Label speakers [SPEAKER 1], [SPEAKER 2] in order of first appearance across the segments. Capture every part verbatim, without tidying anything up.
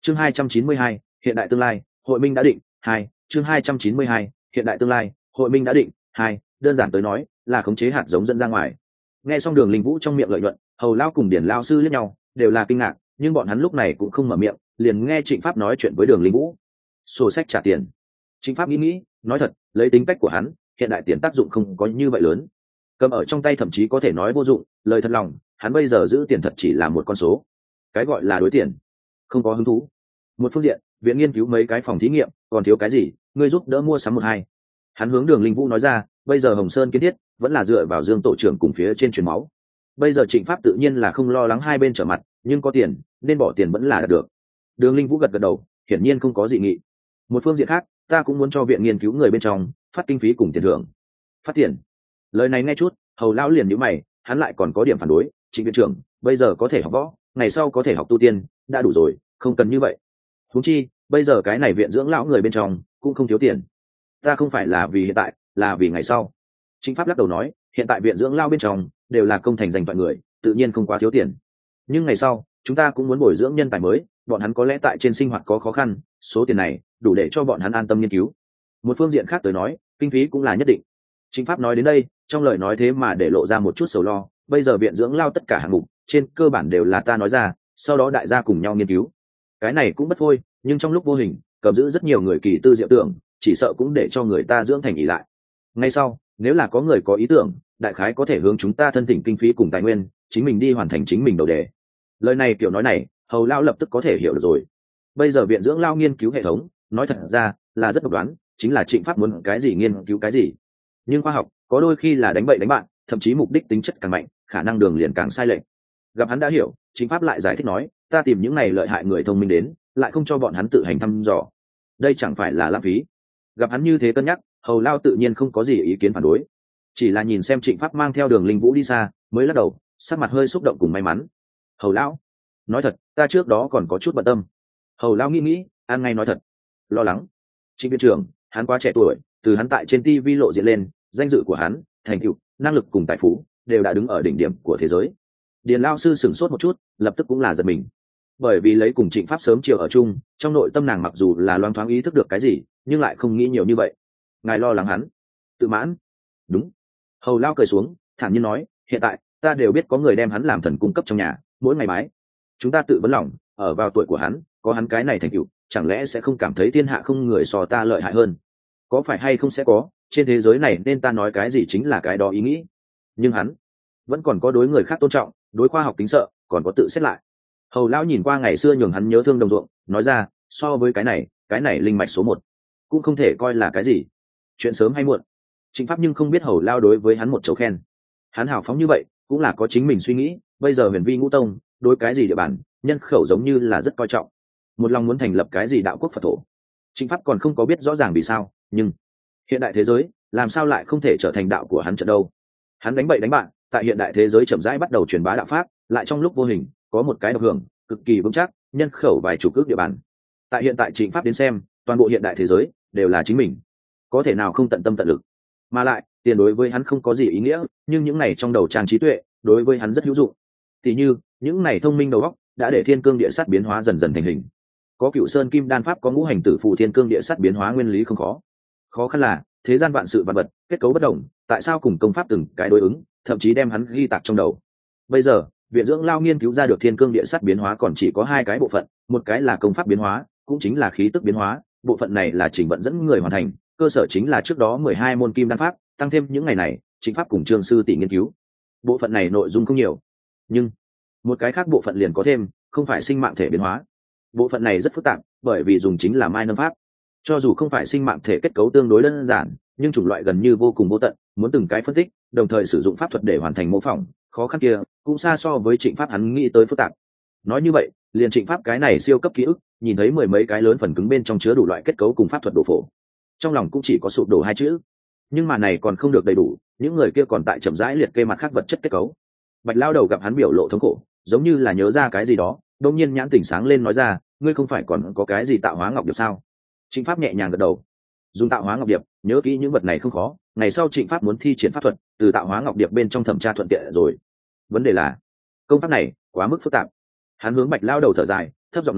[SPEAKER 1] chương hai trăm chín mươi hai, hiện đại tương lai hội minh đã định hai chương hai trăm chín mươi hai, hiện đại tương lai hội minh đã định hai đơn giản tới nói là khống chế hạt giống dẫn ra ngoài. Nghe xong Đường Linh Vũ trong miệng lợi nhuận, hầu lao cùng Điền lao sư liếc nhau, đều là kinh ngạc, nhưng bọn hắn lúc này cũng không mở miệng, liền nghe Trịnh Pháp nói chuyện với Đường Linh Vũ. Sổ sách trả tiền. Trịnh Pháp nghĩ nghĩ, nói thật, lấy tính cách của hắn, hiện đại tiền tác dụng không có như vậy lớn. Cầm ở trong tay thậm chí có thể nói vô dụng, lời thật lòng, hắn bây giờ giữ tiền thật chỉ là một con số. Cái gọi là đối tiền, không có hứng thú. Một phương diện, viện nghiên cứu mấy cái phòng thí nghiệm, còn thiếu cái gì, ngươi giúp đỡ mua sắm một hai. Hắn hướng Đường Linh Vũ nói ra, bây giờ Hồng Sơn kiến thiết vẫn là dựa vào Dương tổ trưởng cùng phía trên truyền máu. Bây giờ Trịnh Pháp tự nhiên là không lo lắng hai bên trở mặt, nhưng có tiền nên bỏ tiền vẫn là đạt được. Đường Linh Vũ gật gật đầu, hiển nhiên không có dị nghị. Một phương diện khác, ta cũng muốn cho viện nghiên cứu người bên trong phát kinh phí cùng tiền thưởng. Phát tiền? Lời này nghe chút, hầu lão liền nhíu mày, hắn lại còn có điểm phản đối. Trịnh viện trưởng bây giờ có thể học võ, ngày sau có thể học tu tiên, đã đủ rồi, không cần như vậy. Huống chi bây giờ cái này viện dưỡng lão người bên trong cũng không thiếu tiền. Ta không phải là vì hiện tại, là vì ngày sau. Trịnh Pháp lắc đầu nói, hiện tại viện dưỡng lao bên trong đều là công thành danh toại người, tự nhiên không quá thiếu tiền, nhưng ngày sau chúng ta cũng muốn bồi dưỡng nhân tài mới, bọn hắn có lẽ tại trên sinh hoạt có khó khăn, số tiền này đủ để cho bọn hắn an tâm nghiên cứu. Một phương diện khác tới nói, kinh phí cũng là nhất định. Trịnh Pháp nói đến đây, trong lời nói thế mà để lộ ra một chút sầu lo. Bây giờ viện dưỡng lao tất cả hạng mục trên cơ bản đều là ta nói ra, sau đó đại gia cùng nhau nghiên cứu. Cái này cũng bất phôi, nhưng trong lúc vô hình cầm giữ rất nhiều người kỳ tư diệu tưởng, chỉ sợ cũng để cho người ta dưỡng thành ỷ lại. Ngay sau, nếu là có người có ý tưởng, đại khái có thể hướng chúng ta thân thỉnh kinh phí cùng tài nguyên, chính mình đi hoàn thành chính mình đầu đề. Lời này kiểu nói này, hầu lao lập tức có thể hiểu được rồi. Bây giờ viện dưỡng lao nghiên cứu hệ thống, nói thật ra là rất độc đoán, chính là Trịnh Pháp muốn cái gì nghiên cứu cái gì. Nhưng khoa học có đôi khi là đánh bậy đánh bạn, thậm chí mục đích tính chất càng mạnh, khả năng đường liền càng sai lệch. Gặp hắn đã hiểu, Trịnh Pháp lại giải thích nói, ta tìm những này lợi hại người thông minh đến, lại không cho bọn hắn tự hành thăm dò, đây chẳng phải là lãng phí. Gặp hắn như thế cân nhắc, hầu lao tự nhiên không có gì ý kiến phản đối, chỉ là nhìn xem Trịnh Pháp mang theo Đường Linh Vũ đi xa, mới lắc đầu, sắc mặt hơi xúc động cùng may mắn. Hầu lão, nói thật, ta trước đó còn có chút bận tâm. Hầu lão nghĩ nghĩ, an ngay nói thật, lo lắng. Trịnh viện trưởng, hắn quá trẻ tuổi, từ hắn tại trên ti vi lộ diện lên, danh dự của hắn, thành tựu, năng lực cùng tài phú đều đã đứng ở đỉnh điểm của thế giới. Điền lao sư sửng sốt một chút, lập tức cũng là giật mình, bởi vì lấy cùng Trịnh Pháp sớm chiều ở chung, trong nội tâm nàng mặc dù là loáng thoáng ý thức được cái gì, nhưng lại không nghĩ nhiều như vậy. Ngài lo lắng hắn tự mãn? Đúng. Hầu lao cười xuống, thản nhiên nói, hiện tại ta đều biết có người đem hắn làm thần cung cấp trong nhà, mỗi ngày bái. Chúng ta tự vấn lòng, ở vào tuổi của hắn, có hắn cái này thành tựu, chẳng lẽ sẽ không cảm thấy thiên hạ không người so ta lợi hại hơn? Có phải hay không sẽ có, trên thế giới này nên ta nói cái gì chính là cái đó ý nghĩ. Nhưng hắn vẫn còn có đối người khác tôn trọng, đối khoa học kính sợ, còn có tự xét lại. Hầu lão nhìn qua ngày xưa nhường hắn nhớ thương đồng ruộng, nói ra, so với cái này, cái này linh mạch số một cũng không thể coi là cái gì. Chuyện sớm hay muộn. Trịnh Pháp nhưng không biết hầu lao đối với hắn một chầu khen. Hắn hào phóng như vậy cũng là có chính mình suy nghĩ. Bây giờ Huyền Vi Ngũ Tông đối cái gì địa bàn, nhân khẩu giống như là rất coi trọng, một lòng muốn thành lập cái gì đạo quốc Phật thổ. Trịnh Pháp còn không có biết rõ ràng vì sao, nhưng hiện đại thế giới làm sao lại không thể trở thành đạo của hắn trận đâu. Hắn đánh bậy đánh bạn, tại hiện đại thế giới chậm rãi bắt đầu truyền bá đạo pháp, lại trong lúc vô hình có một cái độc hưởng cực kỳ vững chắc, nhân khẩu vài chục ước địa bàn. Tại hiện tại Trịnh Pháp đến xem, toàn bộ hiện đại thế giới đều là chính mình, có thể nào không tận tâm tận lực. Mà lại tiền đối với hắn không có gì ý nghĩa, nhưng những này trong đầu trang trí tuệ đối với hắn rất hữu dụng. Thì như những này thông minh đầu óc đã để thiên cương địa sát biến hóa dần dần thành hình. Có Cựu Sơn Kim Đan pháp, có ngũ hành tử phù thiên cương địa sát biến hóa nguyên lý không khó. Khó khăn là thế gian vạn sự vạn vật kết cấu bất đồng, tại sao cùng công pháp từng cái đối ứng, thậm chí đem hắn ghi tạc trong đầu. Bây giờ viện dưỡng lao nghiên cứu ra được thiên cương địa sát biến hóa còn chỉ có hai cái bộ phận, một cái là công pháp biến hóa, cũng chính là khí tức biến hóa, bộ phận này là chỉnh vận dẫn người hoàn thành, cơ sở chính là trước đó mười hai môn kim đan pháp, tăng thêm những ngày này Trịnh Pháp cùng Trương sư tỷ nghiên cứu. Bộ phận này nội dung không nhiều, nhưng một cái khác bộ phận liền có thêm, không phải sinh mạng thể biến hóa. Bộ phận này rất phức tạp, bởi vì dùng chính là mai nâm pháp. Cho dù không phải sinh mạng thể kết cấu tương đối đơn giản, nhưng chủng loại gần như vô cùng vô tận, muốn từng cái phân tích, đồng thời sử dụng pháp thuật để hoàn thành mô phỏng, khó khăn kia cũng xa so với Trịnh Pháp hắn nghĩ tới phức tạp. Nói như vậy, liền Trịnh Pháp cái này siêu cấp ký ức, nhìn thấy mười mấy cái lớn phần cứng bên trong chứa đủ loại kết cấu cùng pháp thuật đổ phổ, trong lòng cũng chỉ có sụp đổ hai chữ. Nhưng mà này còn không được đầy đủ, những người kia còn tại chậm rãi liệt kê mặt khác vật chất kết cấu. Bạch lao đầu gặp hắn biểu lộ thống khổ, giống như là nhớ ra cái gì đó, đột nhiên nhãn tỉnh sáng lên nói ra, ngươi không phải còn có cái gì tạo hóa ngọc điệp sao? Trịnh Pháp nhẹ nhàng gật đầu. Dùng tạo hóa ngọc điệp, nhớ kỹ những vật này không khó, ngày sau Trịnh Pháp muốn thi triển pháp thuật, từ tạo hóa ngọc điệp bên trong thẩm tra thuận tiện rồi. Vấn đề là công pháp này quá mức phức tạp. Hắn hướng Bạch lao đầu thở dài, thấp giọng nói,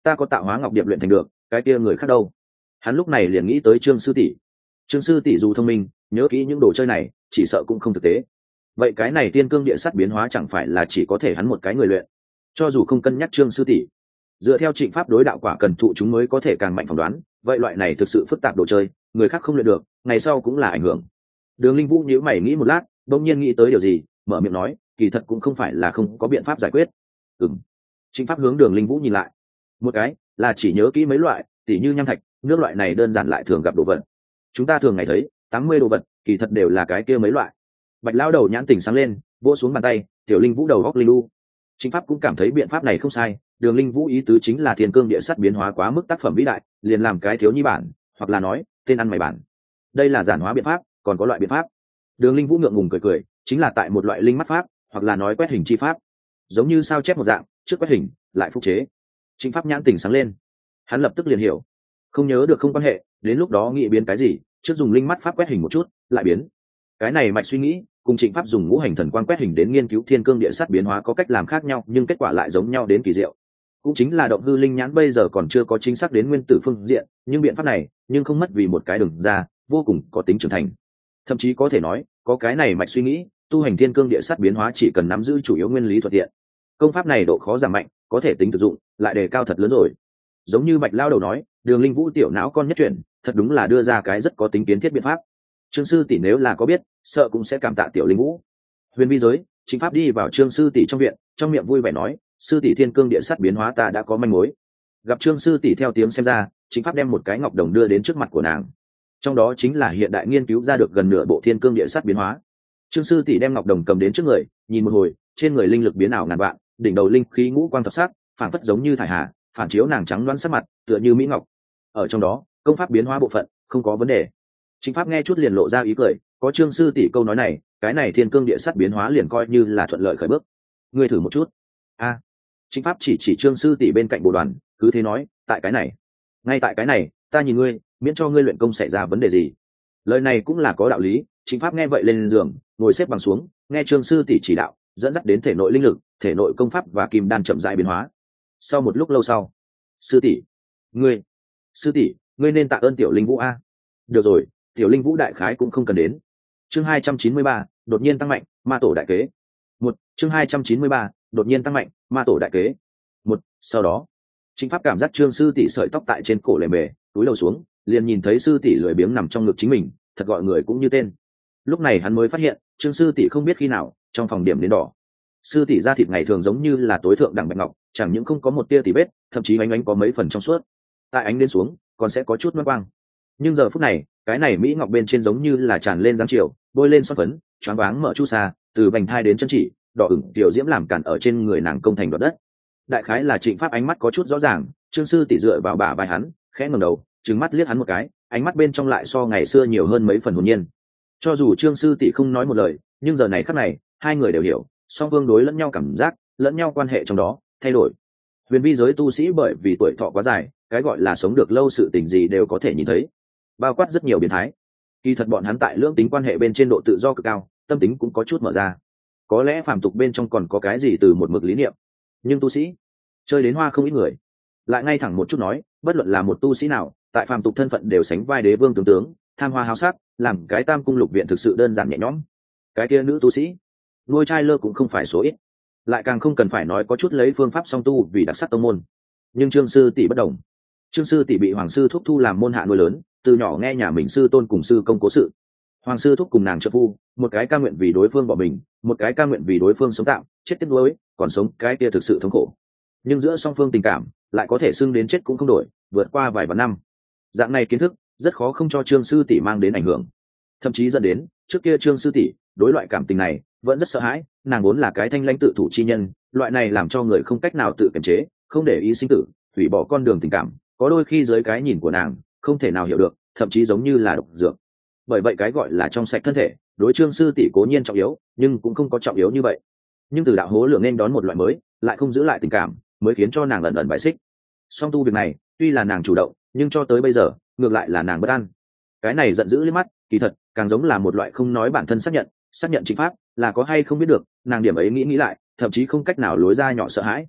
[SPEAKER 1] ta có tạo hóa ngọc điệp luyện thành được, cái kia người khác đâu? Hắn lúc này liền nghĩ tới Trương sư tỷ. Trương sư tỷ dù thông minh, nhớ kỹ những đồ chơi này chỉ sợ cũng không thực tế. Vậy cái này tiên cương địa sắt biến hóa chẳng phải là chỉ có thể hắn một cái người luyện? Cho dù không cân nhắc Trương sư tỷ, dựa theo trịnh pháp đối đạo quả cần thụ chúng mới có thể càng mạnh phỏng đoán, vậy loại này thực sự phức tạp đồ chơi, người khác không luyện được, ngày sau cũng là ảnh hưởng. Đường Linh Vũ nhíu mày nghĩ một lát, đột nhiên nghĩ tới điều gì, mở miệng nói, kỳ thật cũng không phải là không có biện pháp giải quyết. Ừm. Trịnh pháp hướng Đường Linh Vũ nhìn lại. Một cái là chỉ nhớ kỹ mấy loại, tỉ như nham thạch, nước loại này đơn giản lại thường gặp đồ vật. Chúng ta thường ngày thấy, tám mươi đồ vật, kỳ thật đều là cái kia mấy loại. Bạch lão đầu nhãn tỉnh sáng lên, vỗ xuống bàn tay, tiểu Linh Vũ đầu góc linh lu. Trịnh pháp cũng cảm thấy biện pháp này không sai, Đường Linh Vũ ý tứ chính là thiên cương địa sắt biến hóa quá mức tác phẩm vĩ đại, liền làm cái thiếu nhi bản, hoặc là nói, tên ăn mày bản. Đây là giản hóa biện pháp, còn có loại biện pháp. Đường Linh Vũ ngượng ngùng cười cười, chính là tại một loại linh mắt pháp, hoặc là nói quét hình chi pháp. Giống như sao chép một dạng, trước quét hình, lại phục chế. Trịnh pháp nhãn tỉnh sáng lên. Hắn lập tức liền hiểu. Không nhớ được không quan hệ, đến lúc đó nghĩ biến cái gì, trước dùng linh mắt pháp quét hình một chút, lại biến. Cái này mạch suy nghĩ, cùng Trịnh pháp dùng ngũ hành thần quang quét hình đến nghiên cứu thiên cương địa sắt biến hóa có cách làm khác nhau, nhưng kết quả lại giống nhau đến kỳ diệu. Cũng chính là động hư linh nhãn bây giờ còn chưa có chính xác đến nguyên tử phương diện, nhưng biện pháp này, nhưng không mất vì một cái đường ra, vô cùng có tính trưởng thành. Thậm chí có thể nói, có cái này mạch suy nghĩ, tu hành thiên cương địa sắt biến hóa chỉ cần nắm giữ chủ yếu nguyên lý thuận tiện. Công pháp này độ khó giảm mạnh, có thể tính thực dụng, lại đề cao thật lớn rồi. Giống như Bạch lao đầu nói, Đường Linh Vũ tiểu não con nhất chuyển, thật đúng là đưa ra cái rất có tính kiến thiết biện pháp. Trương sư tỷ nếu là có biết, sợ cũng sẽ cảm tạ tiểu Linh Vũ. Huyền vi giới, Trịnh pháp đi vào Trương sư tỷ trong viện, trong miệng vui vẻ nói, sư tỷ thiên cương địa sắt biến hóa ta đã có manh mối. Gặp Trương sư tỷ theo tiếng xem ra, Trịnh pháp đem một cái ngọc đồng đưa đến trước mặt của nàng. Trong đó chính là hiện đại nghiên cứu ra được gần nửa bộ thiên cương địa sắt biến hóa. Trương sư tỷ đem ngọc đồng cầm đến trước người, nhìn một hồi, trên người linh lực biến ảo ngàn vạn, đỉnh đầu linh khí ngũ quang thập sắc, phản phất giống như thải hà, phản chiếu nàng trắng loáng sắc mặt, tựa như mỹ ngọc. Ở trong đó, công pháp biến hóa bộ phận không có vấn đề. Trịnh pháp nghe chút liền lộ ra ý cười, có Trương sư tỷ câu nói này, cái này thiên cương địa sắt biến hóa liền coi như là thuận lợi khởi bước. Ngươi thử một chút. A. À, Trịnh pháp chỉ chỉ Trương sư tỷ bên cạnh bộ đoàn, cứ thế nói, tại cái này, ngay tại cái này, ta nhìn ngươi, miễn cho ngươi luyện công xảy ra vấn đề gì. Lời này cũng là có đạo lý. Trịnh pháp nghe vậy lên giường, ngồi xếp bằng xuống, nghe Trương sư tỷ chỉ đạo, dẫn dắt đến thể nội linh lực, thể nội công pháp và kim đan chậm rãi biến hóa. Sau một lúc lâu sau, sư tỷ, ngươi, sư tỷ, ngươi nên tạ ơn tiểu Linh Vũ a. Được rồi, tiểu Linh Vũ đại khái cũng không cần đến. Chương hai trăm chín mươi ba, đột nhiên tăng mạnh, ma tổ đại kế. Một, chương hai trăm chín mươi ba, đột nhiên tăng mạnh, ma tổ đại kế. Một, sau đó, Trịnh pháp cảm giác Trương sư tỷ sợi tóc tại trên cổ lề mề, túi đầu xuống, liền nhìn thấy sư tỷ lười biếng nằm trong ngực chính mình, thật gọi người cũng như tên. Lúc này hắn mới phát hiện, Trương sư tỷ không biết khi nào, trong phòng điểm đến đỏ. Sư tỷ da thịt ngày thường giống như là tối thượng đẳng bạch ngọc, chẳng những không có một tia tì vết, thậm chí ánh ánh có mấy phần trong suốt. Tại ánh đến xuống, còn sẽ có chút loang quang. Nhưng giờ phút này, cái này mỹ ngọc bên trên giống như là tràn lên dáng chiều, bôi lên son phấn, choáng váng mở chu sa, từ vành thai đến chân chỉ, đỏ ửng tiểu diễm làm cản ở trên người nàng công thành đoạt đất. Đại khái là Trịnh pháp ánh mắt có chút rõ ràng, Trương sư tỷ dựa vào bả vai hắn, khẽ ngẩng đầu, trừng mắt liếc hắn một cái, ánh mắt bên trong lại so ngày xưa nhiều hơn mấy phần hồn nhiên. Cho dù Trương sư tỷ không nói một lời, nhưng giờ này khắc này, hai người đều hiểu, song phương đối lẫn nhau cảm giác, lẫn nhau quan hệ trong đó thay đổi. Huyền vi giới tu sĩ bởi vì tuổi thọ quá dài, cái gọi là sống được lâu sự tình gì đều có thể nhìn thấy, bao quát rất nhiều biến thái. Kỳ thật bọn hắn tại lưỡng tính quan hệ bên trên độ tự do cực cao, tâm tính cũng có chút mở ra. Có lẽ phàm tục bên trong còn có cái gì từ một mực lý niệm, nhưng tu sĩ chơi đến hoa không ít người. Lại ngay thẳng một chút nói, bất luận là một tu sĩ nào, tại phàm tục thân phận đều sánh vai đế vương tướng tướng, tham hoa háo sắc, làm cái tam cung lục viện thực sự đơn giản nhẹ nhõm. Cái kia nữ tu sĩ nuôi trai lơ cũng không phải số ít, lại càng không cần phải nói có chút lấy phương pháp song tu vì đặc sắc tông môn. Nhưng Trương sư tỷ bất đồng. Trương sư tỷ bị hoàng sư thúc thu làm môn hạ nuôi lớn, từ nhỏ nghe nhà mình sư tôn cùng sư công cố sự. Hoàng sư thúc cùng nàng trợ phu, một cái ca nguyện vì đối phương bỏ mình, một cái ca nguyện vì đối phương sống tạm, chết tiếc nuối, còn sống cái kia thực sự thống khổ. Nhưng giữa song phương tình cảm lại có thể xưng đến chết cũng không đổi, vượt qua vài vạn năm. Dạng này kiến thức rất khó không cho Trương sư tỷ mang đến ảnh hưởng, thậm chí dẫn đến trước kia Trương sư tỷ đối loại cảm tình này vẫn rất sợ hãi. Nàng vốn là cái thanh lãnh tự thủ chi nhân, loại này làm cho người không cách nào tự kiềm chế, không để ý sinh tử, hủy bỏ con đường tình cảm, có đôi khi dưới cái nhìn của nàng không thể nào hiểu được, thậm chí giống như là độc dược. Bởi vậy cái gọi là trong sạch thân thể, đối Trương sư tỷ cố nhiên trọng yếu, nhưng cũng không có trọng yếu như vậy. Nhưng từ đạo hố lượng nên đón một loại mới, lại không giữ lại tình cảm, mới khiến cho nàng ẩn ẩn bài xích. Song tu việc này tuy là nàng chủ động, nhưng cho tới bây giờ ngược lại là nàng bất an. Cái này giận dữ liếc mắt, kỳ thật càng giống là một loại không nói bản thân xác nhận, xác nhận chính pháp là có hay không biết được. Nàng điểm ấy nghĩ nghĩ lại, thậm chí không cách nào lối ra nhỏ sợ hãi.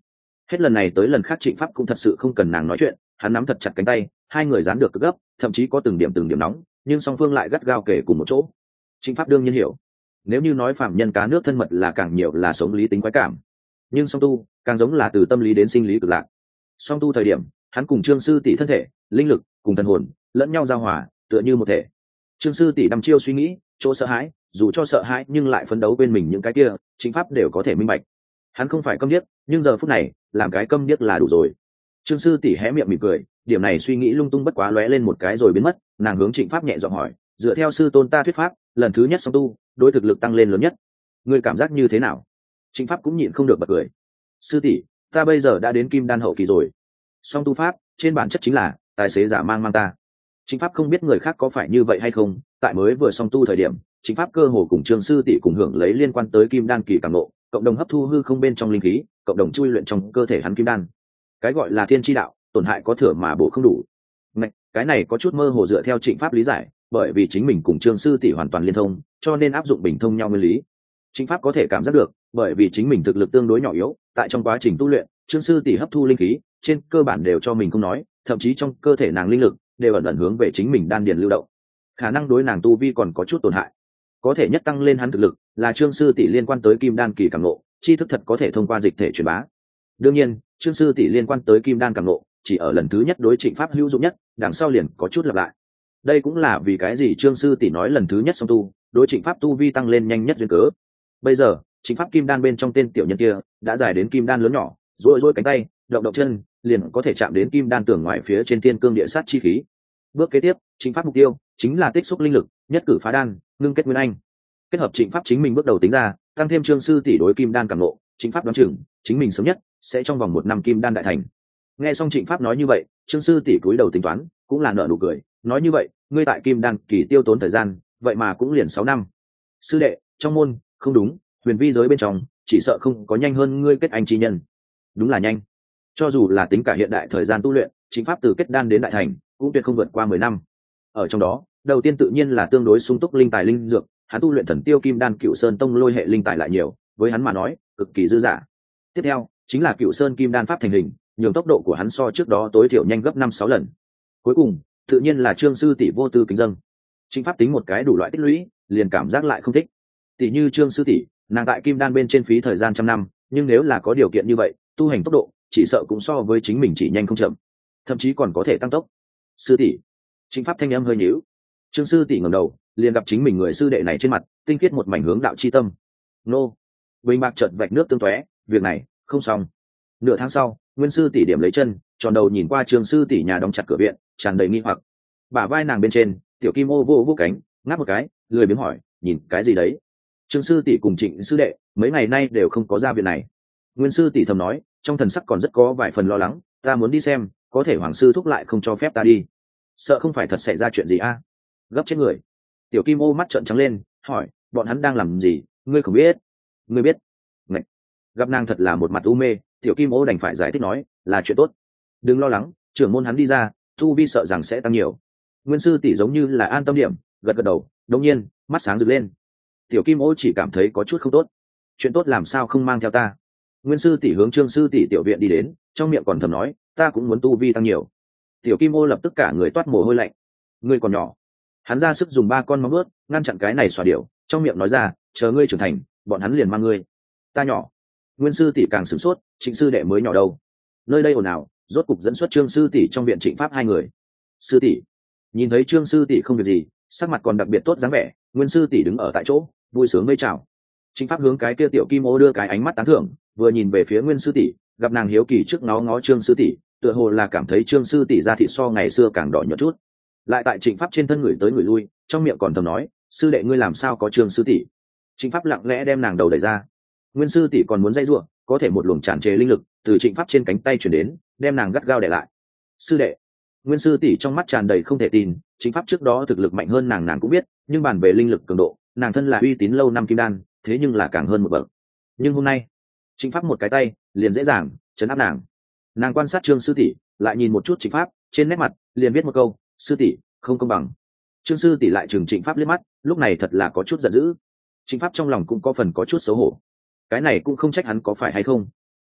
[SPEAKER 1] Hết lần này tới lần khác Trịnh Pháp cũng thật sự không cần nàng nói chuyện, hắn nắm thật chặt cánh tay, hai người dán được cực gấp, thậm chí có từng điểm từng điểm nóng, nhưng song phương lại gắt gao kề cùng một chỗ. Trịnh Pháp đương nhiên hiểu, nếu như nói phạm nhân cá nước thân mật là càng nhiều là sống lý tính quái cảm, nhưng song tu càng giống là từ tâm lý đến sinh lý cực lạc. Song tu thời điểm, hắn cùng Trương sư tỷ thân thể, linh lực cùng thần hồn lẫn nhau giao hòa, tựa như một thể. Trương sư tỷ đăm chiêu suy nghĩ, chỗ sợ hãi, dù cho sợ hãi nhưng lại phấn đấu bên mình những cái kia, Trịnh Pháp đều có thể minh bạch. Hắn không phải câm điếc, nhưng giờ phút này làm cái câm điếc là đủ rồi. Trương sư tỷ hé miệng mỉm cười, điểm này suy nghĩ lung tung bất quá lóe lên một cái rồi biến mất. Nàng hướng Trịnh Pháp nhẹ giọng hỏi, dựa theo sư tôn ta thuyết pháp, lần thứ nhất song tu đối thực lực tăng lên lớn nhất, ngươi cảm giác như thế nào? Trịnh Pháp cũng nhịn không được bật cười. Sư tỷ, ta bây giờ đã đến kim đan hậu kỳ rồi. Song tu pháp trên bản chất chính là tài xế giả mang mang ta. Trịnh Pháp không biết người khác có phải như vậy hay không, tại mới vừa song tu thời điểm, Trịnh Pháp cơ hồ cùng Trương sư tỷ cùng hưởng lấy liên quan tới kim đan kỳ cảm ngộ, cộng đồng hấp thu hư không bên trong linh khí, cộng đồng chui luyện trong cơ thể hắn kim đan. Cái gọi là thiên chi đạo, tổn hại có thừa mà bổ không đủ. Này, cái này có chút mơ hồ dựa theo Trịnh Pháp lý giải, bởi vì chính mình cùng Trương sư tỷ hoàn toàn liên thông, cho nên áp dụng bình thông nhau nguyên lý. Trịnh Pháp có thể cảm giác được, bởi vì chính mình thực lực tương đối nhỏ yếu, tại trong quá trình tu luyện, Trương sư tỷ hấp thu linh khí, trên cơ bản đều cho mình không nói, thậm chí trong cơ thể nàng linh lực đều ẩn ẩn hướng về chính mình đan điền lưu động. Khả năng đối nàng tu vi còn có chút tổn hại. Có thể nhất tăng lên hắn thực lực là Trương sư tỷ liên quan tới kim đan kỳ cảm ngộ, tri thức thật có thể thông qua dịch thể truyền bá. Đương nhiên, Trương sư tỷ liên quan tới kim đan cảm ngộ chỉ ở lần thứ nhất đối Trịnh Pháp hữu dụng nhất, đằng sau liền có chút lặp lại. Đây cũng là vì cái gì Trương sư tỷ nói lần thứ nhất song tu, đối Trịnh Pháp tu vi tăng lên nhanh nhất duyên cớ. Bây giờ, Trịnh Pháp kim đan bên trong tên tiểu nhân kia đã dài đến kim đan lớn nhỏ, duỗi duỗi cánh tay, động động chân, liền có thể chạm đến kim đan tường ngoài phía trên thiên cương địa sát chi khí. Bước kế tiếp, Trịnh Pháp mục tiêu chính là tích xúc linh lực, nhất cử phá đan, ngưng kết nguyên anh. Kết hợp Trịnh Pháp chính mình bước đầu tính ra, tăng thêm Trương sư tỷ đối kim đan cảm ngộ, Trịnh Pháp đoán chừng chính mình sớm nhất sẽ trong vòng một năm kim đan đại thành. Nghe xong Trịnh Pháp nói như vậy, Trương sư tỷ cúi đầu tính toán, cũng là nở nụ cười, nói như vậy, ngươi tại kim đan kỳ tiêu tốn thời gian, vậy mà cũng liền sáu năm. Sư đệ, trong môn, không đúng, huyền vi giới bên trong, chỉ sợ không có nhanh hơn ngươi kết anh chi nhân. Đúng là nhanh. Cho dù là tính cả hiện đại thời gian tu luyện, Trịnh Pháp từ kết đan đến đại thành, cũng tuyệt không vượt qua mười năm. Ở trong đó, đầu tiên tự nhiên là tương đối sung túc linh tài linh dược, hắn tu luyện thần tiêu kim đan Cựu Sơn tông lôi hệ linh tài lại nhiều, với hắn mà nói, cực kỳ dư dả. Tiếp theo, chính là Cựu Sơn kim đan pháp thành hình, nhường tốc độ của hắn so trước đó tối thiểu nhanh gấp năm sáu lần. Cuối cùng, tự nhiên là Trương sư tỷ vô tư kính dâng. Trịnh Pháp tính một cái đủ loại tích lũy, liền cảm giác lại không thích. Tỷ như Trương sư tỷ, nàng tại kim đan bên trên phí thời gian trăm năm, nhưng nếu là có điều kiện như vậy, tu hành tốc độ chỉ sợ cũng so với chính mình chỉ nhanh không chậm, thậm chí còn có thể tăng tốc. Sư tỷ, Trịnh Pháp thanh âm hơi nhíu. Trương sư tỷ ngẩng đầu, liền gặp chính mình người sư đệ này trên mặt tinh khiết một mảnh hướng đạo chi tâm. Nô, bình bạc chợt vạch nước tương tóe, việc này không xong. Nửa tháng sau, Nguyên sư tỷ điểm lấy chân, tròn đầu nhìn qua Trương sư tỷ nhà đóng chặt cửa viện, tràn đầy nghi hoặc. Bả vai nàng bên trên, tiểu kim ô vô vô cánh, ngáp một cái, lười biếng hỏi, nhìn cái gì đấy? Trương sư tỷ cùng Trịnh sư đệ mấy ngày nay đều không có ra viện này. Nguyên sư tỷ thầm nói, trong thần sắc còn rất có vài phần lo lắng, ta muốn đi xem, có thể hoàng sư thúc lại không cho phép ta đi, sợ không phải thật xảy ra chuyện gì a? À? Gấp chết người. Tiểu kim ô mắt trợn trắng lên, hỏi, bọn hắn đang làm gì, ngươi không biết? Ngươi biết? Ngậy. Gặp nàng thật là một mặt u mê, tiểu kim ô đành phải giải thích nói, là chuyện tốt, đừng lo lắng, trưởng môn hắn đi ra, tu vi sợ rằng sẽ tăng nhiều. Nguyên sư tỷ giống như là an tâm điểm, gật gật đầu, đột nhiên mắt sáng rực lên. Tiểu kim ô chỉ cảm thấy có chút không tốt. Chuyện tốt làm sao không mang theo ta? Nguyên sư tỷ hướng Trương sư tỷ tiểu viện đi đến, trong miệng còn thầm nói, ta cũng muốn tu vi tăng nhiều. Tiểu kim ô lập tức cả người toát mồ hôi lạnh. Ngươi còn nhỏ. Hắn ra sức dùng ba con móng vuốt ngăn chặn cái này xòa điểu, trong miệng nói ra, chờ ngươi trưởng thành, bọn hắn liền mang ngươi. Ta nhỏ. Nguyên sư tỷ càng sửng sốt, Trịnh sư đệ mới nhỏ đâu? Nơi đây ồn ào, rốt cục dẫn xuất Trương sư tỷ trong viện Trịnh Pháp hai người. Sư tỷ. Nhìn thấy Trương sư tỷ không việc gì, sắc mặt còn đặc biệt tốt dáng vẻ, Nguyên sư tỷ đứng ở tại chỗ, vui sướng vây chào. Trịnh Pháp hướng cái kia tiểu kim ô đưa cái ánh mắt tán thưởng, vừa nhìn về phía Nguyên sư tỷ, gặp nàng hiếu kỳ trước ngó ngó Trương sư tỷ, tựa hồ là cảm thấy Trương sư tỷ da thịt so ngày xưa càng đỏ nhợt chút. Lại tại Trịnh Pháp trên thân người tới người lui, trong miệng còn thầm nói, sư đệ ngươi làm sao có Trương sư tỷ? Trịnh Pháp lặng lẽ đem nàng đầu đẩy ra. Nguyên sư tỷ còn muốn dây giụa, có thể một luồng tràn trề linh lực từ Trịnh Pháp trên cánh tay chuyển đến, đem nàng gắt gao đè lại. Sư đệ. Nguyên sư tỷ trong mắt tràn đầy không thể tin, Trịnh Pháp trước đó thực lực mạnh hơn nàng nàng cũng biết, nhưng bàn về linh lực cường độ, nàng thân là uy tín lâu năm kim đan, thế nhưng là càng hơn một bậc. Nhưng hôm nay, Trịnh Pháp một cái tay liền dễ dàng chấn áp nàng. Nàng quan sát Trương sư tỷ, lại nhìn một chút Trịnh Pháp, trên nét mặt liền viết một câu, sư tỷ không công bằng. Trương sư tỷ lại trừng Trịnh Pháp liếc mắt, lúc này thật là có chút giận dữ. Trịnh Pháp trong lòng cũng có phần có chút xấu hổ. Cái này cũng không trách hắn có phải hay không.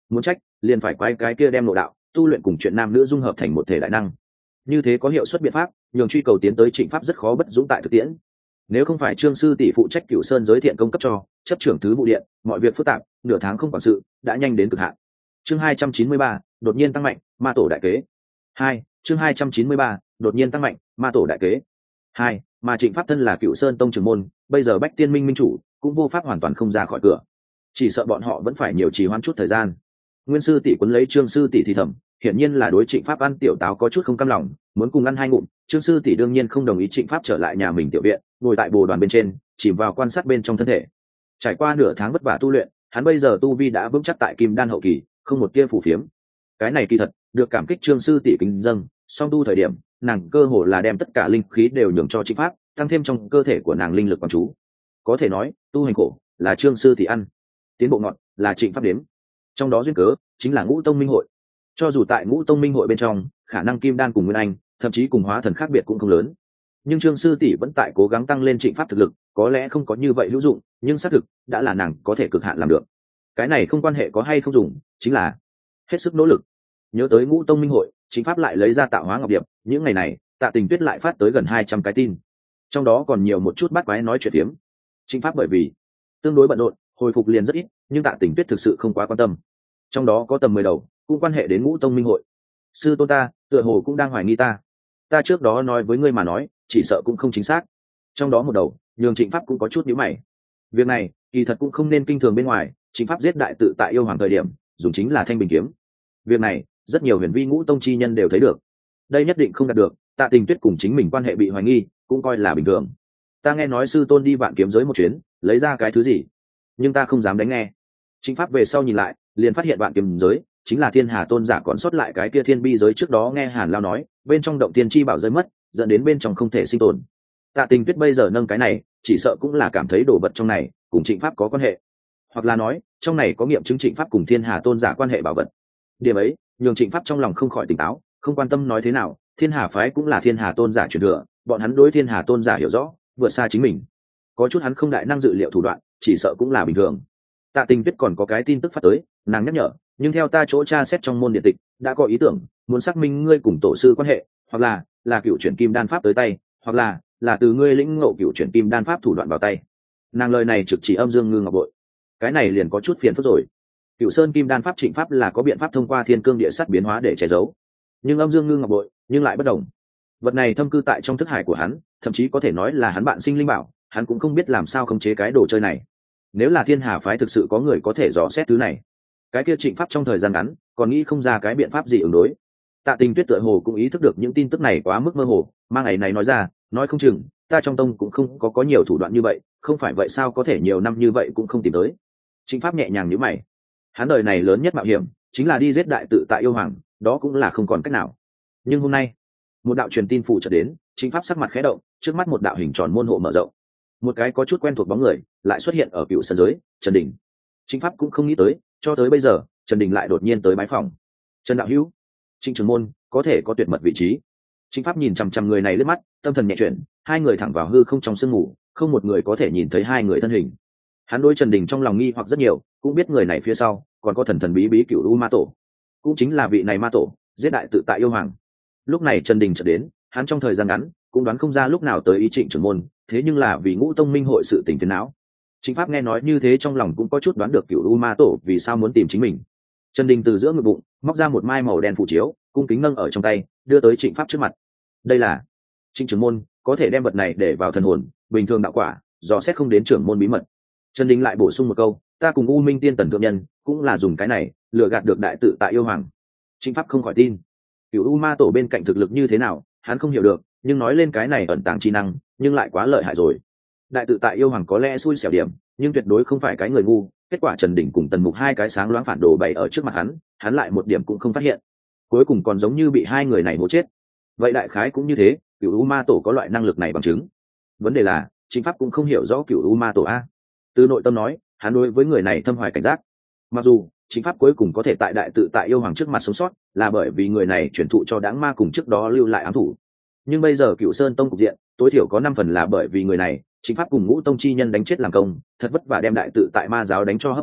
[SPEAKER 1] muốn trách liền phải quay cái kia đem nội đạo tu luyện cùng chuyện nam nữ dung hợp thành một thể đại năng. Như thế có hiệu suất biện pháp nhường truy cầu tiến tới Trịnh Pháp rất khó bất dũng tại thực tiễn. Nếu không phải Trương sư tỷ phụ trách Cửu Sơn giới thiện công cấp cho chấp trưởng thứ vụ điện, mọi việc phức tạp, nửa tháng không quản sự đã nhanh đến cực hạn. Chương hai trăm chín mươi ba, đột nhiên tăng mạnh, ma tổ đại kế. Hai, chương hai trăm chín mươi ba, đột nhiên tăng mạnh, ma tổ đại kế. Hai, mà Trịnh Pháp thân là Cửu Sơn tông trưởng môn, bây giờ Bách Tiên Minh minh chủ, cũng vô pháp hoàn toàn không ra khỏi cửa. Chỉ sợ bọn họ vẫn phải nhiều trì hoãn chút thời gian. Nguyên sư tỷ quấn lấy Trương sư tỷ thì thầm, hiển nhiên là đối Trịnh Pháp ăn tiểu táo có chút không cam lòng, muốn cùng ăn hai ngụm. Trương sư tỷ đương nhiên không đồng ý Trịnh Pháp trở lại nhà mình tiểu viện, ngồi tại bồ đoàn bên trên, chìm vào quan sát bên trong thân thể. Trải qua nửa tháng vất vả tu luyện, hắn bây giờ tu vi đã vững chắc tại Kim Đan hậu kỳ, không một tia phù phiếm. Cái này kỳ thật, được cảm kích Trương sư tỷ kính dâng, song tu thời điểm, nàng cơ hồ là đem tất cả linh khí đều nhường cho Trịnh Pháp, tăng thêm trong cơ thể của nàng linh lực quán chú. Có thể nói, tu hành khổ là Trương sư tỷ ăn, tiến bộ ngọn là Trịnh Pháp đếm. Trong đó duyên cớ chính là Ngũ Tông Minh hội. Cho dù tại Ngũ Tông Minh hội bên trong, khả năng Kim Đan cùng Nguyên Anh, thậm chí cùng Hóa Thần khác biệt cũng không lớn. Nhưng Trương sư tỷ vẫn tại cố gắng tăng lên Trịnh Pháp thực lực, có lẽ không có như vậy hữu dụng, nhưng xác thực đã là nàng có thể cực hạn làm được. Cái này không quan hệ có hay không dùng, chính là hết sức nỗ lực. Nhớ tới Ngũ Tông Minh hội, Trịnh Pháp lại lấy ra Tạo Hóa Ngọc Điệp, những ngày này, Tạ Tình Tuyết lại phát tới gần hai trăm cái tin. Trong đó còn nhiều một chút bắt quái nói chuyện phiếm. Trịnh Pháp bởi vì tương đối bận rộn, hồi phục liền rất ít, nhưng Tạ Tình Tuyết thực sự không quá quan tâm. Trong đó có tầm mười đầu, cũng quan hệ đến Ngũ Tông Minh hội. Sư tôn ta, tựa hồ cũng đang hoài nghi ta. Ta trước đó nói với ngươi mà nói, chỉ sợ cũng không chính xác. Trong đó một đầu, nhường Trịnh Pháp cũng có chút nhíu mày. Việc này, kỳ thật cũng không nên kinh thường bên ngoài, Trịnh Pháp giết đại tự tại yêu hoàng thời điểm, dùng chính là thanh bình kiếm. Việc này, rất nhiều huyền vi Ngũ Tông chi nhân đều thấy được. Đây nhất định không đạt được, Tạ Tình Tuyết cùng chính mình quan hệ bị hoài nghi, cũng coi là bình thường. Ta nghe nói sư tôn đi Vạn Kiếm giới một chuyến, lấy ra cái thứ gì, nhưng ta không dám đánh nghe. Trịnh Pháp về sau nhìn lại, liền phát hiện Vạn Kiếm giới chính là Thiên Hà tôn giả còn sót lại cái kia thiên bi giới trước đó nghe Hàn Lao nói, bên trong động tiên chi bảo rơi mất, dẫn đến bên trong không thể sinh tồn. Tạ Tình Tuyết bây giờ nâng cái này, chỉ sợ cũng là cảm thấy đồ vật trong này cùng Trịnh Pháp có quan hệ, hoặc là nói trong này có nghiệm chứng Trịnh Pháp cùng Thiên Hà tôn giả quan hệ bảo vật. Điểm ấy nhường Trịnh Pháp trong lòng không khỏi tỉnh táo, không quan tâm nói thế nào, Thiên Hà phái cũng là Thiên Hà tôn giả truyền thừa, bọn hắn đối Thiên Hà tôn giả hiểu rõ, vượt xa chính mình. Có chút hắn không đại năng dự liệu thủ đoạn, chỉ sợ cũng là bình thường. Tạ Tình Tuyết còn có cái tin tức phát tới, nàng nhắc nhở, nhưng theo ta chỗ tra xét trong môn điện tịch, đã có ý tưởng muốn xác minh ngươi cùng tổ sư quan hệ, hoặc là là cựu chuyển kim đan pháp tới tay, hoặc là là từ ngươi lĩnh ngộ cựu chuyển kim đan pháp thủ đoạn vào tay. Nàng lời này trực chỉ Âm Dương Ngư Ngọc Bội. Cái này liền có chút phiền phức rồi. Cựu Sơn kim đan pháp Trịnh Pháp là có biện pháp thông qua thiên cương địa sát biến hóa để che giấu, nhưng Âm Dương Ngư Ngọc Bội nhưng lại bất đồng. Vật này thâm cư tại trong thức hải của hắn, thậm chí có thể nói là hắn bạn sinh linh bảo, hắn cũng không biết làm sao khống chế cái đồ chơi này. Nếu là Thiên Hà phái thực sự có người có thể dò xét thứ này, cái kia Trịnh Pháp trong thời gian ngắn còn nghĩ không ra cái biện pháp gì ứng đối. Tạ Tình Tuyết tựa hồ cũng ý thức được những tin tức này quá mức mơ hồ, mang ngày này nói ra, nói không chừng ta trong tông cũng không có có nhiều thủ đoạn như vậy, không phải vậy sao có thể nhiều năm như vậy cũng không tìm tới. Trịnh Pháp nhẹ nhàng nhíu mày, hắn đời này lớn nhất mạo hiểm chính là đi giết đại tự tại yêu hoàng, đó cũng là không còn cách nào. Nhưng hôm nay một đạo truyền tin phụ trợ đến, Trịnh Pháp sắc mặt khẽ động, trước mắt một đạo hình tròn môn hộ mở rộng, một cái có chút quen thuộc bóng người lại xuất hiện ở Cựu Sơn giới, Trần Đình. Trịnh Pháp cũng không nghĩ tới, cho tới bây giờ Trần Đình lại đột nhiên tới bái phòng. Trần đạo hữu, Trịnh trưởng môn có thể có tuyệt mật vị trí. Trịnh Pháp nhìn chằm chằm người này lướt mắt, tâm thần nhẹ chuyển, hai người thẳng vào hư không trong sương mù, không một người có thể nhìn thấy hai người thân hình. Hắn đối Trần Đình trong lòng nghi hoặc rất nhiều, cũng biết người này phía sau còn có thần thần bí bí Cửu U Ma Tổ, cũng chính là vị này ma tổ giết đại tự tại yêu hoàng. Lúc này Trần Đình chợt đến, hắn trong thời gian ngắn cũng đoán không ra lúc nào tới ý Trịnh trưởng môn, thế nhưng là vì Ngũ Tông Minh hội sự tình phiền não. Trịnh Pháp nghe nói như thế trong lòng cũng có chút đoán được Cửu U Ma Tổ vì sao muốn tìm chính mình. Trần Đình từ giữa ngực bụng móc ra một mai màu đen phù chiếu, cung kính nâng ở trong tay, đưa tới Trịnh Pháp trước mặt. Đây là Trịnh trưởng môn có thể đem vật này để vào thần hồn, bình thường đạo quả, dò xét không đến trưởng môn bí mật. Trần Đình lại bổ sung một câu, ta cùng U Minh Tiên Tần thượng nhân cũng là dùng cái này lừa gạt được đại tự tại yêu hoàng. Trịnh Pháp không khỏi tin. Cửu U Ma Tổ bên cạnh thực lực như thế nào, hắn không hiểu được, nhưng nói lên cái này ẩn tàng chi năng, nhưng lại quá lợi hại rồi. Đại tự tại yêu hoàng có lẽ xui xẻo điểm, nhưng tuyệt đối không phải cái người ngu. Kết quả Trần Đình cùng Tần Mục hai cái sáng loáng phản đồ bày ở trước mặt hắn, hắn lại một điểm cũng không phát hiện, cuối cùng còn giống như bị hai người này hố chết. Vậy đại khái cũng như thế, Cửu U Ma Tổ có loại năng lực này bằng chứng. Vấn đề là Trịnh Pháp cũng không hiểu rõ Cửu U Ma Tổ a. Từ nội tâm nói, hắn đối với người này thâm hoài cảnh giác. Mặc dù Trịnh Pháp cuối cùng có thể tại đại tự tại yêu hoàng trước mặt sống sót, là bởi vì người này chuyển thụ cho Đãng Ma cùng trước đó lưu lại ám thủ. Nhưng bây giờ Cửu Sơn Tông cục diện, tối thiểu có năm phần là bởi vì người này, Trịnh Pháp cùng Ngũ Tông chi nhân đánh chết làm công, thật vất vả đem đại tự tại ma giáo đánh cho hấp hối,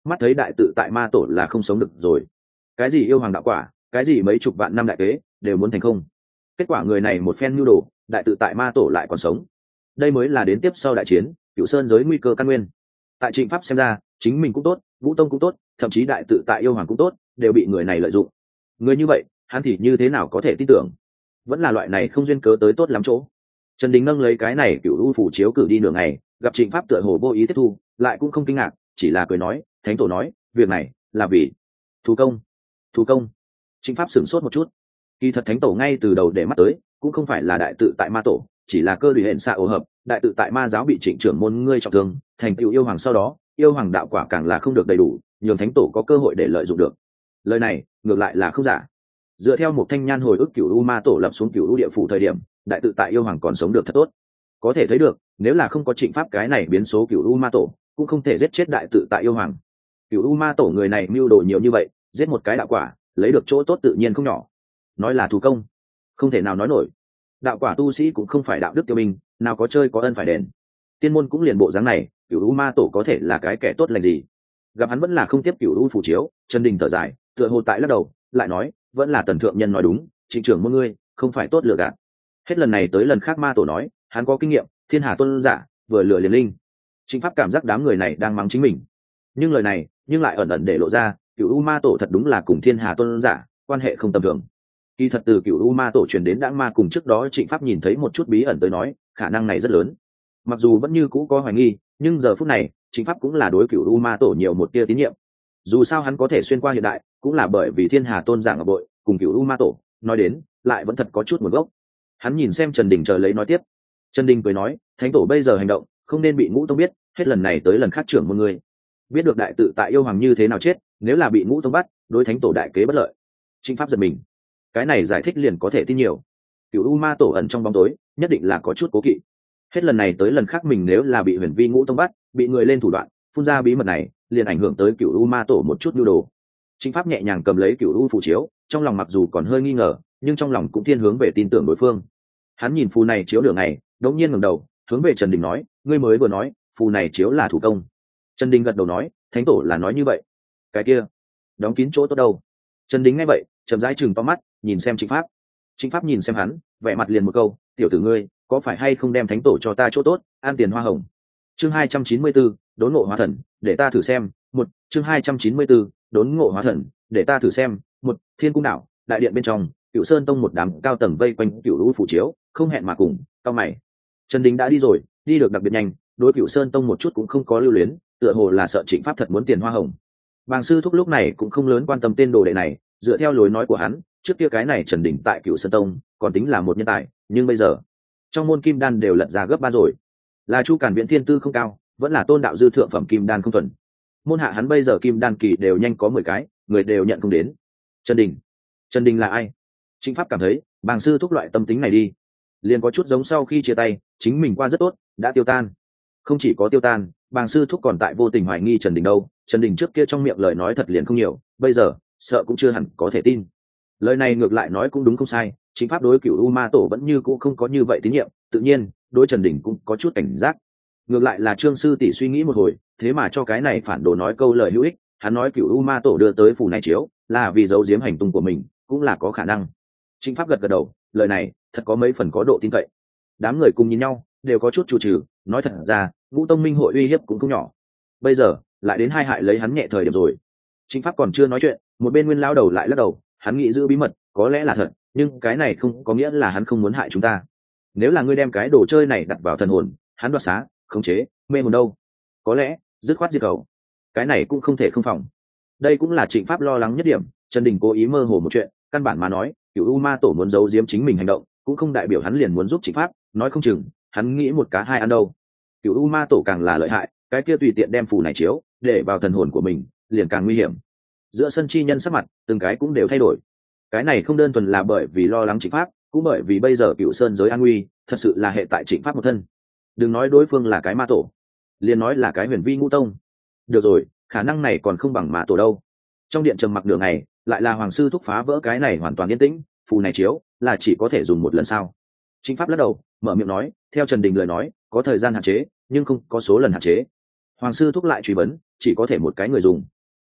[SPEAKER 1] mắt thấy đại tự tại ma tổ là không sống được rồi. Cái gì yêu hoàng đạo quả, cái gì mấy chục vạn năm đại kế đều muốn thành không. Kết quả người này một phen nhu đồ, đại tự tại ma tổ lại còn sống. Đây mới là đến tiếp sau đại chiến Cửu Sơn giới nguy cơ căn nguyên. Tại Trịnh Pháp xem ra, chính mình cũng tốt, Vũ Tông cũng tốt, thậm chí đại tự tại yêu hoàng cũng tốt, đều bị người này lợi dụng. Người như vậy, hắn thì như thế nào có thể tin tưởng? Vẫn là loại này không duyên cớ tới tốt lắm chỗ. Trần Đình nâng lấy cái này Cửu U phủ chiếu cử đi nửa ngày, gặp Trịnh Pháp tựa hồ vô ý tiếp thu, lại cũng không kinh ngạc, chỉ là cười nói, thánh tổ nói, việc này là vì thù công. Thù công? Trịnh Pháp sửng sốt một chút. Kỳ thật thánh tổ ngay từ đầu để mắt tới, cũng không phải là đại tự tại ma tổ, chỉ là cơ đùi hẹn xạ ổ hợp, đại tự tại ma giáo bị Trịnh trưởng môn ngươi trọng thương, thành tựu yêu hoàng sau đó, yêu hoàng đạo quả càng là không được đầy đủ, nhường thánh tổ có cơ hội để lợi dụng được. Lời này ngược lại là không giả. Dựa theo một thanh nhan hồi ức Cửu U ma tổ lập xuống Cửu U địa phủ thời điểm, đại tự tại yêu hoàng còn sống được thật tốt. Có thể thấy được, nếu là không có Trịnh Pháp cái này biến số Cửu U ma tổ, cũng không thể giết chết đại tự tại yêu hoàng. Cửu U ma tổ người này mưu đồ nhiều như vậy, giết một cái đạo quả, lấy được chỗ tốt tự nhiên không nhỏ. Nói là thù công, không thể nào nói nổi. Đạo quả tu sĩ cũng không phải đạo đức tiêu minh, nào có chơi có ân phải đền. Tiên môn cũng liền bộ dáng này, Cửu U ma tổ có thể là cái kẻ tốt lành gì? Gặp hắn vẫn là không tiếp Cửu U phù chiếu, Trần Đình thở dài, tựa hồ tại lắc đầu, lại nói, vẫn là Tần thượng nhân nói đúng, Trịnh trưởng môn ngươi không phải tốt lừa gạt. Hết lần này tới lần khác ma tổ nói, hắn có kinh nghiệm, thiên hà tuân giả, vừa lừa liền linh. Trịnh Pháp cảm giác đám người này đang mắng chính mình, nhưng lời này nhưng lại ẩn ẩn để lộ ra, Cửu U ma tổ thật đúng là cùng thiên hà tuân giả quan hệ không tầm thường. Kỳ thật từ Cửu U ma tổ truyền đến đãng ma cùng trước đó Trịnh Pháp nhìn thấy một chút bí ẩn tới nói, khả năng này rất lớn. Mặc dù vẫn như cũ có hoài nghi, nhưng giờ phút này Trịnh Pháp cũng là đối Cửu U ma tổ nhiều một tia tín nhiệm. Dù sao hắn có thể xuyên qua hiện đại, cũng là bởi vì thiên hà tôn giảng ở bội cùng Cửu U ma tổ, nói đến lại vẫn thật có chút nguồn gốc. Hắn nhìn xem Trần Đình chờ lấy nói tiếp. Trần Đình cười nói, thánh tổ bây giờ hành động không nên bị Ngũ Tông biết, hết lần này tới lần khác trưởng một người biết được đại tự tại yêu hoàng như thế nào chết, nếu là bị Ngũ Tông bắt, đối thánh tổ đại kế bất lợi. Trịnh Pháp giật mình, cái này giải thích liền có thể tin nhiều. Cửu U ma tổ ẩn trong bóng tối, nhất định là có chút cố kỵ. Hết lần này tới lần khác mình nếu là bị Huyền Vi Ngũ Tông bắt, bị người lên thủ đoạn phun ra bí mật này, liền ảnh hưởng tới Cửu U ma tổ một chút nhu đồ. Trịnh Pháp nhẹ nhàng cầm lấy Cửu U phù chiếu, trong lòng mặc dù còn hơi nghi ngờ, nhưng trong lòng cũng thiên hướng về tin tưởng đối phương. Hắn nhìn phù này chiếu nửa ngày, đống nhiên ngẩng đầu, hướng về Trần Đình nói, ngươi mới vừa nói, phù này chiếu là thủ công. Trần Đình gật đầu nói, thánh tổ là nói như vậy. Cái kia, đóng kín chỗ tốt đâu? Trần Đình nghe vậy, chậm rãi chừng to mắt, nhìn xem Trịnh Pháp. Trịnh Pháp nhìn xem hắn, vẻ mặt liền một câu, tiểu tử ngươi, có phải hay không đem thánh tổ cho ta chỗ tốt, an tiền hoa hồng. Chương hai trăm chín mươi bốn, đốn ngộ hóa thần, để ta thử xem. Một, chương hai trăm chín mươi bốn, đốn ngộ hóa thần, để ta thử xem. Một, Thiên cung đảo, đại điện bên trong, Cửu Sơn tông một đám cao tầng vây quanh Cửu U phủ chiếu, không hẹn mà cùng, cao mày. Trần Đình đã đi rồi, đi được đặc biệt nhanh, đối Cửu Sơn tông một chút cũng không có lưu luyến, tựa hồ là sợ Trịnh Pháp thật muốn tiền hoa hồng. Bàng sư thúc lúc này cũng không lớn quan tâm tên đồ đệ này, dựa theo lối nói của hắn, trước kia cái này Trần Đình tại Cửu Sơn tông còn tính là một nhân tài, nhưng bây giờ trong môn kim đan đều lật ra gấp ba rồi. Là Chu Càn Viễn thiên tư không cao, vẫn là Tôn đạo dư thượng phẩm kim đan không thuần. Môn hạ hắn bây giờ kim đan kỳ đều nhanh có mười cái, người đều nhận không đến. Trần Đình, Trần Đình là ai? Trịnh Pháp cảm thấy, bàng sư thúc loại tâm tính này đi, liền có chút giống sau khi chia tay, chính mình qua rất tốt, đã tiêu tan. Không chỉ có tiêu tan, bàng sư thúc còn tại vô tình hoài nghi Trần Đình đâu. Trần Đình trước kia trong miệng lời nói thật liền không nhiều, bây giờ sợ cũng chưa hẳn có thể tin. Lời này ngược lại nói cũng đúng không sai, Trịnh Pháp đối Cửu U ma tổ vẫn như cũ không có như vậy tín nhiệm, tự nhiên đối Trần Đình cũng có chút cảnh giác. Ngược lại là Trương sư tỷ suy nghĩ một hồi, thế mà cho cái này phản đồ nói câu lời hữu ích. Hắn nói Cửu U ma tổ đưa tới phù này chiếu là vì giấu giếm hành tung của mình, cũng là có khả năng. Trịnh Pháp gật gật đầu, lời này thật có mấy phần có độ tin cậy. Đám người cùng nhìn nhau, đều có chút chủ trừ, nói thật ra, Vũ Tông Minh hội uy hiếp cũng không nhỏ. Bây giờ lại đến hai hại lấy hắn nhẹ thời điểm rồi. Trịnh Pháp còn chưa nói chuyện, một bên Nguyên lão đầu lại lắc đầu, hắn nghĩ giữ bí mật, có lẽ là thật, nhưng cái này không có nghĩa là hắn không muốn hại chúng ta. Nếu là ngươi đem cái đồ chơi này đặt vào thần hồn, hắn đoạt xá, khống chế, mê hồn đâu? Có lẽ dứt khoát diệt khẩu. Cái này cũng không thể không phòng. Đây cũng là Trịnh Pháp lo lắng nhất điểm. Trần Đình cố ý mơ hồ một chuyện, căn bản mà nói, Cửu U ma tổ muốn giấu giếm chính mình hành động, cũng không đại biểu hắn liền muốn giúp Trịnh Pháp, nói không chừng hắn nghĩ một cá hai ăn đâu. Cửu U ma tổ càng là lợi hại, cái kia tùy tiện đem phù này chiếu để vào thần hồn của mình, liền càng nguy hiểm. Giữa sân chi nhân sắc mặt, từng cái cũng đều thay đổi. Cái này không đơn thuần là bởi vì lo lắng Trịnh Pháp, cũng bởi vì bây giờ Cửu Sơn giới an nguy, thật sự là hệ tại Trịnh Pháp một thân. Đừng nói đối phương là cái ma tổ, liền nói là cái Huyền Vi Ngũ Tông. Được rồi, khả năng này còn không bằng ma tổ đâu. Trong điện trầm mặc nửa ngày, lại là hoàng sư thúc phá vỡ cái này hoàn toàn yên tĩnh. Phù này chiếu là chỉ có thể dùng một lần sao? Trịnh Pháp lắc đầu, mở miệng nói, theo Trần Đình lời nói, có thời gian hạn chế, nhưng không có số lần hạn chế. Hoàng sư thúc lại truy vấn, chỉ có thể một cái người dùng.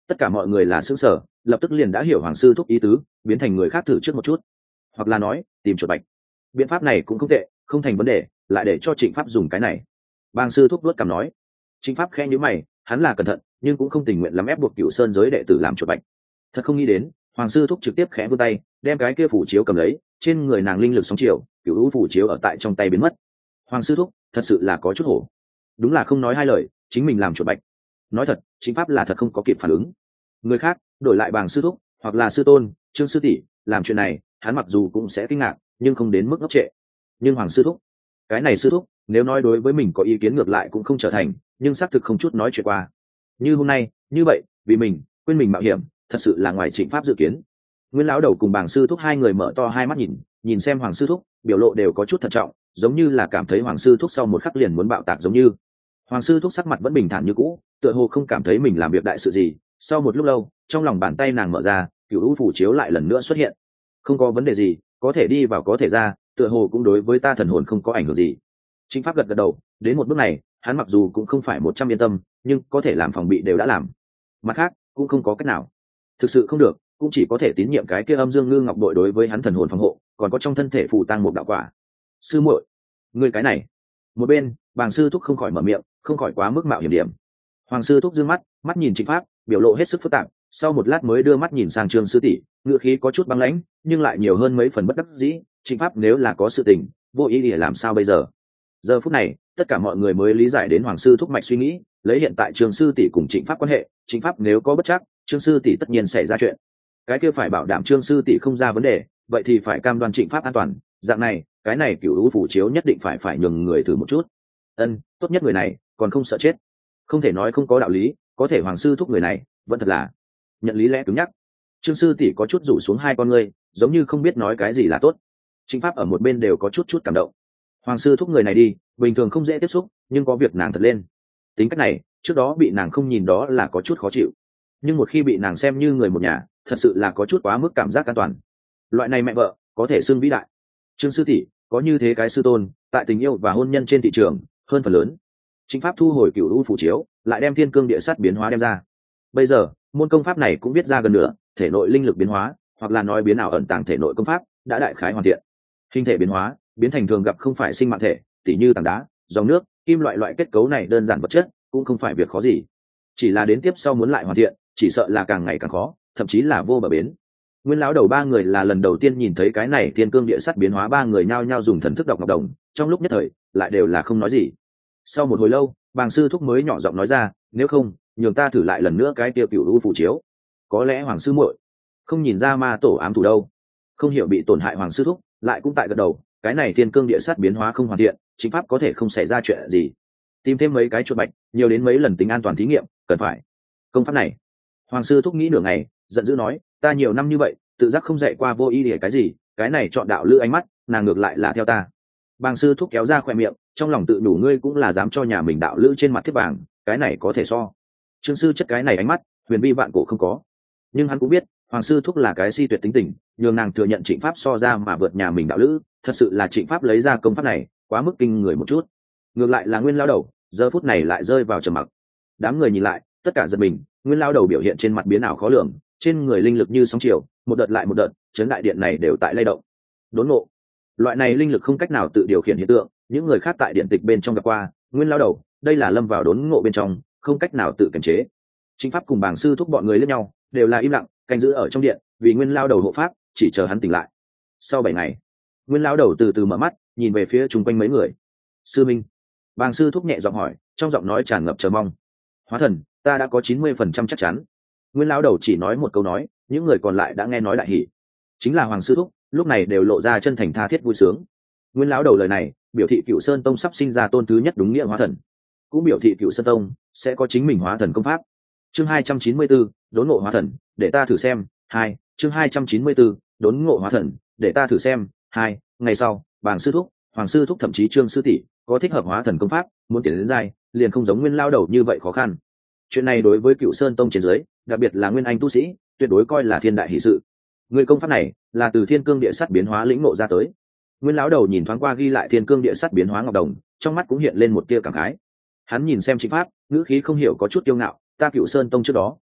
[SPEAKER 1] Tất cả mọi người là xứng sở, lập tức liền đã hiểu hoàng sư thúc ý tứ, biến thành người khác thử trước một chút, hoặc là nói tìm chuột bạch. Biện pháp này cũng không tệ, không thành vấn đề, lại để cho Trịnh Pháp dùng cái này. Bàng sư thúc luốt cằm nói. Trịnh Pháp khẽ nhíu mày, hắn là cẩn thận nhưng cũng không tình nguyện lắm ép buộc Cửu Sơn giới đệ tử làm chuột bạch. Thật không nghĩ đến, hoàng sư thúc trực tiếp khẽ vươn tay, đem cái kia phủ chiếu cầm lấy, trên người nàng linh lực sóng chiều, cửu u phủ chiếu ở tại trong tay biến mất. Hoàng sư thúc thật sự là có chút hổ, đúng là không nói hai lời, chính mình làm chuột bạch. Nói thật, Trịnh Pháp là thật không có kịp phản ứng. Người khác đổi lại Bàng sư thúc hoặc là sư tôn, Trương sư tỷ làm chuyện này, hắn mặc dù cũng sẽ kinh ngạc, nhưng không đến mức ngốc trệ. Nhưng hoàng sư thúc, cái này sư thúc nếu nói đối với mình có ý kiến ngược lại cũng không trở thành, nhưng xác thực không chút nói chuyện qua. Như hôm nay như vậy, vì mình quên mình mạo hiểm, thật sự là ngoài Trịnh Pháp dự kiến. Nguyên lão đầu cùng Bàng sư thúc hai người mở to hai mắt nhìn, nhìn xem hoàng sư thúc, biểu lộ đều có chút thận trọng, giống như là cảm thấy hoàng sư thúc sau một khắc liền muốn bạo tạc giống như. Hoàng sư thúc sắc mặt vẫn bình thản như cũ, tựa hồ không cảm thấy mình làm việc đại sự gì. Sau một lúc lâu, trong lòng bàn tay nàng mở ra, cửu u phủ chiếu lại lần nữa xuất hiện. Không có vấn đề gì, có thể đi vào có thể ra, tựa hồ cũng đối với ta thần hồn không có ảnh hưởng gì. Trịnh Pháp gật gật đầu, đến một bước này, hắn mặc dù cũng không phải một trăm yên tâm, nhưng có thể làm phòng bị đều đã làm. Mặt khác, cũng không có cách nào. Thực sự không được, cũng chỉ có thể tín nhiệm cái kia âm dương ngư ngọc đội đối với hắn thần hồn phòng hộ, còn có trong thân thể phù tăng một đạo quả. Sư muội, ngươi cái này. Một bên, Bàng sư thúc không khỏi mở miệng, không khỏi quá mức mạo hiểm điểm. Hoàng sư thúc dương mắt, mắt nhìn Trịnh Pháp, biểu lộ hết sức phức tạp, sau một lát mới đưa mắt nhìn sang Trương sư tỷ, ngữ khí có chút băng lãnh, nhưng lại nhiều hơn mấy phần bất đắc dĩ. Trịnh Pháp nếu là có sự tình, vô ý để làm sao bây giờ? Giờ phút này, tất cả mọi người mới lý giải đến hoàng sư thúc mạch suy nghĩ, lấy hiện tại Trương sư tỷ cùng Trịnh Pháp quan hệ, Trịnh Pháp nếu có bất chắc, Trương sư tỷ tất nhiên xảy ra chuyện. Cái kia phải bảo đảm Trương sư tỷ không ra vấn đề, vậy thì phải cam đoan Trịnh Pháp an toàn, dạng này, cái này cửu u phủ chiếu nhất định phải phải nhường người thử một chút. Ân, tốt nhất người này còn không sợ chết. Không thể nói không có đạo lý, có thể hoàng sư thúc người này vẫn thật là nhận lý lẽ cứng nhắc. Trương sư tỷ có chút rủ xuống hai con ngươi, giống như không biết nói cái gì là tốt. Trịnh Pháp ở một bên đều có chút chút cảm động. Hoàng sư thúc người này đi, bình thường không dễ tiếp xúc, nhưng có việc nàng thật lên. Tính cách này, trước đó bị nàng không nhìn đó là có chút khó chịu, nhưng một khi bị nàng xem như người một nhà, thật sự là có chút quá mức cảm giác an toàn. Loại này mẹ vợ có thể xưng vĩ đại. Trương sư tỷ có như thế cái sư tôn, tại tình yêu và hôn nhân trên thị trường hơn phần lớn. Trịnh Pháp thu hồi cửu u phủ chiếu, lại đem thiên cương địa sát biến hóa đem ra. Bây giờ môn công pháp này cũng biết ra gần nửa, thể nội linh lực biến hóa, hoặc là nói biến ảo ẩn tàng thể nội công pháp đã đại khái hoàn thiện. Hình thể biến hóa biến thành thường gặp không phải sinh mạng thể, tỉ như tảng đá, dòng nước, kim loại loại kết cấu này đơn giản vật chất cũng không phải việc khó gì. Chỉ là đến tiếp sau muốn lại hoàn thiện, chỉ sợ là càng ngày càng khó, thậm chí là vô bờ bến. Nguyên lão đầu ba người là lần đầu tiên nhìn thấy cái này thiên cương địa sát biến hóa, ba người nhao nhao dùng thần thức đọc ngọc đồng, trong lúc nhất thời lại đều là không nói gì. Sau một hồi lâu, Bàng sư thúc mới nhỏ giọng nói ra, nếu không nhường ta thử lại lần nữa cái tiêu cửu u phủ chiếu. Có lẽ hoàng sư muội không nhìn ra ma tổ ám thủ đâu. Không hiểu bị tổn hại hoàng sư thúc lại cũng tại gật đầu, cái này thiên cương địa sát biến hóa không hoàn thiện, Chính Pháp có thể không xảy ra chuyện gì. Tìm thêm mấy cái chuột bạch, nhiều đến mấy lần tính an toàn thí nghiệm, cần phải. Công pháp này, hoàng sư thúc nghĩ nửa ngày, giận dữ nói, ta nhiều năm như vậy, tự giác không dạy qua vô ý để cái gì, cái này chọn đạo lữ ánh mắt, nàng ngược lại là theo ta. Bàng sư thúc kéo ra khoe miệng, trong lòng tự đủ, ngươi cũng là dám cho nhà mình đạo lữ trên mặt thiết vàng, cái này có thể so. Trương sư chất cái này ánh mắt, huyền vi vạn cổ không có. Nhưng hắn cũng biết, hoàng sư thúc là cái si tuyệt tính tình, nhường nàng thừa nhận Trịnh Pháp so ra mà vượt nhà mình đạo lữ, thật sự là Trịnh Pháp lấy ra công pháp này, quá mức kinh người một chút. Ngược lại là Nguyên lao đầu, giờ phút này lại rơi vào trầm mặc. Đám người nhìn lại, tất cả giật mình, Nguyên lao đầu biểu hiện trên mặt biến ảo khó lường, trên người linh lực như sóng chiều, một đợt lại một đợt, chấn đại điện này đều tại lay động. Đốn ngộ, loại này linh lực không cách nào tự điều khiển hiện tượng, những người khác tại điện tịch bên trong gặp qua. Nguyên lao đầu, đây là lâm vào đốn ngộ bên trong, không cách nào tự kiềm chế. Trịnh Pháp cùng Bàng sư thúc bọn người lẫn nhau, đều là im lặng, canh giữ ở trong điện, vì Nguyên lao đầu hộ pháp, chỉ chờ hắn tỉnh lại. Sau bảy ngày, Nguyên lao đầu từ từ mở mắt, nhìn về phía chung quanh mấy người. Sư minh. Bàng sư thúc nhẹ giọng hỏi, trong giọng nói tràn ngập chờ mong. Hóa thần, ta đã có chín mươi phần trăm chắc chắn. Nguyên lao đầu chỉ nói một câu nói, những người còn lại đã nghe nói đại hỉ. Chính là Hoàng sư thúc, lúc này đều lộ ra chân thành tha thiết vui sướng. Nguyên lão đầu lời này, biểu thị Cựu Sơn Tông sắp sinh ra tôn thứ nhất đúng nghĩa hóa thần, cũng biểu thị Cựu Sơn Tông sẽ có chính mình hóa thần công pháp. Chương hai trăm chín mươi 4, đốn ngộ hóa thần, để ta thử xem. Hai, chương hai trăm chín mươi 4, đốn ngộ hóa thần, để ta thử xem. Hai, ngày sau, Bàng sư thúc, Hoàng sư thúc thậm chí Trương sư tỷ có thích hợp hóa thần công pháp, muốn tiến đến giai, liền không giống Nguyên lao đầu như vậy khó khăn. Chuyện này đối với Cựu Sơn Tông trên dưới, đặc biệt là Nguyên Anh tu sĩ, tuyệt đối coi là thiên đại hỷ sự. Người công pháp này là từ thiên cương địa sắt biến hóa lĩnh ngộ ra tới. Nguyên lão đầu nhìn thoáng qua ghi lại thiên cương địa sắt biến hóa ngọc đồng, trong mắt cũng hiện lên một tia cảm khái. Hắn nhìn xem Trịnh Pháp, ngữ khí không hiểu có chút kiêu ngạo, ta Cựu Sơn Tông trước đó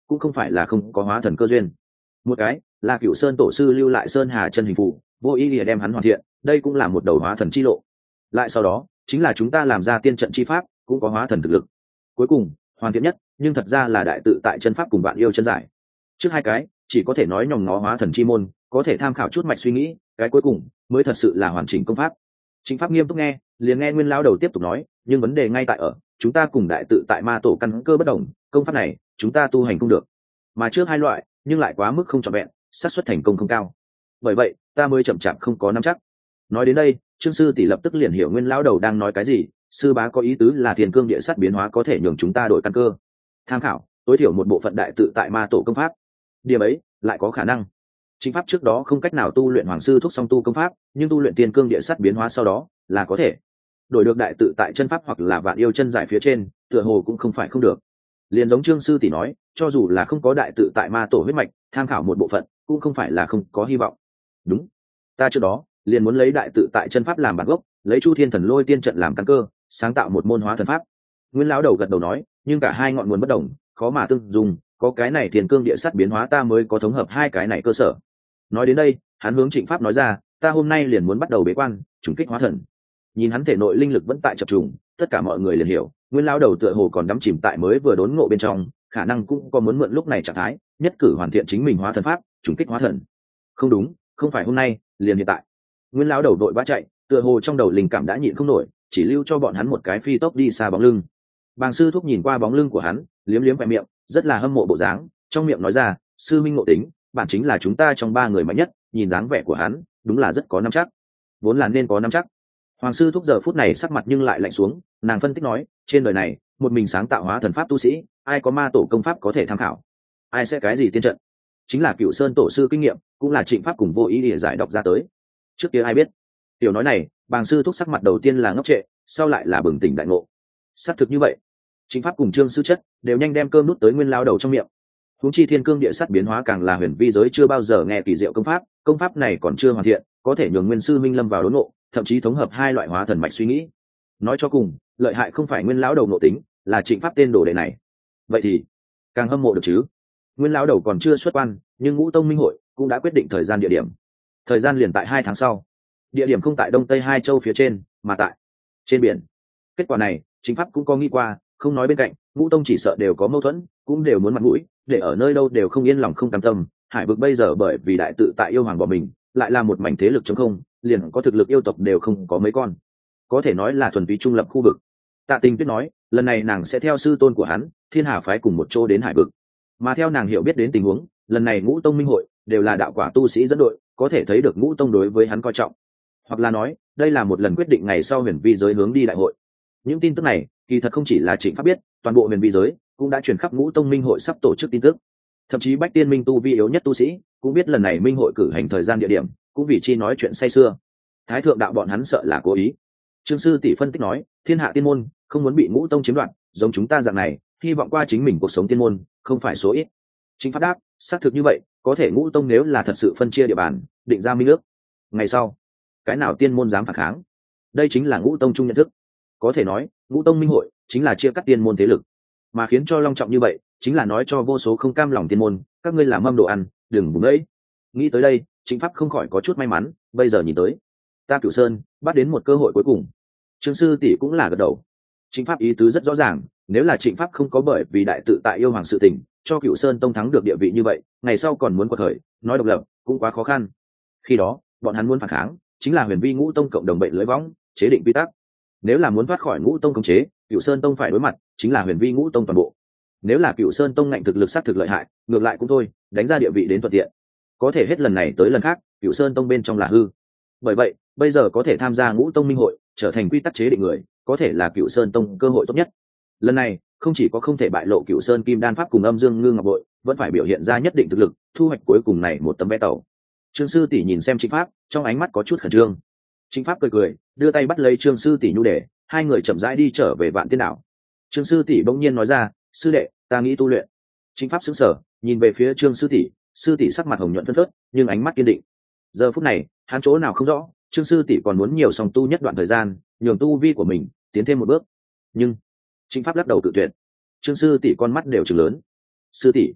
[SPEAKER 1] cũng không phải là không có hóa thần cơ duyên. Một cái là Cửu Sơn tổ sư lưu lại Sơn Hà chân hình phù, vô ý lìa đem hắn hoàn thiện, đây cũng là một đầu hóa thần chi lộ. Lại sau đó chính là chúng ta làm ra tiên trận chi pháp, cũng có hóa thần thực lực. Cuối cùng hoàn thiện nhất nhưng thật ra là đại tự tại chân pháp cùng Vạn Yêu chân giải. Trước hai cái chỉ có thể nói nhòm ngó hóa thần chi môn, có thể tham khảo chút mạch suy nghĩ, cái cuối cùng mới thật sự là hoàn chỉnh công pháp. Chính pháp nghiêm túc nghe, liền nghe Nguyên lão đầu tiếp tục nói, nhưng vấn đề ngay tại ở, chúng ta cùng đại tự tại ma tổ căn cơ bất đồng, công pháp này chúng ta tu hành không được, mà trước hai loại nhưng lại quá mức không trọn vẹn, xác suất thành công không cao. Bởi vậy ta mới chậm chạp không có nắm chắc. Nói đến đây, Trương sư tỷ lập tức liền hiểu Nguyên lão đầu đang nói cái gì. Sư bá có ý tứ là thiên cương địa sắt biến hóa có thể nhường chúng ta đổi căn cơ, tham khảo tối thiểu một bộ phận đại tự tại ma tổ công pháp. Điểm ấy lại có khả năng. Chính pháp trước đó không cách nào tu luyện hoàng sư thúc song tu công pháp, nhưng tu luyện thiên cương địa sắt biến hóa sau đó là có thể đổi được đại tự tại chân pháp hoặc là Vạn Yêu chân giải phía trên, tựa hồ cũng không phải không được. Liền giống Trương sư tỷ nói, cho dù là không có đại tự tại ma tổ huyết mạch, tham khảo một bộ phận cũng không phải là không có hy vọng. Đúng, ta trước đó liền muốn lấy đại tự tại chân pháp làm bản gốc, lấy Chu Thiên Thần Lôi tiên trận làm căn cơ, sáng tạo một môn hóa thần pháp. Nguyên lão đầu gật đầu nói, nhưng cả hai ngọn nguồn bất đồng, khó mà tương dùng, có cái này thiên cương địa sắt biến hóa ta mới có thống hợp hai cái này cơ sở. Nói đến đây, hắn hướng Trịnh Pháp nói ra, ta hôm nay liền muốn bắt đầu bế quan, trùng kích hóa thần. Nhìn hắn thể nội linh lực vẫn tại chập trùng, tất cả mọi người liền hiểu, Nguyên lão đầu tựa hồ còn đắm chìm tại mới vừa đốn ngộ bên trong, khả năng cũng có muốn mượn lúc này trạng thái, nhất cử hoàn thiện chính mình hóa thần pháp, trùng kích hóa thần. Không đúng, không phải hôm nay, liền hiện tại. Nguyên lão đầu đội vã chạy, tựa hồ trong đầu linh cảm đã nhịn không nổi, chỉ lưu cho bọn hắn một cái phi tốc đi xa bóng lưng. Bàng sư thúc nhìn qua bóng lưng của hắn, liếm liếm vẻ miệng, rất là hâm mộ bộ dáng, trong miệng nói ra, sư minh ngộ tính, bản chính là chúng ta trong ba người mạnh nhất, nhìn dáng vẻ của hắn, đúng là rất có nắm chắc. Vốn là nên có nắm chắc. Hoàng sư thúc giờ phút này sắc mặt nhưng lại lạnh xuống, nàng phân tích nói, trên đời này, một mình sáng tạo hóa thần pháp tu sĩ, ai có ma tổ công pháp có thể tham khảo, ai sẽ cái gì tiên trận, chính là Cửu Sơn tổ sư kinh nghiệm, cũng là Trịnh Pháp cùng vô ý địa giải đọc ra tới. Trước kia ai biết? Tiểu nói này, Bàng sư thúc sắc mặt đầu tiên là ngốc trệ, sau lại là bừng tỉnh đại ngộ. Xác thực như vậy, Trịnh Pháp cùng Trương sư chất đều nhanh đem cơm nút tới Nguyên lao đầu trong miệng. Huống chi thiên cương địa sắt biến hóa càng là huyền vi giới chưa bao giờ nghe kỳ diệu công pháp, công pháp này còn chưa hoàn thiện, có thể nhường Nguyên sư minh lâm vào đốn ngộ, thậm chí thống hợp hai loại hóa thần mạch suy nghĩ. Nói cho cùng, lợi hại không phải Nguyên lão đầu nội tính, là Trịnh Pháp tên đồ đệ này. Vậy thì càng hâm mộ được chứ. Nguyên lão đầu còn chưa xuất quan, nhưng Ngũ Tông Minh hội cũng đã quyết định thời gian địa điểm. Thời gian liền tại hai tháng sau. Địa điểm không tại Đông Tây hai châu phía trên, mà tại trên biển. Kết quả này, Trịnh Pháp cũng có nghĩ qua, không nói bên cạnh, Ngũ Tông chỉ sợ đều có mâu thuẫn, cũng đều muốn mặt mũi, để ở nơi đâu đều không yên lòng không cam tâm. Hải vực bây giờ bởi vì đại tự tại yêu hoàng bỏ mình, lại là một mảnh thế lực chống không, liền có thực lực yêu tộc đều không có mấy con, có thể nói là thuần túy trung lập khu vực. Tạ Tình Tuyết nói, lần này nàng sẽ theo sư tôn của hắn, Thiên Hà phái cùng một chỗ đến hải vực, mà theo nàng hiểu biết đến tình huống, lần này Ngũ Tông Minh hội đều là đạo quả tu sĩ dẫn đội, có thể thấy được Ngũ Tông đối với hắn coi trọng, hoặc là nói, đây là một lần quyết định ngày sau huyền vi giới hướng đi đại hội. Những tin tức này, kỳ thật không chỉ là Trịnh Pháp biết, toàn bộ huyền vi giới cũng đã truyền khắp Ngũ Tông Minh hội sắp tổ chức tin tức. Thậm chí Bách Tiên Minh tu vi yếu nhất tu sĩ cũng biết lần này minh hội cử hành thời gian địa điểm, cũng vì chi nói chuyện say xưa. Thái thượng đạo bọn hắn sợ là cố ý. Trương sư tỷ phân tích nói, thiên hạ tiên môn không muốn bị Ngũ Tông chiếm đoạt, giống chúng ta dạng này hy vọng qua chính mình cuộc sống tiên môn không phải số ít. Chính Pháp đáp, xác thực như vậy, có thể Ngũ Tông nếu là thật sự phân chia địa bàn, định ra minh ước, ngày sau cái nào tiên môn dám phản kháng? Đây chính là Ngũ Tông chung nhận thức. Có thể nói, Ngũ Tông minh hội chính là chia cắt tiên môn thế lực, mà khiến cho long trọng như vậy, chính là nói cho vô số không cam lòng tiên môn, các ngươi làm mâm đồ ăn, đừng vùng ấy. Nghĩ tới đây, Trịnh Pháp không khỏi có chút may mắn, bây giờ nhìn tới, ta Cửu Sơn bắt đến một cơ hội cuối cùng. Trương sư tỷ cũng là gật đầu. Trịnh Pháp ý tứ rất rõ ràng, nếu là Trịnh Pháp không có bởi vì đại tự tại yêu hoàng sự tình, cho Cửu Sơn tông thắng được địa vị như vậy, ngày sau còn muốn quật khởi, nói độc lập cũng quá khó khăn. Khi đó, bọn hắn muốn phản kháng, chính là huyền vi Ngũ Tông cộng đồng bệnh lưới võng, chế định quy tắc. Nếu là muốn thoát khỏi Ngũ Tông khống chế, Cửu Sơn tông phải đối mặt chính là huyền vi Ngũ Tông toàn bộ. Nếu là Cửu Sơn tông ngạnh thực lực sát thực lợi hại, ngược lại cũng thôi, đánh ra địa vị đến thuận tiện. Có thể hết lần này tới lần khác, Cửu Sơn tông bên trong là hư. Bởi vậy, bây giờ có thể tham gia Ngũ Tông minh hội, trở thành quy tắc chế định người, có thể là Cửu Sơn tông cơ hội tốt nhất. Lần này, không chỉ có không thể bại lộ Cửu Sơn kim đan pháp cùng âm dương ngư ngọc bội, vẫn phải biểu hiện ra nhất định thực lực, thu hoạch cuối cùng này một tấm vé tàu. Trương sư tỷ nhìn xem Trịnh Pháp, trong ánh mắt có chút khẩn trương. Trịnh Pháp cười cười, đưa tay bắt lấy Trương sư tỷ nhu đề, hai người chậm rãi đi trở về Vạn Tiên đảo. Trương sư tỷ bỗng nhiên nói ra, sư đệ, ta nghĩ tu luyện. Trịnh Pháp sững sờ, nhìn về phía Trương sư tỷ, sư tỷ sắc mặt hồng nhuận phân phớt, nhưng ánh mắt kiên định. Giờ phút này, hắn chỗ nào không rõ, Trương sư tỷ còn muốn nhiều song tu nhất đoạn thời gian, nhường tu vi của mình tiến thêm một bước. Nhưng Trịnh Pháp lắc đầu tự tuyệt. Trương sư tỷ con mắt đều trừng lớn. Sư tỷ,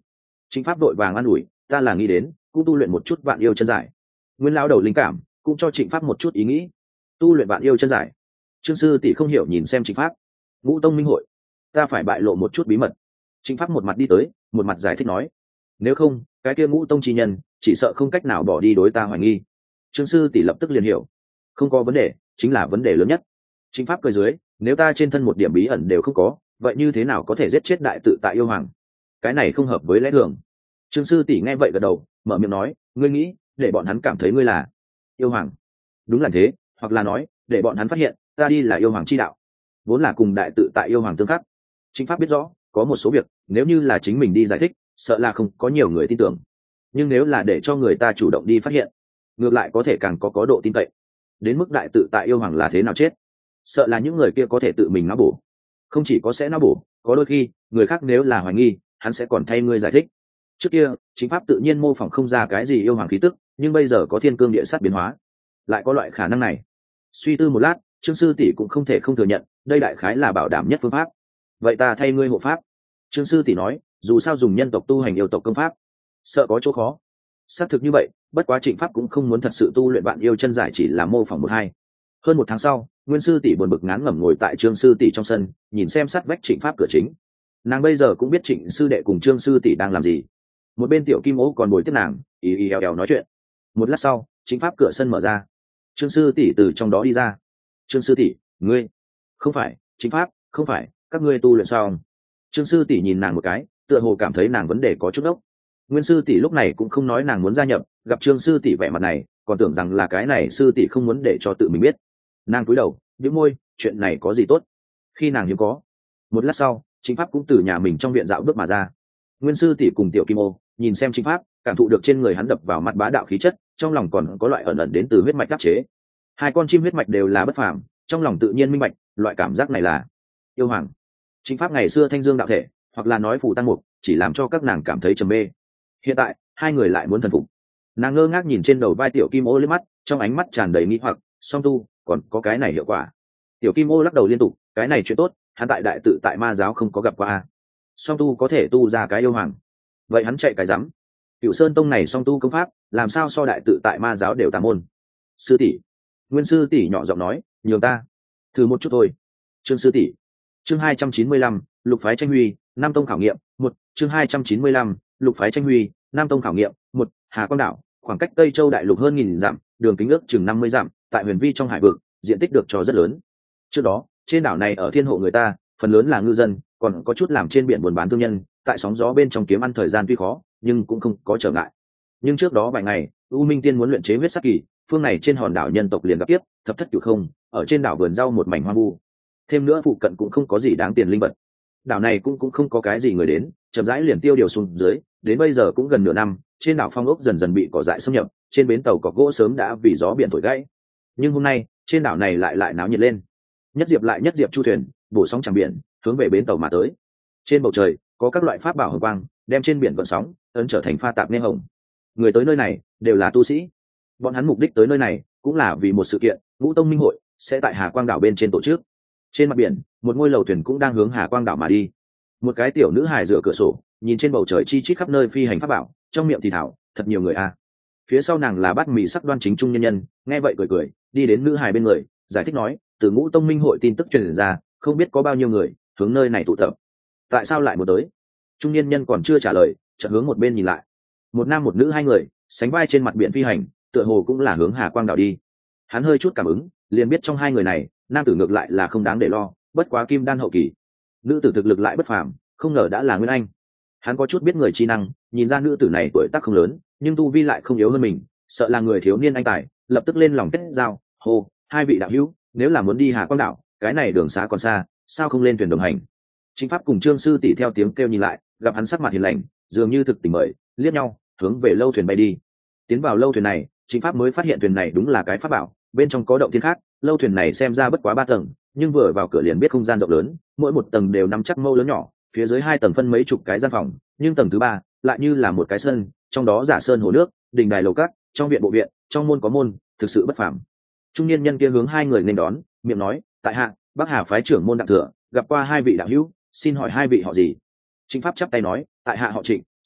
[SPEAKER 1] Chính pháp đội vàng an ủi, ta là nghĩ đến cũng tu luyện một chút vạn yêu chân giải. Nguyên lão đầu linh cảm cũng cho trịnh pháp một chút ý nghĩ. Tu luyện vạn yêu chân giải. Trương sư tỷ không hiểu nhìn xem trịnh pháp. Ngũ tông minh hội, ta phải bại lộ một chút bí mật. Trịnh pháp một mặt đi tới, một mặt giải thích nói, nếu không cái kia ngũ tông chi nhân chỉ sợ không cách nào bỏ đi đối ta hoài nghi. Trương sư tỷ lập tức liền hiểu, không có vấn đề, chính là vấn đề lớn nhất. Trịnh pháp cười dưới, nếu ta trên thân một điểm bí ẩn đều không có, vậy như thế nào có thể giết chết đại tự tại yêu hoàng? Cái này không hợp với lẽ thường. Trương sư tỷ nghe vậy gật đầu, mở miệng nói, ngươi nghĩ để bọn hắn cảm thấy ngươi là yêu hoàng? Đúng là thế, hoặc là nói để bọn hắn phát hiện ta đi là yêu hoàng chi đạo, vốn là cùng đại tự tại yêu hoàng tương khắc. Trịnh pháp biết rõ có một số việc nếu như là chính mình đi giải thích sợ là không có nhiều người tin tưởng, nhưng nếu là để cho người ta chủ động đi phát hiện, ngược lại có thể càng có có độ tin cậy. Đến mức đại tự tại yêu hoàng là thế nào chết, sợ là những người kia có thể tự mình não bổ. Không chỉ có sẽ não bổ, có đôi khi người khác nếu là hoài nghi, hắn sẽ còn thay ngươi giải thích. Trước kia chính pháp tự nhiên mô phỏng không ra cái gì yêu hoàng khí tức, nhưng bây giờ có thiên cương địa sát biến hóa, lại có loại khả năng này. Suy tư một lát, Trương sư tỷ cũng không thể không thừa nhận đây đại khái là bảo đảm nhất phương pháp. Vậy ta thay ngươi hộ pháp. Trương sư tỷ nói, dù sao dùng nhân tộc tu hành yêu tộc công pháp sợ có chỗ khó. Xác thực như vậy, bất quá trịnh pháp cũng không muốn thật sự tu luyện vạn yêu chân giải chỉ là mô phỏng một hai. Hơn một tháng sau, Nguyên sư tỷ buồn bực ngán ngẩm ngồi tại Trương sư tỷ trong sân, nhìn xem sát vách trịnh pháp cửa chính. Nàng bây giờ cũng biết trịnh sư đệ cùng Trương sư tỷ đang làm gì. Một bên tiểu kim ô còn bồi tiếp nàng, ý ý eo eo nói chuyện. Một lát sau, trịnh pháp cửa sân mở ra, Trương sư tỷ từ trong đó đi ra. Trương sư tỷ, ngươi? Không phải, trịnh pháp, không phải, các ngươi tu luyện sao? Trương sư tỷ nhìn nàng một cái, tựa hồ cảm thấy nàng vấn đề có chút ốc. Nguyên sư tỷ lúc này cũng không nói nàng muốn gia nhập, gặp Trương sư tỷ vẻ mặt này, còn tưởng rằng là cái này sư tỷ không muốn để cho tự mình biết. Nàng cúi đầu, nhếch môi, chuyện này có gì tốt? Khi nàng hiếm có. Một lát sau, Trịnh pháp cũng từ nhà mình trong viện dạo bước mà ra. Nguyên sư tỷ cùng tiểu kim ô nhìn xem Trịnh pháp, cảm thụ được trên người hắn đập vào mặt bá đạo khí chất, trong lòng còn có loại ẩn ẩn đến từ huyết mạch đắc chế. Hai con chim huyết mạch đều là bất phàm, trong lòng tự nhiên minh bạch, loại cảm giác này là yêu hoàng. Trịnh pháp ngày xưa thanh dương đạo thể, hoặc là nói phù tăng mục, chỉ làm cho các nàng cảm thấy trầm mê. Hiện tại hai người lại muốn thần phục. Nàng ngơ ngác nhìn trên đầu vai tiểu kim ô liếc mắt, trong ánh mắt tràn đầy nghi hoặc, song tu còn có cái này hiệu quả? Tiểu kim ô lắc đầu liên tục, cái này chuyện tốt, hắn tại đại tự tại ma giáo không có gặp qua. Song tu có thể tu ra cái yêu hoàng, vậy hắn chạy cái rắm. Cửu sơn tông này song tu công pháp làm sao so đại tự tại ma giáo đều tà môn? Sư tỷ, Nguyên sư tỷ nhỏ giọng nói, nhường ta thử một chút thôi. Trương sư tỷ. Chương hai trăm chín mươi lăm, lục phái tranh huy, nam tông khảo nghiệm một. Chương hai trăm chín mươi lăm, lục phái tranh huy, nam tông khảo nghiệm một. Hà Quang đảo, khoảng cách Tây Châu đại lục hơn nghìn dặm, đường kính ước chừng năm mươi dặm, tại huyền vi trong hải vực, diện tích được cho rất lớn. Trước đó, trên đảo này ở thiên hộ người ta, phần lớn là ngư dân, còn có chút làm trên biển buôn bán thương nhân, tại sóng gió bên trong kiếm ăn thời gian tuy khó, nhưng cũng không có trở ngại. Nhưng trước đó vài ngày, U Minh Tiên muốn luyện chế huyết sắc kỳ, phương này trên hòn đảo nhân tộc liền gặp tiếp, thập thất cửu không, ở trên đảo vườn rau một mảnh hoang vu. Thêm nữa phụ cận cũng không có gì đáng tiền linh vật. Đảo này cũng cũng không có cái gì người đến, chậm rãi liền tiêu điều xuống dưới, đến bây giờ cũng gần nửa năm, trên đảo phong ốc dần dần bị cỏ dại xâm nhập, trên bến tàu cọc gỗ sớm đã vì gió biển thổi gãy. Nhưng hôm nay, trên đảo này lại lại náo nhiệt lên. Nhất diệp lại nhất diệp chu thuyền, bổ sóng chẳng biển, hướng về bến tàu mà tới. Trên bầu trời, có các loại pháp bảo hồng quang, đem trên biển gợn sóng ấn trở thành pha tạp nên hồng. Người tới nơi này đều là tu sĩ. Bọn hắn mục đích tới nơi này cũng là vì một sự kiện, Ngũ Tông Minh hội sẽ tại Hà Quang đảo bên trên tổ chức. Trên mặt biển, một ngôi lầu thuyền cũng đang hướng Hà Quang đảo mà đi. Một cái tiểu nữ hài dựa cửa sổ, nhìn trên bầu trời chi chít khắp nơi phi hành pháp bảo, trong miệng thì thảo, thật nhiều người a. À. Phía sau nàng là bát mì sắc đoan chính trung nhân nhân, nghe vậy cười cười, đi đến nữ hài bên người, giải thích nói, từ Ngũ Tông Minh hội tin tức truyền ra, không biết có bao nhiêu người hướng nơi này tụ tập. Tại sao lại một tới? Trung nhân nhân còn chưa trả lời, chợt hướng một bên nhìn lại. Một nam một nữ hai người, sánh vai trên mặt biển phi hành, tựa hồ cũng là hướng Hà Quang đảo đi. Hắn hơi chút cảm ứng, liền biết trong hai người này, nam tử ngược lại là không đáng để lo, bất quá kim đan hậu kỳ. Nữ tử thực lực lại bất phàm, không ngờ đã là Nguyên Anh. Hắn có chút biết người chi năng, nhìn ra nữ tử này tuổi tác không lớn, nhưng tu vi lại không yếu hơn mình, sợ là người thiếu niên anh tài, lập tức lên lòng kết giao, hô, hai vị đạo hữu, nếu là muốn đi Hà Quang đảo, cái này đường xá còn xa, sao không lên thuyền đồng hành? Chính pháp cùng Trương sư tỷ theo tiếng kêu nhìn lại, gặp hắn sắc mặt hiền lành, dường như thực tình mời, liếc nhau, hướng về lâu thuyền bay đi. Tiến vào lâu thuyền này, Chính pháp mới phát hiện thuyền này đúng là cái pháp bảo, bên trong có động thiên khác. Lâu thuyền này xem ra bất quá ba tầng, nhưng vừa vào cửa liền biết không gian rộng lớn, mỗi một tầng đều nắm chắc mâu lớn nhỏ, phía dưới hai tầng phân mấy chục cái gian phòng, nhưng tầng thứ ba lại như là một cái sân, trong đó giả sơn hồ nước, đình đài lầu cát, trong viện bộ viện, trong môn có môn, thực sự bất phàm. Trung niên nhân kia hướng hai người nên đón, miệng nói, tại hạ Bắc Hà phái trưởng môn Đặng Thừa, gặp qua hai vị đạo hữu, xin hỏi hai vị họ gì? Chính pháp chắp tay nói, tại hạ họ Trịnh,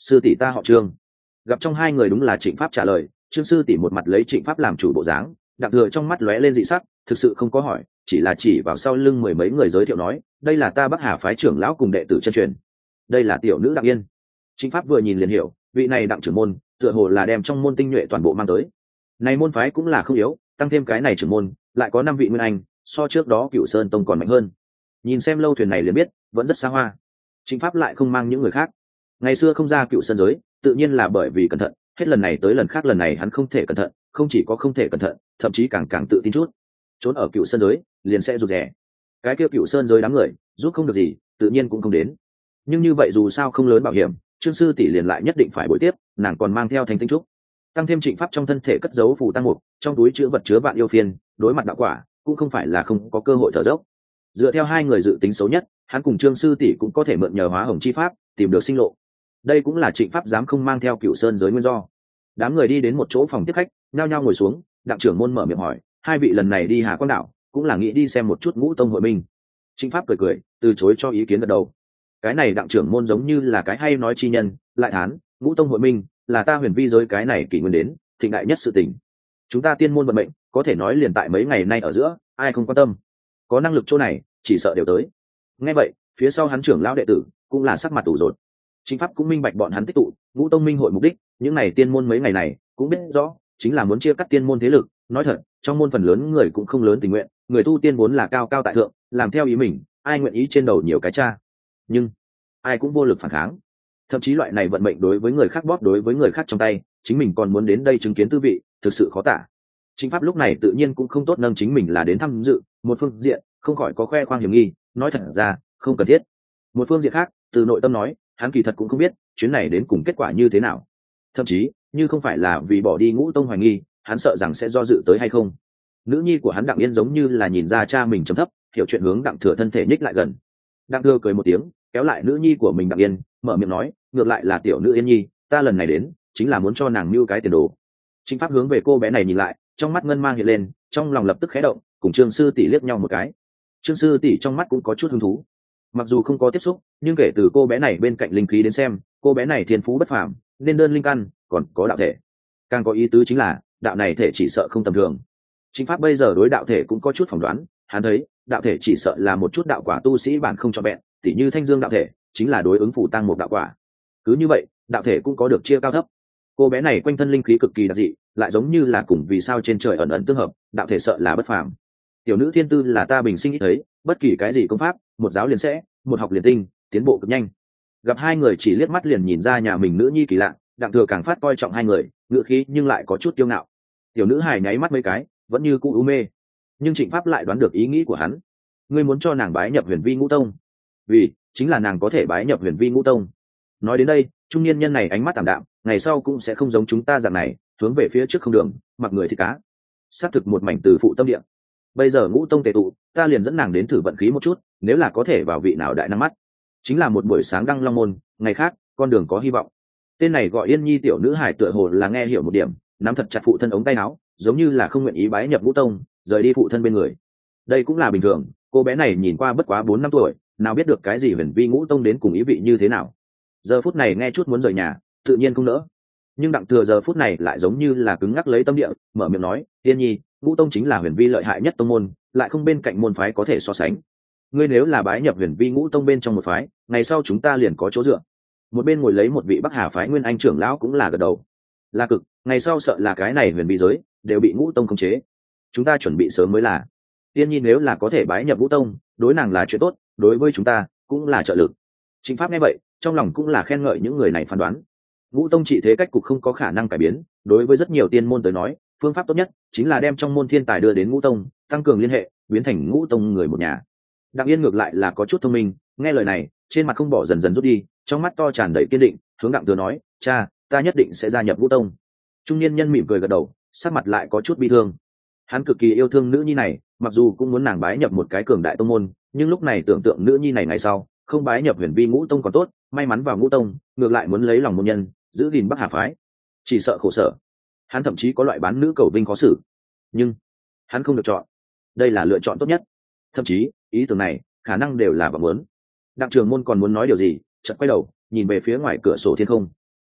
[SPEAKER 1] sư tỷ ta họ Trương. Gặp trong hai người đúng là Trịnh Pháp trả lời, Trương sư tỷ một mặt lấy Trịnh Pháp làm chủ bộ dáng, Đặng Thừa trong mắt lóe lên dị sắc, thực sự không có hỏi, chỉ là chỉ vào sau lưng mười mấy người giới thiệu nói, đây là ta Bắc Hà phái trưởng lão cùng đệ tử chân truyền, đây là tiểu nữ Đặng Yên. Trịnh Pháp vừa nhìn liền hiểu, vị này Đặng trưởng môn tựa hồ là đem trong môn tinh nhuệ toàn bộ mang tới. Này môn phái cũng là không yếu, tăng thêm cái này trưởng môn lại có năm vị nguyên anh, so trước đó Cửu Sơn tông còn mạnh hơn. Nhìn xem lâu thuyền này liền biết vẫn rất xa hoa. Trịnh Pháp lại không mang những người khác, ngày xưa không ra Cửu Sơn giới tự nhiên là bởi vì cẩn thận, hết lần này tới lần khác lần này hắn không thể cẩn thận, không chỉ có không thể cẩn thận, thậm chí càng càng tự tin chút. Trốn ở Cửu Sơn giới liền sẽ rụt rè, cái kia Cửu Sơn giới đám người giúp không được gì tự nhiên cũng không đến. Nhưng như vậy dù sao không lớn bảo hiểm, Trương sư tỷ liền lại nhất định phải bồi tiếp, nàng còn mang theo Thanh Tinh trúc, tăng thêm Trịnh Pháp trong thân thể cất giấu phù tăng mục, trong túi chứa vật chứa vạn yêu phiên, đối mặt đạo quả cũng không phải là không có cơ hội thở dốc. Dựa theo hai người dự tính xấu nhất, hắn cùng Trương sư tỷ cũng có thể mượn nhờ hóa hồng chi pháp tìm được sinh lộ. Đây cũng là Trịnh Pháp dám không mang theo Cửu Sơn giới nguyên do. Đám người đi đến một chỗ phòng tiếp khách, nhao nhao ngồi xuống, Đặng trưởng môn mở miệng hỏi, hai vị lần này đi Hà Quang đảo cũng là nghĩ đi xem một chút Ngũ tông hội minh. Trịnh Pháp cười cười từ chối cho ý kiến gật đầu. Cái này Đặng trưởng môn giống như là cái hay nói chi nhân, lại thán, Ngũ tông hội minh là ta huyền vi giới cái này kỷ nguyên đến thịnh đại nhất sự tình. Chúng ta tiên môn vận mệnh có thể nói liền tại mấy ngày nay ở giữa, ai không quan tâm, có năng lực chỗ này chỉ sợ đều tới. Nghe vậy phía sau hắn trưởng lão đệ tử cũng là sắc mặt tủ rột. Chính Pháp cũng minh bạch bọn hắn tích tụ Ngũ tông minh hội mục đích, những này tiên môn mấy ngày này cũng biết rõ chính là muốn chia cắt tiên môn thế lực. Nói thật, trong môn phần lớn người cũng không lớn tình nguyện, người tu tiên vốn là cao cao tại thượng, làm theo ý mình, ai nguyện ý trên đầu nhiều cái cha. Nhưng ai cũng vô lực phản kháng, thậm chí loại này vận mệnh đối với người khác bóp đối với người khác trong tay, chính mình còn muốn đến đây chứng kiến tư vị, thực sự khó tả. Chính Pháp lúc này tự nhiên cũng không tốt nâng chính mình là đến tham dự, một phương diện không khỏi có khoe khoang hiểm nghi, nói thật ra không cần thiết. Một phương diện khác, từ nội tâm nói, hắn kỳ thật cũng không biết chuyến này đến cùng kết quả như thế nào. Thậm chí như không phải là vì bỏ đi Ngũ tông hoài nghi, hắn sợ rằng sẽ do dự tới hay không. Nữ nhi của hắn Đặng Yên giống như là nhìn ra cha mình trầm thấp, hiểu chuyện hướng Đặng Thừa thân thể nhích lại gần. Đặng Thừa cười một tiếng, kéo lại nữ nhi của mình Đặng Yên, mở miệng nói, ngược lại là tiểu nữ Yên nhi, ta lần này đến chính là muốn cho nàng mưu cái tiền đồ. Chính Pháp hướng về cô bé này nhìn lại, trong mắt ngân mang hiện lên, trong lòng lập tức khẽ động, cùng Trương sư tỷ liếc nhau một cái. Trương sư tỷ trong mắt cũng có chút hứng thú, mặc dù không có tiếp xúc, nhưng kể từ cô bé này bên cạnh linh khí đến xem, cô bé này thiên phú bất phàm, nên đơn linh căn, còn có đạo thể. Càng có ý tứ chính là đạo này thể chỉ sợ không tầm thường. Chính Pháp bây giờ đối đạo thể cũng có chút phỏng đoán, hắn thấy đạo thể chỉ sợ là một chút đạo quả tu sĩ bản không cho bẹn, tỉ như Thanh Dương đạo thể chính là đối ứng phủ tăng một đạo quả. Cứ như vậy đạo thể cũng có được chia cao thấp. Cô bé này quanh thân linh khí cực kỳ đặc dị, lại giống như là cùng vì sao trên trời ẩn ẩn tương hợp, đạo thể sợ là bất phàm. Tiểu nữ thiên tư là ta bình sinh ít thấy, bất kỳ cái gì công pháp một giáo liền sẽ, một học liền tinh, tiến bộ cực nhanh. Gặp hai người chỉ liếc mắt liền nhìn ra nhà mình nữ nhi kỳ lạ, Đặng Thừa càng phát coi trọng hai người, ngữ khí nhưng lại có chút kiêu ngạo. Tiểu nữ hài nháy mắt mấy cái, vẫn như cũ u mê. Nhưng Trịnh Pháp lại đoán được ý nghĩ của hắn. Ngươi muốn cho nàng bái nhập Huyền Vi Ngũ tông, vì chính là nàng có thể bái nhập Huyền Vi Ngũ tông. Nói đến đây, trung niên nhân này ánh mắt tạm đạm, ngày sau cũng sẽ không giống chúng ta dạng này, hướng về phía trước không đường, mặc người thì cá. Xác thực một mảnh từ phụ tâm địa. Bây giờ Ngũ tông tề tụ, ta liền dẫn nàng đến thử vận khí một chút, nếu là có thể vào vị nào đại năng mắt, chính là một buổi sáng đăng long môn, ngày khác con đường có hy vọng. Tên này gọi Yên Nhi tiểu nữ hải tựa hồ là nghe hiểu một điểm, nắm thật chặt phụ thân ống tay áo, giống như là không nguyện ý bái nhập Ngũ tông, rời đi phụ thân bên người. Đây cũng là bình thường, cô bé này nhìn qua bất quá bốn năm tuổi, nào biết được cái gì Huyền Vi Ngũ tông đến cùng ý vị như thế nào. Giờ phút này nghe chút muốn rời nhà, tự nhiên không nỡ. Nhưng Đặng Thừa giờ phút này lại giống như là cứng ngắc lấy tâm địa, mở miệng nói, Yên Nhi, Ngũ tông chính là Huyền Vi lợi hại nhất tông môn, lại không bên cạnh môn phái có thể so sánh. Ngươi nếu là bái nhập Huyền Vi Ngũ tông bên trong một phái, ngày sau chúng ta liền có chỗ dựa. Một bên ngồi lấy một vị Bắc Hà phái nguyên anh trưởng lão cũng là gật đầu. La cực, ngày sau sợ là cái này Huyền Vi giới đều bị Ngũ tông khống chế. Chúng ta chuẩn bị sớm mới là. Tiên Nhi nếu là có thể bái nhập Ngũ tông, đối nàng là chuyện tốt, đối với chúng ta cũng là trợ lực. Trịnh Pháp nghe vậy, trong lòng cũng là khen ngợi những người này phán đoán. Ngũ tông trị thế cách cục không có khả năng cải biến, đối với rất nhiều tiên môn tới nói, phương pháp tốt nhất chính là đem trong môn thiên tài đưa đến Ngũ tông, tăng cường liên hệ, biến thành Ngũ tông người một nhà. Đặng Yên ngược lại là có chút thông minh, nghe lời này, trên mặt không bỏ dần dần rút đi, trong mắt to tràn đầy kiên định, hướng Đặng Thừa nói, cha, ta nhất định sẽ gia nhập Ngũ tông. Trung niên nhân mỉm cười gật đầu, sắc mặt lại có chút bi thương. Hắn cực kỳ yêu thương nữ nhi này, mặc dù cũng muốn nàng bái nhập một cái cường đại tông môn, nhưng lúc này tưởng tượng nữ nhi này ngày sau không bái nhập Huyền Vi Ngũ tông còn tốt, may mắn vào Ngũ tông, ngược lại muốn lấy lòng môn nhân, giữ gìn Bắc Hà phái, chỉ sợ khổ sở. Hắn thậm chí có loại bán nữ cầu vinh khó xử, nhưng hắn không được chọn, đây là lựa chọn tốt nhất. Thậm chí ý tưởng này khả năng đều là vọng muốn. Đặng Trường Môn còn muốn nói điều gì, chợt quay đầu nhìn về phía ngoài cửa sổ thiên không.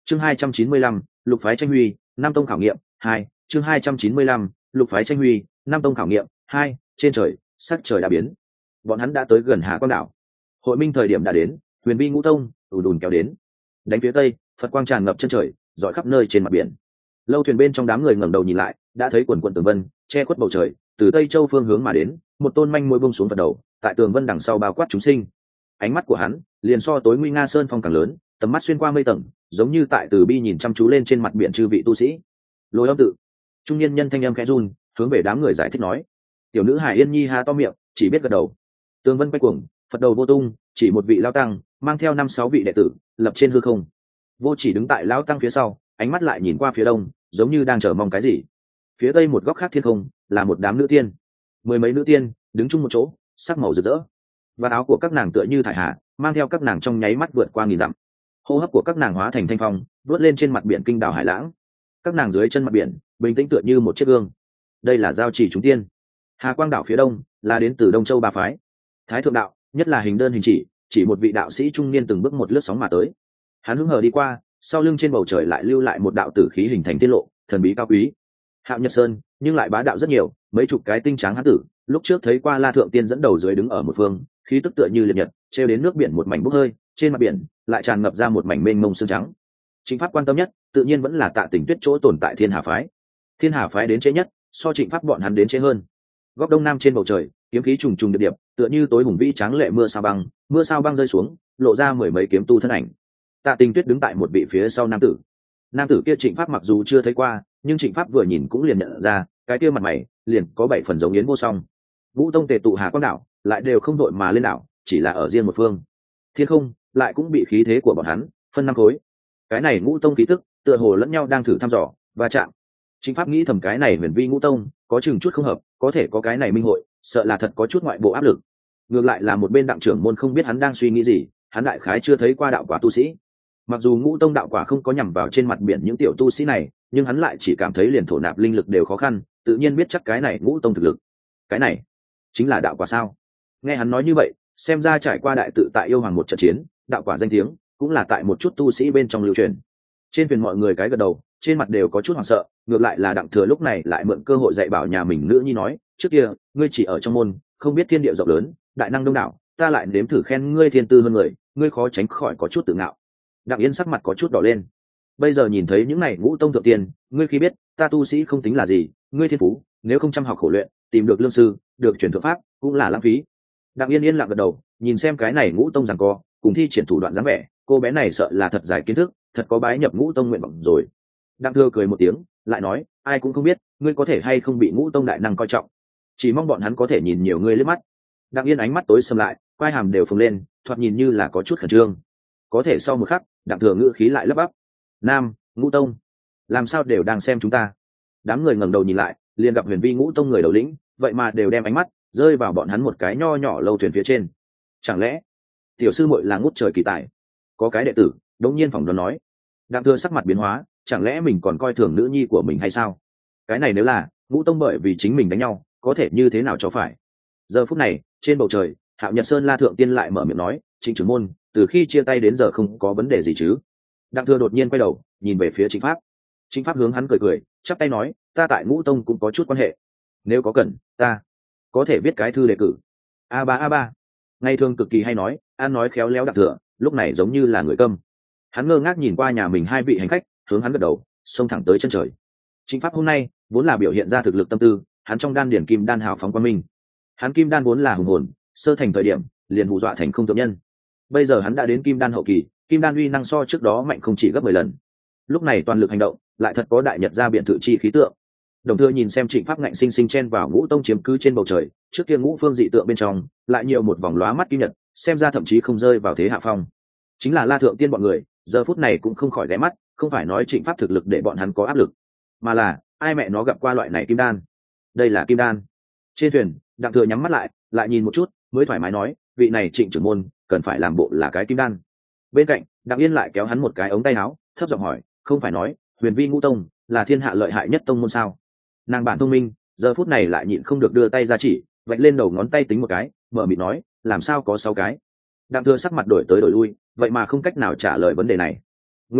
[SPEAKER 1] chương hai trăm chín mươi lăm, lục phái tranh huy, năm tông khảo nghiệm hai. Chương hai trăm chín mươi lăm, lục phái tranh huy, năm tông khảo nghiệm hai. Trên trời, sắc trời đã biến, bọn hắn đã tới gần Hà Quang đảo. Hội minh thời điểm đã đến, huyền vi ngũ tông ùn ùn kéo đến. Đánh phía tây, Phật quang tràn ngập chân trời, rọi khắp nơi trên mặt biển. Lâu thuyền bên trong đám người ngẩng đầu nhìn lại, đã thấy quần quần tường vân che khuất bầu trời, từ tây châu phương hướng mà đến, một tôn manh môi buông xuống Phật đầu, tại tường vân đằng sau bao quát chúng sinh. Ánh mắt của hắn liền so tối nguy nga sơn phong càng lớn, tầm mắt xuyên qua mây tầng, giống như tại từ bi nhìn chăm chú lên trên mặt biển chư vị tu sĩ. Lôi âm tự, trung niên nhân thanh âm khẽ run, hướng về đám người giải thích nói. Tiểu nữ Hải Yên Nhi há to miệng, chỉ biết gật đầu. Tường vân quay cuồng, Phật đầu vô tung, chỉ một vị lao tăng mang theo năm sáu vị đệ tử lập trên hư không. Vô chỉ đứng tại lao tăng phía sau, ánh mắt lại nhìn qua phía đông, giống như đang chờ mong cái gì. Phía tây một góc khác thiên không là một đám nữ tiên, mười mấy nữ tiên đứng chung một chỗ, sắc màu rực rỡ, và áo của các nàng tựa như thải hà, mang theo các nàng trong nháy mắt vượt qua nghìn dặm. Hô hấp của các nàng hóa thành thanh phong, vớt lên trên mặt biển kinh đảo hải lãng. Các nàng dưới chân mặt biển bình tĩnh tựa như một chiếc gương. Đây là giao chỉ chúng tiên. Hà Quang đảo phía đông là đến từ Đông Châu ba phái. Thái thượng đạo nhất là hình đơn hình chỉ, chỉ một vị đạo sĩ trung niên từng bước một lướt sóng mà tới. Hắn hứng hờ đi qua, sau lưng trên bầu trời lại lưu lại một đạo tử khí hình thành tiết lộ, thần bí cao quý. Hạo Nhật Sơn nhưng lại bá đạo rất nhiều, mấy chục cái tinh tráng hán tử lúc trước thấy qua La Thượng Tiên dẫn đầu dưới đứng ở một phương, khí tức tựa như liệt nhật, treo đến nước biển một mảnh bốc hơi, trên mặt biển lại tràn ngập ra một mảnh mênh mông sương trắng. Trịnh Pháp quan tâm nhất tự nhiên vẫn là Tạ Tình Tuyết chỗ tồn tại Thiên Hà phái. Thiên Hà phái đến trễ nhất, so Trịnh Pháp bọn hắn đến trễ hơn. Góc đông nam trên bầu trời, kiếm khí trùng trùng điệp điệp, tựa như tối hùng vĩ tráng lệ mưa sao băng, mưa sao băng rơi xuống, lộ ra mười mấy kiếm tu thân ảnh. Tạ Tình Tuyết đứng tại một vị phía sau nam tử. Nam tử kia Trịnh Pháp mặc dù chưa thấy qua, nhưng Trịnh Pháp vừa nhìn cũng liền nhận ra, cái kia mặt mày liền có bảy phần giống Yến Vô Song. Vũ tông tề tụ Hà Quang đảo, lại đều không đội mà lên đảo, chỉ là ở riêng một phương. Thiên không lại cũng bị khí thế của bọn hắn phân năm khối. Cái này ngũ tông khí tức, tựa hồ lẫn nhau đang thử thăm dò và chạm. Trịnh Pháp nghĩ thầm cái này huyền vi ngũ tông có chừng chút không hợp, có thể có cái này minh hội, sợ là thật có chút ngoại bộ áp lực. Ngược lại là một bên đặng trưởng môn không biết hắn đang suy nghĩ gì, hắn đại khái chưa thấy qua đạo quả tu sĩ. Mặc dù ngũ tông đạo quả không có nhằm vào trên mặt biển những tiểu tu sĩ này, nhưng hắn lại chỉ cảm thấy liền thổ nạp linh lực đều khó khăn, tự nhiên biết chắc cái này ngũ tông thực lực. Cái này chính là đạo quả sao? Nghe hắn nói như vậy, xem ra trải qua đại tự tại yêu hoàng một trận chiến, đạo quả danh tiếng cũng là tại một chút tu sĩ bên trong lưu truyền. Trên thuyền mọi người cái gật đầu, trên mặt đều có chút hoảng sợ. Ngược lại là đặng thừa lúc này lại mượn cơ hội dạy bảo nhà mình nữ nhi nói, trước kia ngươi chỉ ở trong môn, không biết thiên địa rộng lớn, đại năng đông đảo, ta lại nếm thử khen ngươi thiên tư hơn người, ngươi khó tránh khỏi có chút tự ngạo. Đặng Yên sắc mặt có chút đỏ lên. Bây giờ nhìn thấy những này ngũ tông thượng tiên, ngươi khi biết ta tu sĩ không tính là gì, ngươi thiên phú nếu không chăm học khổ luyện, tìm được lương sư, được truyền thượng pháp cũng là lãng phí. Đặng Yên yên lặng gật đầu, nhìn xem cái này ngũ tông giằng co, cùng thi triển thủ đoạn dáng vẻ, cô bé này sợ là thật giải kiến thức, thật có bái nhập ngũ tông nguyện vọng rồi. Đặng Thừa cười một tiếng, lại nói, ai cũng không biết ngươi có thể hay không bị ngũ tông đại năng coi trọng, chỉ mong bọn hắn có thể nhìn nhiều ngươi liếc mắt. Đặng Yên ánh mắt tối sầm lại, quai hàm đều phồng lên, thoạt nhìn như là có chút khẩn trương. Có thể sau một khắc, Đặng Thừa ngữ khí lại lấp bắp, nam ngũ tông làm sao đều đang xem chúng ta. Đám người ngẩng đầu nhìn lại, liền gặp huyền vi ngũ tông người đầu lĩnh, vậy mà đều đem ánh mắt rơi vào bọn hắn một cái nho nhỏ lâu thuyền phía trên. Chẳng lẽ tiểu sư muội là ngút trời kỳ tài? Có cái đệ tử đống nhiên phỏng đoán nói. Đặng Thừa sắc mặt biến hóa, chẳng lẽ mình còn coi thường nữ nhi của mình hay sao? Cái này nếu là ngũ tông bởi vì chính mình đánh nhau, có thể như thế nào cho phải? Giờ phút này trên bầu trời, Hạo Nhật Sơn La Thượng Tiên lại mở miệng nói, Trịnh trưởng môn, từ khi chia tay đến giờ không có vấn đề gì chứ? Đặng Thừa đột nhiên quay đầu nhìn về phía Trịnh Pháp. Trịnh Pháp hướng hắn cười cười, chắp tay nói, ta tại ngũ tông cũng có chút quan hệ, nếu có cần ta có thể viết cái thư đề cử. A ba a ba ngày thường cực kỳ hay nói, an nói khéo léo. Đặng Thừa lúc này giống như là người câm. Hắn ngơ ngác nhìn qua nhà mình hai vị hành khách, hướng hắn gật đầu, xông thẳng tới chân trời. Trịnh Pháp hôm nay vốn là biểu hiện ra thực lực tâm tư, hắn trong đan điển kim đan hào phóng quang minh. Hắn kim đan vốn là hùng hồn, sơ thành thời điểm liền hù dọa thành không thượng nhân. Bây giờ hắn đã đến kim đan hậu kỳ, kim đan uy năng so trước đó mạnh không chỉ gấp mười lần. Lúc này toàn lực hành động, lại thật có đại nhật ra biện tự chi khí tượng. Đồng Thừa nhìn xem Trịnh Pháp ngạnh sinh sinh chen vào ngũ tông chiếm cứ trên bầu trời, trước kia ngũ phương dị tượng bên trong lại nhiều một vòng lóa mắt kim nhật, xem ra thậm chí không rơi vào thế hạ phong. Chính là La Thượng Tiên bọn người giờ phút này cũng không khỏi ghé mắt, không phải nói Trịnh Pháp thực lực để bọn hắn có áp lực, mà là ai mẹ nó gặp qua loại này kim đan. Đây là kim đan. Trên thuyền, Đặng Thừa nhắm mắt lại, lại nhìn một chút, mới thoải mái nói, vị này Trịnh trưởng môn cần phải làm bộ là cái kim đan. Bên cạnh, Đặng Yên lại kéo hắn một cái ống tay áo, thấp giọng hỏi, không phải nói huyền vi ngũ tông là thiên hạ lợi hại nhất tông môn sao? Nàng bản thông minh, giờ phút này lại nhịn không được đưa tay ra chỉ, vạch lên đầu ngón tay tính một cái, mở miệng nói, làm sao có sáu cái? Đặng Thừa sắc mặt đổi tới đổi lui, vậy mà không cách nào trả lời vấn đề này. Nguyên lai, like,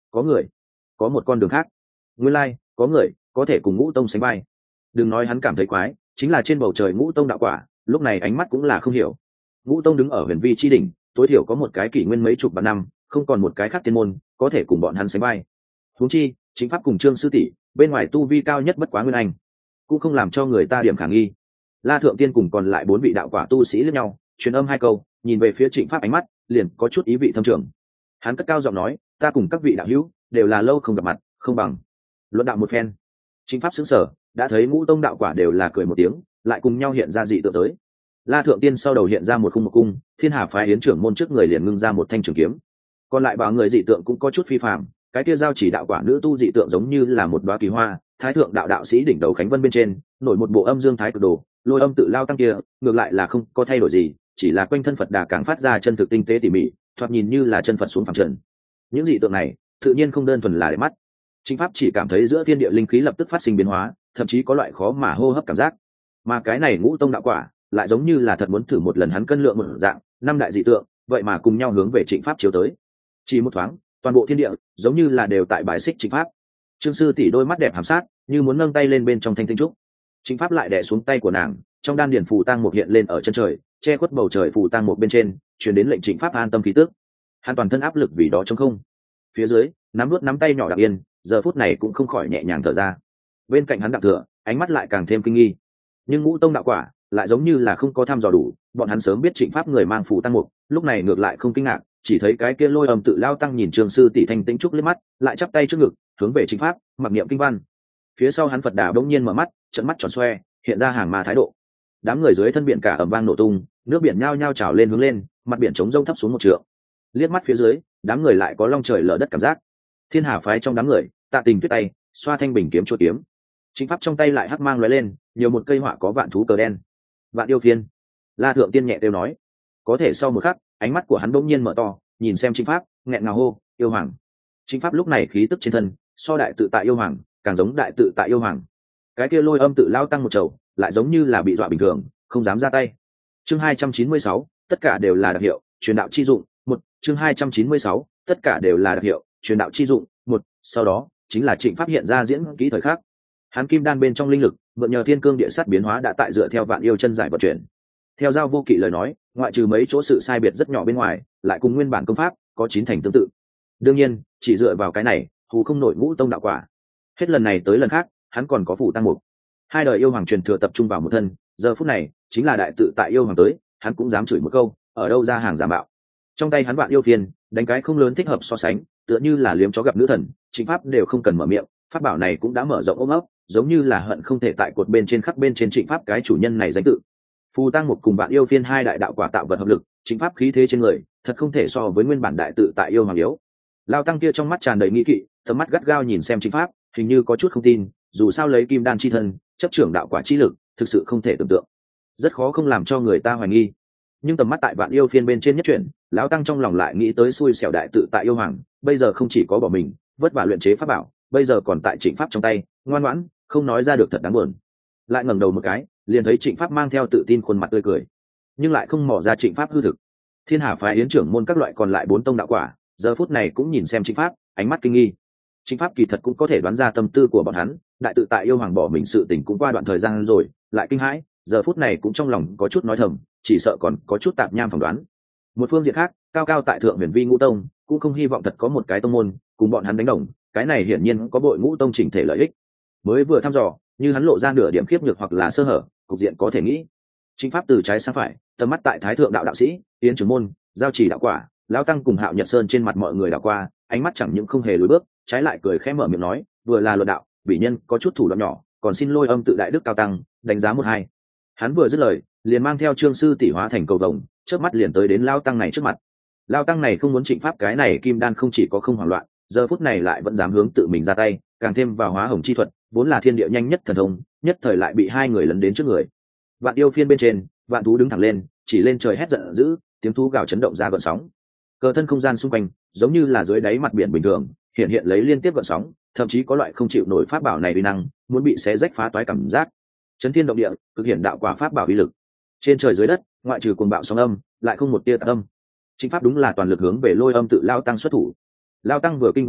[SPEAKER 1] có người, có một con đường khác. Nguyên lai có người có thể cùng ngũ tông sánh vai. Đừng nói hắn cảm thấy quái, chính là trên bầu trời ngũ tông đạo quả lúc này ánh mắt cũng là không hiểu. Ngũ tông đứng ở huyền vi chi đỉnh, tối thiểu có một cái kỷ nguyên mấy chục vạn năm, không còn một cái khác tiên môn có thể cùng bọn hắn sánh vai. Huống chi chính pháp cùng Trương sư tỷ bên ngoài tu vi cao nhất bất quá nguyên anh, cũng không làm cho người ta điểm khả nghi. La Thượng Tiên cùng còn lại bốn vị đạo quả tu sĩ lẫn nhau truyền âm hai câu, nhìn về phía Trịnh Pháp ánh mắt liền có chút ý vị thâm trường. Hắn cất cao giọng nói, ta cùng các vị đạo hữu đều là lâu không gặp mặt, không bằng luận đạo một phen. Trịnh Pháp sững sờ, đã thấy ngũ tông đạo quả đều là cười một tiếng, lại cùng nhau hiện ra dị tượng tới. La Thượng Tiên sau đầu hiện ra một khung một cung, Thiên Hà phái yến trưởng môn trước người liền ngưng ra một thanh trường kiếm. Còn lại ba người dị tượng cũng có chút phi phàm, cái kia giao chỉ đạo quả nữ tu dị tượng giống như là một đóa kỳ hoa, thái thượng đạo đạo sĩ đỉnh đầu khánh vân bên trên nổi một bộ âm dương thái cực đồ, lôi âm tự lao tăng kia ngược lại là không có thay đổi gì, chỉ là quanh thân Phật đà càng phát ra chân thực tinh tế tỉ mỉ, thoạt nhìn như là chân Phật xuống phẳng trần. Những dị tượng này tự nhiên không đơn thuần là để mắt. Chính Pháp chỉ cảm thấy giữa thiên địa linh khí lập tức phát sinh biến hóa, thậm chí có loại khó mà hô hấp cảm giác. Mà cái này ngũ tông đạo quả lại giống như là thật muốn thử một lần hắn cân lượng một dạng, năm đại dị tượng vậy mà cùng nhau hướng về Trịnh Pháp chiếu tới. Chỉ một thoáng, toàn bộ thiên địa giống như là đều tại bài xích Trịnh Pháp. Trương sư tỷ đôi mắt đẹp hàm sát, như muốn nâng tay lên bên trong thanh tinh trúc. Trịnh Pháp lại đè xuống tay của nàng, trong đan điền phù tang một hiện lên ở chân trời, che khuất bầu trời phù tang một bên trên, truyền đến lệnh Trịnh Pháp an tâm khí tức. Hắn toàn thân áp lực vì đó trống không. Phía dưới, nắm nuốt nắm tay nhỏ Đặng Yên, giờ phút này cũng không khỏi nhẹ nhàng thở ra. Bên cạnh hắn Đặng Thừa, ánh mắt lại càng thêm kinh nghi. Nhưng ngũ tông đạo quả lại giống như là không có thăm dò đủ, bọn hắn sớm biết Trịnh Pháp người mang phù tăng mục, lúc này ngược lại không kinh ngạc, chỉ thấy cái kia lôi âm tự lao tăng nhìn Trương sư tỷ thanh tĩnh trúc liếc mắt, lại chắp tay trước ngực, hướng về Trịnh Pháp mặc niệm kinh văn. Phía sau hắn Phật đà bỗng nhiên mở mắt, trận mắt tròn xoe, hiện ra hàng ma thái độ. Đám người dưới thân biển cả ầm vang nổ tung, nước biển nhao nhao trào lên hướng lên, mặt biển trống rông thấp xuống một trượng. Liếc mắt phía dưới, đám người lại có long trời lở đất cảm giác. Thiên Hà phái trong đám người, Tạ Tình tuyết tay xoa thanh bình kiếm chua kiếm. Trịnh Pháp trong tay lại hắc mang lóe lên, nhiều một cây họa có vạn thú cờ đen. Vạn yêu phiên. La Thượng Tiên nhẹ kêu nói. Có thể sau một khắc, ánh mắt của hắn bỗng nhiên mở to, nhìn xem Trịnh Pháp, nghẹn ngào hô, yêu hoàng. Trịnh Pháp lúc này khí tức trên thân, so đại tự tại yêu hoàng, càng giống đại tự tại yêu hoàng. Cái kia lôi âm tự lao tăng một chầu, lại giống như là bị dọa bình thường, không dám ra tay. Chương hai trăm chín mươi sáu, tất cả đều là đặc hiệu, truyền đạo chi dụng. Một, chương hai trăm chín mươi sáu, tất cả đều là đặc hiệu, truyền đạo chi dụng. Một, sau đó chính là Trịnh Pháp hiện ra diễn kỹ thời khắc. Hắn kim đan bên trong linh lực, mượn nhờ thiên cương địa sát biến hóa đã tại dựa theo vạn yêu chân giải vận chuyển. Theo Giao Vô Kỵ lời nói, ngoại trừ mấy chỗ sự sai biệt rất nhỏ bên ngoài, lại cùng nguyên bản công pháp có chín thành tương tự. Đương nhiên, chỉ dựa vào cái này, hù không nổi ngũ tông đạo quả. Hết lần này tới lần khác, hắn còn có phủ tăng mục. Hai đời yêu hoàng truyền thừa tập trung vào một thân, giờ phút này chính là đại tự tại yêu hoàng tới, hắn cũng dám chửi một câu, ở đâu ra hàng giả mạo. Trong tay hắn vạn yêu phiên, đánh cái không lớn thích hợp so sánh, tựa như là liếm chó gặp nữ thần, Trịnh Pháp đều không cần mở miệng, pháp bảo này cũng đã mở rộng ôm ấp, giống như là hận không thể tại cột bên trên khắc bên trên Trịnh Pháp cái chủ nhân này danh tự. Phù tăng một cùng vạn yêu phiên hai đại đạo quả tạo vật hợp lực, Trịnh Pháp khí thế trên người, thật không thể so với nguyên bản đại tự tại yêu hoàng yếu. Lao tăng kia trong mắt tràn đầy nghi kỵ, tầm mắt gắt gao nhìn xem Trịnh Pháp, hình như có chút không tin, dù sao lấy kim đan chi thân, chấp trưởng đạo quả chi lực, thực sự không thể tưởng tượng, rất khó không làm cho người ta hoài nghi. Nhưng tầm mắt tại vạn yêu phiên bên trên nhất chuyển, lão tăng trong lòng lại nghĩ tới xui xẻo đại tự tại yêu hoàng, bây giờ không chỉ có bỏ mình vất vả luyện chế pháp bảo, bây giờ còn tại Trịnh Pháp trong tay, ngoan ngoãn không nói ra được, thật đáng buồn. Lại ngẩng đầu một cái, liền thấy Trịnh Pháp mang theo tự tin khuôn mặt tươi cười, nhưng lại không mò ra Trịnh Pháp hư thực. Thiên Hà phái yến trưởng môn các loại còn lại bốn tông đạo quả, giờ phút này cũng nhìn xem Trịnh Pháp, ánh mắt kinh nghi. Trịnh Pháp kỳ thật cũng có thể đoán ra tâm tư của bọn hắn, đại tự tại yêu hoàng bỏ mình sự tình cũng qua đoạn thời gian rồi, lại kinh hãi, giờ phút này cũng trong lòng có chút nói thầm, chỉ sợ còn có chút tạp nham phỏng đoán. Một phương diện khác, cao cao tại thượng huyền vi ngũ tông cũng không hy vọng thật có một cái tông môn cùng bọn hắn đánh đồng, cái này hiển nhiên có bội ngũ tông chỉnh thể lợi ích. Mới vừa thăm dò, như hắn lộ ra nửa điểm khiếp nhược hoặc là sơ hở, cục diện có thể nghĩ. Trịnh Pháp từ trái sang phải, tầm mắt tại thái thượng đạo đạo sĩ, yến trưởng môn, giao chỉ đạo quả, lão tăng cùng Hạo Nhật Sơn trên mặt mọi người đảo qua, ánh mắt chẳng những không hề lùi bước, trái lại cười khẽ mở miệng nói, vừa là luận đạo, bị nhân có chút thủ đoạn nhỏ, còn xin lôi âm tự đại đức cao tăng đánh giá một hai. Hắn vừa dứt lời, liền mang theo Trương sư tỷ hóa thành cầu vồng, chớp mắt liền tới đến lao tăng này trước mặt. Lao tăng này không muốn Trịnh Pháp cái này kim đan không chỉ có không hoảng loạn, giờ phút này lại vẫn dám hướng tự mình ra tay, càng thêm vào hóa hồng chi thuật, vốn là thiên địa nhanh nhất thần thông, nhất thời lại bị hai người lấn đến trước người. Vạn yêu phiên bên trên, vạn thú đứng thẳng lên, chỉ lên trời hét giận dữ, tiếng thú gào chấn động ra gợn sóng. Cờ thân không gian xung quanh, giống như là dưới đáy mặt biển bình thường, hiện hiện lấy liên tiếp gợn sóng, thậm chí có loại không chịu nổi pháp bảo này uy năng, muốn bị xé rách phá toái cảm giác. Chấn thiên động địa, thực hiện đạo quả pháp bảo uy lực. Trên trời dưới đất, ngoại trừ cuồng bạo sóng âm, lại không một tia tạp âm. Trịnh Pháp đúng là toàn lực hướng về lôi âm tự lao tăng xuất thủ. Lao tăng vừa kinh vừa sợ,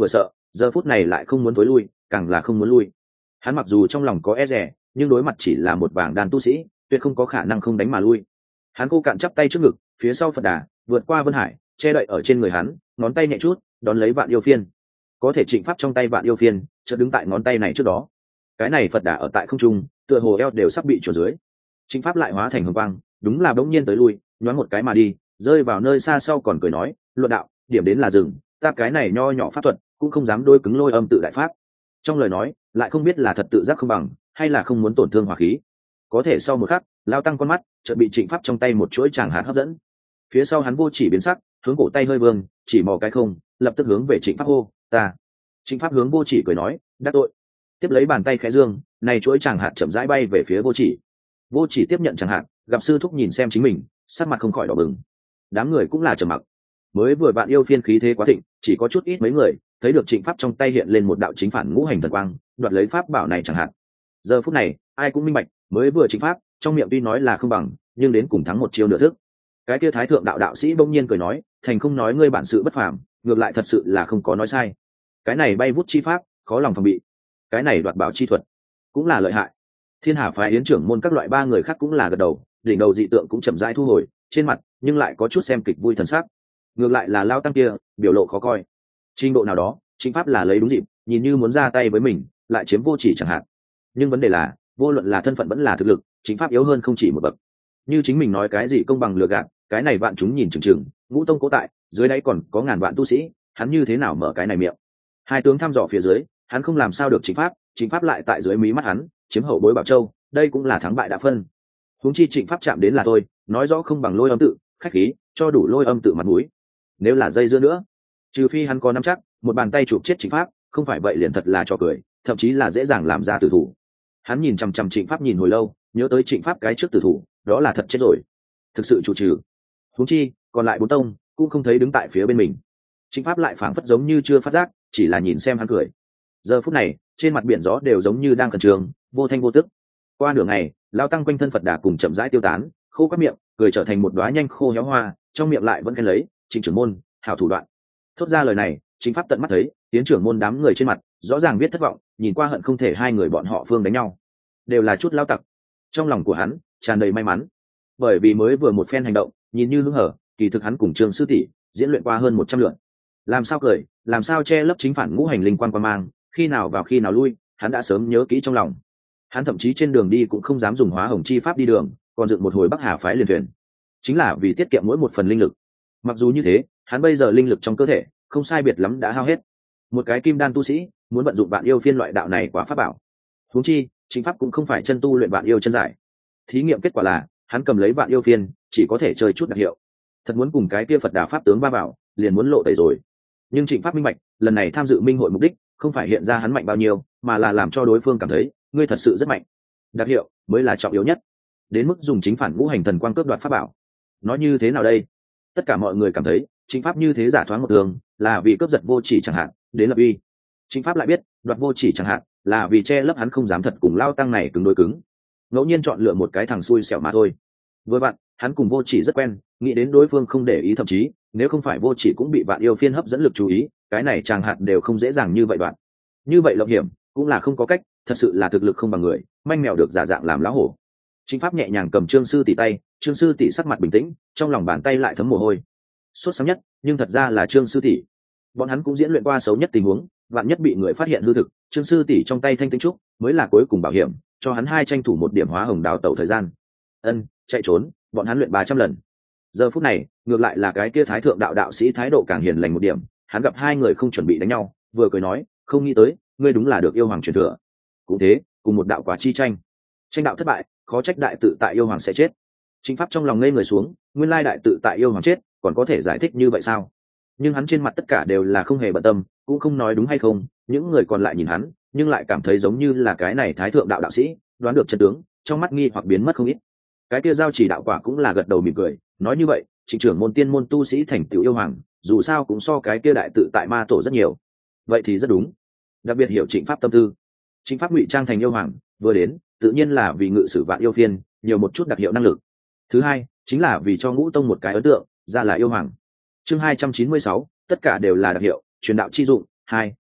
[SPEAKER 1] giờ phút này lại không muốn tối lui, càng là không muốn lui. Hắn mặc dù trong lòng có e dè, nhưng đối mặt chỉ là một vàng đàn tu sĩ, tuyệt không có khả năng không đánh mà lui. Hắn cô cạn chắp tay trước ngực, phía sau Phật Đà vượt qua Vân Hải, che đậy ở trên người hắn, ngón tay nhẹ chút đón lấy Vạn Yêu Phiên. Có thể Trịnh Pháp trong tay Vạn Yêu Phiên chợt đứng tại ngón tay này trước đó. Cái này Phật Đà ở tại không trung, tựa hồ eo đều sắp bị chuột dưới. Trịnh Pháp lại hóa thành hồng quang, đúng là bỗng nhiên tới lui, nhoáng một cái mà đi, rơi vào nơi xa sau còn cười nói, luận đạo, điểm đến là dừng, ta cái này nho nhỏ pháp thuật cũng không dám đôi cứng lôi âm tự đại pháp. Trong lời nói lại không biết là thật tự giác không bằng, hay là không muốn tổn thương hỏa khí. Có thể sau một khắc, lao tăng con mắt chợt bị Trịnh Pháp trong tay một chuỗi tràng hạt hấp dẫn. Phía sau hắn vô chỉ biến sắc, hướng cổ tay hơi vương, chỉ mò cái không, lập tức hướng về Trịnh Pháp hô, ta. Trịnh Pháp hướng vô chỉ cười nói, đắc tội. Tiếp lấy bàn tay khẽ dương, này chuỗi tràng hạt chậm rãi bay về phía vô chỉ. Vô chỉ tiếp nhận tràng hạt, gặp sư thúc nhìn xem chính mình, sắc mặt không khỏi đỏ bừng. Đám người cũng là trầm mặc. Mới vừa Vạn Yêu Phiên khí thế quá thịnh, chỉ có chút ít mấy người thấy được Trịnh Pháp trong tay hiện lên một đạo chính phản ngũ hành thần quang, đoạt lấy pháp bảo này chẳng hạn. Giờ phút này, ai cũng minh bạch, mới vừa Trịnh Pháp trong miệng tuy nói là không bằng, nhưng đến cùng thắng một chiêu nửa thức. Cái kia thái thượng đạo đạo sĩ bỗng nhiên cười nói, thành không nói ngươi bản sự bất phàm, ngược lại thật sự là không có nói sai. Cái này bay vút chi pháp, khó lòng phòng bị. Cái này đoạt bảo chi thuật, cũng là lợi hại. Thiên Hà phái yến trưởng môn các loại ba người khác cũng là gật đầu, đỉnh đầu dị tượng cũng chậm rãi thu hồi, trên mặt nhưng lại có chút xem kịch vui thần sắc. Ngược lại là lao tăng kia, biểu lộ khó coi. Trình độ nào đó, Trịnh Pháp là lấy đúng dịp, nhìn như muốn ra tay với mình, lại chiếm vô chỉ chẳng hạn. Nhưng vấn đề là, vô luận là thân phận vẫn là thực lực, Trịnh Pháp yếu hơn không chỉ một bậc. Như chính mình nói cái gì công bằng lừa gạt, cái này vạn chúng nhìn chừng chừng, ngũ tông cố tại, dưới đáy còn có ngàn vạn tu sĩ, hắn như thế nào mở cái này miệng? Hai tướng thăm dò phía dưới, hắn không làm sao được Trịnh Pháp, Trịnh Pháp lại tại dưới mí mắt hắn, chiếm hậu bối Bảo Châu, đây cũng là thắng bại đã phân. Huống chi Trịnh Pháp chạm đến là thôi, nói rõ không bằng lôi âm tự, khách khí, cho đủ lôi âm tự mặt mũi. Nếu là dây dưa nữa, trừ phi hắn có nắm chắc, một bàn tay chụp chết Trịnh Pháp, không phải vậy liền thật là trò cười, thậm chí là dễ dàng làm ra tử thủ. Hắn nhìn chằm chằm Trịnh Pháp nhìn hồi lâu, nhớ tới Trịnh Pháp cái trước tử thủ, đó là thật chết rồi, thực sự chủ trừ. Huống chi, còn lại bốn tông cũng không thấy đứng tại phía bên mình. Trịnh Pháp lại phảng phất giống như chưa phát giác, chỉ là nhìn xem hắn cười. Giờ phút này, trên mặt biển gió đều giống như đang khẩn trương, vô thanh vô tức. Qua nửa ngày, lao tăng quanh thân Phật Đà cùng chậm rãi tiêu tán, khô các miệng, cười trở thành một đóa nhanh khô héo hoa, trong miệng lại vẫn khen lấy, Trịnh trưởng môn, hảo thủ đoạn. Thốt ra lời này, Trịnh Pháp tận mắt thấy, tiến trưởng môn đám người trên mặt, rõ ràng biết thất vọng, nhìn qua hận không thể hai người bọn họ phương đánh nhau. Đều là chút lao tặc. Trong lòng của hắn tràn đầy may mắn, bởi vì mới vừa một phen hành động, nhìn như hứng hở, kỳ thực hắn cùng Trương sư tỷ diễn luyện qua hơn một trăm lượt. Làm sao cười, làm sao che lấp chính phản ngũ hành linh quan quan mang, khi nào vào khi nào lui, hắn đã sớm nhớ kỹ trong lòng. Hắn thậm chí trên đường đi cũng không dám dùng hóa hồng chi pháp đi đường, còn dựng một hồi Bắc Hà phái liền thuyền, chính là vì tiết kiệm mỗi một phần linh lực. Mặc dù như thế, hắn bây giờ linh lực trong cơ thể không sai biệt lắm đã hao hết. Một cái kim đan tu sĩ muốn vận dụng Vạn Yêu Phiên loại đạo này quả pháp bảo, huống chi Trịnh Pháp cũng không phải chân tu luyện Vạn Yêu chân giải. Thí nghiệm kết quả là hắn cầm lấy Vạn Yêu Phiên chỉ có thể chơi chút đặc hiệu, thật muốn cùng cái kia Phật Đà pháp tướng va vào, liền muốn lộ tẩy rồi. Nhưng Trịnh Pháp minh bạch, lần này tham dự minh hội mục đích không phải hiện ra hắn mạnh bao nhiêu, mà là làm cho đối phương cảm thấy ngươi thật sự rất mạnh. Đặc hiệu mới là trọng yếu nhất, đến mức dùng chính phản ngũ hành thần quang cướp đoạt pháp bảo. Nói như thế nào đây? Tất cả mọi người cảm thấy Trịnh Pháp như thế giả thoáng một tường là vì cướp giật vô chỉ chẳng hạn, đến lập uy. Trịnh Pháp lại biết đoạt vô chỉ chẳng hạn là vì che lấp hắn không dám thật cùng lao tăng này cứng đối cứng, ngẫu nhiên chọn lựa một cái thằng xui xẻo mà thôi. Với bạn, hắn cùng vô chỉ rất quen, nghĩ đến đối phương không để ý, thậm chí nếu không phải vô chỉ cũng bị Vạn Yêu Phiên hấp dẫn lực chú ý, cái này chàng hạt đều không dễ dàng như vậy đoạn. Như vậy lộng hiểm cũng là không có cách, thật sự là thực lực không bằng người, manh mèo được giả dạng làm lá hổ. Trịnh Pháp nhẹ nhàng cầm Trương sư tỷ tay, Trương sư tỷ sắc mặt bình tĩnh, trong lòng bàn tay lại thấm mồ hôi. Sốt sáng nhất, nhưng thật ra là Trương sư tỷ. Bọn hắn cũng diễn luyện qua xấu nhất tình huống, vạn nhất bị người phát hiện hư thực, Trương sư tỷ trong tay thanh tinh trúc mới là cuối cùng bảo hiểm, cho hắn hai tranh thủ một điểm hóa hồng đào tẩu thời gian. Ân, chạy trốn, bọn hắn luyện ba trăm lần. Giờ phút này, ngược lại là cái kia thái thượng đạo đạo sĩ thái độ càng hiền lành một điểm, hắn gặp hai người không chuẩn bị đánh nhau, vừa cười nói, không nghĩ tới, ngươi đúng là được yêu hoàng truyền thừa. Cũng thế, cùng một đạo quả chi tranh, tranh đạo thất bại, khó trách đại tự tại yêu hoàng sẽ chết. Trịnh Pháp trong lòng ngây người xuống, nguyên lai đại tự tại yêu hoàng chết, còn có thể giải thích như vậy sao? Nhưng hắn trên mặt tất cả đều là không hề bận tâm, cũng không nói đúng hay không. Những người còn lại nhìn hắn, nhưng lại cảm thấy giống như là cái này thái thượng đạo đạo sĩ đoán được chân tướng, trong mắt nghi hoặc biến mất không ít. Cái kia giao chỉ đạo quả cũng là gật đầu mỉm cười, nói như vậy, Trịnh trưởng môn tiên môn tu sĩ thành tựu yêu hoàng, dù sao cũng so cái kia đại tự tại ma tổ rất nhiều. Vậy thì rất đúng, đặc biệt hiểu Trịnh Pháp tâm tư. Trịnh Pháp ngụy trang thành yêu hoàng vừa đến, tự nhiên là vì ngự sử Vạn Yêu Phiên nhiều một chút đặc hiệu năng lực. Thứ hai chính là vì cho ngũ tông một cái ấn tượng ra là yêu hoàng. Chương hai trăm chín mươi sáu, tất cả đều là đặc hiệu, truyền đạo chi dụng. Hai,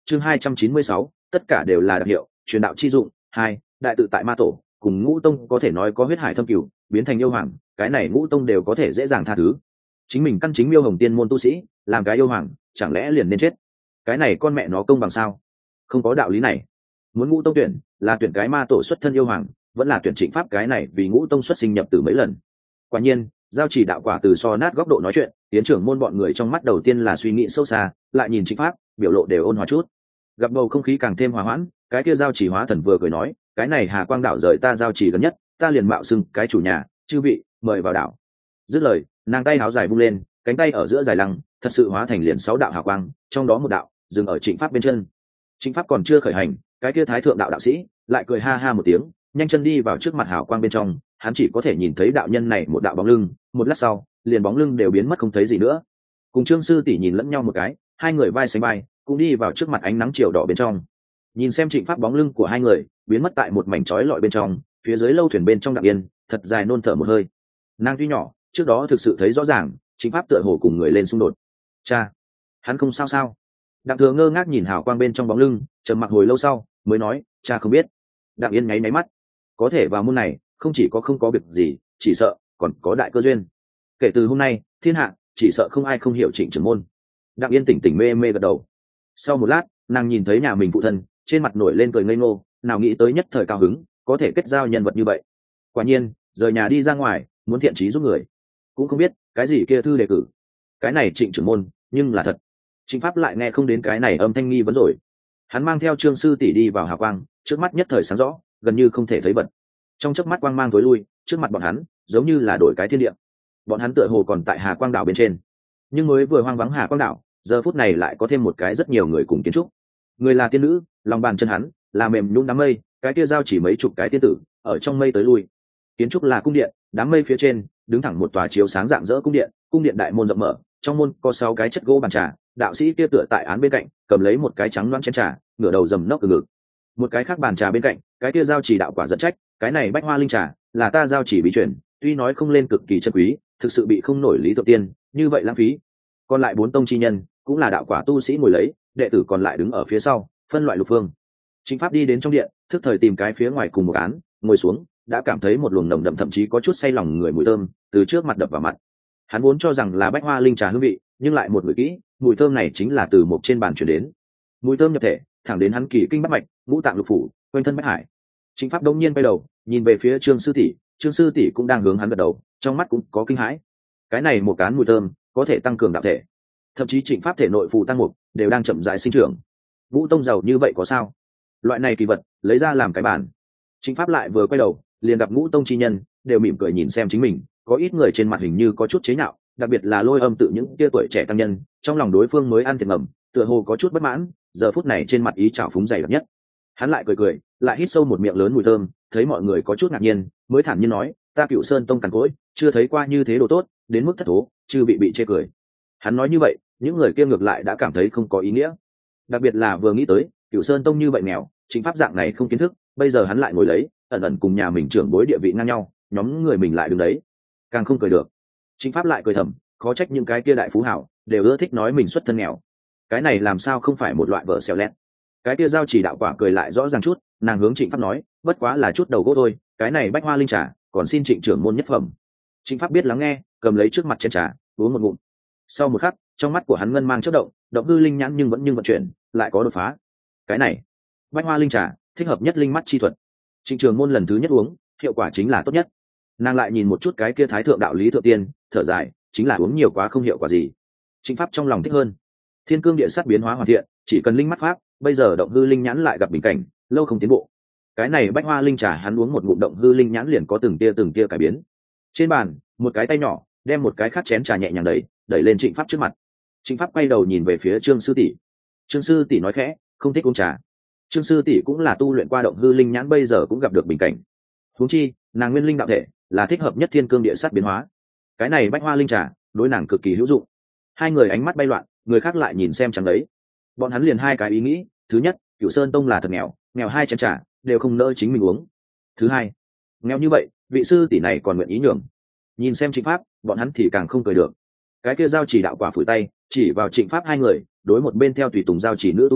[SPEAKER 1] chương hai trăm chín mươi sáu, tất cả đều là đặc hiệu truyền đạo chi dụng. Hai, đại tự tại ma tổ cùng ngũ tông có thể nói có huyết hải thâm cửu, biến thành yêu hoàng, cái này ngũ tông đều có thể dễ dàng tha thứ. Chính mình căn chính miêu hồng tiên môn tu sĩ làm cái yêu hoàng chẳng lẽ liền nên chết? Cái này con mẹ nó công bằng sao? Không có đạo lý này. Muốn ngũ tông tuyển là tuyển cái ma tổ xuất thân yêu hoàng, vẫn là tuyển Trịnh Pháp cái này vì ngũ tông xuất sinh nhập từ mấy lần. Quả nhiên giao chỉ đạo quả từ so nát góc độ nói chuyện, tiến trưởng môn bọn người trong mắt đầu tiên là suy nghĩ sâu xa, lại nhìn Trịnh Pháp biểu lộ đều ôn hòa chút. Gặp bầu không khí càng thêm hòa hoãn, cái kia giao chỉ hóa thần vừa cười nói, cái này Hà Quang đảo rời ta giao chỉ gần nhất, ta liền mạo xưng cái chủ nhà, chư vị mời vào đảo. Dứt lời nàng tay áo dài vung lên, cánh tay ở giữa dài lăng thật sự hóa thành liền sáu đạo hào quang, trong đó một đạo dừng ở Trịnh Pháp bên chân. Trịnh Pháp còn chưa khởi hành, cái kia thái thượng đạo đạo sĩ lại cười ha ha một tiếng, nhanh chân đi vào trước mặt hào quang bên trong. Hắn chỉ có thể nhìn thấy đạo nhân này một đạo bóng lưng, một lát sau liền bóng lưng đều biến mất không thấy gì nữa. Cùng Trương sư tỷ nhìn lẫn nhau một cái, hai người vai sánh vai cũng đi vào trước mặt ánh nắng chiều đỏ bên trong. Nhìn xem Trịnh Pháp bóng lưng của hai người biến mất tại một mảnh chói lọi bên trong, phía dưới lâu thuyền bên trong Đặng Yên thật dài nôn thở một hơi. Nàng tuy nhỏ, trước đó thực sự thấy rõ ràng Trịnh Pháp tựa hồ cùng người lên xung đột. Cha, hắn không sao sao? Đặng Thừa ngơ ngác nhìn hào quang bên trong bóng lưng, trầm mặc hồi lâu sau mới nói, cha không biết. Đặng Yên nháy máy mắt, có thể vào môn này không chỉ có không có việc gì, chỉ sợ còn có đại cơ duyên. Kể từ hôm nay thiên hạ chỉ sợ không ai không hiểu Trịnh trưởng môn. Đặng Yên tỉnh tỉnh mê mê gật đầu. Sau một lát nàng nhìn thấy nhà mình phụ thân trên mặt nổi lên cười ngây ngô, nào nghĩ tới nhất thời cao hứng có thể kết giao nhân vật như vậy. Quả nhiên rời nhà đi ra ngoài muốn thiện trí giúp người, cũng không biết cái gì kia thư đề cử, cái này Trịnh trưởng môn nhưng là thật. Trịnh Pháp lại nghe không đến cái này âm thanh nghi vấn rồi. Hắn mang theo Trương sư tỷ đi vào hào quang, trước mắt nhất thời sáng rõ, gần như không thể thấy bật. Trong chớp mắt quang mang tối lui, trước mặt bọn hắn giống như là đổi cái thiên địa. Bọn hắn tựa hồ còn tại Hà Quang đảo bên trên, nhưng mới vừa hoang vắng Hà Quang đảo, giờ phút này lại có thêm một cái rất nhiều người cùng kiến trúc. Người là tiên nữ, lòng bàn chân hắn là mềm nhũn đám mây, cái kia giao chỉ mấy chục cái tiên tử ở trong mây tới lui. Kiến trúc là cung điện, đám mây phía trên đứng thẳng một tòa chiếu sáng rạng rỡ cung điện, cung điện đại môn rộng mở, trong môn có sáu cái chất gỗ bàn trà, đạo sĩ kia tựa tại án bên cạnh, cầm lấy một cái trắng loãng chén trà, ngửa đầu rầm nốc từ ngực. Một cái khác bàn trà bên cạnh, cái kia giao chỉ đạo quả dẫn trách, cái này bách hoa linh trà là ta giao chỉ bí truyền, tuy nói không lên cực kỳ chân quý, thực sự bị không nổi lý thượng tiên, như vậy lãng phí. Còn lại bốn tông chi nhân cũng là đạo quả tu sĩ ngồi lấy, đệ tử còn lại đứng ở phía sau, phân loại lục phương. Trịnh Pháp đi đến trong điện, thức thời tìm cái phía ngoài cùng một án, ngồi xuống, đã cảm thấy một luồng nồng đậm thậm chí có chút say lòng người mùi thơm từ trước mặt đập vào mặt. Hắn vốn cho rằng là bách hoa linh trà hương vị, nhưng lại một người kỹ, mùi thơm này chính là từ một trên bàn truyền đến. Mùi thơm nhập thể, thẳng đến hắn kỳ kinh bát mạch, ngũ tạng lục phủ, quanh thân bách hải. Trịnh Pháp đông nhiên quay đầu, nhìn về phía Trương sư tỷ, Trương sư tỷ cũng đang hướng hắn gật đầu, trong mắt cũng có kinh hãi. Cái này một cán mùi thơm có thể tăng cường đạo thể, thậm chí Trịnh Pháp thể nội phù tăng mục đều đang chậm rãi sinh trưởng. Vũ tông giàu như vậy có sao? Loại này kỳ vật lấy ra làm cái bàn. Trịnh Pháp lại vừa quay đầu, liền gặp ngũ tông chi nhân đều mỉm cười nhìn xem chính mình, có ít người trên mặt hình như có chút chế nhạo, đặc biệt là Lôi Âm tự những kia tuổi trẻ tăng nhân, trong lòng đối phương mới ăn thiệt ngầm, tựa hồ có chút bất mãn, giờ phút này trên mặt ý trào phúng dày đặc nhất. Hắn lại cười cười, lại hít sâu một miệng lớn mùi thơm, thấy mọi người có chút ngạc nhiên, mới thản nhiên nói, ta Cựu Sơn tông cằn cỗi, chưa thấy qua như thế đồ tốt, đến mức thất thố, chưa bị bị chê cười. Hắn nói như vậy, những người kia ngược lại đã cảm thấy không có ý nghĩa. Đặc biệt là vừa nghĩ tới Cựu Sơn tông như vậy nghèo, Trịnh Pháp dạng này không kiến thức, bây giờ hắn lại ngồi lấy, ẩn ẩn cùng nhà mình trưởng bối địa vị ngang nhau, nhóm người mình lại đứng đấy, càng không cười được. Trịnh Pháp lại cười thầm, khó trách những cái kia đại phú hảo đều ưa thích nói mình xuất thân nghèo. Cái này làm sao không phải một loại vợ xẻo lét. Cái kia giao chỉ đạo quả cười lại rõ ràng chút, nàng hướng Trịnh Pháp nói, bất quá là chút đầu gỗ thôi, cái này bách hoa linh trà còn xin Trịnh trưởng môn nhất phẩm. Trịnh Pháp biết lắng nghe, cầm lấy trước mặt chén trà, uống một ngụm. Sau một khắc, trong mắt của hắn ngân mang chớp động, động hư linh nhãn nhưng vẫn nhưng vận chuyển, lại có đột phá. Cái này bách hoa linh trà thích hợp nhất linh mắt chi thuật. Trịnh trưởng môn lần thứ nhất uống, hiệu quả chính là tốt nhất. Nàng lại nhìn một chút cái kia thái thượng đạo lý thượng tiên, thở dài, chính là uống nhiều quá không hiệu quả gì. Trịnh Pháp trong lòng thích hơn. Thiên cương địa sát biến hóa hoàn thiện, chỉ cần linh mắt pháp, bây giờ động hư linh nhãn lại gặp bình cảnh, lâu không tiến bộ. Cái này bách hoa linh trà hắn uống một ngụm động hư linh nhãn liền có từng tia từng tia cải biến. Trên bàn, một cái tay nhỏ đem một cái khác chén trà nhẹ nhàng đẩy, đẩy lên Trịnh Pháp trước mặt. Trịnh Pháp quay đầu nhìn về phía Trương sư tỷ. Trương sư tỷ nói khẽ, không thích uống trà. Trương sư tỷ cũng là tu luyện qua động hư linh nhãn, bây giờ cũng gặp được bình cảnh. Huống chi, nàng nguyên linh đạo thể là thích hợp nhất thiên cương địa sát biến hóa. Cái này bách hoa linh trà đối nàng cực kỳ hữu dụng. Hai người ánh mắt bay loạn, người khác lại nhìn xem chẳng đấy. Bọn hắn liền hai cái ý nghĩ, thứ nhất, Cửu Sơn tông là thật nghèo, nghèo hai chén trà đều không nỡ chính mình uống. Thứ hai, nghèo như vậy, vị sư tỷ này còn nguyện ý nhường. Nhìn xem Trịnh Pháp, bọn hắn thì càng không cười được. Cái kia giao chỉ đạo quả phủi tay, chỉ vào Trịnh Pháp hai người, đối một bên theo tùy tùng giao chỉ nữ tu nói,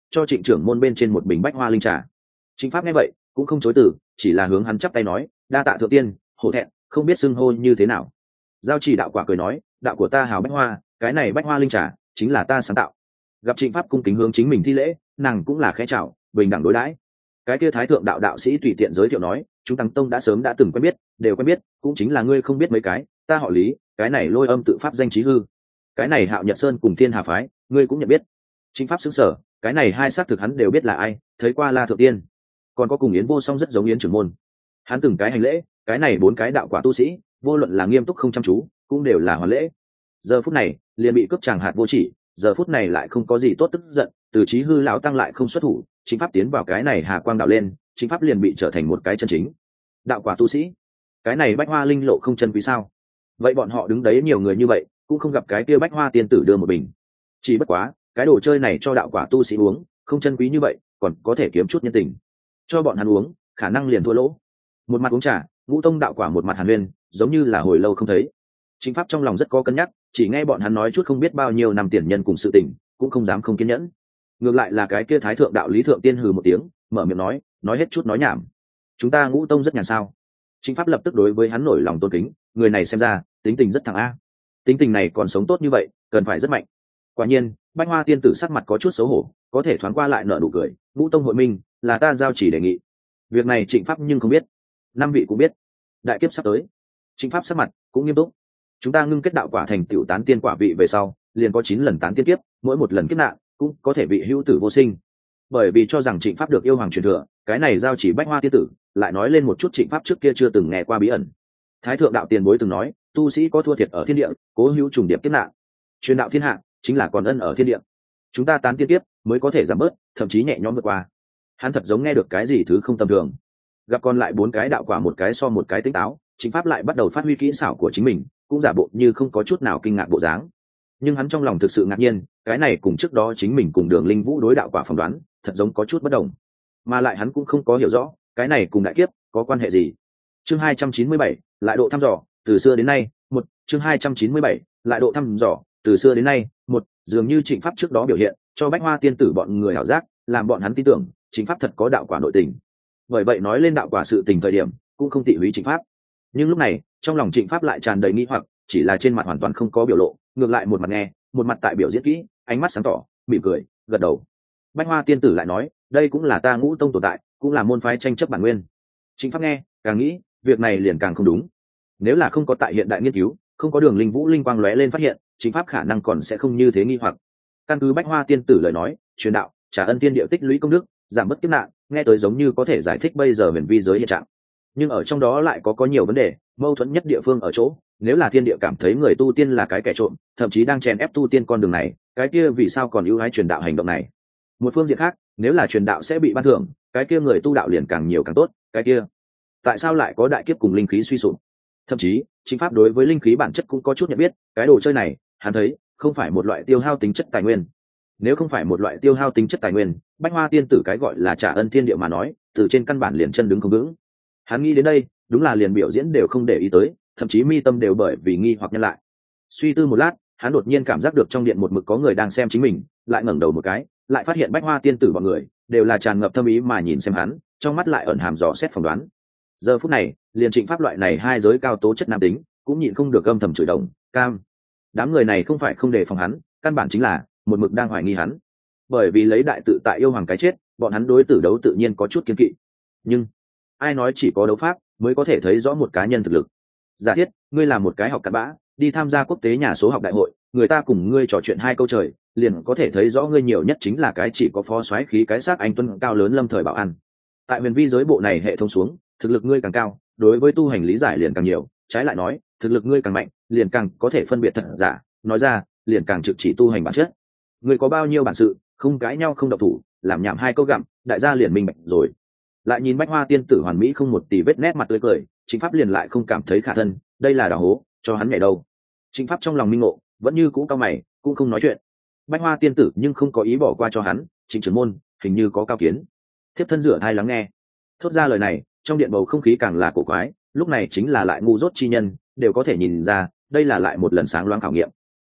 [SPEAKER 1] cho trịnh trưởng môn bên trên một bình bách hoa linh trà. Trịnh Pháp nghe vậy cũng không chối từ, chỉ là hướng hắn chắp tay nói, đa tạ thượng tiên, hổ thẹn không biết xưng hô như thế nào. Giao chỉ đạo quả cười nói, đạo của ta hào bách hoa, cái này bách hoa linh trà chính là ta sáng tạo. Gặp Trịnh Pháp cung kính hướng chính mình thi lễ, nàng cũng là khẽ chào, bình đẳng đối đãi. Cái kia thái thượng đạo đạo sĩ tùy tiện giới thiệu nói, chúng tăng tông đã sớm đã từng quen biết, đều quen biết, cũng chính là ngươi không biết mấy cái, ta họ Lý, cái này Lôi Âm tự pháp danh chí hư, cái này Hạo Nhật Sơn cùng Thiên Hà phái, ngươi cũng nhận biết. Trịnh Pháp xứng sở, cái này hai xác thực hắn đều biết là ai, thấy qua La thượng tiên, còn có cùng Yến Vô Song rất giống Yến trưởng môn. Hắn từng cái hành lễ, cái này bốn cái đạo quả tu sĩ, vô luận là nghiêm túc không chăm chú, cũng đều là hoàn lễ. Giờ phút này, liền bị cướp chàng hạt vô chỉ, giờ phút này lại không có gì tốt tức giận, từ chí hư lão tăng lại không xuất thủ, Trịnh Pháp tiến vào cái này hà quang đạo lên, Trịnh Pháp liền bị trở thành một cái chân chính đạo quả tu sĩ. Cái này bách hoa linh lộ không chân quý sao? Vậy bọn họ đứng đấy nhiều người như vậy, cũng không gặp cái kia bách hoa tiên tử đưa một bình. Chỉ bất quá, cái đồ chơi này cho đạo quả tu sĩ uống, không chân quý như vậy, còn có thể kiếm chút nhân tình. Cho bọn hắn uống, khả năng liền thua lỗ. Một mặt uống trà, ngũ tông đạo quả một mặt hàn huyên, giống như là hồi lâu không thấy. Trịnh Pháp trong lòng rất có cân nhắc, chỉ nghe bọn hắn nói chút không biết bao nhiêu năm tiền nhân cùng sự tình, cũng không dám không kiên nhẫn. Ngược lại là cái kia thái thượng đạo lý thượng tiên hừ một tiếng, mở miệng nói, nói hết chút nói nhảm. Chúng ta ngũ tông rất nhàn sao? Trịnh Pháp lập tức đối với hắn nổi lòng tôn kính, người này xem ra tính tình rất thẳng a. Tính tình này còn sống tốt như vậy, cần phải rất mạnh. Quả nhiên, bách hoa tiên tử sắc mặt có chút xấu hổ, có thể thoáng qua lại nở nụ cười, ngũ tông hội minh là ta giao chỉ đề nghị. Việc này Trịnh Pháp nhưng không biết, năm vị cũng biết. Đại kiếp sắp tới, Trịnh Pháp sắc mặt cũng nghiêm túc. Chúng ta ngưng kết đạo quả thành tiểu tán tiên quả vị về sau, liền có chín lần tán tiên kiếp, mỗi một lần kiếp nạn cũng có thể bị hữu tử vô sinh. Bởi vì cho rằng Trịnh Pháp được yêu hoàng truyền thừa, cái này giao chỉ bách hoa tiên tử lại nói lên một chút Trịnh Pháp trước kia chưa từng nghe qua bí ẩn. Thái thượng đạo tiền bối từng nói, tu sĩ có thua thiệt ở thiên địa, cố hữu trùng điệp kiếp nạn. Truyền đạo thiên hạ chính là còn ân ở thiên địa. Chúng ta tán tiên kiếp mới có thể giảm bớt, thậm chí nhẹ nhõm vượt qua. Hắn thật giống nghe được cái gì thứ không tầm thường. Gặp còn lại bốn cái đạo quả một cái so một cái tinh táo, Trịnh Pháp lại bắt đầu phát huy kỹ xảo của chính mình, cũng giả bộ như không có chút nào kinh ngạc bộ dáng. Nhưng hắn trong lòng thực sự ngạc nhiên, cái này cùng trước đó chính mình cùng Đường Linh Vũ đối đạo quả phỏng đoán, thật giống có chút bất đồng. Mà lại hắn cũng không có hiểu rõ, cái này cùng đại kiếp có quan hệ gì. Chương hai trăm chín mươi bảy, lại độ thăm dò, từ xưa đến nay, một, chương hai trăm chín mươi bảy, lại độ thăm dò, từ xưa đến nay, một, dường như Trịnh Pháp trước đó biểu hiện, cho bách hoa tiên tử bọn người hảo giác, làm bọn hắn tin tưởng, Trịnh Pháp thật có đạo quả nội tình. Bởi vậy nói lên đạo quả sự tình thời điểm, cũng không tị húy Trịnh Pháp. Nhưng lúc này, trong lòng Trịnh Pháp lại tràn đầy nghi hoặc, chỉ là trên mặt hoàn toàn không có biểu lộ, ngược lại một mặt nghe, một mặt tại biểu diễn kỹ, ánh mắt sáng tỏ, mỉm cười, gật đầu. Bách hoa tiên tử lại nói, đây cũng là ta ngũ tông tồn tại, cũng là môn phái tranh chấp bản nguyên. Trịnh Pháp nghe, càng nghĩ, việc này liền càng không đúng. Nếu là không có tại hiện đại nghiên cứu, không có Đường Linh Vũ linh quang lóe lên phát hiện, Trịnh Pháp khả năng còn sẽ không như thế nghi hoặc. Căn cứ bách hoa tiên tử lời nói, truyền đạo, trả ân tiên điệu tích lũy công đức, giảm bớt kiếp nạn, nghe tới giống như có thể giải thích bây giờ huyền vi giới hiện trạng. Nhưng ở trong đó lại có có nhiều vấn đề, mâu thuẫn nhất địa phương ở chỗ, nếu là thiên địa cảm thấy người tu tiên là cái kẻ trộm, thậm chí đang chèn ép tu tiên con đường này, cái kia vì sao còn ưu ái truyền đạo hành động này? Một phương diện khác, nếu là truyền đạo sẽ bị ban thưởng, cái kia người tu đạo liền càng nhiều càng tốt, cái kia tại sao lại có đại kiếp cùng linh khí suy sụp? Thậm chí, Trịnh Pháp đối với linh khí bản chất cũng có chút nhận biết, cái đồ chơi này, hắn thấy, không phải một loại tiêu hao tính chất tài nguyên. Nếu không phải một loại tiêu hao tính chất tài nguyên, bách hoa tiên tử cái gọi là trả ân thiên địa mà nói, từ trên căn bản liền chân đứng không vững. Hắn nghĩ đến đây, đúng là liền biểu diễn đều không để ý tới, thậm chí mi tâm đều bởi vì nghi hoặc nhân lại. Suy tư một lát, hắn đột nhiên cảm giác được trong điện một mực có người đang xem chính mình, lại ngẩng đầu một cái, lại phát hiện bách hoa tiên tử bọn người đều là tràn ngập thâm ý mà nhìn xem hắn, trong mắt lại ẩn hàm dò xét phỏng đoán. Giờ phút này, liền Trịnh Pháp loại này hai giới cao tố chất nam tính, cũng nhịn không được âm thầm chửi đồng, cam. Đám người này không phải không đề phòng hắn, căn bản chính là một mực đang hoài nghi hắn. Bởi vì lấy đại tự tại yêu hoàng cái chết, bọn hắn đối tử đấu tự nhiên có chút kiên kỵ. Nhưng ai nói chỉ có đấu pháp mới có thể thấy rõ một cá nhân thực lực? Giả thiết ngươi là một cái học cặn bã, đi tham gia quốc tế nhà số học đại hội, người ta cùng ngươi trò chuyện hai câu trời, liền có thể thấy rõ ngươi nhiều nhất chính là cái chỉ có phó soái khí cái xác anh tuân cao lớn lâm thời bảo an. Tại huyền vi giới bộ này hệ thống xuống, thực lực ngươi càng cao, đối với tu hành lý giải liền càng nhiều, trái lại nói, thực lực ngươi càng mạnh, liền càng có thể phân biệt thật giả, nói ra, liền càng trực chỉ tu hành bản chất. Ngươi có bao nhiêu bản sự, không cãi nhau không độc thủ, làm nhảm hai câu gặm, đại gia liền minh bạch rồi. Lại nhìn bách hoa tiên tử hoàn mỹ không một tì vết nét mặt tươi cười, Trịnh Pháp liền lại không cảm thấy khả thân, đây là đào hố, cho hắn nhảy đâu. Trịnh Pháp trong lòng minh ngộ, vẫn như cũ cao mày, cũng không nói chuyện. Bách hoa tiên tử nhưng không có ý bỏ qua cho hắn, Trịnh trưởng môn hình như có cao kiến. Thiếp thân rửa thai lắng nghe. Thốt ra lời này, trong điện bầu không khí càng là cổ quái, lúc này chính là lại ngu dốt chi nhân, đều có thể nhìn ra, đây là lại một lần sáng loáng khảo nghiệm.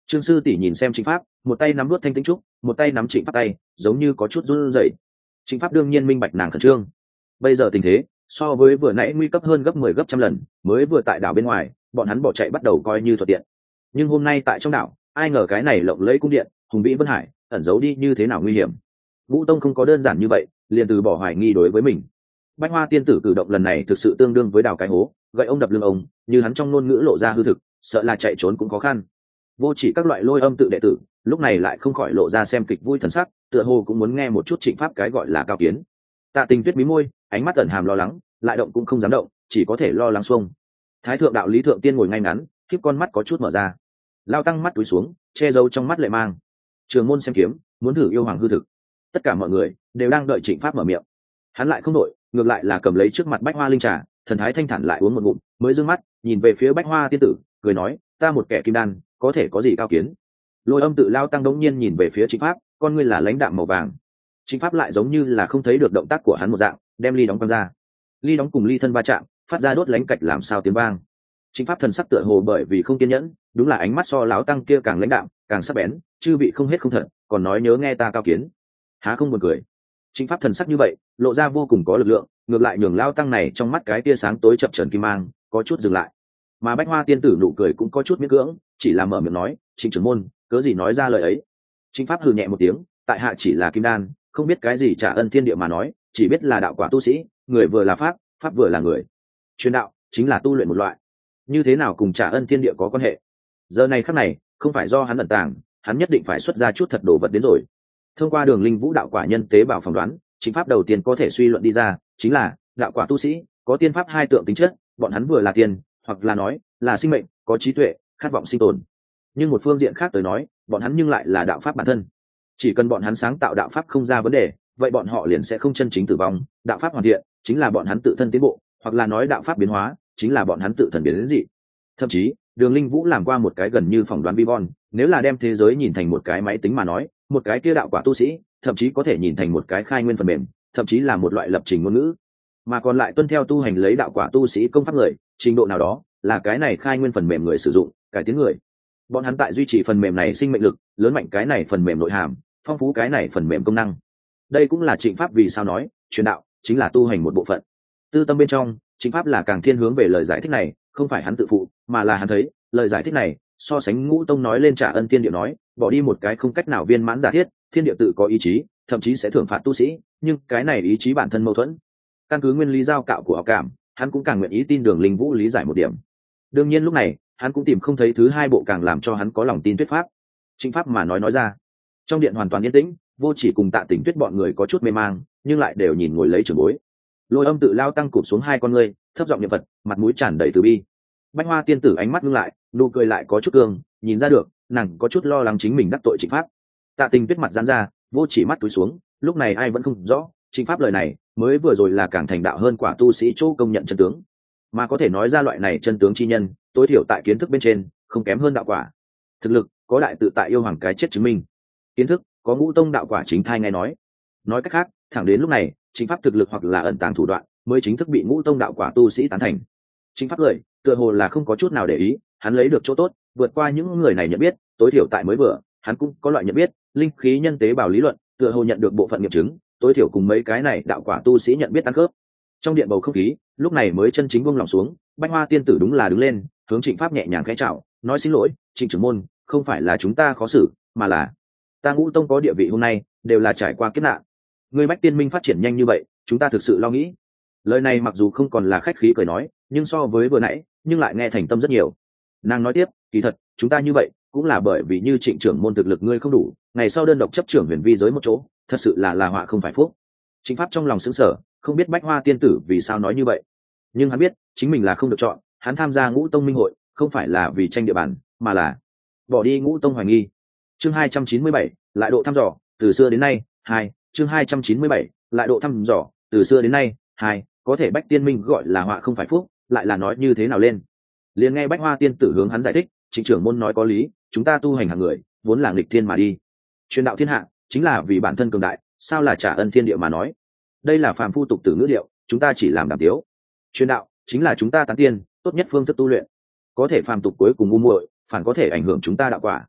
[SPEAKER 1] Trương sư tỷ nhìn xem Trịnh Pháp, một tay nắm nuốt Thanh Tĩnh Trúc, một tay nắm Trịnh Pháp tay, giống như có chút run rẩy. Trịnh Pháp đương nhiên minh bạch nàng khẩn trương. Bây giờ tình thế so với vừa nãy nguy cấp hơn gấp mười gấp trăm lần, mới vừa tại đảo bên ngoài, bọn hắn bỏ chạy bắt đầu coi như thuận tiện. Nhưng hôm nay tại trong đảo, ai ngờ cái này lộng lẫy cung điện, hùng vĩ vân hải, ẩn giấu đi như thế nào nguy hiểm. Ngũ Tông không có đơn giản như vậy, liền từ bỏ hoài nghi đối với mình. Bách Hoa tiên tử cử động lần này thực sự tương đương với đào cái hố, gậy ông đập lưng ông, như hắn trong ngôn ngữ lộ ra hư thực, sợ là chạy trốn cũng khó khăn. Vô chỉ các loại lôi âm tự đệ tử, lúc này lại không khỏi lộ ra xem kịch vui thần sắc, tựa hồ cũng muốn nghe một chút Trịnh Pháp cái gọi là cao kiến. Tạ Tình Tuyết mí môi, ánh mắt ẩn hàm lo lắng, lại động cũng không dám động, chỉ có thể lo lắng xuông. Thái thượng đạo lý thượng tiên ngồi ngay ngắn, khiếp con mắt có chút mở ra. Lao tăng mắt túi xuống, che giấu trong mắt lệ mang. Trường môn xem kiếm, muốn thử yêu hoàng hư thực. Tất cả mọi người đều đang đợi Trịnh Pháp mở miệng. Hắn lại không đội, ngược lại là cầm lấy trước mặt Bách Hoa linh trà, thần thái thanh thản lại uống một ngụm, mới dương mắt nhìn về phía Bách Hoa tiên tử, cười nói, ta một kẻ kim đan, có thể có gì cao kiến. Lôi âm tự Lao tăng đống nhiên nhìn về phía Trịnh Pháp, con ngươi là lãnh đạm màu vàng. Trịnh Pháp lại giống như là không thấy được động tác của hắn một dạng, đem ly đóng quăng ra. Ly đóng cùng ly thân va chạm, phát ra đốt lánh cạch làm sao tiếng vang. Trịnh Pháp thần sắc tựa hồ bởi vì không kiên nhẫn, đúng là ánh mắt so láo tăng kia càng lãnh đạm, càng sắc bén, chư vị không hết không thật, còn nói nhớ nghe ta cao kiến. Há không buồn cười. Trịnh Pháp thần sắc như vậy, lộ ra vô cùng có lực lượng, ngược lại nhường lao tăng này trong mắt cái tia sáng tối chập chờn kim mang, có chút dừng lại. Mà Bách Hoa tiên tử nụ cười cũng có chút miễn cưỡng, chỉ là mở miệng nói, Trịnh trưởng môn, cớ gì nói ra lời ấy. Trịnh Pháp hừ nhẹ một tiếng, tại hạ chỉ là kim đan, không biết cái gì trả ân thiên địa mà nói, chỉ biết là đạo quả tu sĩ, người vừa là pháp, pháp vừa là người. Truyền đạo chính là tu luyện một loại, như thế nào cùng trả ân thiên địa có quan hệ? Giờ này khắc này, không phải do hắn ẩn tàng, hắn nhất định phải xuất ra chút thật đồ vật đến rồi. Thông qua đường linh vũ đạo quả nhân tế bào phỏng đoán, chính pháp đầu tiên có thể suy luận đi ra, chính là đạo quả tu sĩ có tiên pháp hai tượng tính chất, bọn hắn vừa là tiên, hoặc là nói là sinh mệnh, có trí tuệ, khát vọng sinh tồn. Nhưng một phương diện khác tới nói, bọn hắn nhưng lại là đạo pháp bản thân. Chỉ cần bọn hắn sáng tạo đạo pháp không ra vấn đề, vậy bọn họ liền sẽ không chân chính tử vong. Đạo pháp hoàn thiện chính là bọn hắn tự thân tiến bộ, hoặc là nói đạo pháp biến hóa chính là bọn hắn tự thần biến đến dị. Thậm chí đường linh vũ làm qua một cái gần như phỏng đoán vi von, nếu là đem thế giới nhìn thành một cái máy tính mà nói, một cái kia đạo quả tu sĩ thậm chí có thể nhìn thành một cái khai nguyên phần mềm, thậm chí là một loại lập trình ngôn ngữ, mà còn lại tuân theo tu hành lấy đạo quả tu sĩ công pháp người, trình độ nào đó là cái này khai nguyên phần mềm người sử dụng cải tiến người. Bọn hắn tại duy trì phần mềm này sinh mệnh lực, lớn mạnh cái này phần mềm nội hàm, phong phú cái này phần mềm công năng. Đây cũng là Trịnh Pháp vì sao nói truyền đạo chính là tu hành một bộ phận. Tư tâm bên trong, Trịnh Pháp là càng thiên hướng về lời giải thích này, không phải hắn tự phụ, mà là hắn thấy lời giải thích này so sánh Ngũ Tông nói lên trả ân thiên địa nói, bỏ đi một cái không cách nào viên mãn giả thiết, thiên địa tự có ý chí, thậm chí sẽ thưởng phạt tu sĩ, nhưng cái này ý chí bản thân mâu thuẫn. Căn cứ nguyên lý giao cạo của ảo cảm, hắn cũng càng nguyện ý tin đường linh vũ lý giải một điểm. Đương nhiên lúc này hắn cũng tìm không thấy thứ hai bộ càng làm cho hắn có lòng tin thuyết pháp. Trịnh Pháp mà nói nói ra, trong điện hoàn toàn yên tĩnh, vô chỉ cùng Tạ Tỉnh Tuyết bọn người có chút mê mang, nhưng lại đều nhìn ngồi lấy trưởng bối. Lôi âm tự Lao tăng cụp xuống hai con ngươi, thấp giọng niệm Phật, mặt mũi tràn đầy từ bi. Bách Hoa tiên tử ánh mắt ngưng lại, nụ cười lại có chút cương, nhìn ra được nàng có chút lo lắng chính mình đắc tội Trịnh Pháp. Tạ Tình Tuyết mặt giãn ra, vô chỉ mắt túi xuống, lúc này ai vẫn không rõ Trịnh Pháp lời này mới vừa rồi là càng thành đạo hơn quả tu sĩ chỗ công nhận chân tướng, mà có thể nói ra loại này chân tướng chi nhân, tối thiểu tại kiến thức bên trên không kém hơn đạo quả. Thực lực có đại tự tại yêu hoàng cái chết chứng minh, kiến thức có Ngũ Tông đạo quả chính thai ngay nói. Nói cách khác, thẳng đến lúc này Trịnh Pháp thực lực hoặc là ẩn tàng thủ đoạn mới chính thức bị Ngũ Tông đạo quả tu sĩ tán thành. Trịnh Pháp lời tựa hồ là không có chút nào để ý, hắn lấy được chỗ tốt vượt qua những người này nhận biết, tối thiểu tại mới vừa hắn cũng có loại nhận biết linh khí nhân tế bào lý luận, tựa hồ nhận được bộ phận nghiệm chứng, tối thiểu cùng mấy cái này đạo quả tu sĩ nhận biết ăn khớp. Trong điện bầu không khí lúc này mới chân chính buông lòng xuống. Bách Hoa tiên tử đúng là đứng lên, hướng Trịnh Pháp nhẹ nhàng khẽ chào, nói xin lỗi Trịnh trưởng môn, không phải là chúng ta khó xử, mà là ta Ngũ Tông có địa vị hôm nay đều là trải qua kiếp nạn. Người Bách Tiên Minh phát triển nhanh như vậy, chúng ta thực sự lo nghĩ. Lời này mặc dù không còn là khách khí cười nói, nhưng so với vừa nãy nhưng lại nghe thành tâm rất nhiều. Nàng nói tiếp, kỳ thật chúng ta như vậy cũng là bởi vì như Trịnh trưởng môn thực lực ngươi không đủ, ngày sau đơn độc chấp trưởng huyền vi giới một chỗ, thật sự là là họa không phải phúc. Trịnh Pháp trong lòng sững sờ, không biết Bách Hoa tiên tử vì sao nói như vậy, nhưng hắn biết chính mình là không được chọn. Hắn tham gia Ngũ Tông minh hội không phải là vì tranh địa bàn, mà là bỏ đi Ngũ Tông hoài nghi. Chương hai trăm chín mươi bảy, lại độ thăm dò từ xưa đến nay. Hai, chương hai trăm chín mươi bảy, lại độ thăm dò từ xưa đến nay. Hai, có thể Bách Tiên Minh gọi là họa không phải phúc, lại là nói như thế nào lên? Liền nghe Bách Hoa tiên tử hướng hắn giải thích, Trịnh trưởng môn nói có lý, chúng ta tu hành hàng người vốn là nghịch thiên mà đi, truyền đạo thiên hạ chính là vì bản thân cường đại, sao là trả ân thiên địa mà nói? Đây là phàm phu tục tử ngữ điệu, chúng ta chỉ làm đàm tiếu. Truyền đạo chính là chúng ta tán tiên tốt nhất phương thức tu luyện, có thể phàm tục cuối cùng ngu muội, phản có thể ảnh hưởng chúng ta đạo quả.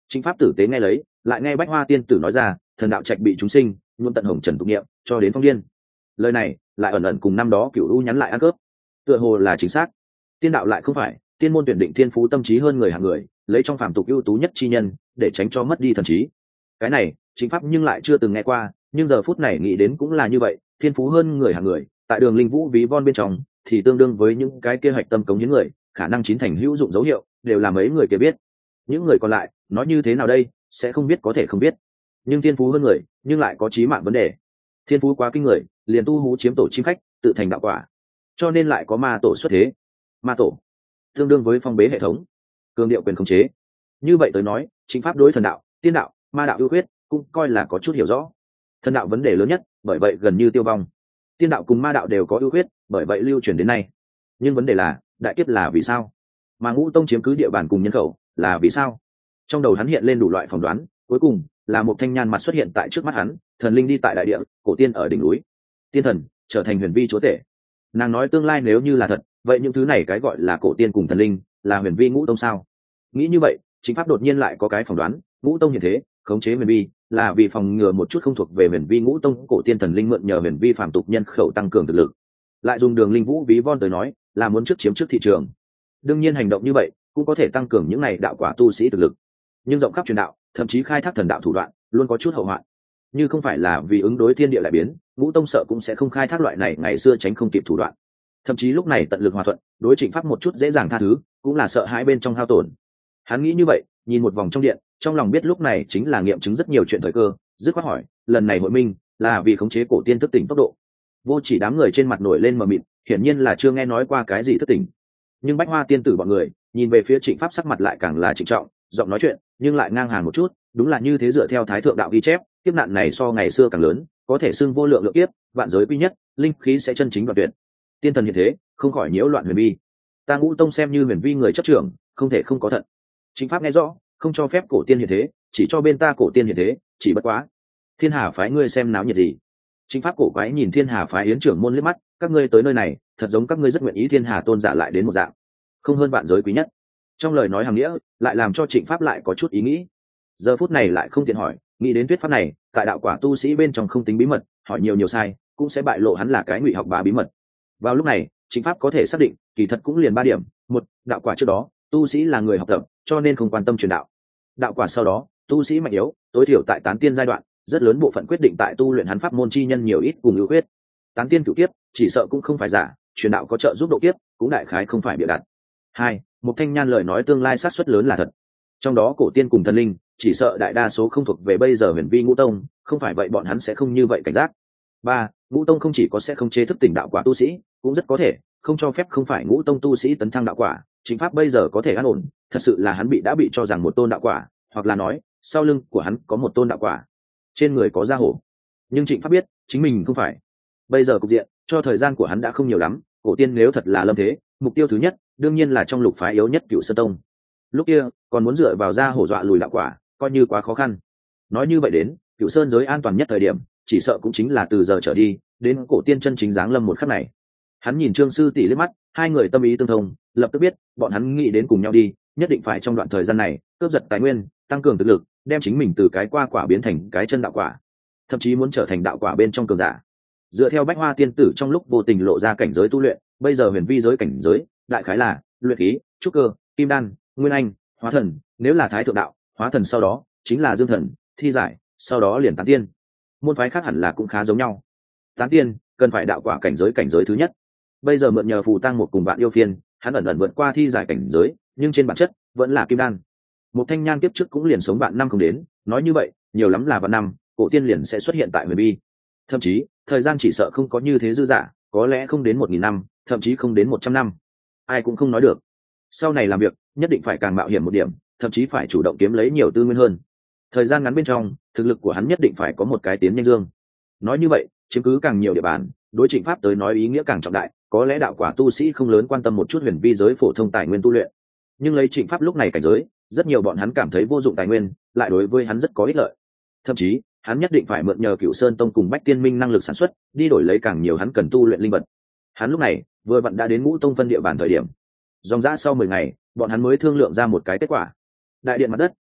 [SPEAKER 1] Chính pháp tử tế nghe lấy, lại nghe Bách Hoa tiên tử nói ra, thần đạo trạch bị chúng sinh luôn tận hồng trần tục niệm cho đến phong điên. Lời này lại ẩn ẩn cùng năm đó Cửu U nhắn lại ăn cướp, tựa hồ là chính xác. Tiên đạo lại không phải, tiên môn tuyển định thiên phú tâm trí hơn người hạng người, lấy trong phàm tục ưu tú nhất chi nhân, để tránh cho mất đi thần trí. Cái này chính pháp nhưng lại chưa từng nghe qua, nhưng giờ phút này nghĩ đến cũng là như vậy, thiên phú hơn người hạng người, tại đường linh vũ ví von bên trong thì tương đương với những cái kia hạch tâm cống những người, khả năng chín thành hữu dụng dấu hiệu đều là mấy người kia biết. Những người còn lại nói như thế nào đây, sẽ không biết, có thể không biết, nhưng thiên phú hơn người nhưng lại có chí mạng vấn đề. Thiên phú quá kinh người, liền tu hú chiếm tổ chim khách, tự thành đạo quả, cho nên lại có ma tổ xuất thế. Ma tổ tương đương với phong bế hệ thống, cường điệu quyền khống chế. Như vậy tới nói, chính pháp đối thần đạo, tiên đạo, ma đạo ưu khuyết cũng coi là có chút hiểu rõ. Thần đạo vấn đề lớn nhất, bởi vậy gần như tiêu vong. Tiên đạo cùng ma đạo đều có ưu khuyết, bởi vậy lưu truyền đến nay. Nhưng vấn đề là, đại kiếp là vì sao? Mà Ngũ Tông chiếm cứ địa bàn cùng nhân khẩu là vì sao? Trong đầu hắn hiện lên đủ loại phỏng đoán, cuối cùng là một thanh nhan mặt xuất hiện tại trước mắt hắn, thần linh đi tại đại địa, cổ tiên ở đỉnh núi, tiên thần trở thành huyền vi chúa tể. Nàng nói tương lai nếu như là thật, vậy những thứ này cái gọi là cổ tiên cùng thần linh là huyền vi Ngũ Tông sao? Nghĩ như vậy, chính pháp đột nhiên lại có cái phỏng đoán, Ngũ Tông hiện thế khống chế huyền vi là vì phòng ngừa một chút không thuộc về huyền vi Ngũ Tông cổ tiên thần linh mượn nhờ huyền vi phàm tục nhân khẩu tăng cường thực lực, lại dùng đường linh vũ ví von tới nói là muốn trước chiếm trước thị trường. Đương nhiên hành động như vậy cũng có thể tăng cường những này đạo quả tu sĩ thực lực, nhưng rộng khắp truyền đạo, thậm chí khai thác thần đạo thủ đoạn luôn có chút hậu hoạn. Như không phải là vì ứng đối thiên địa lại biến, Ngũ Tông sợ cũng sẽ không khai thác loại này ngày xưa tránh không kịp thủ đoạn. Thậm chí lúc này tận lực hòa thuận, đối Trịnh Pháp một chút dễ dàng tha thứ, cũng là sợ hãi bên trong hao tổn. Hắn nghĩ như vậy, nhìn một vòng trong điện, trong lòng biết lúc này chính là nghiệm chứng rất nhiều chuyện thời cơ, dứt khoát hỏi, lần này hội minh là vì khống chế cổ tiên thức tỉnh tốc độ. Vô chỉ đám người trên mặt nổi lên mờ mịt, hiển nhiên là chưa nghe nói qua cái gì thức tỉnh. Nhưng Bách Hoa tiên tử bọn người nhìn về phía Trịnh Pháp sắc mặt lại càng là trịnh trọng, giọng nói chuyện nhưng lại ngang hàng một chút, đúng là như thế, dựa theo thái thượng đạo ghi chép, kiếp nạn này so ngày xưa càng lớn, có thể xưng vô lượng lượng kiếp, vạn giới quy nhất, linh khí sẽ chân chính đoạt tuyệt. Tiên thần hiện thế, không khỏi nhiễu loạn huyền vi. Ta Ngũ Tông xem như huyền vi người chấp trưởng, không thể không có thận. Chính pháp nghe rõ, không cho phép cổ tiên hiện thế, chỉ cho bên ta cổ tiên hiện thế, chỉ bất quá. Thiên Hà phái ngươi xem náo nhiệt gì? Chính pháp cổ quái nhìn Thiên Hà phái yến trưởng môn liếc mắt, các ngươi tới nơi này, thật giống các ngươi rất nguyện ý Thiên Hà tôn giả lại đến một dạng, không hơn vạn giới quý nhất. Trong lời nói hàng nghĩa, lại làm cho Trịnh Pháp lại có chút ý nghĩ. Giờ phút này lại không tiện hỏi, nghĩ đến thuyết pháp này, tại đạo quả tu sĩ bên trong không tính bí mật, hỏi nhiều nhiều sai, cũng sẽ bại lộ hắn là cái ngụy học bá bí mật. Vào lúc này, Trịnh Pháp có thể xác định, kỳ thật cũng liền ba điểm: một, đạo quả trước đó, tu sĩ là người học tập, cho nên không quan tâm truyền đạo. Đạo quả sau đó, tu sĩ mạnh yếu, tối thiểu tại tán tiên giai đoạn, rất lớn bộ phận quyết định tại tu luyện hắn pháp môn chi nhân nhiều ít cùng ưu huyết. Tán tiên cửu kiếp, chỉ sợ cũng không phải giả, truyền đạo có trợ giúp độ kiếp, cũng đại khái không phải bịa đặt. Hai, một thanh nhan lời nói tương lai xác suất lớn là thật. Trong đó cổ tiên cùng thần linh, chỉ sợ đại đa số không thuộc về bây giờ huyền vi Ngũ Tông, không phải vậy bọn hắn sẽ không như vậy cảnh giác. Ba, Ngũ Tông không chỉ có sẽ không chế thức tỉnh đạo quả tu sĩ, cũng rất có thể không cho phép không phải Ngũ Tông tu sĩ tấn thăng đạo quả. Chính pháp bây giờ có thể an ổn, thật sự là hắn bị đã bị cho rằng một tôn đạo quả, hoặc là nói sau lưng của hắn có một tôn đạo quả, trên người có gia hổ. Nhưng Trịnh Pháp biết chính mình không phải. Bây giờ cục diện cho thời gian của hắn đã không nhiều lắm, cổ tiên nếu thật là lâm thế, mục tiêu thứ nhất đương nhiên là trong lục phái yếu nhất Cửu Sơn Tông. Lúc kia còn muốn dựa vào gia hổ dọa lùi đạo quả, coi như quá khó khăn. Nói như vậy đến, Cửu Sơn giới an toàn nhất thời điểm, chỉ sợ cũng chính là từ giờ trở đi đến cổ tiên chân chính giáng lâm một khắc này. Hắn nhìn Trương sư tỷ liếc mắt, hai người tâm ý tương thông, lập tức biết bọn hắn nghĩ đến cùng nhau đi, nhất định phải trong đoạn thời gian này cướp giật tài nguyên, tăng cường thực lực, đem chính mình từ cái qua quả biến thành cái chân đạo quả, thậm chí muốn trở thành đạo quả bên trong cường giả. Dựa theo Bách Hoa tiên tử trong lúc vô tình lộ ra cảnh giới tu luyện, bây giờ huyền vi giới cảnh giới đại khái là luyện khí, trúc cơ, kim đan, nguyên anh, hóa thần, nếu là thái thượng đạo, hóa thần sau đó chính là dương thần, thi giải, sau đó liền tán tiên. Môn phái khác hẳn là cũng khá giống nhau. Tán tiên cần phải đạo quả cảnh giới cảnh giới thứ nhất. Bây giờ mượn nhờ phù tăng một cùng bạn yêu phiên, hắn ẩn ẩn vượt qua thi giải cảnh giới, nhưng trên bản chất vẫn là kim đan. Một thanh nhan tiếp trước cũng liền sống bạn năm không đến, nói như vậy nhiều lắm là vạn năm, cổ tiên liền sẽ xuất hiện tại huyền vi. Thậm chí thời gian chỉ sợ không có như thế dư dả, có lẽ không đến một nghìn năm, thậm chí không đến một trăm năm, ai cũng không nói được. Sau này làm việc nhất định phải càng mạo hiểm một điểm, thậm chí phải chủ động kiếm lấy nhiều tư nguyên hơn. Thời gian ngắn bên trong, thực lực của hắn nhất định phải có một cái tiến nhanh dương. Nói như vậy, chiếm cứ càng nhiều địa bàn, đối Trịnh Pháp tới nói ý nghĩa càng trọng đại. Có lẽ đạo quả tu sĩ không lớn quan tâm một chút huyền vi giới phổ thông tài nguyên tu luyện, nhưng lấy Trịnh Pháp lúc này cảnh giới, rất nhiều bọn hắn cảm thấy vô dụng tài nguyên lại đối với hắn rất có ích lợi. Thậm chí hắn nhất định phải mượn nhờ Cửu Sơn Tông cùng Bách Tiên Minh năng lực sản xuất, đi đổi lấy càng nhiều hắn cần tu luyện linh vật. Hắn lúc này vừa vặn đã đến Ngũ Tông phân địa bàn thời điểm. Dòng dã sau mười ngày, bọn hắn mới thương lượng ra một cái kết quả. Đại điện mặt đất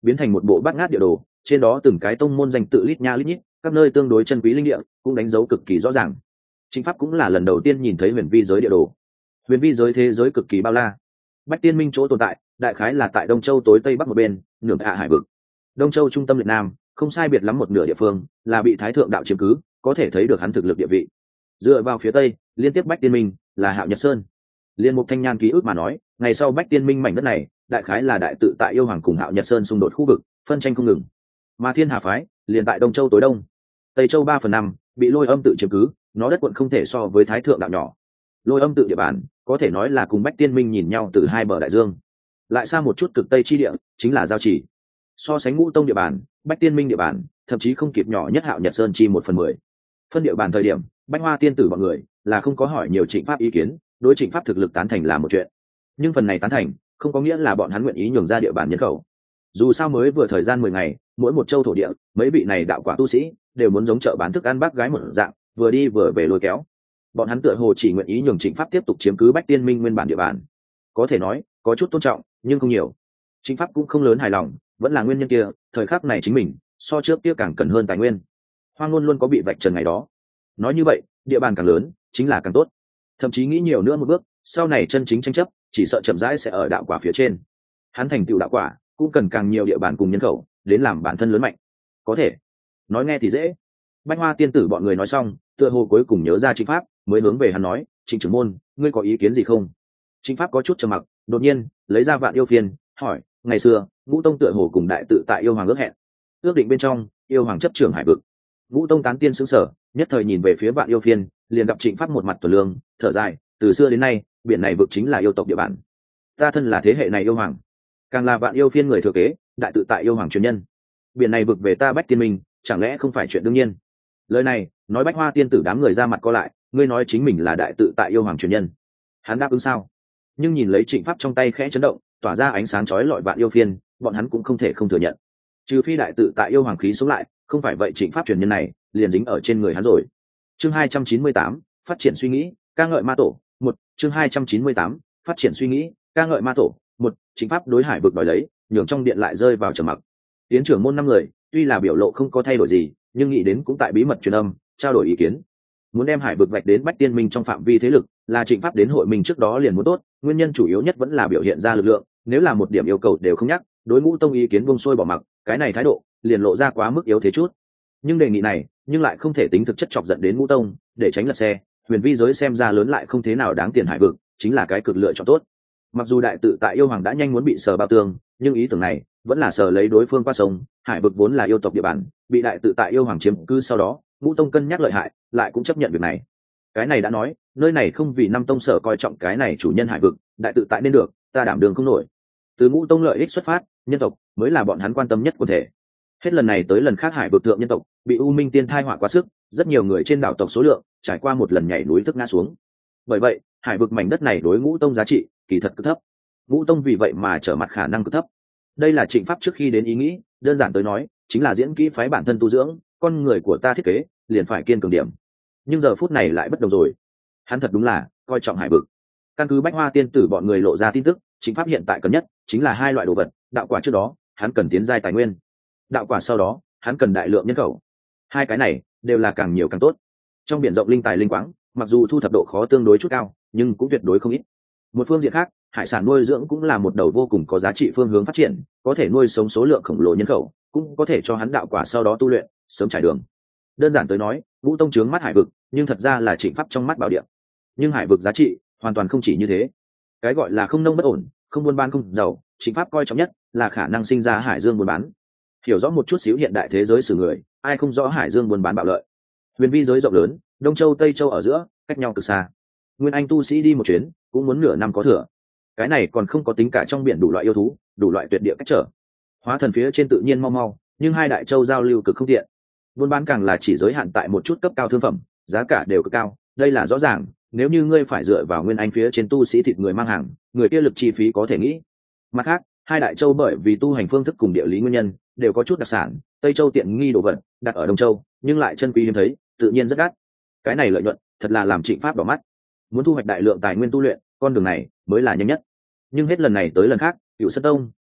[SPEAKER 1] biến thành một bộ bát ngát địa đồ, trên đó từng cái tông môn danh tự lít nha lít nhít, các nơi tương đối chân quý linh địa cũng đánh dấu cực kỳ rõ ràng. Chính pháp cũng là lần đầu tiên nhìn thấy huyền vi giới địa đồ. Huyền vi giới thế giới cực kỳ bao la. Bách Tiên Minh chỗ tồn tại đại khái là tại Đông Châu tối tây bắc một bên, nửa hạ hải vực. Đông Châu trung tâm Việt Nam, không sai biệt lắm một nửa địa phương là bị Thái Thượng đạo chiếm cứ, có thể thấy được hắn thực lực địa vị. Dựa vào phía tây, liên tiếp Bách Tiên Minh là Hạo Nhật Sơn. Liên Mục Thanh Nhan ký ức mà nói, ngày sau Bách Tiên Minh mảnh đất này, đại khái là đại tự tại yêu hoàng cùng Hạo Nhật Sơn xung đột khu vực, phân tranh không ngừng. Mà Thiên Hà phái liền tại Đông Châu tối đông, Tây Châu ba phần năm bị Lôi Âm tự chiếm cứ, nó đất quận không thể so với Thái Thượng đạo nhỏ. Lôi Âm tự địa bàn có thể nói là cùng Bách Tiên Minh nhìn nhau từ hai bờ đại dương. Lại xa một chút cực tây chi địa chính là Giao Chỉ. So sánh Ngũ Tông địa bàn, Bách Tiên Minh địa bàn thậm chí không kịp nhỏ nhất Hạo Nhật Sơn chi một phần mười. Phân địa bàn thời điểm, Bách Hoa tiên tử bọn người là không có hỏi nhiều Trịnh Pháp ý kiến, đối Trịnh Pháp thực lực tán thành là một chuyện. Nhưng phần này tán thành không có nghĩa là bọn hắn nguyện ý nhường ra địa bàn nhân khẩu. Dù sao mới vừa thời gian mười ngày, mỗi một châu thổ địa, mấy vị này đạo quả tu sĩ đều muốn giống chợ bán thức ăn bác gái một dạng, vừa đi vừa về lôi kéo. Bọn hắn tựa hồ chỉ nguyện ý nhường Trịnh Pháp tiếp tục chiếm cứ Bách Tiên Minh nguyên bản địa bàn. Có thể nói, có chút tôn trọng, nhưng không nhiều. Trịnh Pháp cũng không lớn hài lòng, vẫn là nguyên nhân kia, thời khắc này chính mình, so trước kia càng cần hơn tài nguyên. Hoang Ngôn luôn có bị vạch trần ngày đó. Nói như vậy, địa bàn càng lớn, chính là càng tốt. Thậm chí nghĩ nhiều nữa một bước, sau này chân chính tranh chấp, chỉ sợ chậm rãi sẽ ở đạo quả phía trên. Hắn thành tựu đạo quả, cũng cần càng nhiều địa bàn cùng nhân khẩu, đến làm bản thân lớn mạnh. Có thể, nói nghe thì dễ. Bách Hoa tiên tử bọn người nói xong, tựa hồ cuối cùng nhớ ra Trịnh Pháp, mới hướng về hắn nói, Trịnh trưởng môn, ngươi có ý kiến gì không? Trịnh Pháp có chút trầm mặc, đột nhiên lấy ra Vạn Yêu Phiên, hỏi, ngày xưa Ngũ Tông tựa hồ cùng đại tự tại yêu hoàng ước hẹn, ước định bên trong yêu hoàng chấp trưởng hải vực. Ngũ Tông tán tiên sững sờ, nhất thời nhìn về phía Vạn Yêu Phiên, liền gặp Trịnh Pháp một mặt tuần lương, thở dài, từ xưa đến nay biển này vực chính là yêu tộc địa bàn, ta thân là thế hệ này yêu hoàng, càng là Vạn Yêu Phiên người thừa kế, đại tự tại yêu hoàng truyền nhân, biển này vực về ta Bách Tiên Minh, chẳng lẽ không phải chuyện đương nhiên? Lời này nói Bách Hoa tiên tử đám người ra mặt co lại, ngươi nói chính mình là đại tự tại yêu hoàng truyền nhân, hắn đáp ứng sao? Nhưng nhìn lấy Trịnh Pháp trong tay khẽ chấn động, tỏa ra ánh sáng chói lọi Vạn Yêu Phiên, bọn hắn cũng không thể không thừa nhận, trừ phi đại tự tại yêu hoàng khí sống lại, không phải vậy Trịnh Pháp truyền nhân này liền dính ở trên người hắn rồi. Chương hai trăm chín mươi tám, phát triển suy nghĩ, ca ngợi ma tổ. Một, chương hai trăm chín mươi tám, phát triển suy nghĩ, ca ngợi ma tổ. Một, Trịnh Pháp đối hải vực đòi lấy, nhường trong điện lại rơi vào trầm mặc. Tiến trưởng môn năm người, tuy là biểu lộ không có thay đổi gì, nhưng nghĩ đến cũng tại bí mật truyền âm, trao đổi ý kiến. Muốn đem hải vực vạch đến Bách Tiên Minh trong phạm vi thế lực, là Trịnh Pháp đến hội mình trước đó liền muốn tốt, nguyên nhân chủ yếu nhất vẫn là biểu hiện ra lực lượng, nếu là một điểm yêu cầu đều không nhắc, đối Ngũ Tông ý kiến buông xuôi bỏ mặc, cái này thái độ liền lộ ra quá mức yếu thế chút. Nhưng đề nghị này, nhưng lại không thể tính thực chất chọc giận đến Ngũ Tông, để tránh lật xe, huyền vi giới xem ra lớn lại không thế nào đáng tiền hải vực, chính là cái cực lựa chọn tốt. Mặc dù đại tự tại yêu hoàng đã nhanh muốn bị sờ bao tường, nhưng ý tưởng này vẫn là sờ lấy đối phương qua sông, hải vực vốn là yêu tộc địa bàn, bị đại tự tại yêu hoàng chiếm cứ sau đó, Ngũ Tông cân nhắc lợi hại, lại cũng chấp nhận việc này. Cái này đã nói, nơi này không vì năm tông sở coi trọng cái này chủ nhân hải vực, đại tự tại nên được, ta đảm đường không nổi. Từ Ngũ Tông lợi ích xuất phát, nhân tộc mới là bọn hắn quan tâm nhất quần thể. Hết lần này tới lần khác hải vực thượng nhân tộc bị u minh tiên thai họa quá sức, rất nhiều người trên đảo tộc số lượng trải qua một lần nhảy núi tức ngã xuống. Bởi vậy hải vực mảnh đất này đối Ngũ Tông giá trị kỳ thật cực thấp. Ngũ Tông vì vậy mà trở mặt khả năng cực thấp. Đây là Trịnh Pháp trước khi đến ý nghĩ, đơn giản tới nói chính là diễn kỹ phái bản thân tu dưỡng, con người của ta thiết kế liền phải kiên cường điểm. Nhưng giờ phút này lại bất đồng rồi, hắn thật đúng là coi trọng hải vực. Căn cứ Bách Hoa tiên tử bọn người lộ ra tin tức, Trịnh Pháp hiện tại cần nhất chính là hai loại đồ vật, đạo quả trước đó hắn cần tiến giai tài nguyên, đạo quả sau đó hắn cần đại lượng nhân khẩu. Hai cái này đều là càng nhiều càng tốt. Trong biển rộng linh tài linh quáng, mặc dù thu thập độ khó tương đối chút cao, nhưng cũng tuyệt đối không ít. Một phương diện khác, hải sản nuôi dưỡng cũng là một đầu vô cùng có giá trị phương hướng phát triển, có thể nuôi sống số lượng khổng lồ nhân khẩu, cũng có thể cho hắn đạo quả sau đó tu luyện sớm trải đường. Đơn giản tới nói, Ngũ Tông trướng mắt hải vực, nhưng thật ra là Trịnh Pháp trong mắt bảo địa. Nhưng hải vực giá trị hoàn toàn không chỉ như thế. Cái gọi là không nông bất ổn, không buôn bán không giàu, Trịnh Pháp coi trọng nhất là khả năng sinh ra hải dương buôn bán. Hiểu rõ một chút xíu hiện đại thế giới xử người, ai không rõ hải dương buôn bán bạo lợi. Huyền vi giới rộng lớn, Đông Châu Tây Châu ở giữa, cách nhau cực xa. Nguyên Anh tu sĩ đi một chuyến, cũng muốn nửa năm có thừa. Cái này còn không có tính cả trong biển đủ loại yêu thú, đủ loại tuyệt địa cách trở. Hóa thần phía trên tự nhiên mau mau, nhưng hai đại châu giao lưu cực không tiện. Buôn bán càng là chỉ giới hạn tại một chút cấp cao thương phẩm, giá cả đều cực cao. Đây là rõ ràng, nếu như ngươi phải dựa vào Nguyên Anh phía trên tu sĩ thịt người mang hàng, người kia lực chi phí có thể nghĩ. Mặt khác, hai đại châu bởi vì tu hành phương thức cùng địa lý nguyên nhân, đều có chút đặc sản. Tây Châu tiện nghi đồ vật đặt ở Đông Châu, nhưng lại chân quý hiếm thấy, tự nhiên rất đắt. Cái này lợi nhuận thật là làm Trịnh Pháp đỏ mắt. Muốn thu hoạch đại lượng tài nguyên tu luyện, con đường này mới là nhanh nhất. Nhưng hết lần này tới lần khác, Cửu Sơn Tông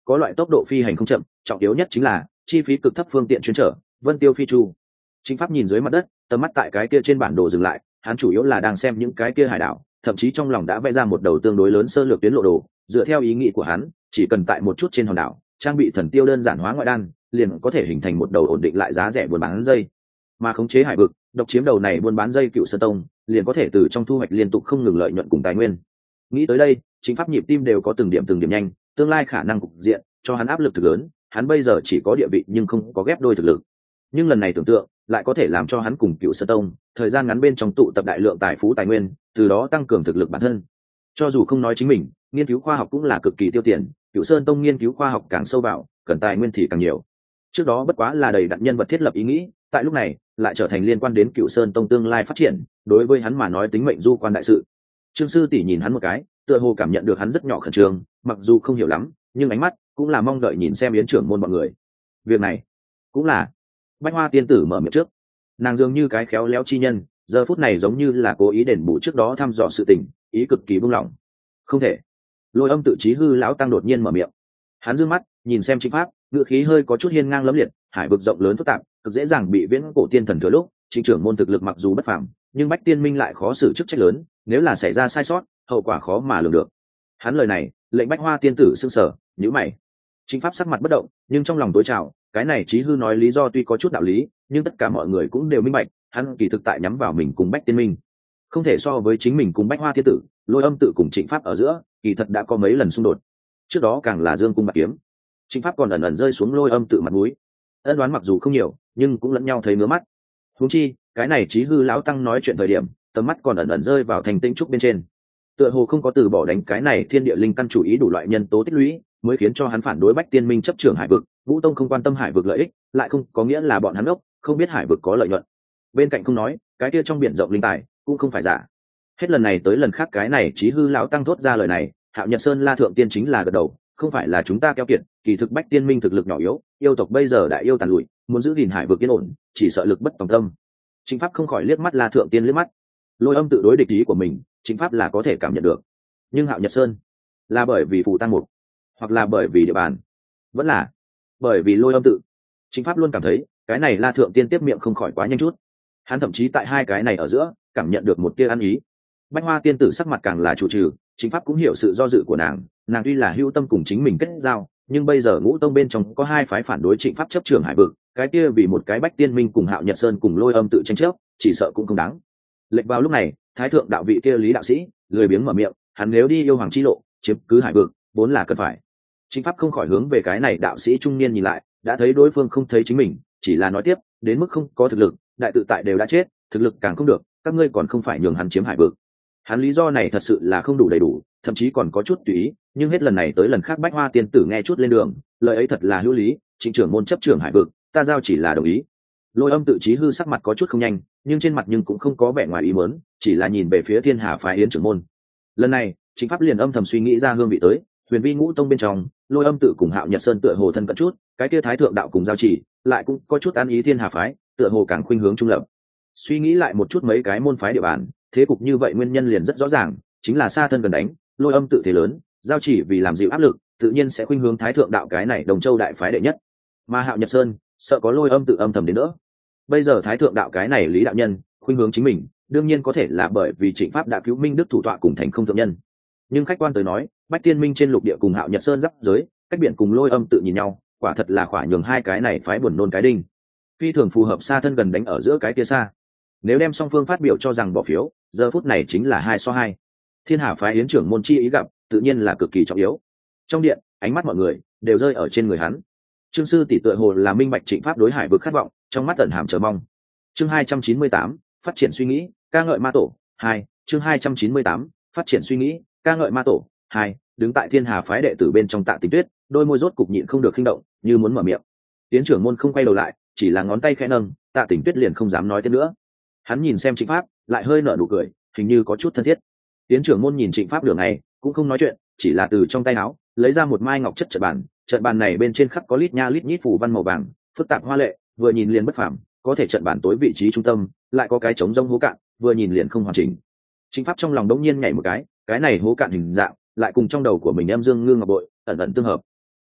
[SPEAKER 1] có loại tốc độ phi hành không chậm, trọng yếu nhất chính là chi phí cực thấp phương tiện chuyên trở, vân tiêu phi chu. Chính pháp nhìn dưới mặt đất, tầm mắt tại cái kia trên bản đồ dừng lại, hắn chủ yếu là đang xem những cái kia hải đảo, thậm chí trong lòng đã vẽ ra một đầu tương đối lớn sơ lược tuyến lộ đồ. Dựa theo ý nghĩ của hắn, chỉ cần tại một chút trên hòn đảo trang bị thần tiêu đơn giản hóa ngoại đan, liền có thể hình thành một đầu ổn định lại giá rẻ buôn bán dây, mà khống chế hải vực, độc chiếm đầu này buôn bán dây Cựu Sơn Tông, liền có thể từ trong thu hoạch liên tục không ngừng lợi nhuận cùng tài nguyên. Nghĩ tới đây, chính pháp nhịp tim đều có từng điểm từng điểm nhanh, tương lai khả năng cục diện cho hắn áp lực thực lớn. Hắn bây giờ chỉ có địa vị nhưng không có ghép đôi thực lực, nhưng lần này tưởng tượng lại có thể làm cho hắn cùng Cựu Sơn Tông thời gian ngắn bên trong tụ tập đại lượng tài phú tài nguyên, từ đó tăng cường thực lực bản thân. Cho dù không nói chính mình, nghiên cứu khoa học cũng là cực kỳ tiêu tiền, Cựu Sơn Tông nghiên cứu khoa học càng sâu vào, cần tài nguyên thì càng nhiều. Trước đó bất quá là đầy đặn nhân vật thiết lập ý nghĩ, tại lúc này lại trở thành liên quan đến Cựu Sơn Tông tương lai phát triển, đối với hắn mà nói tính mệnh du quan đại sự. Trương sư tỷ nhìn hắn một cái, tựa hồ cảm nhận được hắn rất nhỏ khẩn trương, mặc dù không hiểu lắm, nhưng ánh mắt cũng là mong đợi nhìn xem yến trưởng môn bọn người. Việc này cũng là Bách Hoa tiên tử mở miệng trước, nàng dường như cái khéo léo chi nhân, giờ phút này giống như là cố ý đền bù trước đó thăm dò sự tình, ý cực kỳ buông lỏng. Không thể. Lôi Âm Tự Chí Hư lão tăng đột nhiên mở miệng, hắn dương mắt nhìn xem Trịnh Pháp, ngựa khí hơi có chút hiên ngang lẫm liệt, hải vực rộng lớn phức tạp, cực dễ dàng bị viễn cổ tiên thần thừa lúc. Trịnh trưởng môn thực lực mặc dù bất phàm, nhưng Bách Tiên Minh lại khó xử chức trách lớn, nếu là xảy ra sai sót, hậu quả khó mà lường được. Hắn lời này lệnh Bách Hoa tiên tử sững sờ, nhíu mày. Trịnh Pháp sắc mặt bất động, nhưng trong lòng tối trào, cái này Chí Hư nói lý do tuy có chút đạo lý, nhưng tất cả mọi người cũng đều minh bạch, hắn kỳ thực tại nhắm vào mình cùng Bách Tiên Minh, không thể so với chính mình cùng Bách Hoa tiên tử. Lôi Âm Tự cùng Trịnh Pháp ở giữa kỳ thật đã có mấy lần xung đột, trước đó càng là dương cung bạc kiếm. Trịnh Pháp còn ẩn ẩn rơi xuống Lôi Âm Tự mặt mũi, ân đoán mặc dù không nhiều, nhưng cũng lẫn nhau thấy ngứa mắt. Huống chi cái này Chí Hư lão tăng nói chuyện thời điểm, tầm mắt còn ẩn ẩn rơi vào thành tinh trúc bên trên, tựa hồ không có từ bỏ đánh cái này thiên địa linh căn chủ ý đủ loại nhân tố tích lũy, mới khiến cho hắn phản đối Bách Tiên Minh chấp trưởng hải vực. Vũ Tông không quan tâm hải vực lợi ích, lại không có nghĩa là bọn hắn ốc không biết hải vực có lợi nhuận. Bên cạnh không nói, cái kia trong biển rộng linh tài cũng không phải giả. Hết lần này tới lần khác cái này Chí Hư lão tăng thốt ra lời này, Hạo Nhật Sơn La thượng tiên chính là gật đầu, không phải là chúng ta keo kiệt, kỳ thực Bách Tiên Minh thực lực nhỏ yếu, yêu tộc bây giờ đại yêu tàn lụi, muốn giữ gìn hải vực yên ổn, chỉ sợ lực bất tòng tâm. Trịnh Pháp không khỏi liếc mắt La thượng tiên liếc mắt. Lôi Âm Tự đối địch ý của mình, Trịnh Pháp là có thể cảm nhận được, nhưng Hạo Nhật Sơn là bởi vì phù tăng mục, hoặc là bởi vì địa bàn, vẫn là bởi vì Lôi Âm Tự. Trịnh Pháp luôn cảm thấy cái này La thượng tiên tiếp miệng không khỏi quá nhanh chút, hắn thậm chí tại hai cái này ở giữa cảm nhận được một tia ăn ý. Bách Hoa tiên tử sắc mặt càng là chủ trừ, Trịnh Pháp cũng hiểu sự do dự của nàng, nàng tuy là hữu tâm cùng chính mình kết giao, nhưng bây giờ Ngũ Tông bên trong có hai phái phản đối Trịnh Pháp chấp trưởng hải vực, cái kia vì một cái Bách Tiên Minh cùng Hạo Nhật Sơn cùng Lôi Âm Tự tranh chấp, chỉ sợ cũng không đáng. Lệch vào lúc này, thái thượng đạo vị kia Lý đạo sĩ lười biếng mở miệng, hắn nếu đi yêu hoàng chi lộ, chiếm cứ hải vực, vốn là cần phải. Trịnh Pháp không khỏi hướng về cái này đạo sĩ trung niên nhìn lại, đã thấy đối phương không thấy chính mình, chỉ là nói tiếp, đến mức không có thực lực, đại tự tại đều đã chết, thực lực càng không được, các ngươi còn không phải nhường hắn chiếm hải vực. Hắn lý do này thật sự là không đủ đầy đủ, thậm chí còn có chút tùy ý, nhưng hết lần này tới lần khác Bách Hoa tiên tử nghe chút lên đường, lời ấy thật là hữu lý. Trịnh trưởng môn chấp trưởng hải vực, ta giao chỉ là đồng ý. Lôi Âm Tự Chí Hư sắc mặt có chút không nhanh, nhưng trên mặt nhưng cũng không có vẻ ngoài ý muốn, chỉ là nhìn về phía Thiên Hà phái Yến trưởng môn. Lần này Trịnh Pháp liền âm thầm suy nghĩ ra hương vị tới, Huyền Vi Ngũ Tông bên trong, Lôi Âm Tự cùng Hạo Nhật Sơn tựa hồ thân cận chút, cái kia thái thượng đạo cùng giao chỉ lại cũng có chút an ý Thiên Hà phái, tựa hồ càng khuynh hướng trung lập. Suy nghĩ lại một chút mấy cái môn phái địa bàn, thế cục như vậy nguyên nhân liền rất rõ ràng, chính là xa thân gần đánh. Lôi Âm Tự thế lớn, giao chỉ vì làm dịu áp lực, tự nhiên sẽ khuynh hướng thái thượng đạo cái này Đồng Châu đại phái đệ nhất, mà Hạo Nhật Sơn sợ có Lôi Âm Tự âm thầm đến nữa. Bây giờ thái thượng đạo cái này Lý đạo nhân khuynh hướng chính mình, đương nhiên có thể là bởi vì Trịnh Pháp đã cứu Minh Đức thủ tọa cùng thành không thượng nhân. Nhưng khách quan tới nói, Bách Tiên Minh trên lục địa cùng Hạo Nhật Sơn giáp giới, cách biển cùng Lôi Âm Tự nhìn nhau, quả thật là khỏa nhường hai cái này phái buồn nôn cái đinh, phi thường phù hợp xa thân gần đánh ở giữa cái kia xa. Nếu đem song phương phát biểu cho rằng bỏ phiếu, giờ phút này chính là hai so hai. Thiên Hà phái Yến trưởng môn chi ý gặp, tự nhiên là cực kỳ trọng yếu. Trong điện, ánh mắt mọi người đều rơi ở trên người hắn. Trương sư tỷ tựa hồ là minh bạch Trịnh Pháp đối hải vực khát vọng, trong mắt ẩn hàm chờ mong. Chương hai trăm chín mươi tám, phát triển suy nghĩ, ca ngợi ma tổ. Hai, chương hai trăm chín mươi tám, phát triển suy nghĩ, ca ngợi ma tổ. Hai, đứng tại Thiên Hà phái đệ tử bên trong Tạ Tình Tuyết, đôi môi rốt cục nhịn không được khinh động, như muốn mở miệng. Yến trưởng môn không quay đầu lại, chỉ là ngón tay khẽ nâng, Tạ Tình Tuyết liền không dám nói thêm nữa. Hắn nhìn xem Trịnh Pháp, lại hơi nở nụ cười, hình như có chút thân thiết. Yến trưởng môn nhìn Trịnh Pháp đường này, cũng không nói chuyện, chỉ là từ trong tay áo lấy ra một mai ngọc chất trận bàn. Trận bàn này bên trên khắc có lít nha lít nhít phù văn màu vàng, phức tạp hoa lệ, vừa nhìn liền bất phàm. Có thể trận bàn tối vị trí trung tâm lại có cái trống rông hố cạn, vừa nhìn liền không hoàn chỉnh. Trịnh Pháp trong lòng đống nhiên nhảy một cái, cái này hố cạn hình dạng lại cùng trong đầu của mình em dương ngư ngọc bội ẩn ẩn tương hợp.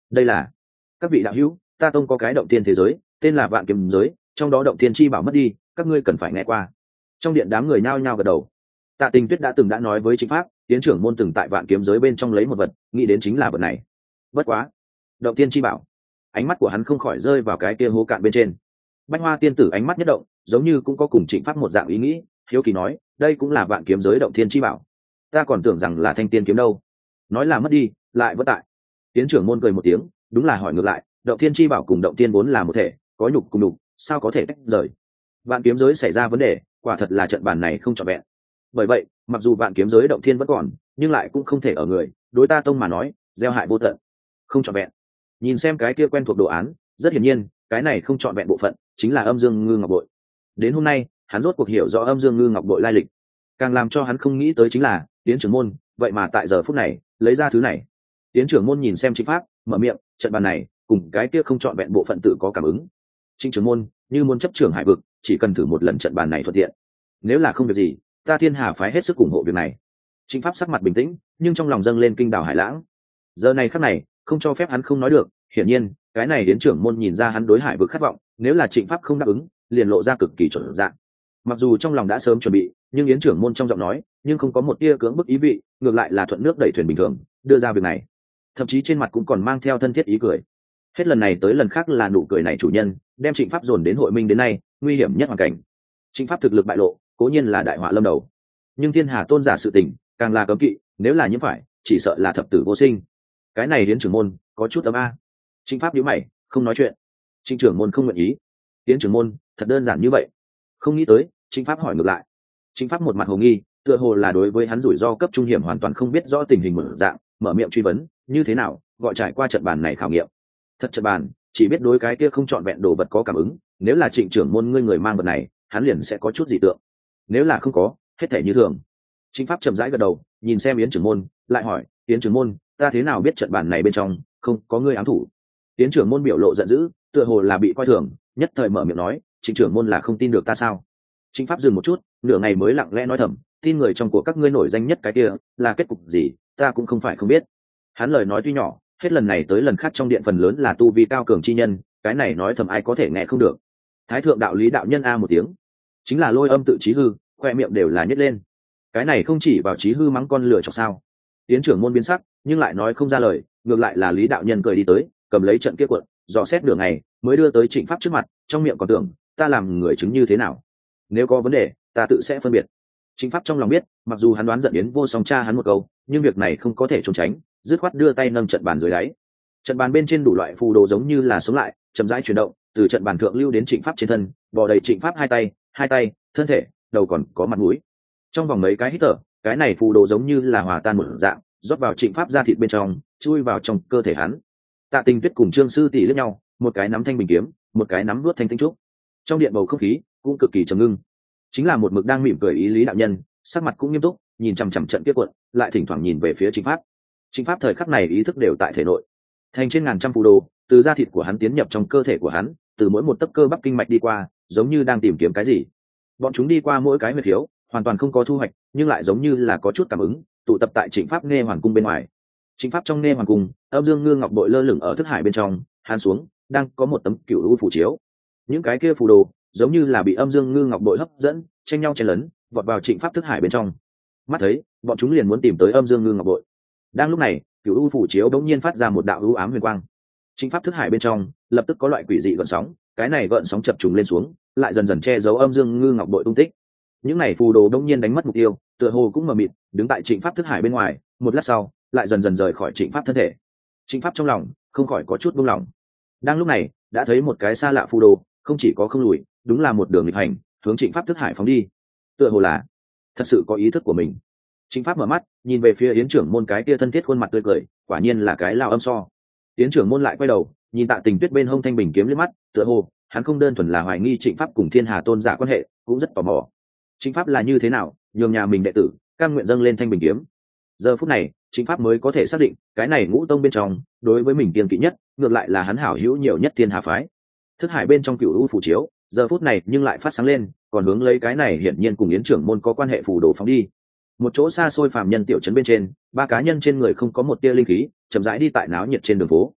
[SPEAKER 1] đây là các vị đạo hữu, ta tông có cái động tiên thế giới tên là Vạn Kiếm Giới, trong đó động tiên chi bảo mất đi, các ngươi cần phải nghe qua. Trong điện đám người nhao nhao gật đầu. Tạ Tình Tuyết đã từng đã nói với Trịnh Pháp, tiến trưởng môn từng tại Vạn Kiếm Giới bên trong lấy một vật, nghĩ đến chính là vật này. Bất quá, động tiên chi bảo, ánh mắt của hắn không khỏi rơi vào cái kia hố cạn bên trên. Bách Hoa tiên tử ánh mắt nhất động, giống như cũng có cùng Trịnh Pháp một dạng ý nghĩ, hiếu kỳ nói, đây cũng là Vạn Kiếm Giới động tiên chi bảo. Ta còn tưởng rằng là thanh tiên kiếm đâu. Nói là mất đi, lại vẫn tại. Tiến trưởng môn cười một tiếng, đúng là hỏi ngược lại, động tiên chi bảo cùng động tiên vốn là một thể, có nhục cùng nhục, sao có thể tách rời? Vạn Kiếm Giới xảy ra vấn đề, quả thật là trận bàn này không trọn vẹn. Bởi vậy, mặc dù Vạn Kiếm Giới động thiên vẫn còn, nhưng lại cũng không thể ở người, đối ta tông mà nói, gieo hại vô tận, không trọn vẹn. Nhìn xem cái kia quen thuộc đồ án, rất hiển nhiên, cái này không trọn vẹn bộ phận, chính là Âm Dương Ngư Ngọc Bội. Đến hôm nay, hắn rốt cuộc hiểu rõ Âm Dương Ngư Ngọc Bội lai lịch. Càng làm cho hắn không nghĩ tới chính là, Tiến trưởng môn, vậy mà tại giờ phút này, lấy ra thứ này. Tiến trưởng môn nhìn xem Trịnh Pháp, mở miệng, trận bàn này, cùng cái kia không trọn vẹn bộ phận tự có cảm ứng. Trịnh trưởng môn, như muốn chấp trưởng hải vực, chỉ cần thử một lần trận bàn này thuận tiện. Nếu là không việc gì, ta Thiên Hà phái hết sức ủng hộ việc này. Trịnh Pháp sắc mặt bình tĩnh, nhưng trong lòng dâng lên kinh đảo hải lãng. Giờ này khắc này, không cho phép hắn không nói được. Hiển nhiên, cái này đến trưởng môn nhìn ra hắn đối hải vực khát vọng, nếu là Trịnh Pháp không đáp ứng, liền lộ ra cực kỳ chuẩn dạng. Mặc dù trong lòng đã sớm chuẩn bị, nhưng yến trưởng môn trong giọng nói, nhưng không có một tia cưỡng bức ý vị, ngược lại là thuận nước đẩy thuyền bình thường, đưa ra việc này. Thậm chí trên mặt cũng còn mang theo thân thiết ý cười. Hết lần này tới lần khác là nụ cười này chủ nhân, đem Trịnh Pháp dồn đến hội minh đến nay, nguy hiểm nhất hoàn cảnh. Trịnh Pháp thực lực bại lộ, cố nhiên là đại họa lâm đầu. Nhưng Thiên Hà tôn giả sự tình, càng là cấm kỵ, nếu là nhiễm phải, chỉ sợ là thập tử vô sinh. Cái này đến trưởng môn, có chút ấm a. Trịnh Pháp nhíu mày, không nói chuyện. Trịnh trưởng môn không nguyện ý. Tiến trưởng môn, thật đơn giản như vậy. Không nghĩ tới, Trịnh Pháp hỏi ngược lại. Trịnh Pháp một mặt hồ nghi, tựa hồ là đối với hắn rủi ro cấp trung hiểm hoàn toàn không biết rõ tình hình mở dạng, mở miệng truy vấn, như thế nào, gọi trải qua trận bàn này khảo nghiệm. Thật trận bàn, chỉ biết đối cái kia không trọn vẹn đồ vật có cảm ứng, nếu là Trịnh trưởng môn ngươi người mang vật này, hắn liền sẽ có chút dị tượng. Nếu là không có, hết thể như thường. Trịnh Pháp chậm rãi gật đầu, nhìn xem Yến trưởng môn, lại hỏi, Yến trưởng môn, ta thế nào biết trận bàn này bên trong không có ngươi ám thủ? Yến trưởng môn biểu lộ giận dữ, tựa hồ là bị coi thường, nhất thời mở miệng nói, Trịnh trưởng môn là không tin được ta sao? Trịnh Pháp dừng một chút, nửa ngày mới lặng lẽ nói thầm, tin người trong của các ngươi nổi danh nhất cái kia là kết cục gì, ta cũng không phải không biết. Hắn lời nói tuy nhỏ, hết lần này tới lần khác trong điện phần lớn là tu vi cao cường chi nhân, cái này nói thầm ai có thể nghe không được. Thái thượng đạo lý đạo nhân a một tiếng, chính là Lôi Âm tự Chí Hư, khoe miệng đều là nhếch lên. Cái này không chỉ vào Chí Hư mắng con lửa chọc sao? Tiến trưởng môn biến sắc, nhưng lại nói không ra lời, ngược lại là Lý đạo nhân cười đi tới, cầm lấy trận kia cuộn, dò xét nửa ngày, mới đưa tới Trịnh Pháp trước mặt, trong miệng còn tưởng, ta làm người chứng như thế nào? Nếu có vấn đề, ta tự sẽ phân biệt. Trịnh Pháp trong lòng biết, mặc dù hắn đoán giận Yến Vô Song cha hắn một câu, nhưng việc này không có thể trốn tránh, dứt khoát đưa tay nâng trận bàn dưới đáy. Trận bàn bên trên đủ loại phù đồ giống như là sống lại, chậm rãi chuyển động, từ trận bàn thượng lưu đến Trịnh Pháp trên thân, bò đầy Trịnh Pháp hai tay, hai tay, thân thể, đầu còn có mặt mũi. Trong vòng mấy cái hít thở, cái này phù đồ giống như là hòa tan một dạng, rót vào Trịnh Pháp da thịt bên trong, chui vào trong cơ thể hắn. Tạ Tình Tuyết cùng Trương sư tỷ liếc nhau, một cái nắm thanh bình kiếm, một cái nắm nuốt thanh tinh trúc. Trong điện bầu không khí cũng cực kỳ trầm ngưng. Chính là một mực đang mỉm cười ý Lý đạo nhân, sắc mặt cũng nghiêm túc, nhìn chằm chằm trận kia cuộn, lại thỉnh thoảng nhìn về phía Trịnh Pháp. Trịnh Pháp thời khắc này ý thức đều tại thể nội, thành trên ngàn trăm phù đồ, từ da thịt của hắn tiến nhập trong cơ thể của hắn, từ mỗi một tấc cơ bắp kinh mạch đi qua, giống như đang tìm kiếm cái gì. Bọn chúng đi qua mỗi cái huyệt khiếu, hoàn toàn không có thu hoạch, nhưng lại giống như là có chút cảm ứng, tụ tập tại Trịnh Pháp nghe hoàng cung bên ngoài. Trịnh Pháp trong nghe hoàng cung, Âm Dương Ngư Ngọc Bội lơ lửng ở thức hải bên trong, hắn xuống, đang có một tấm cửu u phù chiếu. Những cái kia phù đồ, giống như là bị Âm Dương Ngư Ngọc Bội hấp dẫn, tranh nhau chen lấn, vọt vào Trịnh Pháp thức hải bên trong. Mắt thấy, bọn chúng liền muốn tìm tới Âm Dương Ngư Ngọc Bội. Đang lúc này, cửu u phù chiếu đống nhiên phát ra một đạo u ám huyền quang. Trịnh Pháp thức hải bên trong, lập tức có loại quỷ dị gợn sóng, cái này gợn sóng chập trùng lên xuống, lại dần dần che giấu Âm Dương Ngư Ngọc Bội tung tích. Những này phù đồ đống nhiên đánh mất mục tiêu, tựa hồ cũng mờ mịt, đứng tại Trịnh Pháp thức hải bên ngoài, một lát sau, lại dần dần rời khỏi Trịnh Pháp thân thể. Trịnh Pháp trong lòng không khỏi có chút buông lỏng. Đang lúc này, đã thấy một cái xa lạ phù đồ, không chỉ có không lùi, đúng là một đường nghịch hành, hướng Trịnh Pháp thức hải phóng đi. Tựa hồ là thật sự có ý thức của mình. Trịnh Pháp mở mắt, nhìn về phía Yến trưởng môn cái kia thân thiết khuôn mặt tươi cười, quả nhiên là cái lao âm so. Yến trưởng môn lại quay đầu, nhìn Tạ Tình Tuyết bên hông thanh bình kiếm liếc mắt, tựa hồ hắn không đơn thuần là hoài nghi Trịnh Pháp cùng Thiên Hà tôn giả quan hệ, cũng rất tò mò. Trịnh Pháp là như thế nào, nhường nhà mình đệ tử cam nguyện dâng lên thanh bình kiếm. Giờ phút này, Trịnh Pháp mới có thể xác định, cái này ngũ tông bên trong, đối với mình kiêng kỵ nhất, ngược lại là hắn hảo hữu nhiều nhất Thiên Hà phái. Thức hải bên trong cửu u phù chiếu, giờ phút này nhưng lại phát sáng lên, còn hướng lấy cái này hiển nhiên cùng Yến trưởng môn có quan hệ phù đồ phóng đi. Một chỗ xa xôi phàm nhân tiểu trấn bên trên, ba cá nhân trên người không có một tia linh khí, chậm rãi đi tại náo nhiệt trên đường phố.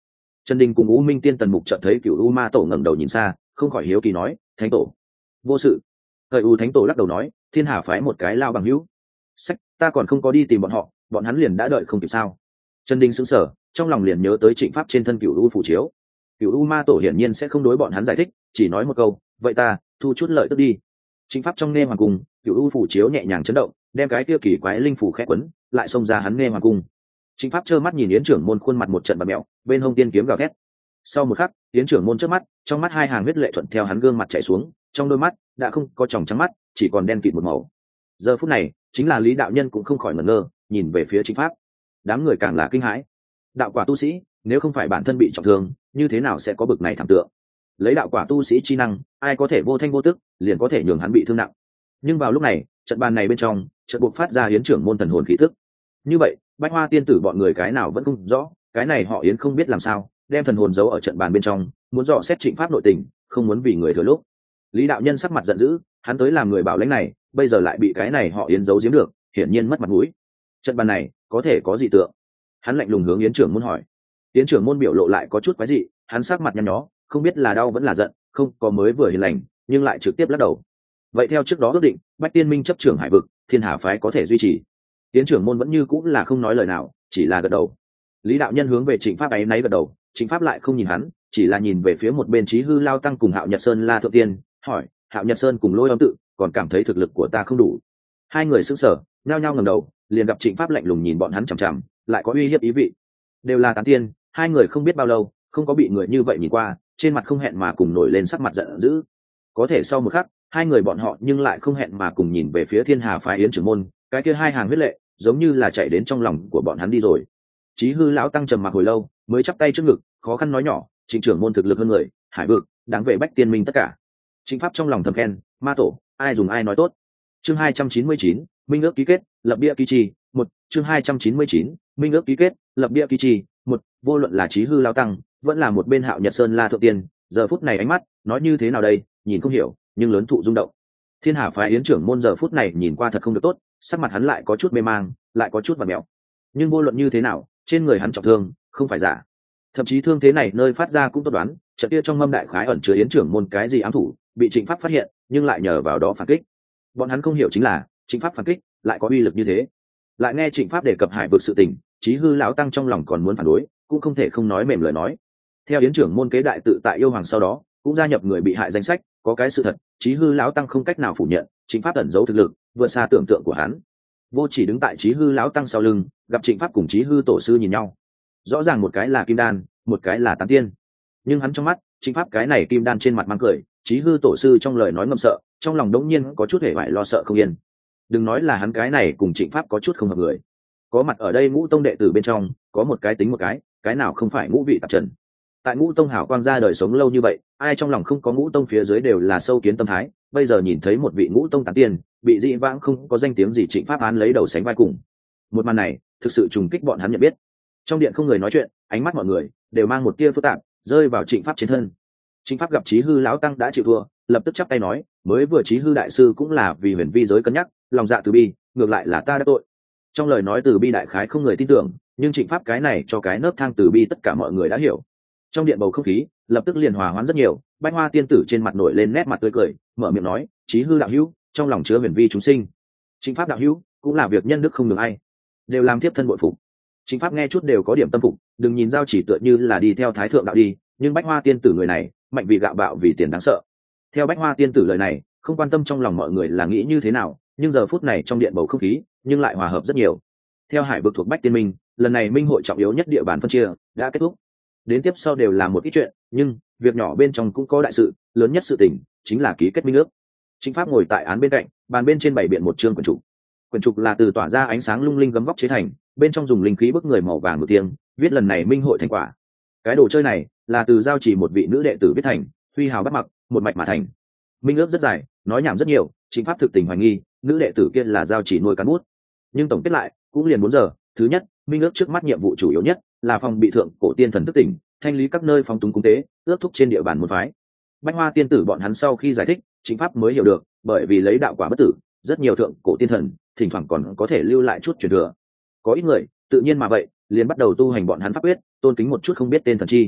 [SPEAKER 1] Trần Đình cùng U Minh Tiên Tần Mục chợt thấy Cửu U Ma Tổ ngẩng đầu nhìn xa, không khỏi hiếu kỳ nói, "Thánh tổ." "Vô sự." Thời U Thánh tổ lắc đầu nói, "Thiên Hà phái một cái lao bằng hữu." "Sách, ta còn không có đi tìm bọn họ, bọn hắn liền đã đợi không kịp sao?" Trần Đình sững sờ, trong lòng liền nhớ tới Trịnh Pháp trên thân Cửu U phủ chiếu. Cửu U Ma Tổ hiển nhiên sẽ không đối bọn hắn giải thích, chỉ nói một câu, "Vậy ta thu chút lợi tức đi." Trịnh Pháp trong nghe hoàng cung, Cửu U phủ chiếu nhẹ nhàng chấn động, đem cái kia kỳ quái linh phủ khẽ quấn, lại xông ra hắn nghe hoàng cung. Trịnh Pháp trơ mắt nhìn Yến trưởng môn khuôn mặt một trận bặm mèo, bên hông tiên kiếm gào thét. Sau một khắc, Yến trưởng môn trước mắt, trong mắt hai hàng huyết lệ thuận theo hắn gương mặt chảy xuống, trong đôi mắt đã không có tròng trắng mắt, chỉ còn đen kịt một màu. Giờ phút này, chính là Lý đạo nhân cũng không khỏi ngẩn ngơ, nhìn về phía Trịnh Pháp. Đám người càng là kinh hãi. Đạo quả tu sĩ, nếu không phải bản thân bị trọng thương, như thế nào sẽ có bực này thảm tượng? Lấy đạo quả tu sĩ chi năng, ai có thể vô thanh vô tức, liền có thể nhường hắn bị thương nặng. Nhưng vào lúc này, trận bàn này bên trong, chợt buộc phát ra Yến trưởng môn thần hồn khí tức. Như vậy, Bách Hoa tiên tử bọn người cái nào vẫn không rõ, cái này họ Yến không biết làm sao, đem thần hồn giấu ở trận bàn bên trong, muốn dò xét Trịnh Pháp nội tình, không muốn vì người thừa lúc. Lý đạo nhân sắc mặt giận dữ, hắn tới làm người bảo lãnh này, bây giờ lại bị cái này họ Yến giấu giếm được, hiển nhiên mất mặt mũi. Trận bàn này, có thể có gì tượng? Hắn lạnh lùng hướng Yến trưởng môn hỏi. Yến trưởng môn biểu lộ lại có chút quái dị, hắn sắc mặt nhăn nhó, không biết là đau vẫn là giận, không có mới vừa hiền lành, nhưng lại trực tiếp lắc đầu. Vậy theo trước đó ước định, Bách Tiên Minh chấp trưởng Hải vực, Thiên Hà phái có thể duy trì. Yến trưởng môn vẫn như cũng là không nói lời nào, chỉ là gật đầu. Lý đạo nhân hướng về Trịnh Pháp ấy náy gật đầu, Trịnh Pháp lại không nhìn hắn, chỉ là nhìn về phía một bên Chí Hư Lao Tăng cùng Hạo Nhật Sơn La Thượng Tiên, hỏi, Hạo Nhật Sơn cùng Lôi Âm Tự, còn cảm thấy thực lực của ta không đủ. Hai người sững sờ, nhao nhao ngẩng đầu, liền gặp Trịnh Pháp lạnh lùng nhìn bọn hắn chằm chằm, lại có uy hiếp ý vị. Đều là tán tiên, hai người không biết bao lâu, không có bị người như vậy nhìn qua, trên mặt không hẹn mà cùng nổi lên sắc mặt giận dữ. Có thể sau một khắc, hai người bọn họ nhưng lại không hẹn mà cùng nhìn về phía Thiên Hà phái Yến trưởng môn, cái kia hai hàng huyết lệ, giống như là chạy đến trong lòng của bọn hắn đi rồi. Chí Hư lão tăng trầm mặc hồi lâu, mới chắp tay trước ngực, khó khăn nói nhỏ, Trịnh trưởng môn thực lực hơn người, Hải vực, đáng về Bách Tiên Minh tất cả. Trịnh Pháp trong lòng thầm khen, ma tổ, ai dùng ai nói tốt. Chương hai trăm chín mươi chín, minh ước ký kết, lập bia ký trì, một, chương hai trăm chín mươi chín, minh ước ký kết, lập bia ký trì, một, vô luận là Chí Hư lão tăng, vẫn là một bên Hạo Nhật Sơn La Thượng Tiên, giờ phút này ánh mắt, nói như thế nào đây, nhìn không hiểu, nhưng lớn thụ rung động. Thiên Hà phái Yến trưởng môn giờ phút này nhìn qua thật không được tốt, sắc mặt hắn lại có chút mê mang, lại có chút vặn mèo. Nhưng vô luận như thế nào, trên người hắn trọng thương, không phải giả. Thậm chí thương thế này nơi phát ra cũng tốt đoán, trận kia trong mâm đại khái ẩn chứa Yến trưởng môn cái gì ám thủ, bị Trịnh Pháp phát hiện, nhưng lại nhờ vào đó phản kích. Bọn hắn không hiểu chính là, Trịnh Pháp phản kích lại có uy lực như thế. Lại nghe Trịnh Pháp đề cập Hải vực sự tình, Chí Hư lão tăng trong lòng còn muốn phản đối, cũng không thể không nói mềm lời nói. Theo Yến trưởng môn kế đại tự tại yêu hoàng sau đó, cũng gia nhập người bị hại danh sách, có cái sự thật, Chí Hư lão tăng không cách nào phủ nhận, Trịnh Pháp ẩn giấu thực lực, vượt xa tưởng tượng của hắn. Vô Chỉ đứng tại Chí Hư lão tăng sau lưng, gặp Trịnh Pháp cùng Chí Hư tổ sư nhìn nhau. Rõ ràng một cái là kim đan, một cái là tán tiên. Nhưng hắn trong mắt, Trịnh Pháp cái này kim đan trên mặt mang cười, Chí Hư tổ sư trong lời nói ngầm sợ, trong lòng đống nhiên có chút hề bại lo sợ không yên. Đừng nói là hắn cái này cùng Trịnh Pháp có chút không hợp người. Có mặt ở đây Ngũ tông đệ tử bên trong, có một cái tính một cái, cái nào không phải ngũ vị tạp trần. Tại Ngũ tông hảo quang ra đời sống lâu như vậy, ai trong lòng không có Ngũ tông phía dưới đều là sâu kiến tâm thái, bây giờ nhìn thấy một vị Ngũ tông tán tiên, bị dị vãng không có danh tiếng gì Trịnh Pháp án lấy đầu sánh vai cùng. Một màn này, thực sự trùng kích bọn hắn nhận biết. Trong điện không người nói chuyện, ánh mắt mọi người đều mang một tia phức tạp, rơi vào Trịnh Pháp trên thân. Trịnh Pháp gặp Chí Hư lão tăng đã chịu thua, lập tức chắp tay nói, mới vừa Chí Hư đại sư cũng là vì huyền vi giới cân nhắc, lòng dạ từ bi, ngược lại là ta đã tội. Trong lời nói từ bi đại khái không người tin tưởng, nhưng Trịnh Pháp cái này cho cái nấc thang từ bi tất cả mọi người đã hiểu. Trong điện bầu không khí lập tức liền hòa hoãn rất nhiều, Bách Hoa tiên tử trên mặt nổi lên nét mặt tươi cười, mở miệng nói, Chí Hư đạo hữu, trong lòng chứa huyền vi chúng sinh. Trịnh Pháp đạo hữu, cũng là việc nhân đức không được ai, đều làm tiếp thân bội phục. Trịnh Pháp nghe chút đều có điểm tâm phục, đừng nhìn Giao Chỉ tựa như là đi theo thái thượng đạo đi, nhưng Bách Hoa tiên tử người này, mạnh vì gạo bạo vì tiền đáng sợ. Theo Bách Hoa tiên tử lời này, không quan tâm trong lòng mọi người là nghĩ như thế nào, nhưng giờ phút này trong điện bầu không khí, nhưng lại hòa hợp rất nhiều. Theo Hải vực thuộc Bách Tiên Minh, lần này minh hội trọng yếu nhất địa bàn phân chia đã kết thúc. Đến tiếp sau đều là một ít chuyện, nhưng việc nhỏ bên trong cũng có đại sự, lớn nhất sự tình chính là ký kết minh ước. Trịnh Pháp ngồi tại án bên cạnh, bàn bên trên bày biện một chương quyển trục. Quyển trục là từ tỏa ra ánh sáng lung linh gấm vóc chế thành, bên trong dùng linh khí bức người màu vàng một tiếng, viết lần này minh hội thành quả. Cái đồ chơi này là từ Giao Chỉ một vị nữ đệ tử viết thành, huy hào bắt mặc, một mạch mà thành. Minh ước rất dài, nói nhảm rất nhiều, Trịnh Pháp thực tình hoài nghi, nữ đệ tử kia là Giao Chỉ nuôi cán bút. Nhưng tổng kết lại, cũng liền bốn giờ. Thứ nhất, minh ước trước mắt nhiệm vụ chủ yếu nhất là phòng bị thượng cổ tiên thần thức tỉnh, thanh lý các nơi phóng túng cúng tế, ước thúc trên địa bàn môn phái. Bách Hoa tiên tử bọn hắn sau khi giải thích, Trịnh Pháp mới hiểu được, bởi vì lấy đạo quả bất tử, rất nhiều thượng cổ tiên thần thỉnh thoảng còn có thể lưu lại chút truyền thừa. Có ít người tự nhiên mà vậy, liền bắt đầu tu hành bọn hắn pháp quyết, tôn kính một chút không biết tên thần chi.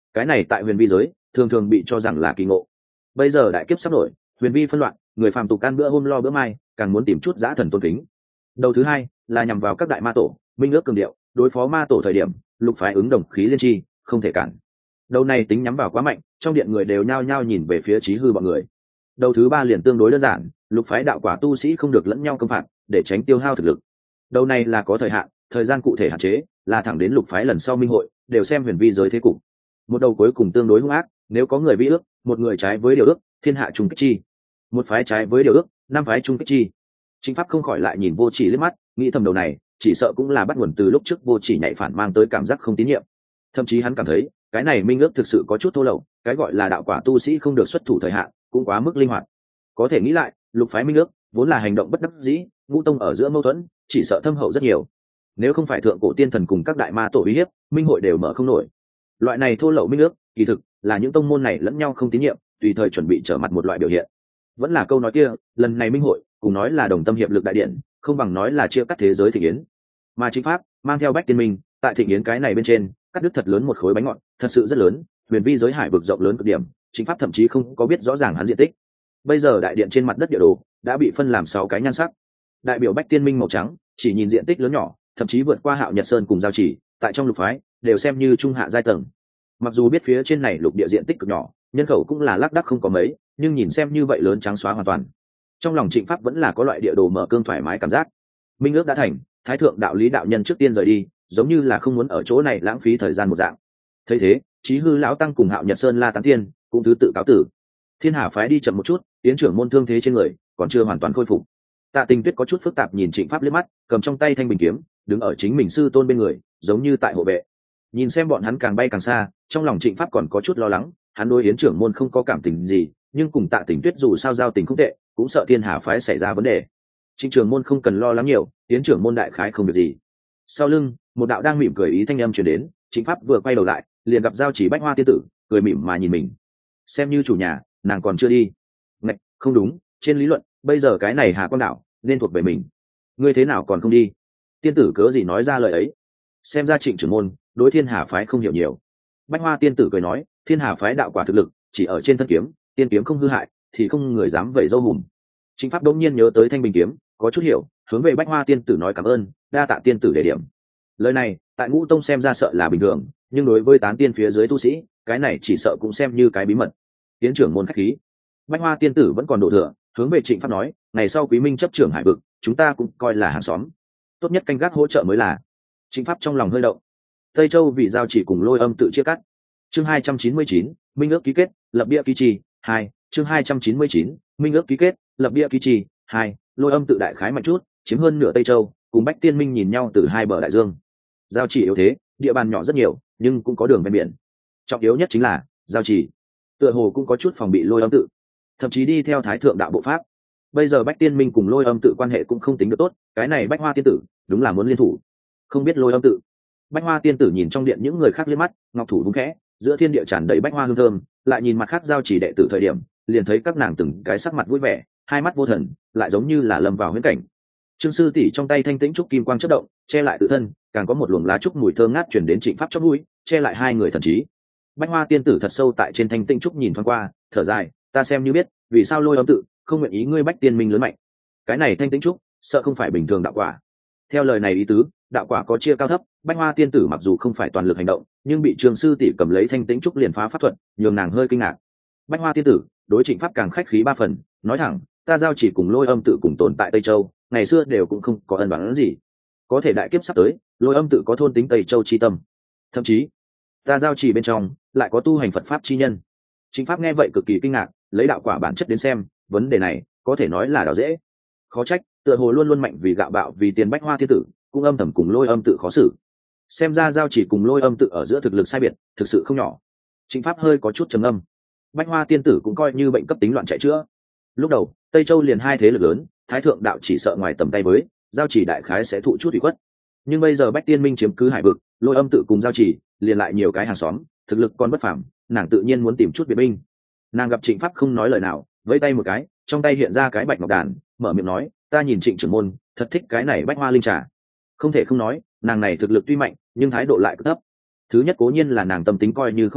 [SPEAKER 1] cái này tại huyền vi giới thường thường bị cho rằng là kỳ ngộ. Bây giờ đại kiếp sắp nổi, huyền vi phân loạn, người phàm tục ăn bữa hôm lo bữa mai, càng muốn tìm chút dã thần tôn kính. Đầu thứ hai là nhằm vào các đại ma tổ, minh ước cường điệu, đối phó ma tổ thời điểm lục phái ứng đồng khí liên chi, không thể cản. Đầu này tính nhắm vào quá mạnh, trong điện người đều nhao nhao nhìn về phía Chí Hư bọn người. Đầu thứ ba liền tương đối đơn giản, lục phái đạo quả tu sĩ không được lẫn nhau công phạt, để tránh tiêu hao thực lực. Đầu này là có thời hạn, thời gian cụ thể hạn chế, là thẳng đến lục phái lần sau minh hội, đều xem huyền vi giới thế cục. Một đầu cuối cùng tương đối hung ác, nếu có người vi ước, một người trái với điều ước, thiên hạ trung kích chi. Một phái trái với điều ước, năm phái trung kích chi. Chính pháp không khỏi lại nhìn Vô Chỉ liếc mắt, nghĩ thầm đầu này, chỉ sợ cũng là bắt nguồn từ lúc trước Vô Chỉ nhạy phản mang tới cảm giác không tín nhiệm. Thậm chí hắn cảm thấy, cái này minh ước thực sự có chút thô lậu, cái gọi là đạo quả tu sĩ không được xuất thủ thời hạn, cũng quá mức linh hoạt. Có thể nghĩ lại, lục phái minh ước vốn là hành động bất đắc dĩ, ngũ tông ở giữa mâu thuẫn, chỉ sợ thâm hậu rất nhiều. Nếu không phải thượng cổ tiên thần cùng các đại ma tổ uy hiếp, minh hội đều mở không nổi. Loại này thô lậu minh ước, kỳ thực là những tông môn này lẫn nhau không tín nhiệm, tùy thời chuẩn bị trở mặt một loại biểu hiện. Vẫn là câu nói kia, lần này minh hội cùng nói là đồng tâm hiệp lực đại điện, không bằng nói là chia cắt thế giới thịnh yến. Mà chính pháp mang theo bách tiên minh, tại thịnh yến cái này bên trên cắt đứt thật lớn một khối bánh ngọt, thật sự rất lớn. Huyền vi giới hải vực rộng lớn cực điểm, chính pháp thậm chí không có biết rõ ràng hắn diện tích. Bây giờ đại điện trên mặt đất địa đồ đã bị phân làm sáu cái nhan sắc. Đại biểu bách tiên minh màu trắng, chỉ nhìn diện tích lớn nhỏ, thậm chí vượt qua Hạo Nhật Sơn cùng Giao Chỉ, tại trong lục phái đều xem như trung hạ giai tầng. Mặc dù biết phía trên này lục địa diện tích cực nhỏ, nhân khẩu cũng là lác đác không có mấy, nhưng nhìn xem như vậy lớn trắng xóa hoàn toàn. Trong lòng Trịnh Pháp vẫn là có loại địa đồ mở cương thoải mái cảm giác. Minh ước đã thành, Thái thượng đạo lý đạo nhân trước tiên rời đi, giống như là không muốn ở chỗ này lãng phí thời gian một dạng. Thấy thế, Chí Hư lão tăng cùng Hạo Nhật Sơn La Tán Tiên cũng thứ tự cáo tử. Thiên Hà phái đi chậm một chút, tiến trưởng môn thương thế trên người còn chưa hoàn toàn khôi phục. Tạ Tình Tuyết có chút phức tạp nhìn Trịnh Pháp liếc mắt, cầm trong tay thanh bình kiếm, đứng ở chính mình sư tôn bên người, giống như tại hộ vệ. Nhìn xem bọn hắn càng bay càng xa, trong lòng Trịnh Pháp còn có chút lo lắng, hắn đối yến trưởng môn không có cảm tình gì, nhưng cùng Tạ Tình Tuyết dù sao giao tình không tệ, cũng sợ Thiên Hà phái xảy ra vấn đề. Trịnh trưởng môn không cần lo lắng nhiều, yến trưởng môn đại khái không việc gì. Sau lưng, một đạo đang mỉm cười ý thanh âm truyền đến, Trịnh Pháp vừa quay đầu lại, liền gặp Giao Chỉ Bách Hoa tiên tử, cười mỉm mà nhìn mình. Xem như chủ nhà, nàng còn chưa đi. Ngạch, không đúng, trên lý luận, bây giờ cái này Hà Quang đảo nên thuộc về mình. Ngươi thế nào còn không đi? Tiên tử cớ gì nói ra lời ấy? Xem ra Trịnh trưởng môn đối Thiên Hà phái không hiểu nhiều. Bách Hoa tiên tử cười nói, Thiên Hà phái đạo quả thực lực chỉ ở trên thân kiếm, tiên kiếm không hư hại, thì không người dám vẩy dâu hùm. Trịnh Pháp đống nhiên nhớ tới thanh bình kiếm, có chút hiểu, hướng về Bách Hoa tiên tử nói cảm ơn, đa tạ tiên tử đề điểm. Lời này, tại Ngũ Tông xem ra sợ là bình thường, nhưng đối với tán tiên phía dưới tu sĩ, cái này chỉ sợ cũng xem như cái bí mật. Tiến trưởng môn khách khí. Bách Hoa tiên tử vẫn còn độ thừa, hướng về Trịnh Pháp nói, ngày sau Quý Minh chấp trưởng hải vực, chúng ta cũng coi là hàng xóm, tốt nhất canh gác hỗ trợ mới là. Trịnh Pháp trong lòng hơi động. Tây Châu vì Giao Chỉ cùng Lôi Âm tự chia cắt. Chương hai trăm chín mươi chín, minh ước ký kết, lập bia ký trì. Hai, chương hai trăm chín mươi chín, minh ước ký kết, lập bia ký trì. Hai, Lôi Âm tự đại khái mạnh chút, chiếm hơn nửa Tây Châu, cùng Bách Tiên Minh nhìn nhau từ hai bờ đại dương. Giao Chỉ yếu thế, địa bàn nhỏ rất nhiều, nhưng cũng có đường ven biển. Trọng yếu nhất chính là Giao Chỉ tựa hồ cũng có chút phòng bị Lôi Âm tự, thậm chí đi theo Thái thượng đạo bộ pháp. Bây giờ Bách Tiên Minh cùng Lôi Âm tự quan hệ cũng không tính được tốt, cái này Bách Hoa tiên tử đúng là muốn liên thủ. Không biết Lôi Âm tự. Bách Hoa tiên tử nhìn trong điện những người khác liếc mắt, ngọc thủ vung khẽ, giữa thiên địa tràn đầy bách hoa hương thơm, lại nhìn mặt khác Giao Chỉ đệ tử thời điểm, liền thấy các nàng từng cái sắc mặt vui vẻ, hai mắt vô thần, lại giống như là lâm vào huyễn cảnh. Trương sư tỷ trong tay thanh tĩnh trúc kim quang chớp động, che lại tự thân, càng có một luồng lá trúc mùi thơm ngát truyền đến Trịnh Pháp chóp mũi, che lại hai người thần trí. Bách Hoa tiên tử thật sâu tại trên thanh tĩnh trúc nhìn thoáng qua, thở dài, ta xem như biết, vì sao Lôi Âm tự không nguyện ý ngươi Bách Tiên Minh lớn mạnh. Cái này thanh tĩnh trúc, sợ không phải bình thường đạo quả. Theo lời này ý tứ, đạo quả có chia cao thấp, Bách Hoa tiên tử mặc dù không phải toàn lực hành động, nhưng bị Trường sư tỷ cầm lấy thanh tĩnh trúc liền phá pháp thuật, nhường nàng hơi kinh ngạc. Bách Hoa tiên tử đối Trịnh Pháp càng khách khí ba phần, nói thẳng, ta Giao Chỉ cùng Lôi Âm tự cùng tồn tại Tây Châu, ngày xưa đều cũng không có ân oán gì, có thể đại kiếp sắp tới, Lôi Âm tự có thôn tính Tây Châu chi tâm, thậm chí ta Giao Chỉ bên trong lại có tu hành Phật pháp chi nhân. Trịnh Pháp nghe vậy cực kỳ kinh ngạc, lấy đạo quả bản chất đến xem, vấn đề này có thể nói là đào dễ. Khó trách, tựa hồ luôn luôn mạnh vì gạo bạo vì tiền Bách Hoa tiên tử, cũng âm thầm cùng Lôi Âm tự khó xử. Xem ra Giao Chỉ cùng Lôi Âm tự ở giữa thực lực sai biệt, thực sự không nhỏ. Trịnh Pháp hơi có chút trầm âm. Bách Hoa tiên tử cũng coi như bệnh cấp tính loạn chạy chữa. Lúc đầu, Tây Châu liền hai thế lực lớn, Thái thượng đạo chỉ sợ ngoài tầm tay với, Giao Chỉ đại khái sẽ thụ chút ủy khuất. Nhưng bây giờ Bách Tiên Minh chiếm cứ hải vực, Lôi Âm tự cùng Giao Chỉ liền lại nhiều cái hàng xóm, thực lực còn bất phàm, nàng tự nhiên muốn tìm chút biệt binh. Nàng gặp Trịnh Pháp không nói lời nào, vẫy tay một cái, trong tay hiện ra cái bạch ngọc đàn, mở miệng nói, ta nhìn Trịnh trưởng môn thật thích cái này bách hoa linh trà. Không thể không nói, nàng này thực lực tuy mạnh, nhưng thái độ lại cực thấp. Thứ nhất cố nhiên là nàng tâm tính coi như không tệ,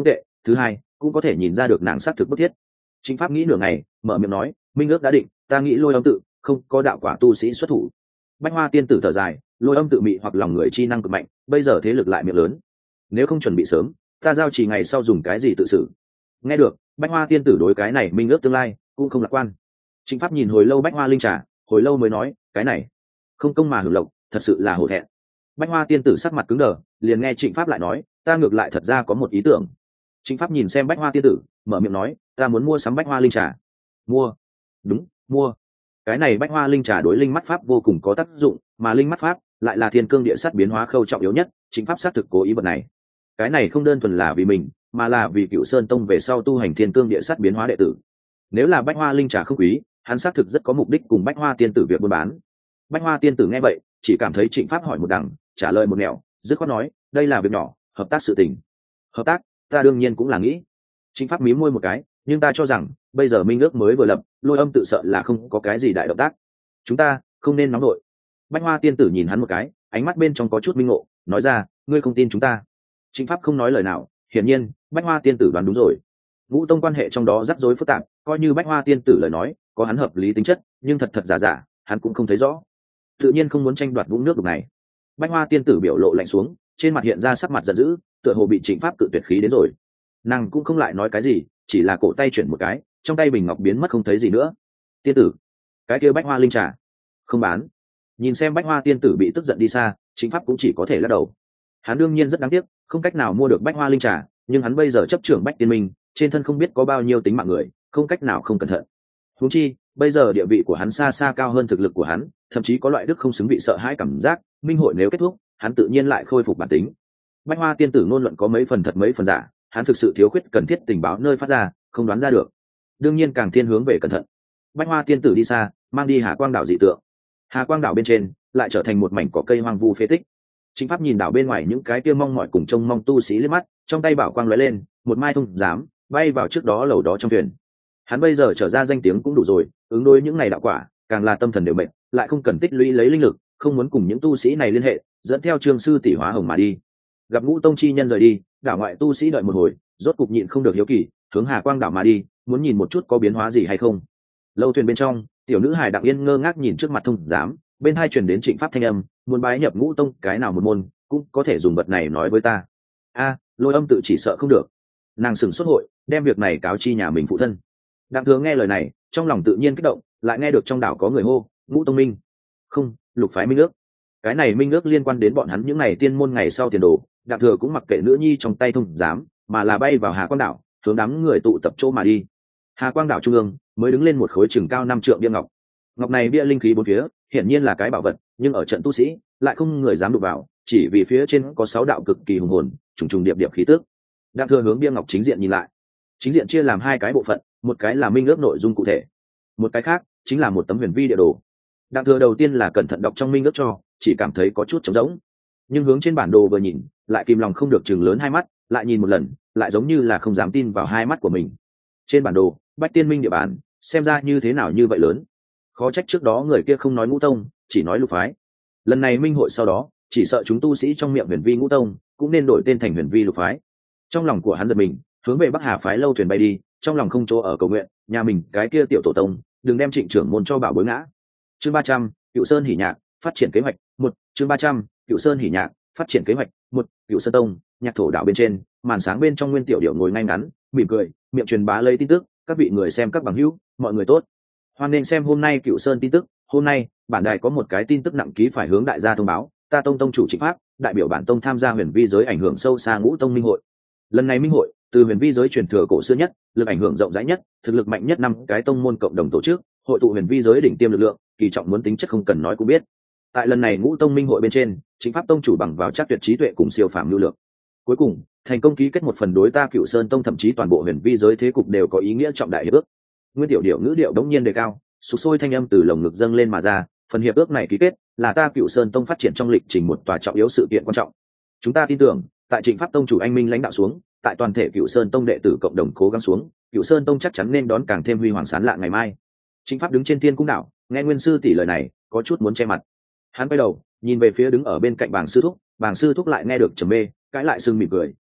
[SPEAKER 1] thứ hai cũng có thể nhìn ra được nàng xác thực bức thiết. Chính pháp nghĩ nửa ngày mở miệng nói, minh ước đã định, ta nghĩ Lôi Âm tự không có đạo quả tu sĩ xuất thủ. Bách Hoa tiên tử thở dài, Lôi Âm tự mị hoặc lòng người chi năng cực mạnh, bây giờ thế lực lại miệng lớn, nếu không chuẩn bị sớm, ta giao chỉ ngày sau dùng cái gì tự xử. Nghe được, Bách Hoa tiên tử đối cái này minh ước tương lai cũng không lạc quan. Chính pháp nhìn hồi lâu Bách Hoa linh trà, hồi lâu mới nói, cái này không công mà hưởng lộc, thật sự là hổ thẹn. Bách Hoa tiên tử sắc mặt cứng đờ, liền nghe Trịnh Pháp lại nói, ta ngược lại thật ra có một ý tưởng. Trịnh Pháp nhìn xem Bách Hoa tiên tử, mở miệng nói, ta muốn mua sắm Bách Hoa linh trà. Mua? Đúng, mua. Cái này Bách Hoa linh trà đối linh mắt pháp vô cùng có tác dụng, mà linh mắt pháp lại là thiên cương địa sát biến hóa khâu trọng yếu nhất. Trịnh Pháp xác thực cố ý vật này. Cái này không đơn thuần là vì mình, mà là vì Cửu Sơn tông về sau tu hành thiên cương địa sát biến hóa đệ tử. Nếu là Bách Hoa linh trà không quý, hắn xác thực rất có mục đích cùng Bách Hoa tiên tử việc buôn bán. Bách Hoa tiên tử nghe vậy, chỉ cảm thấy Trịnh Pháp hỏi một đằng, trả lời một nẻo, dứt khoát nói, đây là việc nhỏ, hợp tác sự tình. Hợp tác, ta đương nhiên cũng là nghĩ. Trịnh Pháp mím môi một cái, nhưng ta cho rằng bây giờ minh ước mới vừa lập, Lôi Âm tự sợ là không có cái gì đại động tác, chúng ta không nên nóng nổi. Bách Hoa tiên tử nhìn hắn một cái, ánh mắt bên trong có chút minh ngộ, nói ra, ngươi không tin chúng ta. Trịnh Pháp không nói lời nào, hiển nhiên Bách Hoa tiên tử đoán đúng rồi. Ngũ tông quan hệ trong đó rắc rối phức tạp, coi như Bách Hoa tiên tử lời nói có hắn hợp lý tính chất, nhưng thật thật giả giả hắn cũng không thấy rõ, tự nhiên không muốn tranh đoạt vũng nước đục này. Bách Hoa tiên tử biểu lộ lạnh xuống, trên mặt hiện ra sắc mặt giận dữ, tựa hồ bị Trịnh Pháp cự tuyệt khí đến rồi. Nàng cũng không lại nói cái gì, chỉ là cổ tay chuyển một cái, trong tay bình ngọc biến mất không thấy gì nữa. Tiên tử, cái kia Bách Hoa linh trà không bán. Nhìn xem Bách Hoa tiên tử bị tức giận đi xa, Trịnh Pháp cũng chỉ có thể lắc đầu. Hắn đương nhiên rất đáng tiếc, không cách nào mua được Bách Hoa linh trà, nhưng hắn bây giờ chấp trưởng Bách Tiên Minh, trên thân không biết có bao nhiêu tính mạng người, không cách nào không cẩn thận. Huống chi, bây giờ địa vị của hắn xa xa cao hơn thực lực của hắn, thậm chí có loại đức không xứng vị sợ hãi cảm giác, minh hội nếu kết thúc, hắn tự nhiên lại khôi phục bản tính. Bách Hoa tiên tử ngôn luận có mấy phần thật mấy phần giả, hắn thực sự thiếu khuyết cần thiết tình báo nơi phát ra, không đoán ra được. Đương nhiên càng thiên hướng về cẩn thận. Bách Hoa tiên tử đi xa, mang đi Hà Quang đảo dị tượng. Hà Quang đảo bên trên lại trở thành một mảnh cỏ cây hoang vu phế tích. Chính Pháp nhìn đảo bên ngoài những cái kia mong mỏi cùng trông mong tu sĩ liếc mắt, trong tay bảo quang lóe lên, một mai thông giám bay vào trước đó lầu đó trong thuyền. Hắn bây giờ trở ra danh tiếng cũng đủ rồi, ứng đối những ngày đạo quả, càng là tâm thần đều mệt, lại không cần tích lũy lấy linh lực, không muốn cùng những tu sĩ này liên hệ, dẫn theo Trương sư tỷ hóa hồng mà đi. Gặp Ngũ tông chi nhân rời đi, đảo ngoại tu sĩ đợi một hồi, rốt cục nhịn không được hiếu kỳ, hướng Hà Quang đảo mà đi, muốn nhìn một chút có biến hóa gì hay không. Lâu thuyền bên trong, tiểu nữ hài Đặng Yên ngơ ngác nhìn trước mặt thông giám, bên hai truyền đến Trịnh Pháp thanh âm, muốn bái nhập Ngũ tông, cái nào một môn cũng có thể dùng vật này nói với ta. A, Lôi Âm tự chỉ sợ không được. Nàng sừng xuất hội, đem việc này cáo chi nhà mình phụ thân. Đặng Thừa nghe lời này, trong lòng tự nhiên kích động, lại nghe được trong đảo có người hô, Ngũ tông minh, không, lục phái minh ước. Cái này minh ước liên quan đến bọn hắn những ngày tiên môn ngày sau tiền đồ. Đặng Thừa cũng mặc kệ nữ nhi trong tay thông giám, mà là bay vào Hà Quang đảo, hướng đám người tụ tập chỗ mà đi. Hà Quang đảo trung ương mới đứng lên một khối chừng cao năm trượng bia ngọc. Ngọc này bia linh khí bốn phía, hiển nhiên là cái bảo vật, nhưng ở trận tu sĩ lại không người dám đụng vào, chỉ vì phía trên có sáu đạo cực kỳ hùng hồn, trùng trùng điệp điệp khí tức. Đặng Thừa hướng bia ngọc chính diện nhìn lại. Chính diện chia làm hai cái bộ phận, một cái là minh ước nội dung cụ thể, một cái khác chính là một tấm huyền vi địa đồ. Đặng Thừa đầu tiên là cẩn thận đọc trong minh ước cho, chỉ cảm thấy có chút trống rỗng, nhưng hướng trên bản đồ vừa nhìn, lại kìm lòng không được chừng lớn hai mắt, lại nhìn một lần, lại giống như là không dám tin vào hai mắt của mình. Trên bản đồ, Bách Tiên Minh địa bàn, xem ra như thế nào như vậy lớn. Khó trách trước đó người kia không nói Ngũ tông, chỉ nói lục phái. Lần này minh hội sau đó, chỉ sợ chúng tu sĩ trong miệng huyền vi Ngũ tông cũng nên đổi tên thành huyền vi lục phái. Trong lòng của hắn giật mình, hướng về Bắc Hà phái lâu thuyền bay đi, trong lòng không chỗ ở cầu nguyện, nhà mình cái kia tiểu tổ tông, đừng đem Trịnh trưởng môn cho bảo bối ngã. Chương ba trăm, Cựu Sơn hỉ nhạc, phát triển kế hoạch. Một, chương ba trăm, Cựu Sơn hỉ nhạc, phát triển kế hoạch. Một, Cựu Sơn tông, nhạc thổ đạo bên trên, màn sáng bên trong Nguyên Tiểu Điểu ngồi ngay ngắn, mỉm cười, miệng truyền bá lấy tin tức, các vị người xem các bằng hữu, mọi người tốt. Hoan nên xem hôm nay Cựu Sơn tin tức, hôm nay, bản đài có một cái tin tức nặng ký phải hướng đại gia thông báo, ta tông tông chủ Trịnh Pháp, đại biểu bản tông tham gia huyền vi giới ảnh hưởng sâu xa Ngũ tông minh hội. Lần này minh hội, từ huyền vi giới truyền thừa cổ xưa nhất, lực ảnh hưởng rộng rãi nhất, thực lực mạnh nhất năm cái tông môn cộng đồng tổ chức, hội tụ huyền vi giới đỉnh tiêm lực lượng, kỳ trọng muốn tính chất không cần nói cũng biết. Tại lần này Ngũ tông minh hội bên trên, Chính Pháp tông chủ bằng vào chắc tuyệt trí tuệ cùng siêu phàm lưu lượng, cuối cùng thành công ký kết một phần đối ta Cựu Sơn tông thậm chí toàn bộ huyền vi giới thế cục đều có ý nghĩa trọng đại hiệp ước. Nguyên Tiểu Điểu ngữ điệu đống nhiên đề cao, sục sôi thanh âm từ lồng ngực dâng lên mà ra, phần hiệp ước này ký kết là ta Cựu Sơn tông phát triển trong lịch trình một tòa trọng yếu sự kiện quan trọng. Chúng ta tin tưởng, tại Trịnh Pháp tông chủ anh minh lãnh đạo xuống, tại toàn thể Cựu Sơn tông đệ tử cộng đồng cố gắng xuống, Cựu Sơn tông chắc chắn nên đón càng thêm huy hoàng sáng lạ ngày mai. Trịnh Pháp đứng trên thiên cung đảo, nghe Nguyên sư tỷ lời này, có chút muốn che mặt. Hắn quay đầu, nhìn về phía đứng ở bên cạnh Bàng sư thúc, Bàng sư thúc lại nghe được trầm mê, cãi lại sưng mỉm cười,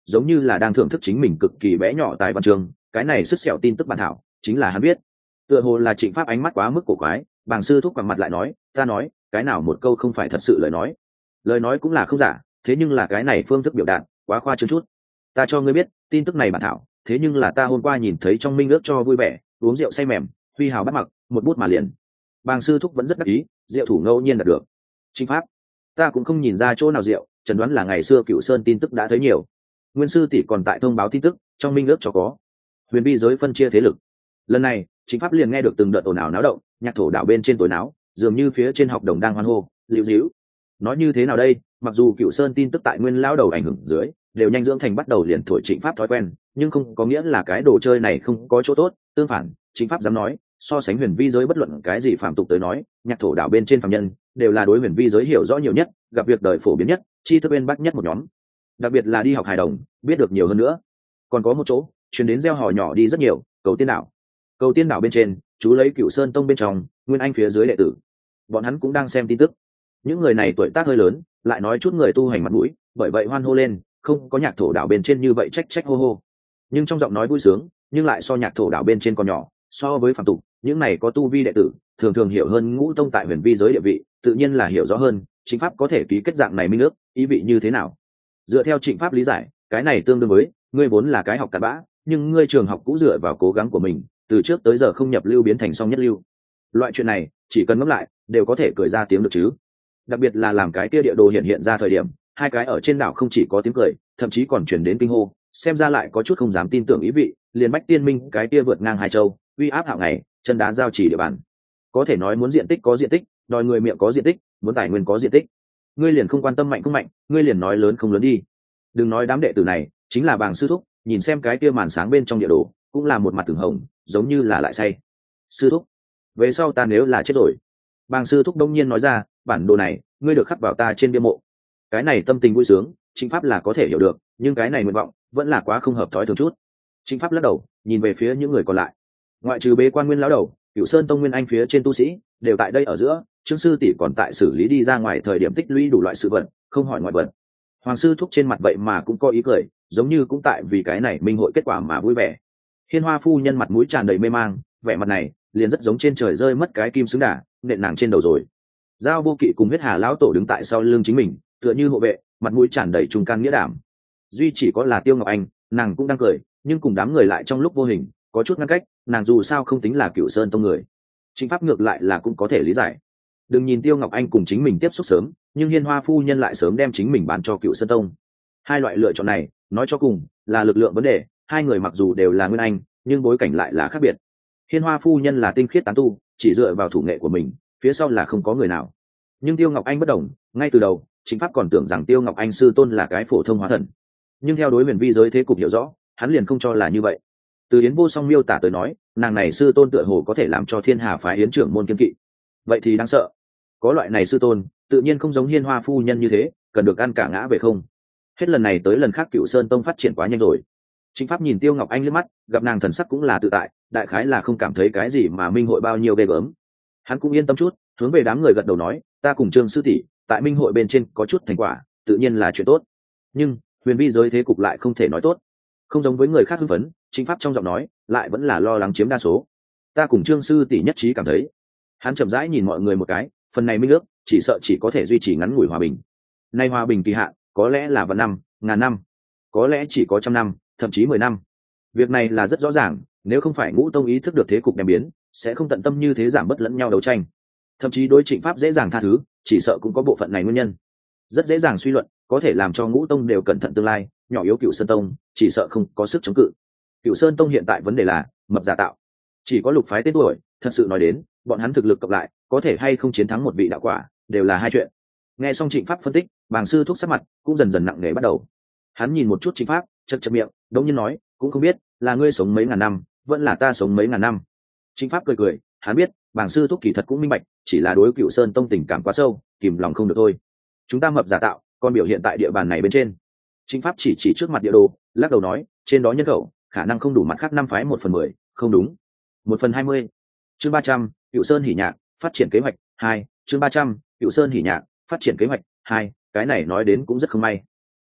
[SPEAKER 1] giống như là đang thưởng thức chính mình cực kỳ bé nhỏ tại văn trường. Cái này sứt sẹo tin tức bản thảo chính là hắn biết. Tựa hồ là Trịnh Pháp ánh mắt quá mức cổ quái, bàng sư thúc quằn mặt lại nói, ta nói cái nào một câu không phải thật sự lời nói. Lời nói cũng là không giả, thế nhưng là cái này phương thức biểu đạt quá khoa trương chút. Ta cho ngươi biết tin tức này bản thảo, thế nhưng là ta hôm qua nhìn thấy trong minh ước cho vui vẻ, uống rượu say mềm, huy hào bắt mặc, một bút mà liền. Bàng sư thúc vẫn rất đắc ý, rượu thủ ngẫu nhiên đạt được. Trịnh Pháp, ta cũng không nhìn ra chỗ nào rượu, chẩn đoán là ngày xưa Cửu Sơn tin tức đã thấy nhiều. Nguyên sư tỷ còn tại thông báo tin tức, trong minh ước cho có huyền bi giới phân chia thế lực. Lần này Trịnh Pháp liền nghe được từng đợt ồn ào náo động, nhạc thổ đảo bên trên tối náo, dường như phía trên học đồng đang hoan hô, liễu díu. Nói như thế nào đây, mặc dù Cửu Sơn tin tức tại nguyên lão đầu ảnh hưởng dưới đều nhanh dưỡng thành bắt đầu liền thổi Trịnh Pháp thói quen, nhưng không có nghĩa là cái đồ chơi này không có chỗ tốt. Tương phản, Trịnh Pháp dám nói, so sánh huyền vi giới bất luận cái gì phạm tục tới nói, nhạc thổ đảo bên trên phàm nhân đều là đối huyền vi giới hiểu rõ nhiều nhất, gặp việc đời phổ biến nhất, tri thức bên bắc nhất một nhóm. Đặc biệt là đi học hài đồng, biết được nhiều hơn nữa. Còn có một chỗ truyền đến gieo hò nhỏ đi rất nhiều, Cầu Tiên đảo. Cầu Tiên đảo bên trên chú lấy Cửu Sơn tông bên trong, Nguyên Anh phía dưới đệ tử, bọn hắn cũng đang xem tin tức. Những người này tuổi tác hơi lớn, lại nói chút người tu hành mặt mũi, bởi vậy hoan hô lên, không có nhạc thổ đảo bên trên như vậy trách trách hô hô, nhưng trong giọng nói vui sướng, nhưng lại so nhạc thổ đảo bên trên còn nhỏ. So với phạm tục, những này có tu vi đệ tử thường thường hiểu hơn ngũ tông tại huyền vi giới địa vị, tự nhiên là hiểu rõ hơn Trịnh Pháp có thể ký kết dạng này minh ước ý vị như thế nào. Dựa theo Trịnh Pháp lý giải, cái này tương đương với ngươi vốn là cái học cặn bã, nhưng ngươi trường học cũng dựa vào cố gắng của mình từ trước tới giờ không nhập lưu biến thành song nhất lưu. Loại chuyện này chỉ cần ngẫm lại đều có thể cười ra tiếng được chứ. Đặc biệt là làm cái kia địa đồ hiện hiện ra thời điểm, hai cái ở trên đảo không chỉ có tiếng cười, thậm chí còn chuyển đến kinh hô, xem ra lại có chút không dám tin tưởng ý vị. Liền Bách Tiên Minh cái kia vượt ngang hai châu, uy áp hạng ngày, chân đá giao chỉ địa bàn, có thể nói muốn diện tích có diện tích, đòi người miệng có diện tích, muốn tài nguyên có diện tích. Ngươi liền không quan tâm mạnh không mạnh, ngươi liền nói lớn không lớn đi. Đừng nói đám đệ tử này chính là bàng sư thúc, nhìn xem cái kia màn sáng bên trong địa đồ cũng là một mặt từng hồng, giống như là lại say. Sư thúc, về sau ta nếu là chết rồi, bàng sư thúc đông nhiên nói ra, bản đồ này ngươi được khắc vào ta trên bia mộ. Cái này tâm tình vui sướng, Trịnh Pháp là có thể hiểu được, nhưng cái này nguyện vọng vẫn là quá không hợp thói thường chút. Trịnh Pháp lắc đầu nhìn về phía những người còn lại, ngoại trừ bế quan nguyên lão đầu, Cửu Sơn tông nguyên anh phía trên tu sĩ đều tại đây ở giữa. Trương sư tỷ còn tại xử lý đi ra ngoài thời điểm tích lũy đủ loại sự vật, không hỏi ngoại vật. Hoàng sư thúc trên mặt vậy mà cũng có ý cười, giống như cũng tại vì cái này minh hội kết quả mà vui vẻ. Hiên Hoa phu nhân mặt mũi tràn đầy mê mang, vẻ mặt này liền rất giống trên trời rơi mất cái kim xứng đà nện nàng trên đầu rồi. Giao Vô Kỵ cùng huyết hà lão tổ đứng tại sau lưng chính mình, tựa như hộ vệ, mặt mũi tràn đầy trung can nghĩa đảm. Duy chỉ có là Tiêu Ngọc Anh, nàng cũng đang cười, nhưng cùng đám người lại trong lúc vô hình có chút ngăn cách. Nàng dù sao không tính là Cửu Sơn tông người, Trịnh Pháp ngược lại là cũng có thể lý giải. Đừng nhìn Tiêu Ngọc Anh cùng chính mình tiếp xúc sớm, nhưng Hiên Hoa phu nhân lại sớm đem chính mình bán cho Cửu Sơn tông. Hai loại lựa chọn này nói cho cùng là lực lượng vấn đề. Hai người mặc dù đều là nguyên anh, nhưng bối cảnh lại là khác biệt. Hiên Hoa phu nhân là tinh khiết tán tu, chỉ dựa vào thủ nghệ của mình, phía sau là không có người nào. Nhưng Tiêu Ngọc Anh bất đồng, ngay từ đầu Trịnh Pháp còn tưởng rằng Tiêu Ngọc Anh sư tôn là cái phổ thông hóa thần, nhưng theo đối huyền vi giới thế cục hiểu rõ, hắn liền không cho là như vậy. Từ Yến Vô Song miêu tả tới nói, nàng này sư tôn tựa hồ có thể làm cho Thiên Hà phái Yến trưởng môn kiên kỵ. Vậy thì đáng sợ. Có loại này sư tôn, tự nhiên không giống Hiên Hoa phu nhân như thế, cần được ăn cả ngã về không. Hết lần này tới lần khác Cửu Sơn tông phát triển quá nhanh rồi. Trịnh Pháp nhìn Tiêu Ngọc Anh liếc mắt, gặp nàng thần sắc cũng là tự tại, đại khái là không cảm thấy cái gì mà minh hội bao nhiêu ghê gớm. Hắn cũng yên tâm chút, hướng về đám người gật đầu nói, ta cùng Trương sư tỷ tại minh hội bên trên có chút thành quả, tự nhiên là chuyện tốt. Nhưng huyền vi giới thế cục lại không thể nói tốt. Không giống với người khác hưng phấn, Trịnh Pháp trong giọng nói lại vẫn là lo lắng chiếm đa số. Ta cùng Trương sư tỷ nhất trí cảm thấy. Hắn chậm rãi nhìn mọi người một cái, phần này minh ước chỉ sợ chỉ có thể duy trì ngắn ngủi hòa bình. Nay hòa bình kỳ hạn có lẽ là vạn năm, ngàn năm, có lẽ chỉ có trăm năm, thậm chí mười năm. Việc này là rất rõ ràng, nếu không phải Ngũ tông ý thức được thế cục đem biến, sẽ không tận tâm như thế giảm bớt lẫn nhau đấu tranh. Thậm chí đối Trịnh Pháp dễ dàng tha thứ, chỉ sợ cũng có bộ phận này nguyên nhân. Rất dễ dàng suy luận, có thể làm cho Ngũ tông đều cẩn thận tương lai, nhỏ yếu Cửu Sơn tông chỉ sợ không có sức chống cự. Cửu Sơn tông hiện tại vấn đề là mập giả tạo, chỉ có lục phái tên tuổi. Thật sự nói đến, bọn hắn thực lực cộng lại có thể hay không chiến thắng một vị đạo quả, đều là hai chuyện. Nghe xong Trịnh Pháp phân tích, bàng sư thúc sắc mặt cũng dần dần nặng nề bắt đầu. Hắn nhìn một chút Trịnh Pháp, chật chật miệng, đống nhiên nói, cũng không biết là ngươi sống mấy ngàn năm, vẫn là ta sống mấy ngàn năm. Trịnh Pháp cười cười, hắn biết bàng sư thúc kỳ thật cũng minh bạch, chỉ là đối Cửu Sơn tông tình cảm quá sâu, kìm lòng không được thôi. Chúng ta mập giả tạo, còn biểu hiện tại địa bàn này bên trên. Trịnh Pháp chỉ chỉ trước mặt địa đồ, lắc đầu nói, trên đó nhân khẩu khả năng không đủ mặt khác năm phái một phần mười, không đúng, một phần hai mươi. Chương ba trăm, Cửu Sơn hỉ nhạc, phát triển kế hoạch hai. Chương ba trăm, Cửu Sơn hỉ nhạc, phát triển kế hoạch hai. Cái này nói đến cũng rất không may.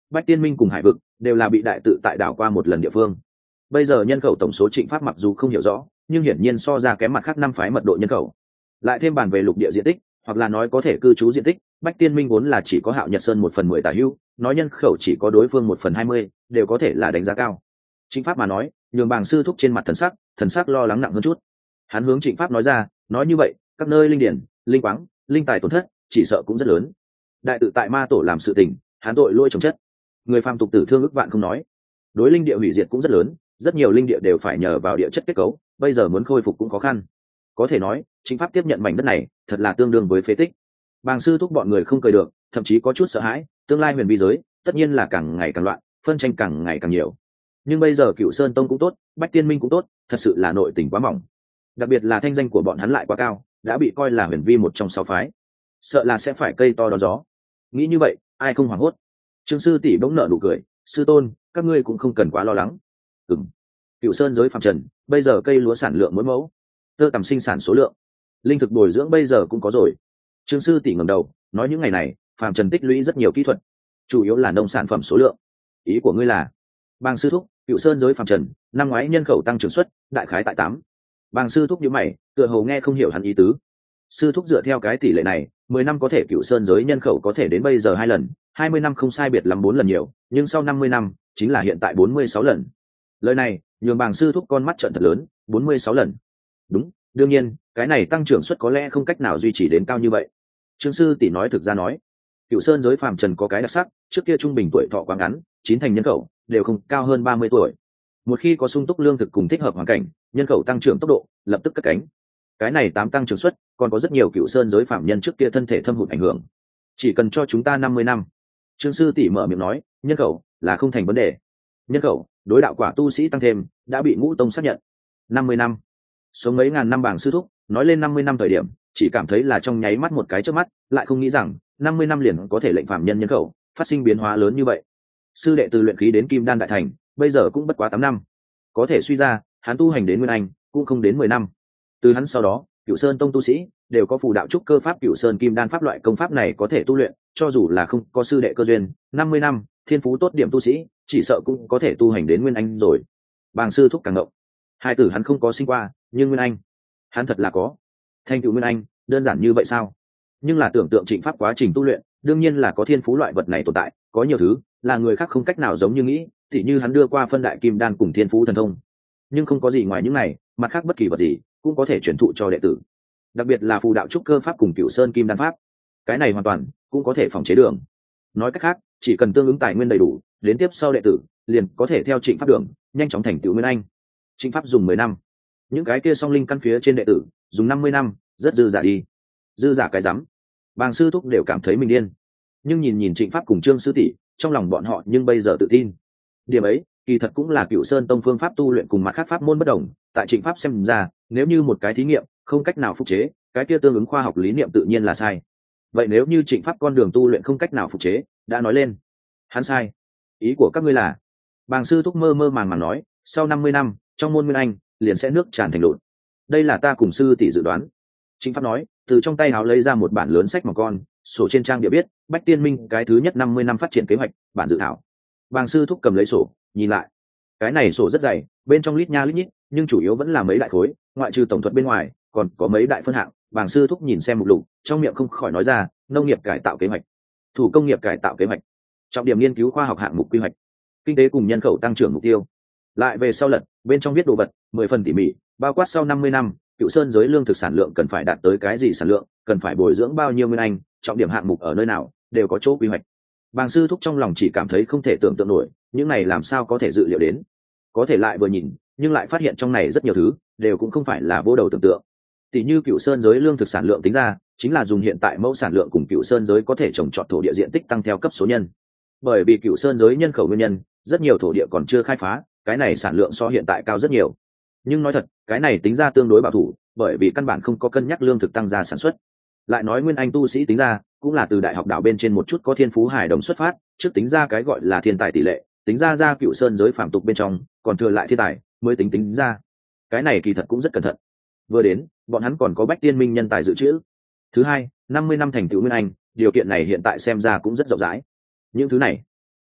[SPEAKER 1] Bách Tiên Minh cùng Hải Vực đều là bị đại tự tại đảo qua một lần địa phương. Bây giờ nhân khẩu tổng số Trịnh Pháp mặc dù không hiểu rõ, nhưng hiển nhiên so ra kém mặt khác năm phái mật độ nhân khẩu. Lại thêm bàn về lục địa diện tích, hoặc là nói có thể cư trú diện tích, Bách Tiên Minh vốn là chỉ có Hạo Nhật Sơn một phần mười tả hữu, nói nhân khẩu chỉ có đối phương một phần hai mươi, đều có thể là đánh giá cao. Trịnh Pháp mà nói, nhường bàng sư thúc trên mặt thần sắc, thần sắc lo lắng nặng hơn chút. Hắn hướng Trịnh Pháp nói ra, nói như vậy, các nơi linh điển, linh quáng, linh tài tổn thất, chỉ sợ cũng rất lớn. Đại tự tại ma tổ làm sự tình, hắn tội lỗi trồng chất, người phàm tục tử thương ức vạn không nói, đối linh địa hủy diệt cũng rất lớn, rất nhiều linh địa đều phải nhờ vào địa chất kết cấu, bây giờ muốn khôi phục cũng khó khăn. Có thể nói, Trịnh Pháp tiếp nhận mảnh đất này, thật là tương đương với phế tích. Bàng sư thúc bọn người không cười được, thậm chí có chút sợ hãi, tương lai huyền vi giới, tất nhiên là càng ngày càng loạn, phân tranh càng ngày càng nhiều. Nhưng bây giờ Cửu Sơn Tông cũng tốt, Bách Tiên Minh cũng tốt, thật sự là nội tình quá mỏng. Đặc biệt là thanh danh của bọn hắn lại quá cao, đã bị coi là huyền vi một trong sáu phái, sợ là sẽ phải cây to đón gió. Nghĩ như vậy, ai không hoảng hốt. Trương sư tỷ bỗng nở nụ cười, sư tôn, các ngươi cũng không cần quá lo lắng. Ừm. Cửu Sơn giới phàm trần, bây giờ cây lúa sản lượng mỗi mẫu, tơ tằm sinh sản số lượng, linh thực bồi dưỡng bây giờ cũng có rồi. Trương sư tỷ ngẩng đầu, nói những ngày này, phàm trần tích lũy rất nhiều kỹ thuật, chủ yếu là nông sản phẩm số lượng. Ý của ngươi là? Bàng sư thúc, Cửu Sơn giới phàm trần, năm ngoái nhân khẩu tăng trưởng suất, đại khái tại tám. Bàng sư thúc nhíu mày, tựa hồ nghe không hiểu hắn ý tứ. Sư thúc dựa theo cái tỷ lệ này, mười năm có thể Cửu Sơn giới nhân khẩu có thể đến bây giờ hai lần, hai mươi năm không sai biệt lắm bốn lần nhiều, nhưng sau năm mươi năm, chính là hiện tại bốn mươi sáu lần. Lời này, nhường Bàng sư thúc con mắt trợn thật lớn, bốn mươi sáu lần. Đúng, đương nhiên, cái này tăng trưởng suất có lẽ không cách nào duy trì đến cao như vậy. Trương sư tỷ nói thực ra nói, Cửu Sơn giới phàm trần có cái đặc sắc, trước kia trung bình tuổi thọ quá ngắn, chín thành nhân khẩu đều không cao hơn ba mươi tuổi. Một khi có sung túc lương thực cùng thích hợp hoàn cảnh, nhân khẩu tăng trưởng tốc độ lập tức cất cánh. Cái này tám tăng trưởng suất, còn có rất nhiều Cửu Sơn giới phạm nhân trước kia thân thể thâm hụt ảnh hưởng. Chỉ cần cho chúng ta năm mươi năm. Trương sư tỷ mở miệng nói, nhân khẩu là không thành vấn đề. Nhân khẩu, đối đạo quả tu sĩ tăng thêm, đã bị ngũ tông xác nhận. năm mươi năm. Sống mấy ngàn năm Bàng sư thúc, nói lên năm mươi năm thời điểm, chỉ cảm thấy là trong nháy mắt một cái chớp mắt, lại không nghĩ rằng năm mươi năm liền có thể lệnh phạm nhân nhân khẩu phát sinh biến hóa lớn như vậy. Sư đệ từ luyện khí đến kim đan đại thành, bây giờ cũng bất quá tám năm. Có thể suy ra, hắn tu hành đến nguyên anh, cũng không đến mười năm. Từ hắn sau đó, Cửu Sơn Tông tu sĩ đều có phù đạo trúc cơ pháp Cửu Sơn Kim Đan pháp loại công pháp này có thể tu luyện, cho dù là không có sư đệ cơ duyên, năm mươi năm, thiên phú tốt điểm tu sĩ, chỉ sợ cũng có thể tu hành đến nguyên anh rồi. Bàng sư thúc càng ngộng. Hai tử hắn không có sinh qua, nhưng nguyên anh, hắn thật là có. Thành tựu nguyên anh, đơn giản như vậy sao? Nhưng là tưởng tượng Trịnh Pháp quá trình tu luyện, đương nhiên là có thiên phú loại vật này tồn tại, có nhiều thứ là người khác không cách nào giống như nghĩ, tỉ như hắn đưa qua phân đại kim đan cùng thiên phú thần thông. Nhưng không có gì ngoài những này, mặt khác bất kỳ vật gì cũng có thể truyền thụ cho đệ tử. Đặc biệt là phù đạo trúc cơ pháp cùng Cửu Sơn Kim Đan pháp, cái này hoàn toàn cũng có thể phòng chế đường. Nói cách khác, chỉ cần tương ứng tài nguyên đầy đủ, đến tiếp sau đệ tử liền có thể theo Trịnh Pháp đường, nhanh chóng thành tựu nguyên anh. Trịnh Pháp dùng mười năm, những cái kia song linh căn phía trên đệ tử dùng năm mươi năm, rất dư giả đi. Dư giả cái rắm. Bàng sư thúc đều cảm thấy mình điên. Nhưng nhìn nhìn Trịnh Pháp cùng Trương sư tỷ, trong lòng bọn họ nhưng bây giờ tự tin. Điểm ấy, kỳ thật cũng là Cửu Sơn Tông phương pháp tu luyện cùng mặt khác pháp môn bất đồng, tại Trịnh Pháp xem ra, nếu như một cái thí nghiệm không cách nào phục chế, cái kia tương ứng khoa học lý niệm tự nhiên là sai. Vậy nếu như Trịnh Pháp con đường tu luyện không cách nào phục chế, đã nói lên, hắn sai. Ý của các ngươi là? Bàng sư thúc mơ mơ màng màng nói, sau năm mươi năm, trong môn nguyên anh liền sẽ nước tràn thành lụt. Đây là ta cùng sư tỷ dự đoán. Trịnh Pháp nói, từ trong tay áo lấy ra một bản lớn sách mỏng con, sổ trên trang địa biết, Bách Tiên Minh cái thứ nhất năm mươi năm phát triển kế hoạch, bản dự thảo. Bàng sư thúc cầm lấy sổ, nhìn lại. Cái này sổ rất dày, bên trong lít nha lít nhít, nhưng chủ yếu vẫn là mấy đại khối, ngoại trừ tổng thuật bên ngoài, còn có mấy đại phân hạng. Bàng sư thúc nhìn xem mục lục, trong miệng không khỏi nói ra, nông nghiệp cải tạo kế hoạch, thủ công nghiệp cải tạo kế hoạch, trọng điểm nghiên cứu khoa học hạng mục quy hoạch, kinh tế cùng nhân khẩu tăng trưởng mục tiêu. Lại về sau lật, bên trong viết đồ vật mười phần tỉ mỉ, bao quát sau năm mươi năm, Cửu Sơn giới lương thực sản lượng cần phải đạt tới cái gì sản lượng, cần phải bồi dưỡng bao nhiêu nguyên anh, trọng điểm hạng mục ở nơi nào, đều có chỗ quy hoạch. Bàng sư thúc trong lòng chỉ cảm thấy không thể tưởng tượng nổi, những này làm sao có thể dự liệu đến. Có thể lại vừa nhìn, nhưng lại phát hiện trong này rất nhiều thứ đều cũng không phải là vô đầu tưởng tượng. Tỷ như Cửu Sơn giới lương thực sản lượng tính ra, chính là dùng hiện tại mẫu sản lượng cùng Cửu Sơn giới có thể trồng trọt thổ địa diện tích tăng theo cấp số nhân. Bởi vì Cửu Sơn giới nhân khẩu nguyên nhân, rất nhiều thổ địa còn chưa khai phá, cái này sản lượng so hiện tại cao rất nhiều. Nhưng nói thật, cái này tính ra tương đối bảo thủ, bởi vì căn bản không có cân nhắc lương thực tăng gia sản xuất. Lại nói nguyên anh tu sĩ tính ra, cũng là từ đại học đảo bên trên một chút có thiên phú hài đồng xuất phát, trước tính ra cái gọi là thiên tài tỷ lệ, tính ra ra Cửu Sơn giới phạm tục bên trong, còn thừa lại thiên tài mới tính tính ra. Cái này kỳ thật cũng rất cẩn thận. Vừa đến, bọn hắn còn có Bách Tiên Minh nhân tài dự trữ. Thứ hai, năm mươi năm thành tựu nguyên anh, điều kiện này hiện tại xem ra cũng rất rộng rãi. Những thứ này,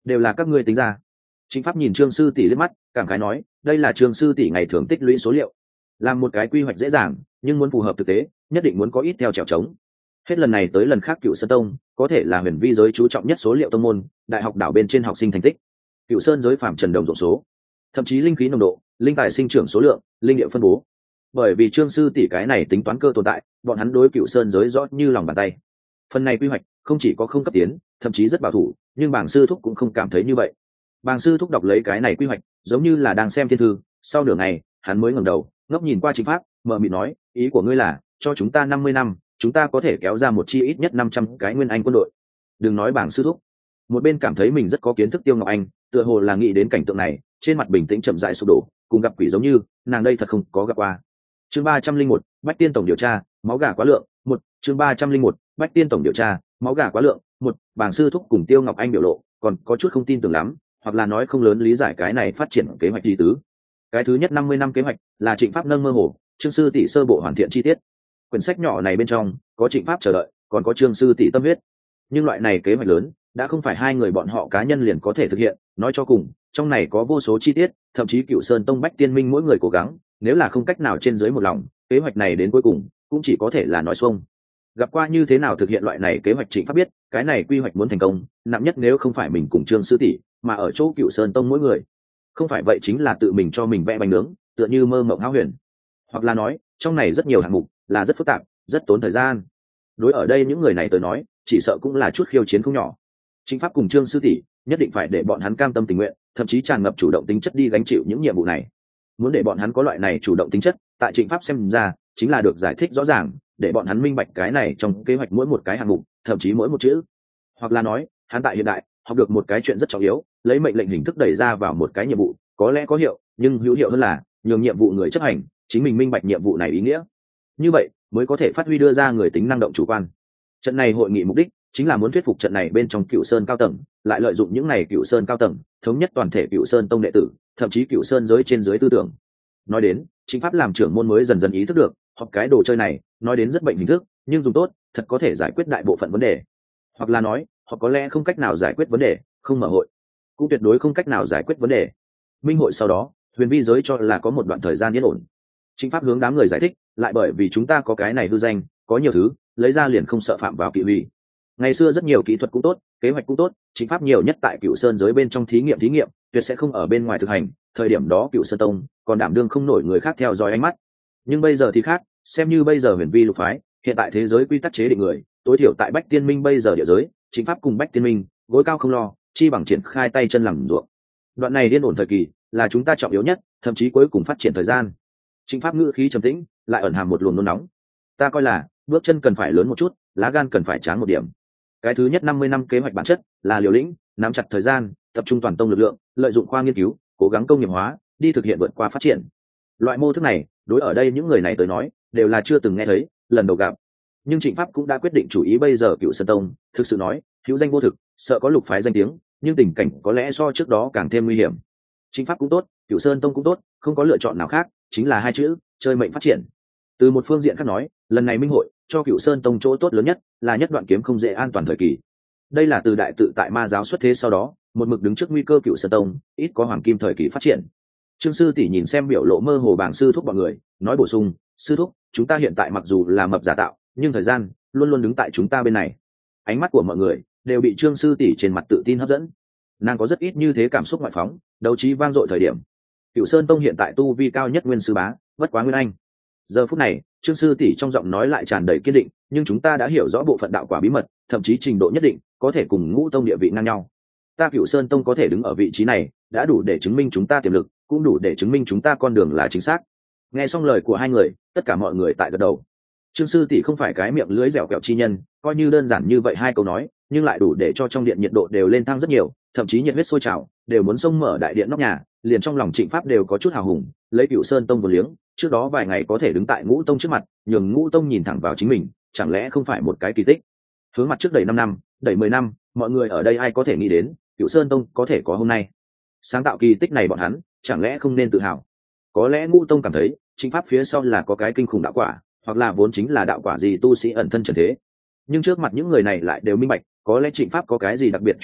[SPEAKER 1] đều là các ngươi tính ra. Chính pháp nhìn Trương sư tỷ liếc mắt, cảm khái nói, đây là Trương sư tỷ ngày thường tích lũy số liệu. Làm một cái quy hoạch dễ dàng, nhưng muốn phù hợp thực tế, nhất định muốn có ít theo trèo trống. Hết lần này tới lần khác Cựu Sơn Tông có thể là huyền vi giới chú trọng nhất số liệu tông môn, đại học đảo bên trên học sinh thành tích. Cựu Sơn giới phạm trần đồng rộng số, thậm chí linh khí nồng độ, linh tài sinh trưởng số lượng, linh địa phân bố. Bởi vì Trương sư tỷ cái này tính toán cơ tồn tại, bọn hắn đối Cựu Sơn giới rõ như lòng bàn tay. Phần này quy hoạch không chỉ có không cấp tiến, thậm chí rất bảo thủ, nhưng bảng sư thúc cũng không cảm thấy như vậy. Bàng sư thúc đọc lấy cái này quy hoạch, giống như là đang xem thiên thư, sau nửa ngày, hắn mới ngẩng đầu, ngước nhìn qua Chính Pháp, mờ mịt nói, ý của ngươi là, cho chúng ta năm mươi năm, chúng ta có thể kéo ra một chi ít nhất năm trăm cái nguyên anh quân đội. Đừng nói Bàng sư thúc. Một bên cảm thấy mình rất có kiến thức Tiêu Ngọc Anh, tựa hồ là nghĩ đến cảnh tượng này, trên mặt bình tĩnh chậm rãi sụp đổ, cùng gặp quỷ giống như, nàng đây thật không có gặp qua. Chương ba trăm linh một, Bách Tiên tổng điều tra, máu gà quá lượng, một, chương ba trăm linh một, Bách Tiên tổng điều tra, máu gà quá lượng, một, Bàng sư thúc cùng Tiêu Ngọc Anh biểu lộ, còn có chút không tin tưởng lắm, hoặc là nói không lớn lý giải cái này phát triển kế hoạch gì tứ. Cái thứ nhất năm mươi năm kế hoạch là Trịnh Pháp nâng mơ hồ, Trương sư tỷ sơ bộ hoàn thiện chi tiết. Quyển sách nhỏ này bên trong có Trịnh Pháp chờ đợi, còn có Trương sư tỷ tâm huyết. Nhưng loại này kế hoạch lớn đã không phải hai người bọn họ cá nhân liền có thể thực hiện, nói cho cùng, trong này có vô số chi tiết, thậm chí Cựu Sơn Tông Bách Tiên Minh mỗi người cố gắng, nếu là không cách nào trên dưới một lòng, kế hoạch này đến cuối cùng cũng chỉ có thể là nói xuông. Gặp qua như thế nào thực hiện loại này kế hoạch Trịnh Pháp biết, cái này quy hoạch muốn thành công, nặng nhất nếu không phải mình cùng Trương sư tỷ, mà ở chỗ Cựu Sơn Tông mỗi người. Không phải vậy chính là tự mình cho mình vẽ bánh nướng, tựa như mơ mộng hão huyền. Hoặc là nói, trong này rất nhiều hạng mục, là rất phức tạp, rất tốn thời gian. Đối ở đây những người này tới nói, chỉ sợ cũng là chút khiêu chiến không nhỏ. Chính Pháp cùng Trương sư tỷ nhất định phải để bọn hắn cam tâm tình nguyện, thậm chí tràn ngập chủ động tính chất đi gánh chịu những nhiệm vụ này. Muốn để bọn hắn có loại này chủ động tính chất, tại Trịnh Pháp xem ra, chính là được giải thích rõ ràng, để bọn hắn minh bạch cái này trong kế hoạch mỗi một cái hạng mục, thậm chí mỗi một chữ. Hoặc là nói, hắn tại hiện đại học được một cái chuyện rất trọng yếu, lấy mệnh lệnh hình thức đẩy ra vào một cái nhiệm vụ, có lẽ có hiệu, nhưng hữu hiệu hơn là nhường nhiệm vụ người chấp hành, chính mình minh bạch nhiệm vụ này ý nghĩa. Như vậy mới có thể phát huy đưa ra người tính năng động chủ quan. Trận này hội nghị mục đích chính là muốn thuyết phục trận này bên trong Cựu Sơn cao tầng, lại lợi dụng những này Cựu Sơn cao tầng thống nhất toàn thể Cựu Sơn tông đệ tử, thậm chí Cựu Sơn giới trên dưới tư tưởng. Nói đến, Chính Pháp làm trưởng môn mới dần dần ý thức được, học cái đồ chơi này, nói đến rất bệnh hình thức, nhưng dùng tốt, thật có thể giải quyết đại bộ phận vấn đề. Hoặc là nói, họ có lẽ không cách nào giải quyết vấn đề, không mở hội, cũng tuyệt đối không cách nào giải quyết vấn đề. Minh hội sau đó, huyền vi giới cho là có một đoạn thời gian yên ổn. Chính Pháp hướng đám người giải thích, lại bởi vì chúng ta có cái này hư danh, có nhiều thứ, lấy ra liền không sợ phạm vào kỵ hủy. Ngày xưa rất nhiều kỹ thuật cũng tốt, kế hoạch cũng tốt, Chính Pháp nhiều nhất tại Cựu Sơn giới bên trong thí nghiệm thí nghiệm, tuyệt sẽ không ở bên ngoài thực hành. Thời điểm đó Cựu Sơn tông còn đảm đương không nổi người khác theo dõi ánh mắt. Nhưng bây giờ thì khác, xem như bây giờ huyền vi lục phái, hiện tại thế giới quy tắc chế định người, tối thiểu tại Bách Tiên Minh bây giờ địa giới, Chính Pháp cùng Bách Tiên Minh gối cao không lo, chi bằng triển khai tay chân làm ruộng. Đoạn này điên ổn thời kỳ là chúng ta trọng yếu nhất, thậm chí cuối cùng phát triển thời gian. Chính Pháp ngữ khí trầm tĩnh, lại ẩn hàm một luồng nôn nóng. Ta coi là bước chân cần phải lớn một chút, lá gan cần phải tráng một điểm. Cái thứ nhất năm mươi năm kế hoạch bản chất là liều lĩnh, nắm chặt thời gian, tập trung toàn tông lực lượng, lợi dụng khoa nghiên cứu, cố gắng công nghiệp hóa, đi thực hiện vượt qua phát triển. Loại mô thức này, đối ở đây những người này tới nói, đều là chưa từng nghe thấy, lần đầu gặp. Nhưng Trịnh Pháp cũng đã quyết định chủ ý bây giờ Cựu Sơn tông, thực sự nói, hữu danh vô thực, sợ có lục phái danh tiếng, nhưng tình cảnh có lẽ so trước đó càng thêm nguy hiểm. Trịnh Pháp cũng tốt, Cựu Sơn tông cũng tốt, không có lựa chọn nào khác, chính là hai chữ, chơi mệnh phát triển. Từ một phương diện khác nói, lần này minh hội cho Cựu Sơn tông chỗ tốt lớn nhất là nhất đoạn kiếm không dễ an toàn thời kỳ. Đây là từ đại tự tại ma giáo xuất thế sau đó, một mực đứng trước nguy cơ Cựu Sơn tông, ít có hoàng kim thời kỳ phát triển. Trương sư tỷ nhìn xem biểu lộ mơ hồ Bàng sư thúc bọn người, nói bổ sung, sư thúc, chúng ta hiện tại mặc dù là mập giả tạo, nhưng thời gian luôn luôn đứng tại chúng ta bên này. Ánh mắt của mọi người đều bị Trương sư tỷ trên mặt tự tin hấp dẫn. Nàng có rất ít như thế cảm xúc ngoại phóng, đấu trí vang dội thời điểm. Cựu Sơn tông hiện tại tu vi cao nhất nguyên sư bá, bất quá nguyên anh. Giờ phút này, Trương sư tỷ trong giọng nói lại tràn đầy kiên định, nhưng chúng ta đã hiểu rõ bộ phận đạo quả bí mật, thậm chí trình độ nhất định có thể cùng Ngũ tông địa vị ngang nhau. Ta Cựu Sơn tông có thể đứng ở vị trí này, đã đủ để chứng minh chúng ta tiềm lực, cũng đủ để chứng minh chúng ta con đường là chính xác. Nghe xong lời của hai người, tất cả mọi người tại gật đầu. Trương sư tỷ không phải cái miệng lưỡi dẻo kẹo chi nhân, coi như đơn giản như vậy hai câu nói, nhưng lại đủ để cho trong điện nhiệt độ đều lên thăng rất nhiều, thậm chí nhiệt huyết sôi trào, đều muốn xông mở đại điện nóc nhà, liền trong lòng Trịnh Pháp đều có chút hào hùng, lấy Cựu Sơn tông vô liếng, trước đó vài ngày có thể đứng tại Ngũ tông trước mặt, nhường Ngũ tông nhìn thẳng vào chính mình, chẳng lẽ không phải một cái kỳ tích? Hướng mặt trước đầy năm năm, đầy mười năm, mọi người ở đây ai có thể nghĩ đến, Cựu Sơn tông có thể có hôm nay. Sáng tạo kỳ tích này bọn hắn, chẳng lẽ không nên tự hào? Có lẽ Ngũ tông cảm thấy, Trịnh Pháp phía sau là có cái kinh khủng đạo quả, hoặc là vốn chính là đạo quả gì tu sĩ ẩn thân trần thế. Nhưng trước mặt những người này lại đều minh bạch, có lẽ Trịnh Pháp có cái gì đặc biệt truyền thừa,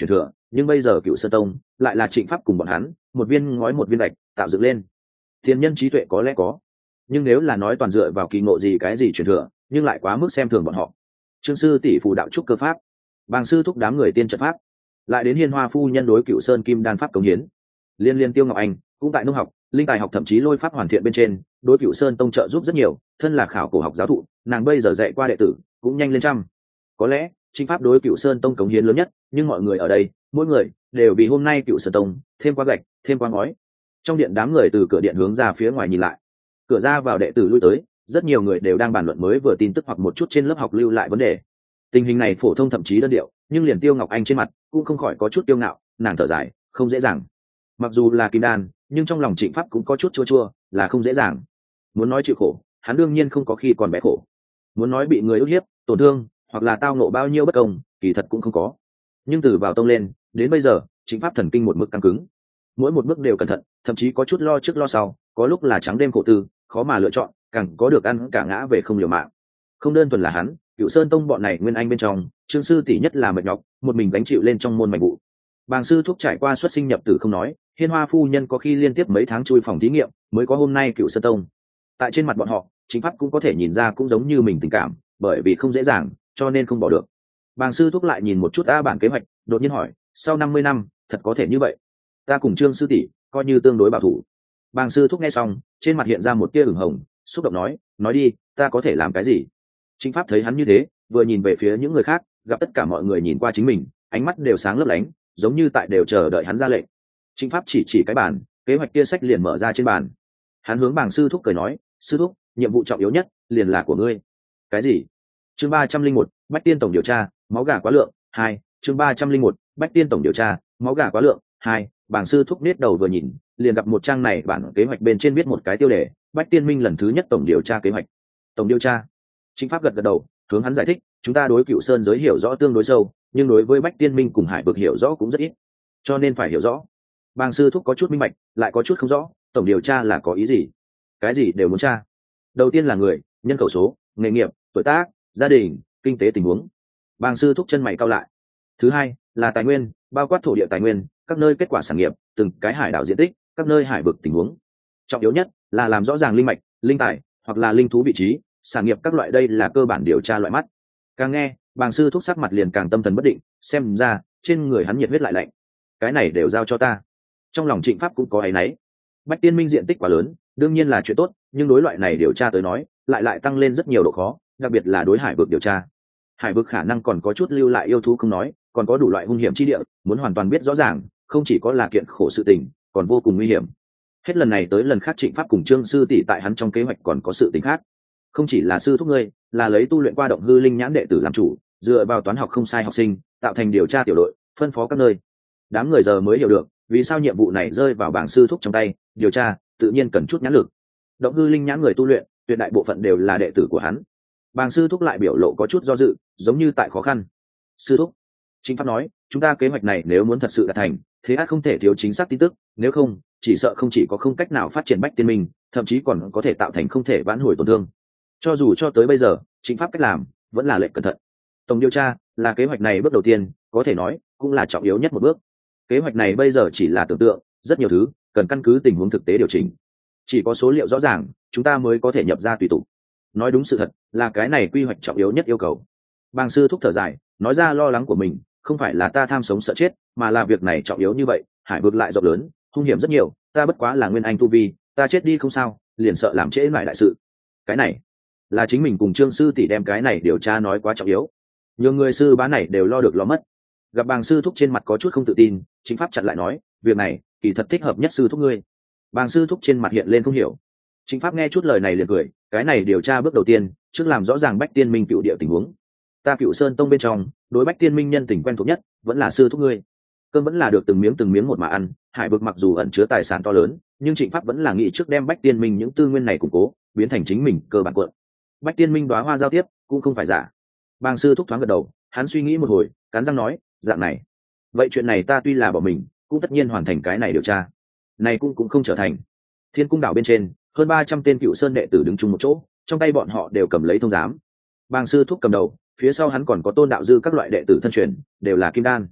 [SPEAKER 1] nhưng bây giờ cựu sơn tông lại là Trịnh Pháp cùng bọn hắn một viên ngói một viên gạch tạo dựng lên. Thiên nhân trí tuệ có lẽ có, nhưng nếu là nói toàn dựa vào kỳ ngộ gì cái gì truyền thừa, nhưng lại quá mức xem thường bọn họ. Trương sư tỷ phù đạo trúc cơ pháp, bàng sư thúc đám người tiên trận pháp, lại đến Hiên Hoa phu nhân đối cựu sơn kim đan pháp cống hiến, liên liên Tiêu Ngọc Anh cũng tại nông học, linh tài học thậm chí lôi pháp hoàn thiện bên trên đối cựu sơn tông trợ giúp rất nhiều. Thân là khảo cổ học giáo thụ, nàng bây giờ dạy qua đệ tử cũng nhanh lên trăm. Có lẽ Trịnh Pháp đối cựu sơn tông cống hiến lớn nhất, nhưng mọi người ở đây mỗi người đều vì hôm nay cựu sơn tông thêm qua gạch thêm qua ngói. Trong điện đám người từ cửa điện hướng ra phía ngoài nhìn lại, cửa ra vào đệ tử lui tới, rất nhiều người đều đang bàn luận mới vừa tin tức hoặc một chút trên lớp học lưu lại vấn đề. Tình hình này phổ thông thậm chí đơn điệu, nhưng liền Tiêu Ngọc Anh trên mặt cũng không khỏi có chút kiêu ngạo, nàng thở dài, không dễ dàng. Mặc dù là kim đan, nhưng trong lòng Trịnh Pháp cũng có chút chua chua, là không dễ dàng. Muốn nói chịu khổ, hắn đương nhiên không có khi còn bé khổ. Muốn nói bị người ức hiếp, tổn thương, hoặc là tao nộ bao nhiêu bất công, kỳ thật cũng không có. Nhưng từ vào tông lên, đến bây giờ, Trịnh Pháp thần kinh một mức căng cứng. Mỗi một bước đều cẩn thận, thậm chí có chút lo trước lo sau, có lúc là trắng đêm khổ tư, khó mà lựa chọn, càng có được ăn cả ngã về không liều mạng. Không đơn thuần là hắn, Cựu Sơn tông bọn này nguyên anh bên trong, Trương sư tỷ nhất là mệt nhọc, một mình gánh chịu lên trong môn mạch vụ. Bàng sư thúc trải qua xuất sinh nhập tử không nói, Hiên Hoa phu nhân có khi liên tiếp mấy tháng chui phòng thí nghiệm, mới có hôm nay Cựu Sơn tông. Tại trên mặt bọn họ, Chính Pháp cũng có thể nhìn ra cũng giống như mình tình cảm, bởi vì không dễ dàng, cho nên không bỏ được. Bàng sư thúc lại nhìn một chút a bản kế hoạch, đột nhiên hỏi, sau năm mươi năm, thật có thể như vậy? Ta cùng Trương sư tỷ coi như tương đối bảo thủ. Bàng sư thúc nghe xong, trên mặt hiện ra một tia ửng hồng, xúc động nói, nói đi, ta có thể làm cái gì? Chính Pháp thấy hắn như thế, vừa nhìn về phía những người khác, gặp tất cả mọi người nhìn qua chính mình, ánh mắt đều sáng lấp lánh, giống như tại đều chờ đợi hắn ra lệnh. Chính Pháp chỉ chỉ cái bàn, kế hoạch kia sách liền mở ra trên bàn. Hắn hướng Bàng sư thúc cười nói, sư thúc, nhiệm vụ trọng yếu nhất liền là của ngươi. Cái gì? Chương ba trăm linh một, Bách Tiên tổng điều tra, máu gà quá lượng, hai. Chương ba trăm linh một, Bách Tiên tổng điều tra, máu gà quá lượng, hai. Bàng sư thúc biết đầu vừa nhìn, liền gặp một trang này bản kế hoạch bên trên viết một cái tiêu đề, Bách Tiên Minh lần thứ nhất tổng điều tra kế hoạch. Tổng điều tra? Chính Pháp gật gật đầu, hướng hắn giải thích, chúng ta đối Cựu Sơn giới hiểu rõ tương đối sâu, nhưng đối với Bách Tiên Minh cùng Hải vực hiểu rõ cũng rất ít, cho nên phải hiểu rõ. Bàng sư thúc có chút minh bạch, lại có chút không rõ, tổng điều tra là có ý gì? Cái gì đều muốn tra. Đầu tiên là người, nhân khẩu số, nghề nghiệp, tuổi tác, gia đình, kinh tế tình huống. Bàng sư thúc chân mày cau lại. Thứ hai là tài nguyên, bao quát thổ địa tài nguyên, các nơi kết quả sản nghiệp, từng cái hải đảo diện tích, các nơi hải vực tình huống. Trọng yếu nhất là làm rõ ràng linh mạch, linh tài hoặc là linh thú vị trí, sản nghiệp các loại, đây là cơ bản điều tra loại mắt. Càng nghe, Bàng sư thúc sắc mặt liền càng tâm thần bất định, xem ra trên người hắn nhiệt huyết lại lạnh. Cái này đều giao cho ta. Trong lòng Trịnh Pháp cũng có áy náy. Bách Tiên Minh diện tích quá lớn, đương nhiên là chuyện tốt, nhưng đối loại này điều tra tới nói, lại lại tăng lên rất nhiều độ khó, đặc biệt là đối hải vực điều tra. Hải vực khả năng còn có chút lưu lại yêu thú không nói, còn có đủ loại hung hiểm chi địa, muốn hoàn toàn biết rõ ràng, không chỉ có là kiện khổ sự tình, còn vô cùng nguy hiểm. Hết lần này tới lần khác Trịnh Pháp cùng Trương sư tỷ tại hắn trong kế hoạch còn có sự tình khác. Không chỉ là sư thúc ngươi, là lấy tu luyện qua động hư linh nhãn đệ tử làm chủ, dựa vào toán học không sai học sinh, tạo thành điều tra tiểu đội, phân phó các nơi. Đám người giờ mới hiểu được, vì sao nhiệm vụ này rơi vào bảng sư thúc trong tay, điều tra tự nhiên cần chút nhãn lực. Động hư linh nhãn người tu luyện, tuyệt đại bộ phận đều là đệ tử của hắn. Bàng sư thúc lại biểu lộ có chút do dự, giống như tại khó khăn. Sư thúc, Chính Pháp nói, chúng ta kế hoạch này nếu muốn thật sự đạt thành, thế ắt không thể thiếu chính xác tin tức, nếu không, chỉ sợ không chỉ có không cách nào phát triển Bách Tiên Minh, thậm chí còn có thể tạo thành không thể vãn hồi tổn thương. Cho dù cho tới bây giờ, Chính Pháp cách làm vẫn là lệnh cẩn thận. Tổng điều tra là kế hoạch này bước đầu tiên, có thể nói cũng là trọng yếu nhất một bước. Kế hoạch này bây giờ chỉ là tưởng tượng, rất nhiều thứ cần căn cứ tình huống thực tế điều chỉnh. Chỉ có số liệu rõ ràng, chúng ta mới có thể nhập ra tùy tục. Nói đúng sự thật, là cái này quy hoạch trọng yếu nhất yêu cầu. Bàng sư thúc thở dài, nói ra lo lắng của mình, không phải là ta tham sống sợ chết, mà là việc này trọng yếu như vậy, hải vực lại rộng lớn, hung hiểm rất nhiều, ta bất quá là nguyên anh tu vi, ta chết đi không sao, liền sợ làm trễ lại đại sự. Cái này là chính mình cùng Trương sư tỷ đem cái này điều tra nói quá trọng yếu, nhiều người sư bá này đều lo được lo mất. Gặp Bàng sư thúc trên mặt có chút không tự tin, Chính Pháp chặn lại nói, việc này kỳ thật thích hợp nhất sư thúc ngươi. Bàng sư thúc trên mặt hiện lên không hiểu. Chính Pháp nghe chút lời này liền cười, cái này điều tra bước đầu tiên, trước làm rõ ràng Bách Tiên Minh cựu địa tình huống. Ta Cựu Sơn tông bên trong, đối Bách Tiên Minh nhân tình quen thuộc nhất, vẫn là sư thúc ngươi. Cơm vẫn là được từng miếng từng miếng một mà ăn, hải vực mặc dù ẩn chứa tài sản to lớn, nhưng Trịnh Pháp vẫn là nghĩ trước đem Bách Tiên Minh những tư nguyên này củng cố, biến thành chính mình cơ bản quận. Bách Tiên Minh đóa hoa giao tiếp, cũng không phải giả. Bàng sư thúc thoáng gật đầu, hắn suy nghĩ một hồi, cắn răng nói, dạng này. Vậy chuyện này ta tuy là bỏ mình, cũng tất nhiên hoàn thành cái này điều tra. Này cũng cũng không trở thành. Thiên Cung đảo bên trên, hơn ba trăm tên Cựu Sơn đệ tử đứng chung một chỗ, trong tay bọn họ đều cầm lấy thông giám. Bàng sư thúc cầm đầu, phía sau hắn còn có Tôn đạo dư các loại đệ tử thân truyền, đều là kim đan.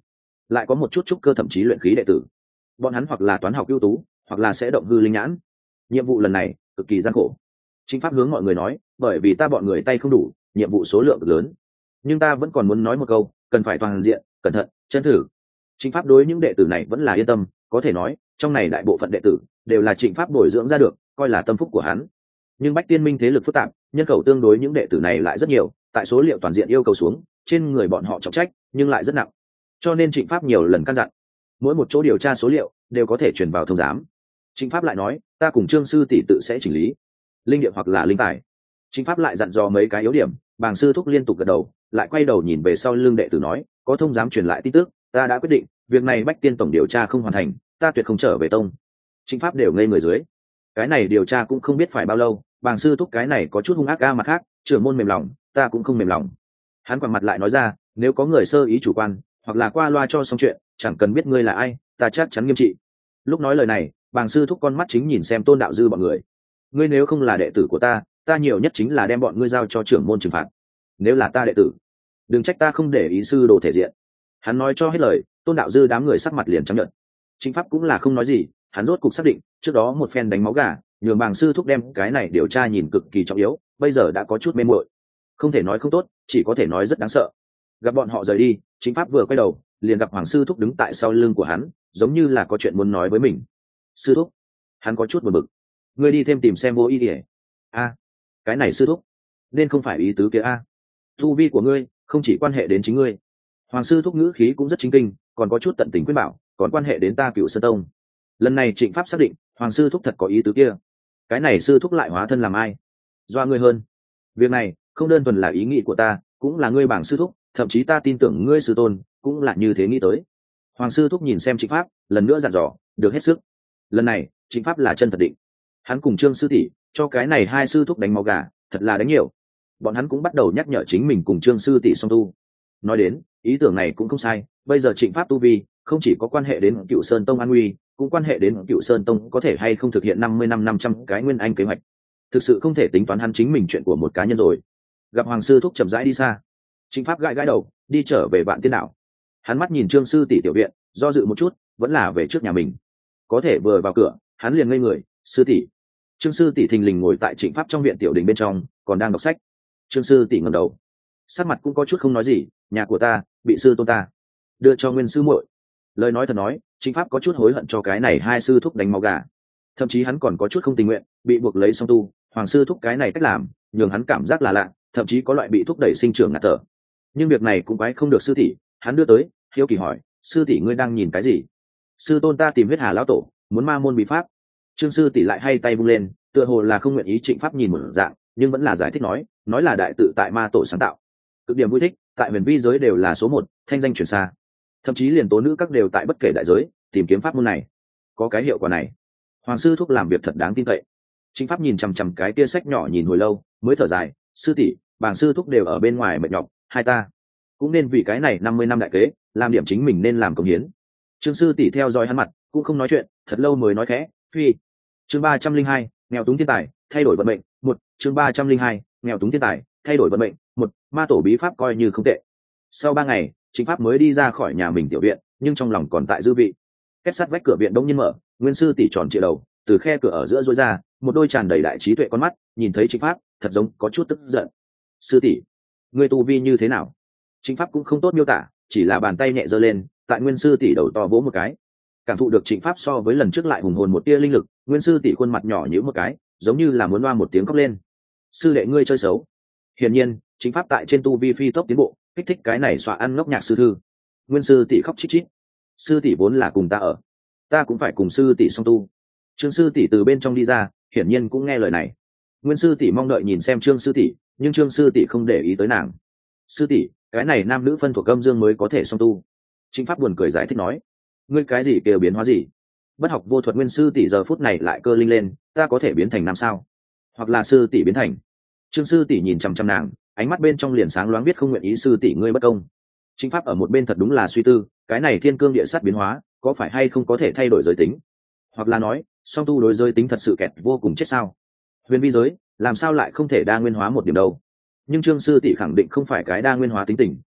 [SPEAKER 1] lại có một chút trúc cơ thậm chí luyện khí đệ tử. Bọn hắn hoặc là toán học ưu tú, hoặc là sẽ động hư linh nhãn. Nhiệm vụ lần này cực kỳ gian khổ. Chính pháp hướng mọi người nói, bởi vì ta bọn người tay không đủ, nhiệm vụ số lượng cực lớn, nhưng ta vẫn còn muốn nói một câu, cần phải toàn diện, cẩn thận, chân thử. Chính pháp đối những đệ tử này vẫn là yên tâm, có thể nói trong này đại bộ phận đệ tử đều là Trịnh Pháp bồi dưỡng ra được, coi là tâm phúc của hắn. Nhưng Bách Tiên Minh thế lực phức tạp, nhân khẩu tương đối những đệ tử này lại rất nhiều, tại số liệu toàn diện yêu cầu xuống, trên người bọn họ trọng trách nhưng lại rất nặng. Cho nên Trịnh Pháp nhiều lần căn dặn, mỗi một chỗ điều tra số liệu đều có thể truyền vào thông giám. Trịnh Pháp lại nói, ta cùng Trương sư tỷ tự sẽ chỉnh lý linh địa hoặc là linh tài. Trịnh Pháp lại dặn dò mấy cái yếu điểm, Bàng sư thúc liên tục gật đầu, lại quay đầu nhìn về sau lưng đệ tử nói, có thông giám truyền lại tin tức, ta đã quyết định, việc này Bách Tiên tổng điều tra không hoàn thành, ta tuyệt không trở về tông. Trịnh Pháp đều ngây người dưới, cái này điều tra cũng không biết phải bao lâu. Bàng sư thúc cái này có chút hung ác ga, mặt khác trưởng môn mềm lòng, ta cũng không mềm lòng. Hắn quẳng mặt lại nói ra, nếu có người sơ ý chủ quan hoặc là qua loa cho xong chuyện, chẳng cần biết ngươi là ai, ta chắc chắn nghiêm trị. Lúc nói lời này, Bàng sư thúc con mắt chính nhìn xem Tôn đạo dư bọn người. Ngươi nếu không là đệ tử của ta, ta nhiều nhất chính là đem bọn ngươi giao cho trưởng môn trừng phạt. Nếu là ta đệ tử, đừng trách ta không để ý sư đồ thể diện. Hắn nói cho hết lời, Tôn đạo dư đám người sắc mặt liền trắng nhợt. Chính Pháp cũng là không nói gì, hắn rốt cục xác định, trước đó một phen đánh máu gà, nhường Bàng sư thúc đem cái này điều tra nhìn cực kỳ trọng yếu, bây giờ đã có chút mê muội. Không thể nói không tốt, chỉ có thể nói rất đáng sợ. Gặp bọn họ rời đi, Chính Pháp vừa quay đầu, liền gặp Hoàng sư thúc đứng tại sau lưng của hắn, giống như là có chuyện muốn nói với mình. Sư thúc, hắn có chút buồn bực. Ngươi đi thêm tìm xem vô ý ỉa. A, cái này sư thúc, nên không phải ý tứ kia a. Tu vi của ngươi không chỉ quan hệ đến chính ngươi. Hoàng sư thúc ngữ khí cũng rất chính kinh, còn có chút tận tình khuyên bảo, còn quan hệ đến ta Cựu Sơn tông. Lần này Trịnh Pháp xác định, Hoàng sư thúc thật có ý tứ kia. Cái này sư thúc lại hóa thân làm ai? Doa ngươi hơn. Việc này không đơn thuần là ý nghĩ của ta, cũng là ngươi Bàng sư thúc, thậm chí ta tin tưởng ngươi sư tôn cũng là như thế nghĩ tới. Hoàng sư thúc nhìn xem Trịnh Pháp, lần nữa dặn dò, được hết sức. Lần này Trịnh Pháp là chân thật định. Hắn cùng Trương sư tỷ cho cái này hai sư thúc đánh máu gà, thật là đánh nhiều. Bọn hắn cũng bắt đầu nhắc nhở chính mình cùng Trương sư tỷ song tu. Nói đến, ý tưởng này cũng không sai, bây giờ Trịnh Pháp tu vi không chỉ có quan hệ đến Cựu Sơn tông an nguy, cũng quan hệ đến Cựu Sơn tông có thể hay không thực hiện năm mươi năm năm trăm cái nguyên anh kế hoạch. Thực sự không thể tính toán hắn chính mình chuyện của một cá nhân rồi. Gặp Hoàng sư thúc chậm rãi đi xa, Trịnh Pháp gãi gãi đầu, đi trở về Vạn Tiên đảo. Hắn mắt nhìn Trương sư tỷ tiểu viện, do dự một chút, vẫn là về trước nhà mình. Có thể vừa vào cửa, hắn liền ngây người, sư tỷ. Trương sư tỷ thình lình ngồi tại Trịnh Pháp trong viện tiểu đình bên trong, còn đang đọc sách. Trương sư tỷ ngẩng đầu, sắc mặt cũng có chút không nói gì, nhà của ta bị sư tôn ta đưa cho Nguyên sư muội. Lời nói thật nói, Trịnh Pháp có chút hối hận cho cái này hai sư thúc đánh máu gà, thậm chí hắn còn có chút không tình nguyện bị buộc lấy song tu. Hoàng sư thúc cái này cách làm nhường hắn cảm giác là lạ, thậm chí có loại bị thúc đẩy sinh trưởng ngạt thở. Nhưng việc này cũng quái không được sư tỷ, hắn đưa tới hiếu kỳ hỏi, sư tỷ ngươi đang nhìn cái gì? Sư tôn ta tìm huyết hà lão tổ, muốn ma môn bí pháp. Trương sư tỷ lại hay tay vung lên, tựa hồ là không nguyện ý Trịnh Pháp nhìn một dạng, nhưng vẫn là giải thích nói, nói là đại tự tại ma tổ sáng tạo, cực điểm vui thích, tại huyền vi giới đều là số một, thanh danh truyền xa, thậm chí liền tố nữ các đều tại bất kể đại giới tìm kiếm pháp môn này. Có cái hiệu quả này, Hoàng sư thúc làm việc thật đáng tin cậy. Trịnh Pháp nhìn chằm chằm cái kia sách nhỏ nhìn hồi lâu, mới thở dài, sư tỷ, Bàng sư thúc đều ở bên ngoài mệt nhọc, hai ta cũng nên vì cái này năm mươi năm đại kế làm điểm chính mình nên làm công hiến. Trương sư tỷ theo dõi hắn mặt, cũng không nói chuyện, thật lâu mới nói khẽ, phi. Chương ba trăm linh hai, nghèo túng thiên tài thay đổi vận mệnh một. Chương ba trăm linh hai, nghèo túng thiên tài thay đổi vận mệnh một. Ma tổ bí pháp coi như không tệ. Sau ba ngày, Trịnh Pháp mới đi ra khỏi nhà mình tiểu viện, nhưng trong lòng còn tại dư vị. Kết sắt vách cửa viện đông nhiên mở, Nguyên sư tỷ tròn trịa đầu từ khe cửa ở giữa rối ra, một đôi tràn đầy đại trí tuệ con mắt nhìn thấy Trịnh Pháp, thật giống có chút tức giận. Sư tỷ, ngươi tu vi như thế nào? Trịnh Pháp cũng không tốt miêu tả, chỉ là bàn tay nhẹ giơ lên, tại Nguyên sư tỷ đầu to vỗ một cái. Cảm thụ được Trịnh Pháp so với lần trước lại hùng hồn một tia linh lực, Nguyên sư tỷ khuôn mặt nhỏ nhíu một cái, giống như là muốn loa một tiếng khóc lên. Sư đệ ngươi chơi xấu. Hiển nhiên, Trịnh Pháp tại trên tu vi phi tốc tiến bộ, kích thích cái này xóa ăn ngốc nhạc sư thư. Nguyên sư tỷ khóc chít chít. Sư tỷ vốn là cùng ta ở, ta cũng phải cùng sư tỷ song tu. Trương sư tỷ từ bên trong đi ra, hiển nhiên cũng nghe lời này. Nguyên sư tỷ mong đợi nhìn xem Trương sư tỷ, nhưng Trương sư tỷ không để ý tới nàng. Sư tỷ, cái này nam nữ phân thuộc âm dương mới có thể song tu. Trịnh Pháp buồn cười giải thích nói, ngươi cái gì kêu biến hóa gì? Bất học vô thuật. Nguyên sư tỷ giờ phút này lại cơ linh lên, ta có thể biến thành nam sao? Hoặc là sư tỷ biến thành? Trương sư tỷ nhìn chằm chằm nàng, ánh mắt bên trong liền sáng loáng biết không nguyện ý sư tỷ ngươi bất công. Trịnh Pháp ở một bên thật đúng là suy tư, cái này thiên cương địa sát biến hóa có phải hay không có thể thay đổi giới tính, hoặc là nói song tu đối giới tính thật sự kẹt vô cùng chết sao? Huyền vi giới làm sao lại không thể đa nguyên hóa một điểm đâu? Nhưng Trương sư tỷ khẳng định không phải cái đa nguyên hóa tính tình,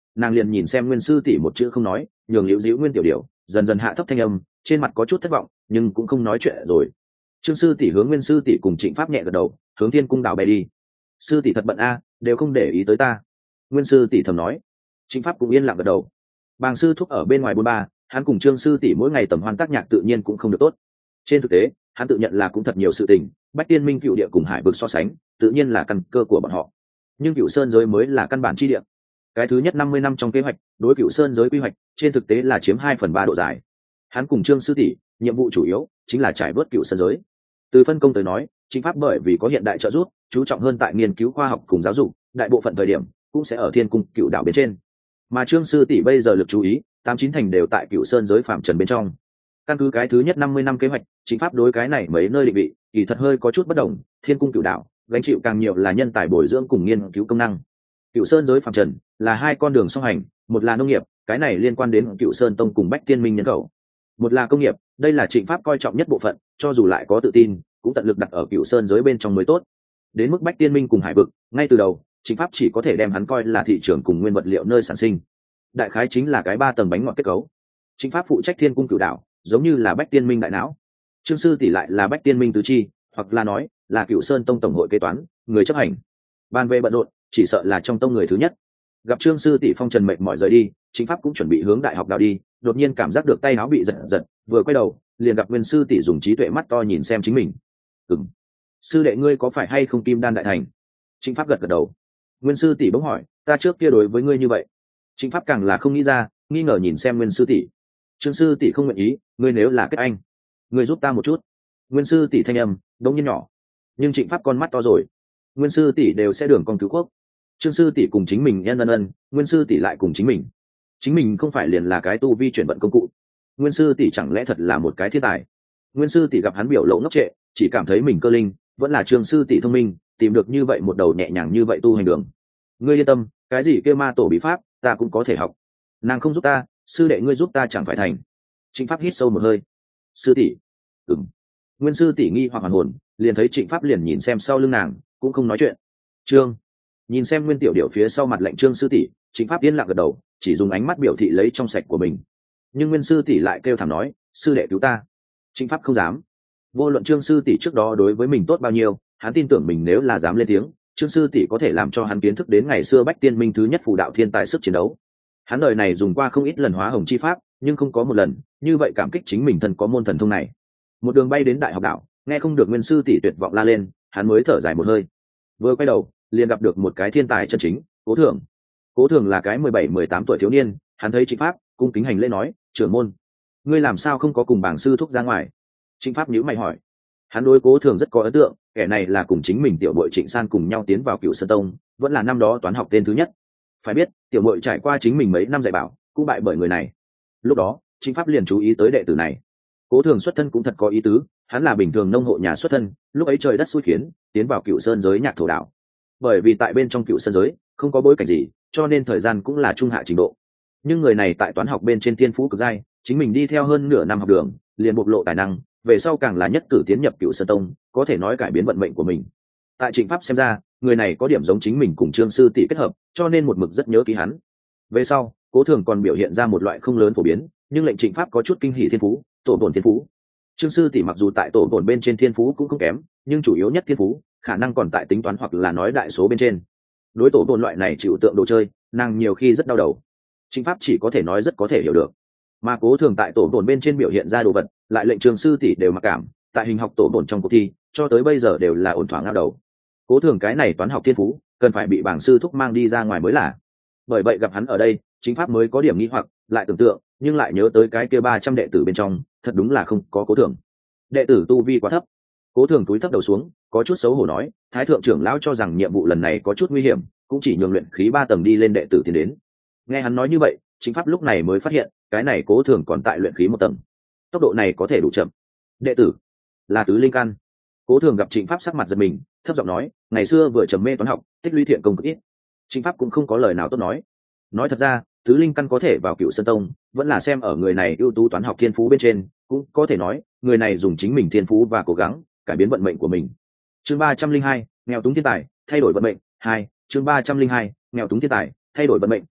[SPEAKER 1] nàng liền nhìn xem Nguyên sư tỷ một chữ không nói, nhường liễu dĩu Nguyên tiểu điểu dần dần hạ thấp thanh âm, trên mặt có chút thất vọng nhưng cũng không nói chuyện rồi. Trương sư tỷ hướng Nguyên sư tỷ cùng Trịnh Pháp nhẹ gật đầu, hướng Thiên cung đảo bay đi. Sư tỷ thật bận a, đều không để ý tới ta. Nguyên sư tỷ thầm nói. Trịnh Pháp cũng yên lặng gật đầu. Bàng sư thúc ở bên ngoài bôn ba, hắn cùng Trương sư tỷ mỗi ngày tầm hoan tác nhạc tự nhiên cũng không được tốt. Trên thực tế, hắn tự nhận là cũng thật nhiều sự tình, Bách Tiên Minh cựu địa cùng Hải vực so sánh, tự nhiên là căn cơ của bọn họ. Nhưng Cựu Sơn giới mới là căn bản chi địa. Cái thứ nhất năm mươi năm trong kế hoạch, đối Cựu Sơn giới quy hoạch, trên thực tế là chiếm hai phần ba độ dài. Hắn cùng Trương sư tỷ, nhiệm vụ chủ yếu chính là trải vớt Cựu Sơn giới. Từ phân công tới nói, Chính Pháp bởi vì có hiện đại trợ giúp, chú trọng hơn tại nghiên cứu khoa học cùng giáo dục, đại bộ phận thời điểm cũng sẽ ở Thiên cung Cựu đảo bên trên. Mà Trương sư tỷ bây giờ lực chú ý, tám chín thành đều tại Cựu Sơn giới phạm trần bên trong. Căn cứ cái thứ nhất năm mươi năm kế hoạch, Chính Pháp đối cái này mấy nơi định vị, kỳ thật hơi có chút bất đồng. Thiên cung Cựu đảo gánh chịu càng nhiều là nhân tài bồi dưỡng cùng nghiên cứu công năng. Cựu Sơn giới phạm trần là hai con đường song hành, một là nông nghiệp, cái này liên quan đến Cựu Sơn tông cùng Bách Tiên Minh nhân khẩu. Một là công nghiệp, đây là Trịnh Pháp coi trọng nhất bộ phận, cho dù lại có tự tin, cũng tận lực đặt ở Cựu Sơn giới bên trong mới tốt. Đến mức Bách Tiên Minh cùng Hải vực, ngay từ đầu, Trịnh Pháp chỉ có thể đem hắn coi là thị trường cùng nguyên vật liệu nơi sản sinh. Đại khái chính là cái ba tầng bánh ngọt kết cấu. Trịnh Pháp phụ trách Thiên cung Cựu đảo, giống như là Bách Tiên Minh đại não. Trương sư tỷ lại là Bách Tiên Minh tứ chi, hoặc là nói là Cựu Sơn tông tổng hội kế toán, người chấp hành. Ban về bận rộn, chỉ sợ là trong tông người thứ nhất. Gặp Trương sư tỷ phong trần mệt mỏi rời đi, Trịnh Pháp cũng chuẩn bị hướng đại học đào đi, đột nhiên cảm giác được tay áo bị giật giật, vừa quay đầu, liền gặp Nguyên sư tỷ dùng trí tuệ mắt to nhìn xem chính mình. "Ừm, sư đệ ngươi có phải hay không kim đan đại thành?" Trịnh Pháp gật gật đầu. Nguyên sư tỷ bỗng hỏi, "Ta trước kia đối với ngươi như vậy?" Trịnh Pháp càng là không nghĩ ra, nghi ngờ nhìn xem Nguyên sư tỷ. Trương sư tỷ không nguyện ý, "Ngươi nếu là kết anh, ngươi giúp ta một chút." Nguyên sư tỷ thanh âm đống nhiên nhỏ, nhưng Trịnh Pháp con mắt to rồi. Nguyên sư tỷ đều sẽ đường con cứu quốc. Trương sư tỷ cùng chính mình nhân ân ân, Nguyên sư tỷ lại cùng chính mình. Chính mình không phải liền là cái tu vi chuyển vận công cụ. Nguyên sư tỷ chẳng lẽ thật là một cái thiên tài? Nguyên sư tỷ gặp hắn biểu lộ ngốc trệ, chỉ cảm thấy mình cơ linh, vẫn là Trương sư tỷ thông minh, tìm được như vậy một đầu nhẹ nhàng như vậy tu hành đường. Ngươi yên tâm, cái gì kêu ma tổ bí pháp, ta cũng có thể học. Nàng không giúp ta, sư đệ ngươi giúp ta chẳng phải thành. Trịnh Pháp hít sâu một hơi. Sư tỷ. Ừm. Nguyên sư tỷ nghi hoặc hoàn hồn, liền thấy Trịnh Pháp liền nhìn xem sau lưng nàng, cũng không nói chuyện. Trương. Nhìn xem Nguyên tiểu điểu phía sau mặt lạnh Trương sư tỷ, Trịnh Pháp yên lặng gật đầu, chỉ dùng ánh mắt biểu thị lấy trong sạch của mình. Nhưng Nguyên sư tỷ lại kêu thảm nói, sư đệ cứu ta. Trịnh Pháp không dám. Vô luận Trương sư tỷ trước đó đối với mình tốt bao nhiêu, hắn tin tưởng mình nếu là dám lên tiếng, Trương sư tỷ có thể làm cho hắn kiến thức đến ngày xưa Bách Tiên Minh thứ nhất phù đạo thiên tài sức chiến đấu. Hắn đời này dùng qua không ít lần hóa hồng chi pháp, nhưng không có một lần như vậy cảm kích chính mình thân có môn thần thông này. Một đường bay đến đại học đảo, nghe không được Nguyên sư tỷ tuyệt vọng la lên, hắn mới thở dài một hơi. Vừa quay đầu, liền gặp được một cái thiên tài chân chính, Cố Thường. Cố Thường là cái mười bảy mười tám tuổi thiếu niên, hắn thấy Trịnh Pháp, cung kính hành lễ nói, "Trưởng môn, ngươi làm sao không có cùng bảng sư thúc ra ngoài?" Trịnh Pháp nhíu mày hỏi. Hắn đối Cố Thường rất có ấn tượng, kẻ này là cùng chính mình tiểu muội Trịnh San cùng nhau tiến vào Cựu Sơn tông, vẫn là năm đó toán học tên thứ nhất. Phải biết, tiểu muội trải qua chính mình mấy năm dạy bảo, cũng bại bởi người này. Lúc đó, Trịnh Pháp liền chú ý tới đệ tử này. Cố Thường xuất thân cũng thật có ý tứ, hắn là bình thường nông hộ nhà xuất thân, lúc ấy trời đất xui khiến, tiến vào Cựu Sơn giới nhạc thổ đạo. Bởi vì tại bên trong Cựu Sơn giới không có bối cảnh gì, cho nên thời gian cũng là trung hạ trình độ. Nhưng người này tại toán học bên trên thiên phú cực giai, chính mình đi theo hơn nửa năm học đường, liền bộc lộ tài năng, về sau càng là nhất cử tiến nhập Cựu Sơn tông, có thể nói cải biến vận mệnh của mình. Tại Trịnh Pháp xem ra, người này có điểm giống chính mình cùng Trương sư tỷ kết hợp, cho nên một mực rất nhớ ký hắn. Về sau, Cố Thường còn biểu hiện ra một loại không lớn phổ biến, nhưng lệnh Trịnh Pháp có chút kinh hỉ thiên phú, tổ bổn thiên phú. Trương sư tỷ mặc dù tại tổ bổn bên trên thiên phú cũng không kém, nhưng chủ yếu nhất thiên phú khả năng còn tại tính toán hoặc là nói đại số bên trên. Đối tổ bổn loại này chịu tượng đồ chơi, nàng nhiều khi rất đau đầu. Trịnh Pháp chỉ có thể nói rất có thể hiểu được. Mà Cố Thường tại tổ bổn bên trên biểu hiện ra đồ vật, lại lệnh Trương sư tỷ đều mặc cảm, tại hình học tổ bổn trong cuộc thi, cho tới bây giờ đều là ổn thỏa ngao đầu. Cố Thường cái này toán học thiên phú, cần phải bị bảng sư thúc mang đi ra ngoài mới là. Bởi vậy gặp hắn ở đây, Chính Pháp mới có điểm nghi hoặc, lại tưởng tượng, nhưng lại nhớ tới cái kia ba trăm đệ tử bên trong, thật đúng là không có Cố Thường. Đệ tử tu vi quá thấp. Cố Thường túi thấp đầu xuống, có chút xấu hổ nói, Thái thượng trưởng lão cho rằng nhiệm vụ lần này có chút nguy hiểm, cũng chỉ nhường luyện khí ba tầng đi lên đệ tử tiến đến. Nghe hắn nói như vậy, Chính Pháp lúc này mới phát hiện, cái này Cố Thường còn tại luyện khí một tầng. Tốc độ này có thể đủ chậm. Đệ tử là tứ linh căn. Cố Thường gặp Trịnh Pháp sắc mặt giật mình, thấp giọng nói, ngày xưa vừa trầm mê toán học, tích lũy thiện công cực ít. Trịnh Pháp cũng không có lời nào tốt nói. Nói thật ra, tứ linh căn có thể vào Cựu Sơn tông, vẫn là xem ở người này ưu tú toán học thiên phú bên trên, cũng có thể nói, người này dùng chính mình thiên phú và cố gắng cải biến vận mệnh của mình. Chương ba trăm linh hai, nghèo túng thiên tài, thay đổi vận mệnh hai. Chương ba trăm linh hai, nghèo túng thiên tài, thay đổi vận mệnh hai.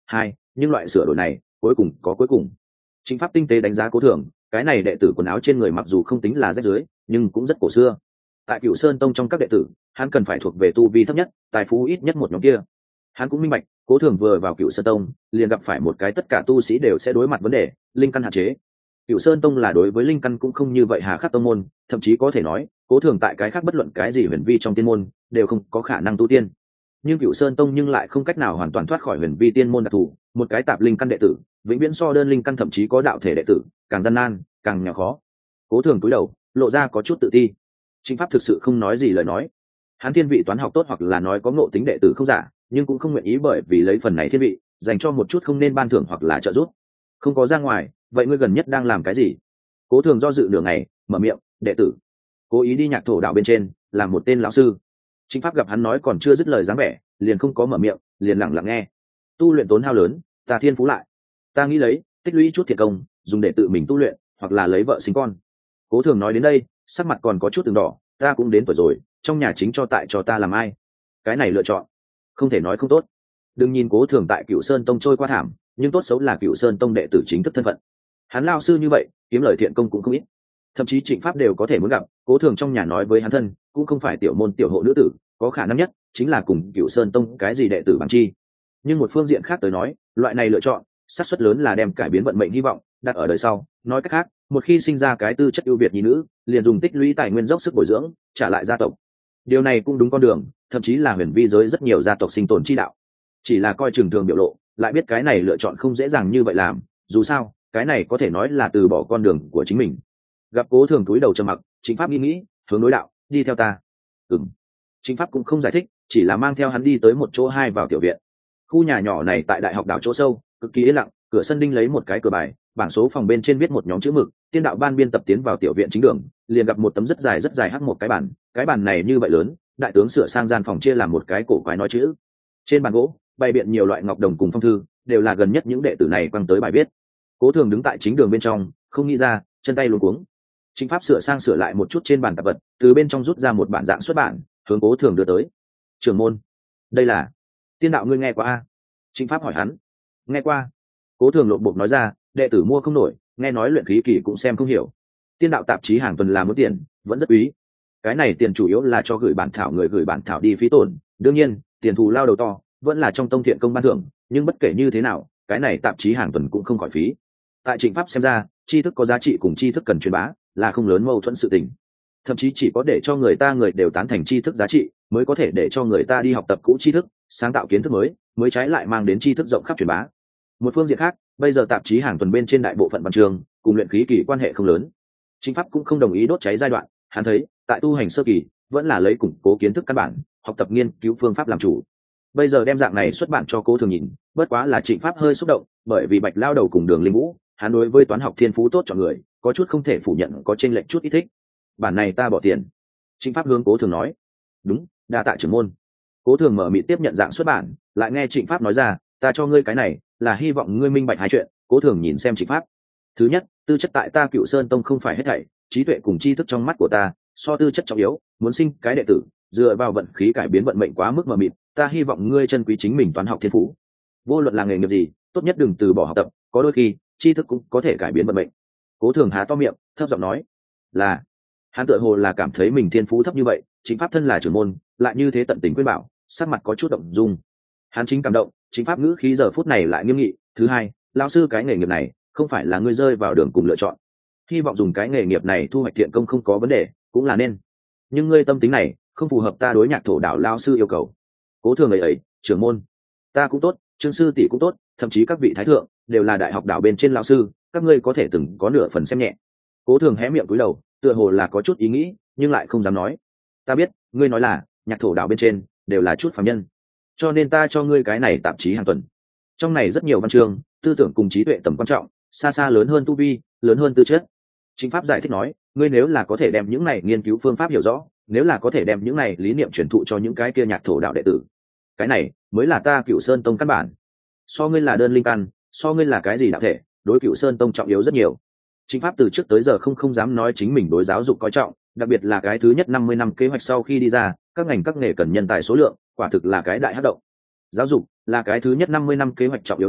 [SPEAKER 1] nhưng loại sửa đổi này cuối cùng có cuối cùng. Chính pháp tinh tế đánh giá Cố Thường, cái này đệ tử quần áo trên người mặc dù không tính là rách rưới nhưng cũng rất cổ xưa. Tại Cửu Sơn Tông trong các đệ tử, hắn cần phải thuộc về tu vi thấp nhất, tài phú ít nhất một nhóm kia. Hắn cũng minh bạch, Cố Thường vừa vào Cửu Sơn Tông liền gặp phải một cái tất cả tu sĩ đều sẽ đối mặt vấn đề, linh căn hạn chế. Cửu Sơn Tông là đối với linh căn cũng không như vậy hà khắc tông môn, thậm chí có thể nói Cố Thường tại cái khác bất luận cái gì huyền vi trong tiên môn đều không có khả năng tu tiên. Nhưng Cửu Sơn Tông nhưng lại không cách nào hoàn toàn thoát khỏi huyền vi tiên môn đặc thù, một cái tạp linh căn đệ tử vĩnh viễn so đơn linh căn thậm chí có đạo thể đệ tử càng gian nan càng nhỏ khó. Cố Thường cúi đầu lộ ra có chút tự ti. Chính pháp thực sự không nói gì lời nói. Hắn thiên vị toán học tốt hoặc là nói có ngộ tính đệ tử không giả, nhưng cũng không nguyện ý bởi vì lấy phần này thiên vị dành cho một chút không nên ban thưởng hoặc là trợ giúp. Không có ra ngoài, vậy ngươi gần nhất đang làm cái gì? Cố Thường do dự nửa ngày, mở miệng, đệ tử cố ý đi nhạc thổ đạo bên trên làm một tên lão sư. Chính pháp gặp hắn nói còn chưa dứt lời dáng vẻ, liền không có mở miệng, liền lặng lặng nghe. Tu luyện tốn hao lớn, ta thiên phú lại, ta nghĩ lấy tích lũy chút thiệt công dùng để tự mình tu luyện hoặc là lấy vợ sinh con. Cố Thường nói đến đây sắc mặt còn có chút từng đỏ, ta cũng đến tuổi rồi, trong nhà chính cho tại cho ta làm ai, cái này lựa chọn không thể nói không tốt. Đừng nhìn Cố Thường tại Cửu Sơn Tông trôi qua thảm, nhưng tốt xấu là Cửu Sơn Tông đệ tử chính thức thân phận. Hắn lao sư như vậy kiếm lời thiện công cũng không ít, thậm chí Trịnh Pháp đều có thể muốn gặp. Cố Thường trong nhà nói với hắn thân cũng không phải tiểu môn tiểu hộ nữ tử, có khả năng nhất chính là cùng Cửu Sơn Tông cái gì đệ tử bằng chi. Nhưng một phương diện khác tới nói, loại này lựa chọn xác suất lớn là đem cải biến vận mệnh hy vọng đặt ở đời sau. Nói cách khác, một khi sinh ra cái tư chất ưu việt nhi nữ, liền dùng tích lũy tài nguyên dốc sức bồi dưỡng trả lại gia tộc. Điều này cũng đúng con đường, thậm chí là huyền vi giới rất nhiều gia tộc sinh tồn chi đạo. Chỉ là coi chừng thường biểu lộ, lại biết cái này lựa chọn không dễ dàng như vậy làm, dù sao cái này có thể nói là từ bỏ con đường của chính mình. Gặp Cố Thường cúi đầu trầm mặc, Chính Pháp nghĩ nghĩ, hướng đối đạo, đi theo ta. Ừm. Chính Pháp cũng không giải thích, chỉ là mang theo hắn đi tới một chỗ hai vào tiểu viện. Khu nhà nhỏ này tại đại học đảo chỗ sâu, cực kỳ yên lặng, cửa sân đinh lấy một cái cửa bài, bảng số phòng bên trên viết một nhóm chữ mực. Tiên đạo ban biên tập tiến vào tiểu viện chính đường, liền gặp một tấm rất dài rất dài hắc một cái bàn, cái bàn này như vậy lớn, đại tướng sửa sang gian phòng chia làm một cái cổ quái nói chữ. Trên bàn gỗ bày biện nhiều loại ngọc đồng cùng phong thư, đều là gần nhất những đệ tử này quăng tới bài viết. Cố Thường đứng tại chính đường bên trong, không nghĩ ra, chân tay luống cuống. Chính Pháp sửa sang sửa lại một chút trên bàn tạp vật, từ bên trong rút ra một bản dạng xuất bản, hướng Cố Thường đưa tới. Trưởng môn, đây là tiên đạo ngươi nghe qua a? Chính Pháp hỏi hắn. Nghe qua. Cố Thường lộn bột nói ra, đệ tử mua không nổi, nghe nói luyện khí kỳ cũng xem không hiểu. Tiên đạo tạp chí hàng tuần làm muốn tiền, vẫn rất quý. Cái này tiền chủ yếu là cho gửi bản thảo người gửi bản thảo đi phí tổn, đương nhiên tiền thù lao đầu to vẫn là trong tông thiện công ban thưởng, nhưng bất kể như thế nào, cái này tạp chí hàng tuần cũng không khỏi phí. Tại Trịnh Pháp xem ra, tri thức có giá trị cùng tri thức cần truyền bá là không lớn mâu thuẫn sự tình, thậm chí chỉ có để cho người ta người đều tán thành tri thức giá trị mới có thể để cho người ta đi học tập cũ tri thức, sáng tạo kiến thức mới, mới trái lại mang đến tri thức rộng khắp truyền bá. Một phương diện khác, bây giờ tạp chí hàng tuần bên trên đại bộ phận văn trường cùng luyện khí kỳ quan hệ không lớn. Chính Pháp cũng không đồng ý đốt cháy giai đoạn, hắn thấy tại tu hành sơ kỳ vẫn là lấy củng cố kiến thức căn bản, học tập nghiên cứu phương pháp làm chủ. Bây giờ đem dạng này xuất bản cho Cố Thường nhìn, bất quá là Trịnh Pháp hơi xúc động, bởi vì Bạch lao đầu cùng Đường Linh Vũ, hắn đối với toán học thiên phú tốt chọn người, có chút không thể phủ nhận có chênh lệch chút ít thích. Bản này ta bỏ tiền. Trịnh Pháp hướng Cố Thường nói. Đúng, đa tạ trưởng môn. Cố Thường mở miệng tiếp nhận dạng xuất bản, lại nghe Trịnh Pháp nói ra, ta cho ngươi cái này là hy vọng ngươi minh bạch hai chuyện. Cố Thường nhìn xem Trịnh Pháp. Thứ nhất, tư chất tại ta Cựu Sơn Tông không phải hết thảy, trí tuệ cùng tri thức trong mắt của ta so tư chất trọng yếu, muốn sinh cái đệ tử dựa vào vận khí cải biến vận mệnh quá mức mờ mịt, ta hy vọng ngươi trân quý chính mình toán học thiên phú. Vô luận là nghề nghiệp gì, tốt nhất đừng từ bỏ học tập, có đôi khi tri thức cũng có thể cải biến vận mệnh. Cố Thường há to miệng, thấp giọng nói, là. Hắn tựa hồ là cảm thấy mình thiên phú thấp như vậy, Chính Pháp thân là trưởng môn lại như thế tận tình khuyên bảo, sắc mặt có chút động dung. Hắn chính cảm động, Chính Pháp ngữ khí giờ phút này lại nghiêm nghị. Thứ hai, lão sư cái nghề nghiệp này không phải là ngươi rơi vào đường cùng lựa chọn, hy vọng dùng cái nghề nghiệp này thu hoạch thiện công không có vấn đề, cũng là nên, nhưng ngươi tâm tính này không phù hợp ta đối nhạc thổ đạo lao sư yêu cầu. Cố Thường ấy ấy, trưởng môn, ta cũng tốt, Trương sư tỷ cũng tốt, thậm chí các vị thái thượng đều là đại học đảo bên trên lao sư, các ngươi có thể từng có nửa phần xem nhẹ. Cố Thường hé miệng cúi đầu, tựa hồ là có chút ý nghĩ nhưng lại không dám nói. Ta biết ngươi nói là nhạc thổ đảo bên trên đều là chút phàm nhân, cho nên ta cho ngươi cái này tạp chí hàng tuần. Trong này rất nhiều văn chương, tư tưởng cùng trí tuệ tầm quan trọng xa xa lớn hơn tu vi, lớn hơn tư chất. Chính Pháp giải thích nói, ngươi nếu là có thể đem những này nghiên cứu phương pháp hiểu rõ, nếu là có thể đem những này lý niệm truyền thụ cho những cái kia nhạc thổ đạo đệ tử, cái này mới là ta Cửu Sơn Tông căn bản. So ngươi là đơn linh căn, so ngươi là cái gì đạo thể, đối Cửu Sơn Tông trọng yếu rất nhiều. Chính Pháp từ trước tới giờ không không dám nói chính mình đối giáo dục coi trọng, đặc biệt là cái thứ nhất năm mươi năm kế hoạch sau khi đi ra, các ngành các nghề cần nhân tài số lượng, quả thực là cái đại hất động. Giáo dục là cái thứ nhất năm mươi năm kế hoạch trọng yếu nhất,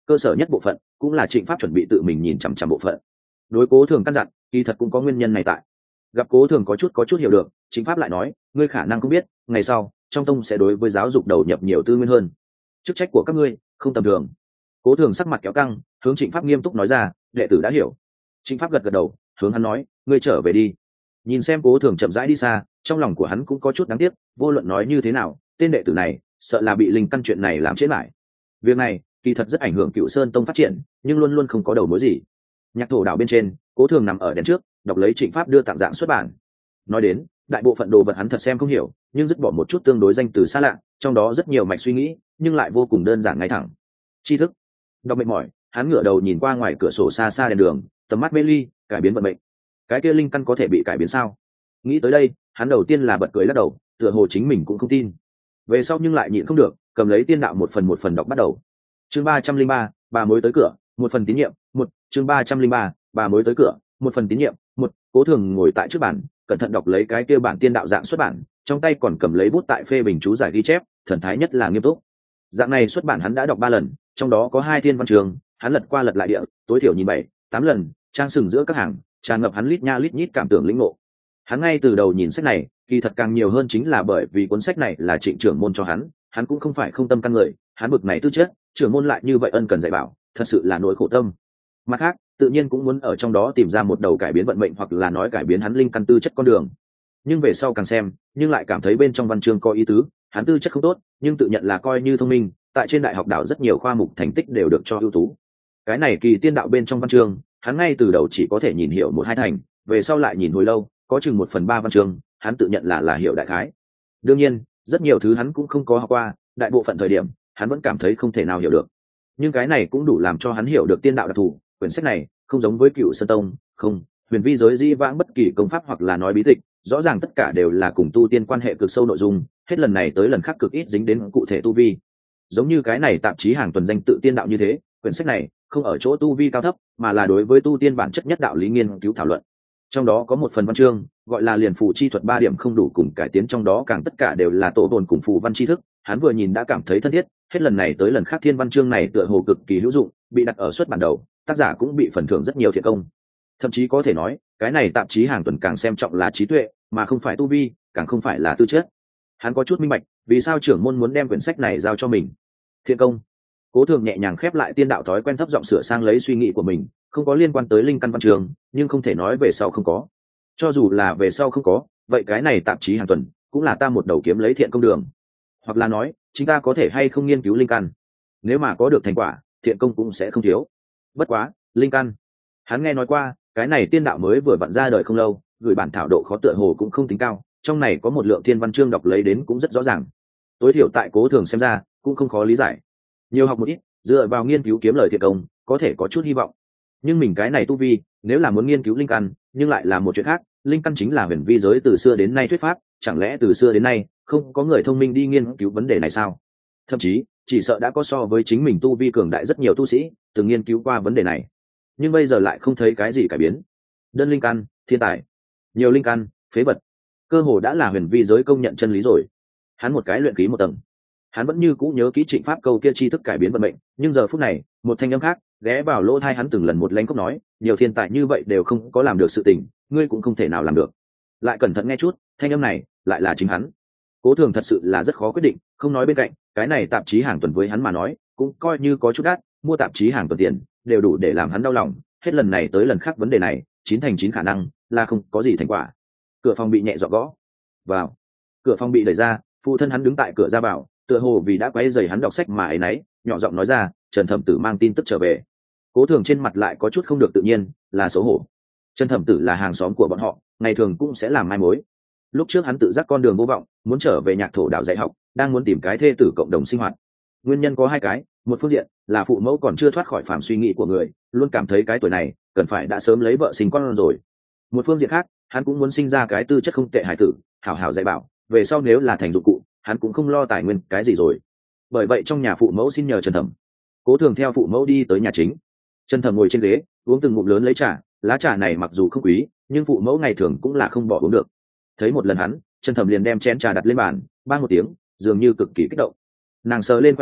[SPEAKER 1] cơ sở nhất bộ phận cũng là Trịnh Pháp chuẩn bị tự mình nhìn chằm chằm bộ phận. Đối Cố Thường căn dặn, kỳ thật cũng có nguyên nhân này tại. Gặp Cố Thường có chút có chút hiểu được, Trịnh Pháp lại nói, ngươi khả năng không biết, ngày sau trong tông sẽ đối với giáo dục đầu nhập nhiều tư nguyên hơn. Chức trách của các ngươi không tầm thường. Cố Thường sắc mặt kéo căng, hướng Trịnh Pháp nghiêm túc nói ra, đệ tử đã hiểu. Trịnh Pháp gật gật đầu, hướng hắn nói, ngươi trở về đi. Nhìn xem Cố Thường chậm rãi đi xa, trong lòng của hắn cũng có chút đáng tiếc, vô luận nói như thế nào, tên đệ tử này sợ là bị linh căn chuyện này làm chết lại. Việc này kỳ thật rất ảnh hưởng Cựu Sơn tông phát triển, nhưng luôn luôn không có đầu mối gì. Nhạc thổ đảo bên trên, Cố Thường nằm ở đèn trước, đọc lấy Trịnh Pháp đưa tặng dạng xuất bản. Nói đến, đại bộ phận đồ vật hắn thật xem không hiểu, nhưng dứt bỏ một chút tương đối danh từ xa lạ, trong đó rất nhiều mạch suy nghĩ, nhưng lại vô cùng đơn giản ngay thẳng. Tri thức. Đọc mệt mỏi, hắn ngửa đầu nhìn qua ngoài cửa sổ xa xa đèn đường, tầm mắt mê ly, cải biến vận mệnh. Cái kia linh căn có thể bị cải biến sao? Nghĩ tới đây, hắn đầu tiên là bật cười lắc đầu, tựa hồ chính mình cũng không tin. Về sau nhưng lại nhịn không được, cầm lấy tiên đạo một phần một phần đọc bắt đầu. Chương ba trăm linh ba, bà mối tới cửa, một phần tín nhiệm, một, chương ba trăm linh ba, bà mối tới cửa, một phần tín nhiệm, một. Cố Thường ngồi tại trước bàn, cẩn thận đọc lấy cái kia bản tiên đạo dạng xuất bản, trong tay còn cầm lấy bút tại phê bình chú giải ghi chép, thần thái nhất là nghiêm túc. Dạng này xuất bản hắn đã đọc ba lần, trong đó có hai thiên văn trường, hắn lật qua lật lại địa, tối thiểu nhìn bảy, tám lần, trang sừng giữa các hàng, tràn ngập hắn lít nha lít nhít cảm tưởng lĩnh ngộ. Hắn ngay từ đầu nhìn sách này, kỳ thật càng nhiều hơn chính là bởi vì cuốn sách này là Trịnh trưởng môn cho hắn, hắn cũng không phải không tâm căn người, hắn bực này tư chất, trưởng môn lại như vậy ân cần dạy bảo, thật sự là nỗi khổ tâm. Mặt khác, tự nhiên cũng muốn ở trong đó tìm ra một đầu cải biến vận mệnh hoặc là nói cải biến hắn linh căn tư chất con đường. Nhưng về sau càng xem, nhưng lại cảm thấy bên trong văn chương có ý tứ, hắn tư chất không tốt, nhưng tự nhận là coi như thông minh, tại trên đại học đảo rất nhiều khoa mục thành tích đều được cho ưu tú. Cái này kỳ tiên đạo bên trong văn chương, hắn ngay từ đầu chỉ có thể nhìn hiểu một hai thành, về sau lại nhìn hồi lâu, có chừng một phần ba văn chương, hắn tự nhận là là hiểu đại khái. Đương nhiên, rất nhiều thứ hắn cũng không có học qua, đại bộ phận thời điểm, hắn vẫn cảm thấy không thể nào hiểu được. Nhưng cái này cũng đủ làm cho hắn hiểu được tiên đạo đặc thù. Quyển sách này không giống với Cựu Sơn tông, không, huyền vi giới di vãng bất kỳ công pháp hoặc là nói bí tịch, rõ ràng tất cả đều là cùng tu tiên quan hệ cực sâu nội dung, hết lần này tới lần khác cực ít dính đến cụ thể tu vi. Giống như cái này tạp chí hàng tuần danh tự tiên đạo như thế, quyển sách này không ở chỗ tu vi cao thấp, mà là đối với tu tiên bản chất nhất đạo lý nghiên cứu thảo luận. Trong đó có một phần văn chương gọi là liền phù chi thuật ba điểm không đủ cùng cải tiến, trong đó càng tất cả đều là tổ bồn cùng phù văn tri thức, hắn vừa nhìn đã cảm thấy thân thiết, hết lần này tới lần khác thiên văn chương này tựa hồ cực kỳ hữu dụng, bị đặt ở xuất bản đầu, tác giả cũng bị phần thưởng rất nhiều thiện công. Thậm chí có thể nói, cái này tạp chí hàng tuần càng xem trọng là trí tuệ, mà không phải tu vi, càng không phải là tư chất. Hắn có chút minh bạch, vì sao trưởng môn muốn đem quyển sách này giao cho mình. Thiện công. Cố Thường nhẹ nhàng khép lại tiên đạo thói quen thấp giọng sửa sang lấy suy nghĩ của mình, không có liên quan tới linh căn văn trường, nhưng không thể nói về sau không có. Cho dù là về sau không có, vậy cái này tạp chí hàng tuần cũng là ta một đầu kiếm lấy thiện công đường. Hoặc là nói, chúng ta có thể hay không nghiên cứu linh căn. Nếu mà có được thành quả, thiện công cũng sẽ không thiếu. Bất quá, linh căn. Hắn nghe nói qua, cái này tiên đạo mới vừa vặn ra đời không lâu, gửi bản thảo độ khó tựa hồ cũng không tính cao, trong này có một lượng thiên văn chương đọc lấy đến cũng rất rõ ràng. Tối thiểu tại Cố Thường xem ra, cũng không khó lý giải. Nhiều học một ít, dựa vào nghiên cứu kiếm lời thiện công, có thể có chút hy vọng. Nhưng mình cái này tu vi, nếu là muốn nghiên cứu linh căn, nhưng lại là một chuyện khác, linh căn chính là huyền vi giới từ xưa đến nay thuyết pháp, chẳng lẽ từ xưa đến nay không có người thông minh đi nghiên cứu vấn đề này sao? Thậm chí, chỉ sợ đã có so với chính mình tu vi cường đại rất nhiều tu sĩ từng nghiên cứu qua vấn đề này, nhưng bây giờ lại không thấy cái gì cải biến. Đơn linh căn, thiên tài, nhiều linh căn, phế vật, cơ hồ đã là huyền vi giới công nhận chân lý rồi. Hắn một cái luyện khí một tầng, hắn vẫn như cũ nhớ kỹ Trịnh Pháp câu kia tri thức cải biến vận mệnh, nhưng giờ phút này một thanh âm khác ghé vào lỗ tai hắn từng lần một lánh cốc nói, nhiều thiên tài như vậy đều không có làm được sự tình, ngươi cũng không thể nào làm được. Lại cẩn thận nghe chút, thanh âm này lại là chính hắn. Cố Thường thật sự là rất khó quyết định, không nói bên cạnh, cái này tạp chí hàng tuần với hắn mà nói cũng coi như có chút đắt, mua tạp chí hàng tuần tiền đều đủ để làm hắn đau lòng, hết lần này tới lần khác vấn đề này chín thành chín khả năng là không có gì thành quả. Cửa phòng bị nhẹ dọ gõ vào, cửa phòng bị đẩy ra, phụ thân hắn đứng tại cửa ra vào, tựa hồ vì đã quấy rầy hắn đọc sách mà ấy nấy, nhỏ giọng nói ra, Trần Thẩm Tử mang tin tức trở về. Cố Thường trên mặt lại có chút không được tự nhiên, là xấu hổ. Trần Thẩm Tử là hàng xóm của bọn họ, ngày thường cũng sẽ làm mai mối. Lúc trước hắn tự giác con đường vô vọng, muốn trở về Nhạc Thổ đảo dạy học, đang muốn tìm cái thê tử cộng đồng sinh hoạt. Nguyên nhân có hai cái, một phương diện là phụ mẫu còn chưa thoát khỏi phàm suy nghĩ của người, luôn cảm thấy cái tuổi này cần phải đã sớm lấy vợ sinh con rồi. Một phương diện khác, hắn cũng muốn sinh ra cái tư chất không tệ hải tử, hảo hảo dạy bảo, về sau nếu là thành dụng cụ, hắn cũng không lo tài nguyên cái gì rồi. Bởi vậy trong nhà phụ mẫu xin nhờ Trần Thẩm. Cố Thường theo phụ mẫu đi tới nhà chính. Trần Thẩm ngồi trên ghế, uống từng ngụm lớn lấy trà, lá trà này mặc dù không quý, nhưng phụ mẫu ngày thường cũng là không bỏ uống được. Thấy một lần hắn, Trần Thẩm liền đem chén trà đặt lên bàn, bang một tiếng, dường như cực kỳ kích động. Nàng sờ lên khóe môi,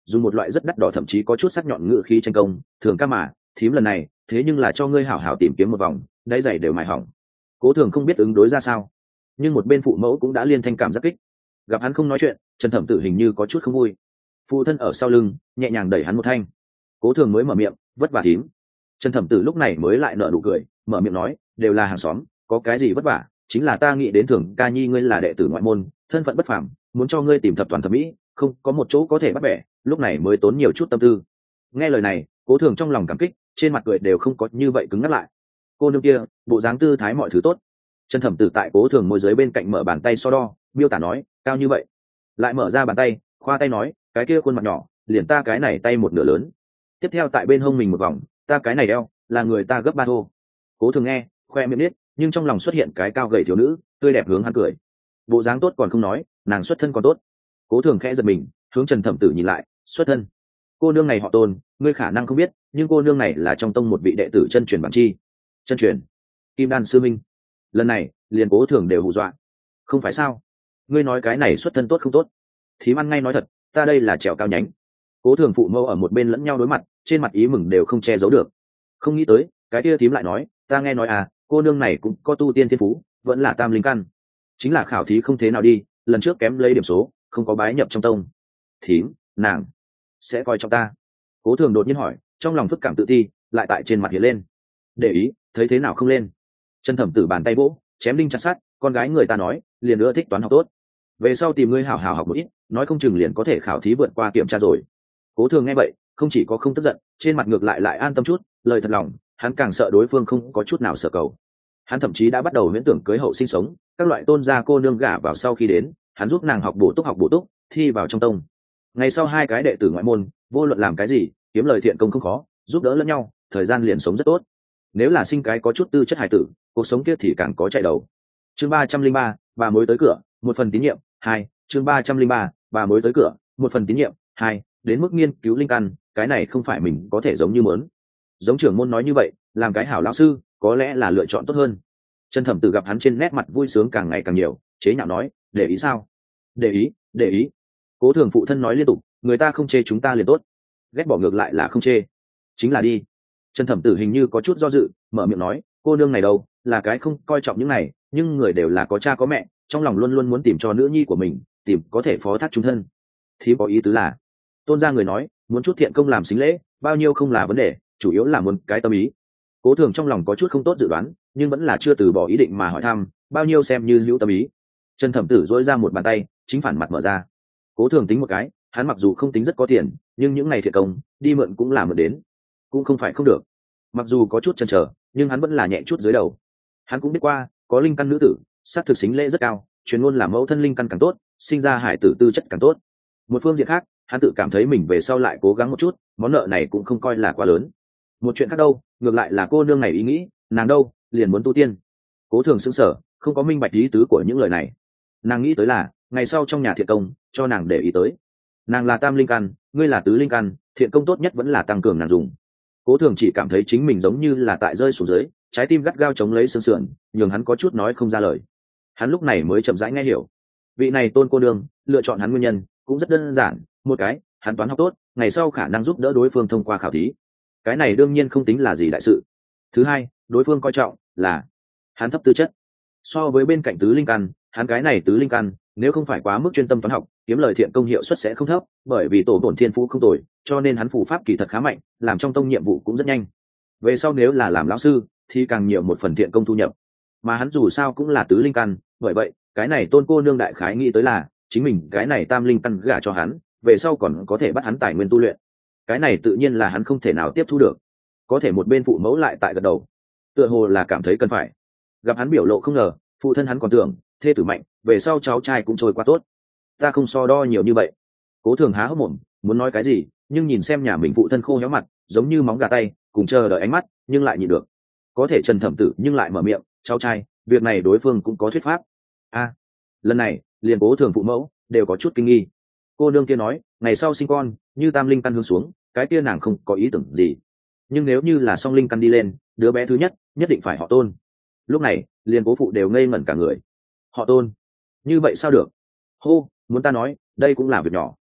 [SPEAKER 1] dùng một loại rất đắt đỏ thậm chí có chút sắc nhọn ngữ khí tranh công, thường ca mà thím lần này thế nhưng là cho ngươi hảo hảo tìm kiếm một vòng, đáy giày đều mài hỏng. Cố Thường không biết ứng đối ra sao, nhưng một bên phụ mẫu cũng đã liên thanh cảm giác kích. Gặp hắn không nói chuyện, Trần Thẩm Tử hình như có chút không vui, phụ thân ở sau lưng nhẹ nhàng đẩy hắn một thanh. Cố Thường mới mở miệng, vất vả thím. Trần Thẩm Tử lúc này mới lại nở nụ cười, mở miệng nói, đều là hàng xóm, có cái gì vất vả, chính là ta nghĩ đến Thường ca nhi ngươi là đệ tử ngoại môn, thân phận bất phàm, muốn cho ngươi tìm thập toàn thẩm mỹ, không có một chỗ có thể bắt bẻ, lúc này mới tốn nhiều chút tâm tư. Nghe lời này, Cố Thường trong lòng cảm kích, trên mặt cười đều không có như vậy cứng ngắt lại. Cô nương kia, bộ dáng tư thái mọi thứ tốt. Trần Thẩm Tử tại Cố Thường môi giới bên cạnh mở bàn tay so đo, miêu tả nói, cao như vậy. Lại mở ra bàn tay, khoa tay nói, cái kia khuôn mặt nhỏ, liền ta cái này tay một nửa lớn. Tiếp theo tại bên hông mình một vòng, ta cái này đeo, là người ta gấp ba thô. Cố Thường nghe, khoe miệng nít, nhưng trong lòng xuất hiện cái cao gầy thiếu nữ, tươi đẹp hướng hắn cười. Bộ dáng tốt còn không nói, nàng xuất thân còn tốt. Cố Thường khẽ giật mình, hướng Trần Thẩm Tử nhìn lại, xuất thân. Cô nương này họ Tôn, ngươi khả năng không biết, nhưng cô nương này là trong tông một vị đệ tử chân truyền bản chi. Chân truyền? Kim Đan sư minh. Lần này, liền Cố Thường đều hù dọa. Không phải sao? Ngươi nói cái này xuất thân tốt không tốt? Thím ăn ngay nói thật, ta đây là trèo cao nhánh. Cố Thường phụ mẫu ở một bên lẫn nhau đối mặt, trên mặt ý mừng đều không che giấu được. Không nghĩ tới, cái kia thím lại nói, ta nghe nói à, cô nương này cũng có tu tiên thiên phú, vẫn là tam linh căn. Chính là khảo thí không thế nào đi, lần trước kém lấy điểm số, không có bái nhập trong tông. Thím, nàng sẽ coi trọng ta. Cố Thường đột nhiên hỏi, trong lòng phức cảm tự ti lại tại trên mặt hiện lên. Để ý, thấy thế nào không lên. Trần Thẩm Tử bàn tay vỗ, chém đinh chặt sắt, con gái người ta nói, liền nữa thích toán học tốt. Về sau tìm ngươi hảo hảo học một ít, nói không chừng liền có thể khảo thí vượt qua kiểm tra rồi. Cố Thường nghe vậy, không chỉ có không tức giận, trên mặt ngược lại lại an tâm chút, lời thật lòng, hắn càng sợ đối phương không có chút nào sợ cầu. Hắn thậm chí đã bắt đầu huyễn tưởng cưới hậu sinh sống, các loại tôn gia cô nương gả vào sau khi đến, hắn giúp nàng học bổ túc học bổ túc, thi vào trong tông. Ngày sau hai cái đệ tử ngoại môn, vô luận làm cái gì, kiếm lời thiện công không khó, giúp đỡ lẫn nhau, thời gian liền sống rất tốt. Nếu là sinh cái có chút tư chất hài tử, cuộc sống kia thì càng có chạy đầu. Chương ba trăm linh ba, bà mối tới cửa, một phần tín nhiệm, hai, chương ba trăm linh ba, bà mối tới cửa, một phần tín nhiệm, hai, đến mức nghiên cứu linh căn, cái này không phải mình có thể giống như muốn. Giống trưởng môn nói như vậy, làm cái hảo lão sư, có lẽ là lựa chọn tốt hơn. Trần Thẩm Tử gặp hắn trên nét mặt vui sướng càng ngày càng nhiều, chế nhạo nói, để ý sao? Để ý, để ý. Cố Thường phụ thân nói liên tục, người ta không chê chúng ta liền tốt, ghét bỏ ngược lại là không chê, chính là đi. Trần Thẩm Tử hình như có chút do dự, mở miệng nói, cô nương này đâu, là cái không coi trọng những này, nhưng người đều là có cha có mẹ, trong lòng luôn luôn muốn tìm cho nữ nhi của mình, tìm có thể phó thác chúng thân. Thì có ý tứ là, tôn gia người nói, muốn chút thiện công làm xính lễ, bao nhiêu không là vấn đề, chủ yếu là muốn cái tâm ý. Cố Thường trong lòng có chút không tốt dự đoán, nhưng vẫn là chưa từ bỏ ý định mà hỏi thăm, bao nhiêu xem như hữu tâm ý. Trần Thẩm Tử dỗi ra một bàn tay, chính phản mặt mở ra. Cố Thường tính một cái, hắn mặc dù không tính rất có tiền, nhưng những ngày thiện công đi mượn cũng là mượn đến, cũng không phải không được. Mặc dù có chút chần chờ, nhưng hắn vẫn là nhẹ chút dưới đầu. Hắn cũng biết qua, có linh căn nữ tử, sát thực xính lễ rất cao, truyền ngôn là mẫu thân linh căn càng tốt, sinh ra hải tử tư chất càng tốt. Một phương diện khác, hắn tự cảm thấy mình về sau lại cố gắng một chút, món nợ này cũng không coi là quá lớn. Một chuyện khác đâu, ngược lại là cô nương này ý nghĩ, nàng đâu, liền muốn tu tiên. Cố Thường sững sờ, không có minh bạch ý tứ của những lời này. Nàng nghĩ tới là, ngày sau trong nhà thiện công, cho nàng để ý tới. Nàng là tam linh căn, ngươi là tứ linh căn, thiện công tốt nhất vẫn là tăng cường nàng dùng. Cố Thường chỉ cảm thấy chính mình giống như là tại rơi xuống dưới, trái tim gắt gao chống lấy xương sườn, nhường hắn có chút nói không ra lời. Hắn lúc này mới chậm rãi nghe hiểu, vị này Tôn cô nương lựa chọn hắn nguyên nhân cũng rất đơn giản, một cái, hắn toán học tốt, ngày sau khả năng giúp đỡ đối phương thông qua khảo thí, cái này đương nhiên không tính là gì đại sự. Thứ hai, đối phương coi trọng là hắn thấp tư chất, so với bên cạnh tứ linh căn, hắn cái này tứ linh căn nếu không phải quá mức chuyên tâm toán học, kiếm lời thiện công hiệu suất sẽ không thấp, bởi vì tổ bổn thiên phú không tồi, cho nên hắn phù pháp kỳ thật khá mạnh, làm trong tông nhiệm vụ cũng rất nhanh. Về sau nếu là làm lão sư thì càng nhiều một phần thiện công thu nhập, mà hắn dù sao cũng là tứ linh căn, bởi vậy cái này Tôn cô nương đại khái nghĩ tới là chính mình cái này tam linh căn gả cho hắn, về sau còn có thể bắt hắn tài nguyên tu luyện. Cái này tự nhiên là hắn không thể nào tiếp thu được. Có thể một bên phụ mẫu lại tại gật đầu, tựa hồ là cảm thấy cần phải. Gặp hắn biểu lộ không ngờ, phụ thân hắn còn tưởng thê tử mạnh, về sau cháu trai cũng trôi qua tốt. Ta không so đo nhiều như vậy. Cố Thường há hốc mồm muốn nói cái gì, nhưng nhìn xem nhà mình phụ thân khô héo mặt, giống như móng gà tay, cùng chờ đợi ánh mắt, nhưng lại nhịn được. Có thể Trần Thẩm Tử nhưng lại mở miệng, cháu trai, việc này đối phương cũng có thuyết pháp. A, à, lần này liền Cố Thường phụ mẫu đều có chút kinh nghi. Cô nương kia nói, ngày sau sinh con, như tam linh căn hướng xuống, cái kia nàng không có ý tưởng gì. Nhưng nếu như là song linh căn đi lên, đứa bé thứ nhất nhất định phải họ Tôn. Lúc này, liền Cố phụ đều ngây ngẩn cả người. Họ Tôn? Như vậy sao được? Hô, muốn ta nói, đây cũng là việc nhỏ.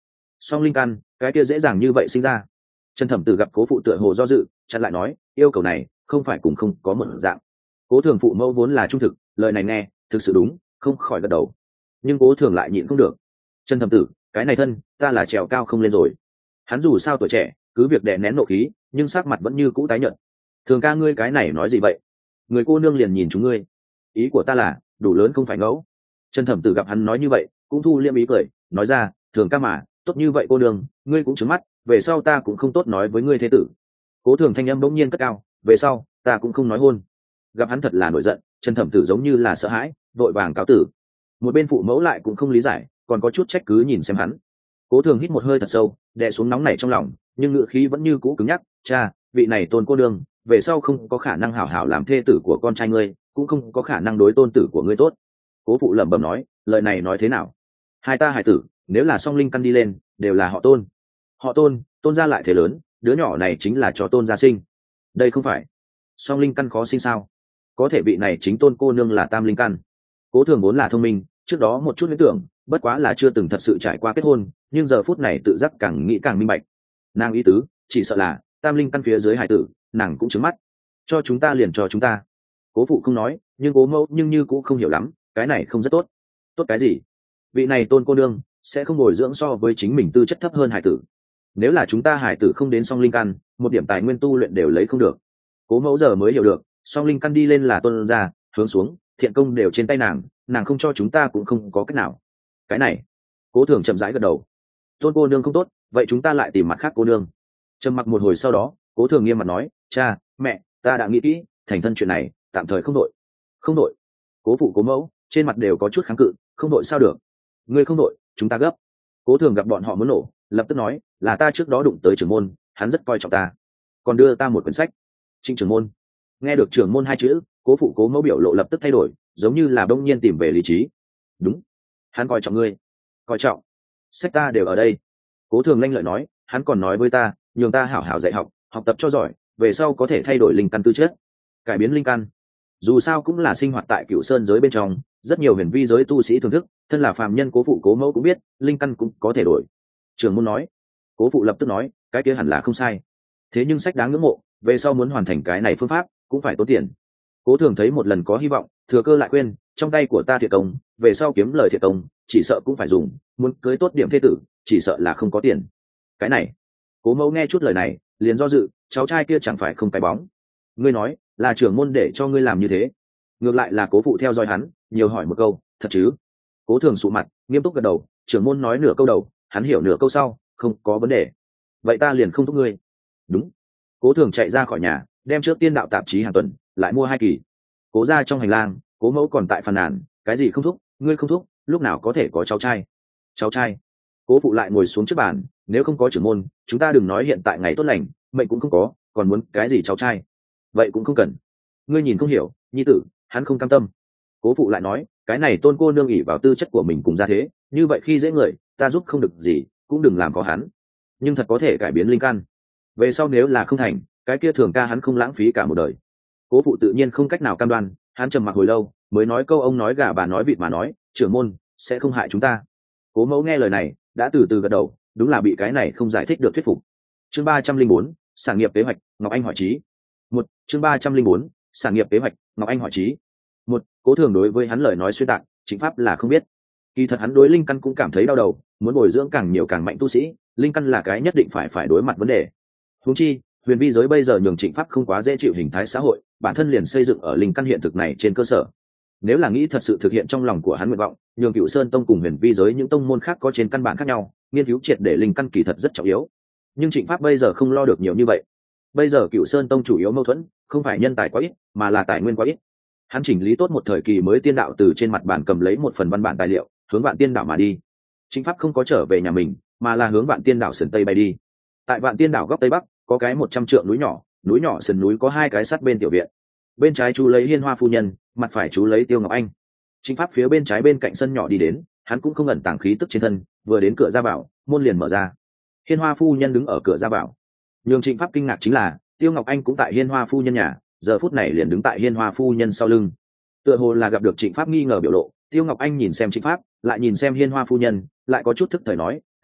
[SPEAKER 1] song linh căn cái kia dễ dàng như vậy sinh ra? Trần Thẩm Tử gặp cố phụ tựa hồ do dự, chặn lại nói, yêu cầu này không phải cùng không có một dạng. Cố Thường phụ mẫu vốn là trung thực, lời này nghe thực sự đúng, không khỏi gật đầu. Nhưng Cố Thường lại nhịn không được. Trần Thẩm Tử, cái này thân ta là trèo cao không lên rồi. Hắn dù sao tuổi trẻ, cứ việc đè nén nộ khí, nhưng sắc mặt vẫn như cũ tái nhợt. Thường ca ngươi cái này nói gì vậy? Người cô nương liền nhìn chúng ngươi. Ý của ta là đủ lớn không phải ngẫu. Trần Thẩm Tử gặp hắn nói như vậy, cũng thu liêm ý cười, nói ra, Thường ca mà tốt như vậy cô nương, ngươi cũng trứng mắt, về sau ta cũng không tốt nói với ngươi thế tử. Cố Thường thanh âm bỗng nhiên cất cao, về sau ta cũng không nói hôn. Gặp hắn thật là nổi giận, Trần Thẩm Tử giống như là sợ hãi, vội vàng cáo tử. Một bên phụ mẫu lại cũng không lý giải, còn có chút trách cứ nhìn xem hắn. Cố Thường hít một hơi thật sâu, đè xuống nóng nảy trong lòng, nhưng ngữ khí vẫn như cũ cứng nhắc, cha, vị này tôn cô đương, về sau không có khả năng hảo hảo làm thê tử của con trai ngươi, cũng không có khả năng đối tôn tử của ngươi tốt. Cố phụ lẩm bẩm nói, lời này nói thế nào? Hai ta hài tử, nếu là song linh căn đi lên, đều là họ tôn. Họ tôn, tôn gia lại thế lớn, đứa nhỏ này chính là cho tôn gia sinh. Đây không phải song linh căn khó sinh sao? Có thể vị này chính tôn cô nương là tam linh căn. Cố Thường vốn là thông minh, trước đó một chút huyễn tưởng, bất quá là chưa từng thật sự trải qua kết hôn, nhưng giờ phút này tự giác càng nghĩ càng minh bạch. Nàng ý tứ, chỉ sợ là tam linh căn phía dưới hải tử, nàng cũng trứng mắt. Cho chúng ta liền cho chúng ta. Cố phụ không nói, nhưng cố mẫu nhưng như cũng không hiểu lắm, cái này không rất tốt. Tốt cái gì? Vị này tôn cô nương sẽ không bồi dưỡng so với chính mình tư chất thấp hơn hải tử. Nếu là chúng ta hải tử không đến song linh căn, một điểm tài nguyên tu luyện đều lấy không được. Cố mẫu giờ mới hiểu được, song linh căn đi lên là tôn ra, hướng xuống thiện công đều trên tay nàng, nàng không cho chúng ta cũng không có cách nào. Cái này, Cố Thường chậm rãi gật đầu. Tôn cô nương không tốt, vậy chúng ta lại tìm mặt khác cô nương. Trầm mặc một hồi sau đó, Cố Thường nghiêm mặt nói, cha, mẹ, ta đã nghĩ kỹ, thành thân chuyện này tạm thời không đội. Không đội? Cố phụ cố mẫu trên mặt đều có chút kháng cự, không đội sao được? Ngươi không đội, chúng ta gấp. Cố Thường gặp bọn họ muốn nổ, lập tức nói, là ta trước đó đụng tới trưởng môn, hắn rất coi trọng ta, còn đưa ta một quyển sách. Trịnh trưởng môn. Nghe được trưởng môn hai chữ, cố phụ cố mẫu biểu lộ lập tức thay đổi, giống như là đông nhiên tìm về lý trí. Đúng, hắn coi trọng ngươi. Coi trọng? Sách ta đều ở đây. Cố Thường lanh lợi nói, hắn còn nói với ta, nhường ta hảo hảo dạy học, học tập cho giỏi, về sau có thể thay đổi linh căn tư chất, cải biến linh căn. Dù sao cũng là sinh hoạt tại Cửu Sơn giới bên trong, rất nhiều huyền vi giới tu sĩ thưởng thức, thân là phàm nhân cố phụ cố mẫu cũng biết, linh căn cũng có thể đổi. Trưởng môn nói. Cố phụ lập tức nói, cái kia hẳn là không sai. Thế nhưng sách đáng ngưỡng mộ, về sau muốn hoàn thành cái này phương pháp cũng phải tốn tiền. Cố Thường thấy một lần có hy vọng, thừa cơ lại quên, trong tay của ta thiệt công, về sau kiếm lời thiệt công, chỉ sợ cũng phải dùng, muốn cưới tốt điểm thê tử, chỉ sợ là không có tiền. Cái này, Cố mẫu nghe chút lời này, liền do dự, cháu trai kia chẳng phải không cái bóng. Ngươi nói, là trưởng môn để cho ngươi làm như thế. Ngược lại là cố phụ theo dõi hắn, nhiều hỏi một câu, thật chứ? Cố Thường sụ mặt, nghiêm túc gật đầu, trưởng môn nói nửa câu đầu, hắn hiểu nửa câu sau, không có vấn đề. Vậy ta liền không thúc ngươi. Đúng. Cố Thường chạy ra khỏi nhà, đem trước tiên đạo tạp chí hàng tuần lại mua hai kỳ. Cố ra trong hành lang, cố mẫu còn tại phàn nàn, cái gì không thúc, ngươi không thúc, lúc nào có thể có cháu trai? Cháu trai? Cố phụ lại ngồi xuống trước bàn, nếu không có trưởng môn, chúng ta đừng nói hiện tại ngày tốt lành, mệnh cũng không có, còn muốn cái gì cháu trai? Vậy cũng không cần. Ngươi nhìn không hiểu, nhi tử, hắn không cam tâm. Cố phụ lại nói, cái này tôn cô nương ỷ vào tư chất của mình cùng ra thế, như vậy khi dễ người, ta giúp không được gì, cũng đừng làm có hắn. Nhưng thật có thể cải biến linh căn. Về sau nếu là không thành, cái kia Thường ca hắn không lãng phí cả một đời. Cố phụ tự nhiên không cách nào cam đoan, hắn trầm mặc hồi lâu, mới nói câu ông nói gà bà nói vịt mà nói, trưởng môn sẽ không hại chúng ta. Cố mẫu nghe lời này, đã từ từ gật đầu, đúng là bị cái này không giải thích được thuyết phục. Chương ba trăm linh bốn, sản nghiệp kế hoạch, Ngọc Anh hỏi chí. Một, chương ba trăm linh bốn, sản nghiệp kế hoạch, Ngọc Anh hỏi chí. Một, Cố Thường đối với hắn lời nói xuyên tạc, Trịnh Pháp là không biết. Kỳ thật hắn đối linh căn cũng cảm thấy đau đầu, muốn bồi dưỡng càng nhiều càng mạnh tu sĩ, linh căn là cái nhất định phải phải đối mặt vấn đề. Huống chi, huyền vi giới bây giờ nhường Trịnh Pháp không quá dễ chịu hình thái xã hội, bản thân liền xây dựng ở linh căn hiện thực này trên cơ sở. Nếu là nghĩ thật sự thực hiện trong lòng của hắn nguyện vọng, nhường Cửu Sơn tông cùng huyền vi giới những tông môn khác có trên căn bản khác nhau, nghiên cứu triệt để linh căn kỳ thật rất trọng yếu. Nhưng Trịnh Pháp bây giờ không lo được nhiều như vậy. Bây giờ Cửu Sơn tông chủ yếu mâu thuẫn không phải nhân tài quá ít, mà là tài nguyên quá ít. Hắn chỉnh lý tốt một thời kỳ mới tiên đạo từ trên mặt bản cầm lấy một phần văn bản tài liệu, hướng Vạn Tiên đảo mà đi. Trịnh Pháp không có trở về nhà mình, mà là hướng Vạn Tiên đảo sườn tây bay đi. Tại Vạn Tiên đảo góc tây bắc, có cái một trăm trượng núi nhỏ, núi nhỏ sườn núi có hai cái sắt bên tiểu viện. Bên trái chú lấy Hiên Hoa phu nhân, mặt phải chú lấy Tiêu Ngọc Anh. Trịnh Pháp phía bên trái bên cạnh sân nhỏ đi đến, hắn cũng không ẩn tàng khí tức trên thân, vừa đến cửa ra vào, môn liền mở ra. Hiên Hoa phu nhân đứng ở cửa ra vào. Nhưng Trịnh Pháp kinh ngạc chính là, Tiêu Ngọc Anh cũng tại Hiên Hoa phu nhân nhà, giờ phút này liền đứng tại Hiên Hoa phu nhân sau lưng. Tựa hồ là gặp được Trịnh Pháp nghi ngờ biểu lộ, Tiêu Ngọc Anh nhìn xem Trịnh Pháp, lại nhìn xem Hiên Hoa phu nhân, lại có chút thức thời nói,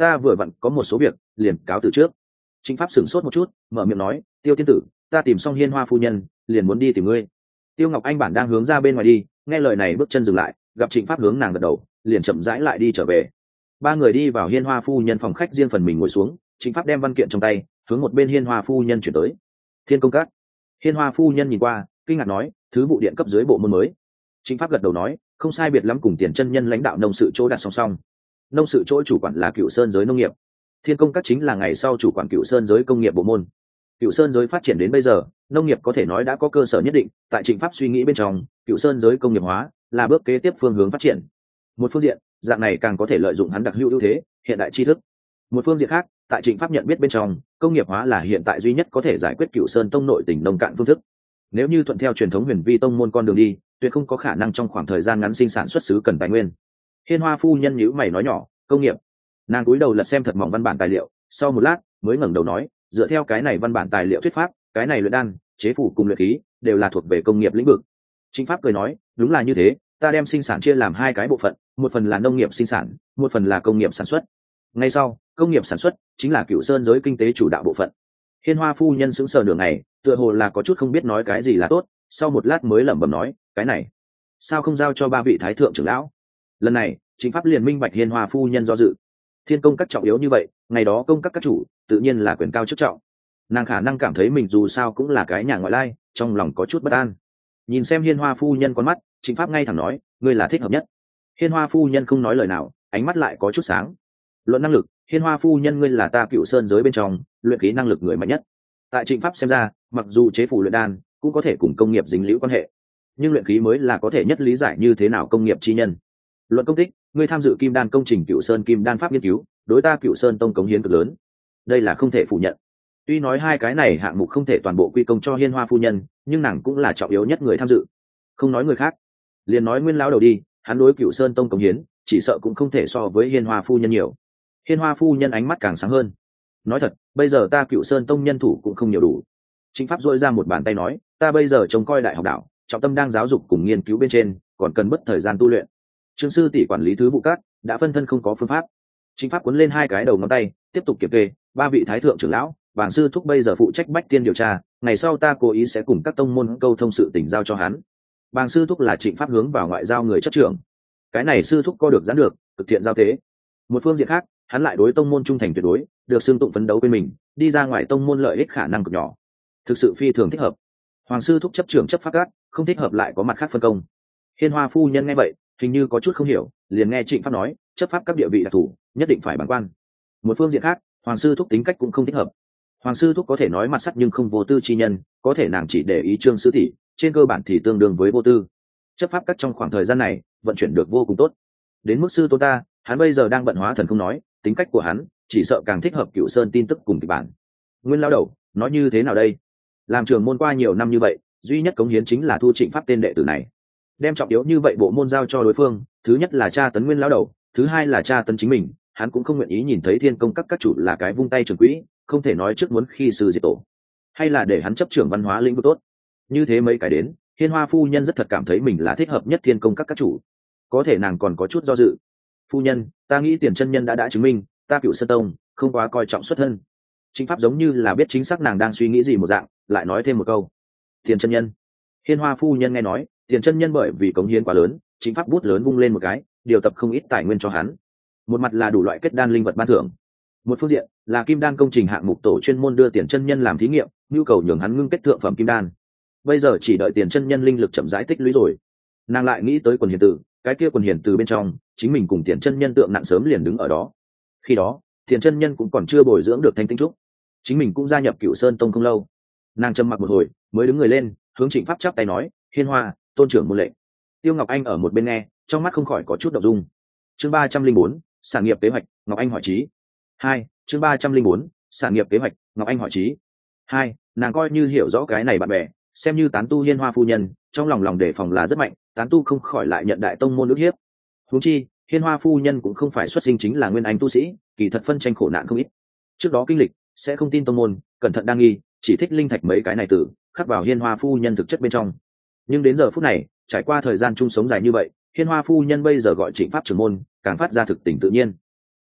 [SPEAKER 1] ta vừa vặn có một số việc liền cáo từ trước. Trịnh Pháp sửng sốt một chút, mở miệng nói, Tiêu tiên tử, ta tìm xong Hiên Hoa phu nhân, liền muốn đi tìm ngươi. Tiêu Ngọc Anh bản đang hướng ra bên ngoài đi, nghe lời này bước chân dừng lại, gặp Trịnh Pháp hướng nàng gật đầu, liền chậm rãi lại đi trở về. Ba người đi vào Hiên Hoa phu nhân phòng khách riêng phần mình ngồi xuống, Trịnh Pháp đem văn kiện trong tay hướng một bên Hiên Hoa phu nhân chuyển tới. Thiên công các. Hiên Hoa phu nhân nhìn qua, kinh ngạc nói, thứ vụ điện cấp dưới bộ môn mới. Trịnh Pháp gật đầu nói, không sai biệt lắm cùng Tiền chân nhân lãnh đạo nông sự chỗ đặt song song. Nông sự chỗ chủ quản là Cựu Sơn giới nông nghiệp, Thiên công các chính là ngày sau chủ quản Cựu Sơn giới công nghiệp bộ môn. Cựu Sơn giới phát triển đến bây giờ, nông nghiệp có thể nói đã có cơ sở nhất định, tại Trịnh Pháp suy nghĩ bên trong, Cựu Sơn giới công nghiệp hóa là bước kế tiếp phương hướng phát triển. Một phương diện, dạng này càng có thể lợi dụng hắn đặc hữu ưu thế, hiện đại tri thức. Một phương diện khác, tại Trịnh Pháp nhận biết bên trong, công nghiệp hóa là hiện tại duy nhất có thể giải quyết Cựu Sơn tông nội tỉnh nông cạn phương thức. Nếu như thuận theo truyền thống Huyền Vi tông môn con đường đi, tuyệt không có khả năng trong khoảng thời gian ngắn sinh sản xuất xứ cần tài nguyên. Hiên Hoa phu nhân nhíu mày nói nhỏ, công nghiệp. Nàng cúi đầu lật xem thật mỏng văn bản tài liệu, sau một lát mới ngẩng đầu nói, dựa theo cái này văn bản tài liệu thuyết pháp, cái này luyện đan, chế phủ cùng luyện khí đều là thuộc về công nghiệp lĩnh vực. Trịnh Pháp cười nói, đúng là như thế, ta đem sinh sản chia làm hai cái bộ phận, một phần là nông nghiệp sinh sản, một phần là công nghiệp sản xuất. Ngay sau, công nghiệp sản xuất chính là Cựu Sơn giới kinh tế chủ đạo bộ phận. Hiên Hoa phu nhân sững sờ nửa ngày, tựa hồ là có chút không biết nói cái gì là tốt, sau một lát mới lẩm bẩm nói, cái này sao không giao cho ba vị thái thượng trưởng lão? Lần này Trịnh Pháp liền minh bạch Hiên Hoa phu nhân do dự. Thiên công các trọng yếu như vậy, ngày đó công các các chủ tự nhiên là quyền cao chức trọng. Nàng khả năng cảm thấy mình dù sao cũng là cái nhà ngoại lai, trong lòng có chút bất an. Nhìn xem Hiên Hoa phu nhân con mắt, Trịnh Pháp ngay thẳng nói, ngươi là thích hợp nhất. Hiên Hoa phu nhân không nói lời nào, ánh mắt lại có chút sáng. Luận năng lực, Hiên Hoa phu nhân ngươi là ta Cựu Sơn giới bên trong luyện khí năng lực người mạnh nhất. Tại Trịnh Pháp xem ra, mặc dù chế phủ luyện đan cũng có thể cùng công nghiệp dính liễu quan hệ, nhưng luyện khí mới là có thể nhất lý giải như thế nào công nghiệp chi nhân. Luận công tích, ngươi tham dự kim đan công trình Cựu Sơn kim đan pháp nghiên cứu, đối ta Cựu Sơn tông cống hiến cực lớn, đây là không thể phủ nhận. Tuy nói hai cái này hạng mục không thể toàn bộ quy công cho Hiên Hoa phu nhân, nhưng nàng cũng là trọng yếu nhất người tham dự. Không nói người khác, liền nói Nguyên lão đầu đi, hắn đối Cựu Sơn tông cống hiến chỉ sợ cũng không thể so với Hiên Hoa phu nhân nhiều. Hiên Hoa phu nhân ánh mắt càng sáng hơn, nói thật, bây giờ ta Cựu Sơn tông nhân thủ cũng không nhiều đủ. Trịnh Pháp dội ra một bàn tay nói, ta bây giờ trông coi đại học đạo, trọng tâm đang giáo dục cùng nghiên cứu bên trên, còn cần mất thời gian tu luyện. Trương sư tỷ quản lý thứ vụ cát đã phân thân không có phương pháp. Trịnh Pháp cuốn lên hai cái đầu ngón tay, tiếp tục kiểm kê, ba vị thái thượng trưởng lão, Bàng sư thúc bây giờ phụ trách bách tiên điều tra, ngày sau ta cố ý sẽ cùng các tông môn câu thông sự tình giao cho hắn. Bàng sư thúc là Trịnh Pháp hướng vào ngoại giao người chấp trưởng, cái này sư thúc co được giãn được, thực thiện giao tế. Một phương diện khác, hắn lại đối tông môn trung thành tuyệt đối, được xưng tụng phấn đấu bên mình, đi ra ngoài tông môn lợi ích khả năng cực nhỏ, thực sự phi thường thích hợp. Hoàng sư thúc chấp trưởng chấp pháp cát, không thích hợp lại có mặt khác phân công. Hiên Hoa phu nhân nghe vậy, hình như có chút không hiểu, liền nghe Trịnh Pháp nói, chấp pháp các địa vị đặc thù, nhất định phải bản quan. Một phương diện khác, Hoàng sư thúc tính cách cũng không thích hợp. Hoàng sư thúc có thể nói mặt sắt nhưng không vô tư chi nhân, có thể nàng chỉ để ý Trương sư tỷ, trên cơ bản thì tương đương với vô tư. Chấp pháp các trong khoảng thời gian này vận chuyển được vô cùng tốt. Đến mức sư tôn ta, hắn bây giờ đang bận hóa thần không nói, tính cách của hắn chỉ sợ càng thích hợp Cựu Sơn tin tức cùng kịch bản. Nguyên lão đầu, nói như thế nào đây? Làm trường môn qua nhiều năm như vậy, duy nhất cống hiến chính là thu Trịnh Pháp tên đệ tử này. Đem trọng yếu như vậy bộ môn giao cho đối phương, thứ nhất là tra tấn Nguyên lão đầu, thứ hai là tra tấn chính mình, hắn cũng không nguyện ý nhìn thấy Thiên công các các chủ là cái vung tay trường quỹ, không thể nói trước muốn khi sư diệt tổ, hay là để hắn chấp trưởng văn hóa lĩnh vực tốt. Như thế mấy cái đến, Hiên Hoa phu nhân rất thật cảm thấy mình là thích hợp nhất Thiên công các các chủ. Có thể nàng còn có chút do dự. Phu nhân, ta nghĩ Tiền chân nhân đã đã chứng minh, ta Cựu Sơn tông không quá coi trọng xuất thân. Trịnh Pháp giống như là biết chính xác nàng đang suy nghĩ gì một dạng, lại nói thêm một câu. Tiền chân nhân. Hiên Hoa phu nhân nghe nói, Tiền chân nhân bởi vì cống hiến quá lớn, Trịnh Pháp bút lớn vung lên một cái, điều tập không ít tài nguyên cho hắn. Một mặt là đủ loại kết đan linh vật ban thưởng, một phương diện là kim đan công trình hạng mục tổ chuyên môn đưa Tiền chân nhân làm thí nghiệm, nhu cầu nhường hắn ngưng kết thượng phẩm kim đan. Bây giờ chỉ đợi Tiền chân nhân linh lực chậm rãi tích lũy rồi. Nàng lại nghĩ tới quần hiền tử, cái kia quần hiền tử bên trong, chính mình cùng Tiền chân nhân tượng nặng sớm liền đứng ở đó. Khi đó, Tiền chân nhân cũng còn chưa bồi dưỡng được thanh tinh trúc, chính mình cũng gia nhập Cựu Sơn tông không lâu. Nàng trầm mặc một hồi, mới đứng người lên, hướng Trịnh Pháp chắp tay nói, Hiên Hoa, tôn trưởng môn lệnh. Tiêu Ngọc Anh ở một bên nghe, trong mắt không khỏi có chút động dung. Chương ba trăm linh bốn, sản nghiệp kế hoạch, Ngọc Anh hỏi trí. Hai, chương ba trăm linh bốn, sản nghiệp kế hoạch, Ngọc Anh hỏi trí. Hai, nàng coi như hiểu rõ cái này bạn bè, xem như tán tu Hiên Hoa phu nhân, trong lòng lòng đề phòng là rất mạnh, tán tu không khỏi lại nhận đại tông môn ức hiếp. Huống chi, Hiên Hoa phu nhân cũng không phải xuất sinh chính là nguyên anh tu sĩ, kỳ thật phân tranh khổ nạn không ít. Trước đó kinh lịch, sẽ không tin tông môn, cẩn thận đa nghi, chỉ thích linh thạch mấy cái này tử, khắc vào Hiên Hoa phu nhân thực chất bên trong. Nhưng đến giờ phút này, trải qua thời gian chung sống dài như vậy, Hiên Hoa phu nhân bây giờ gọi Trịnh Pháp trưởng môn, càng phát ra thực tình tự nhiên.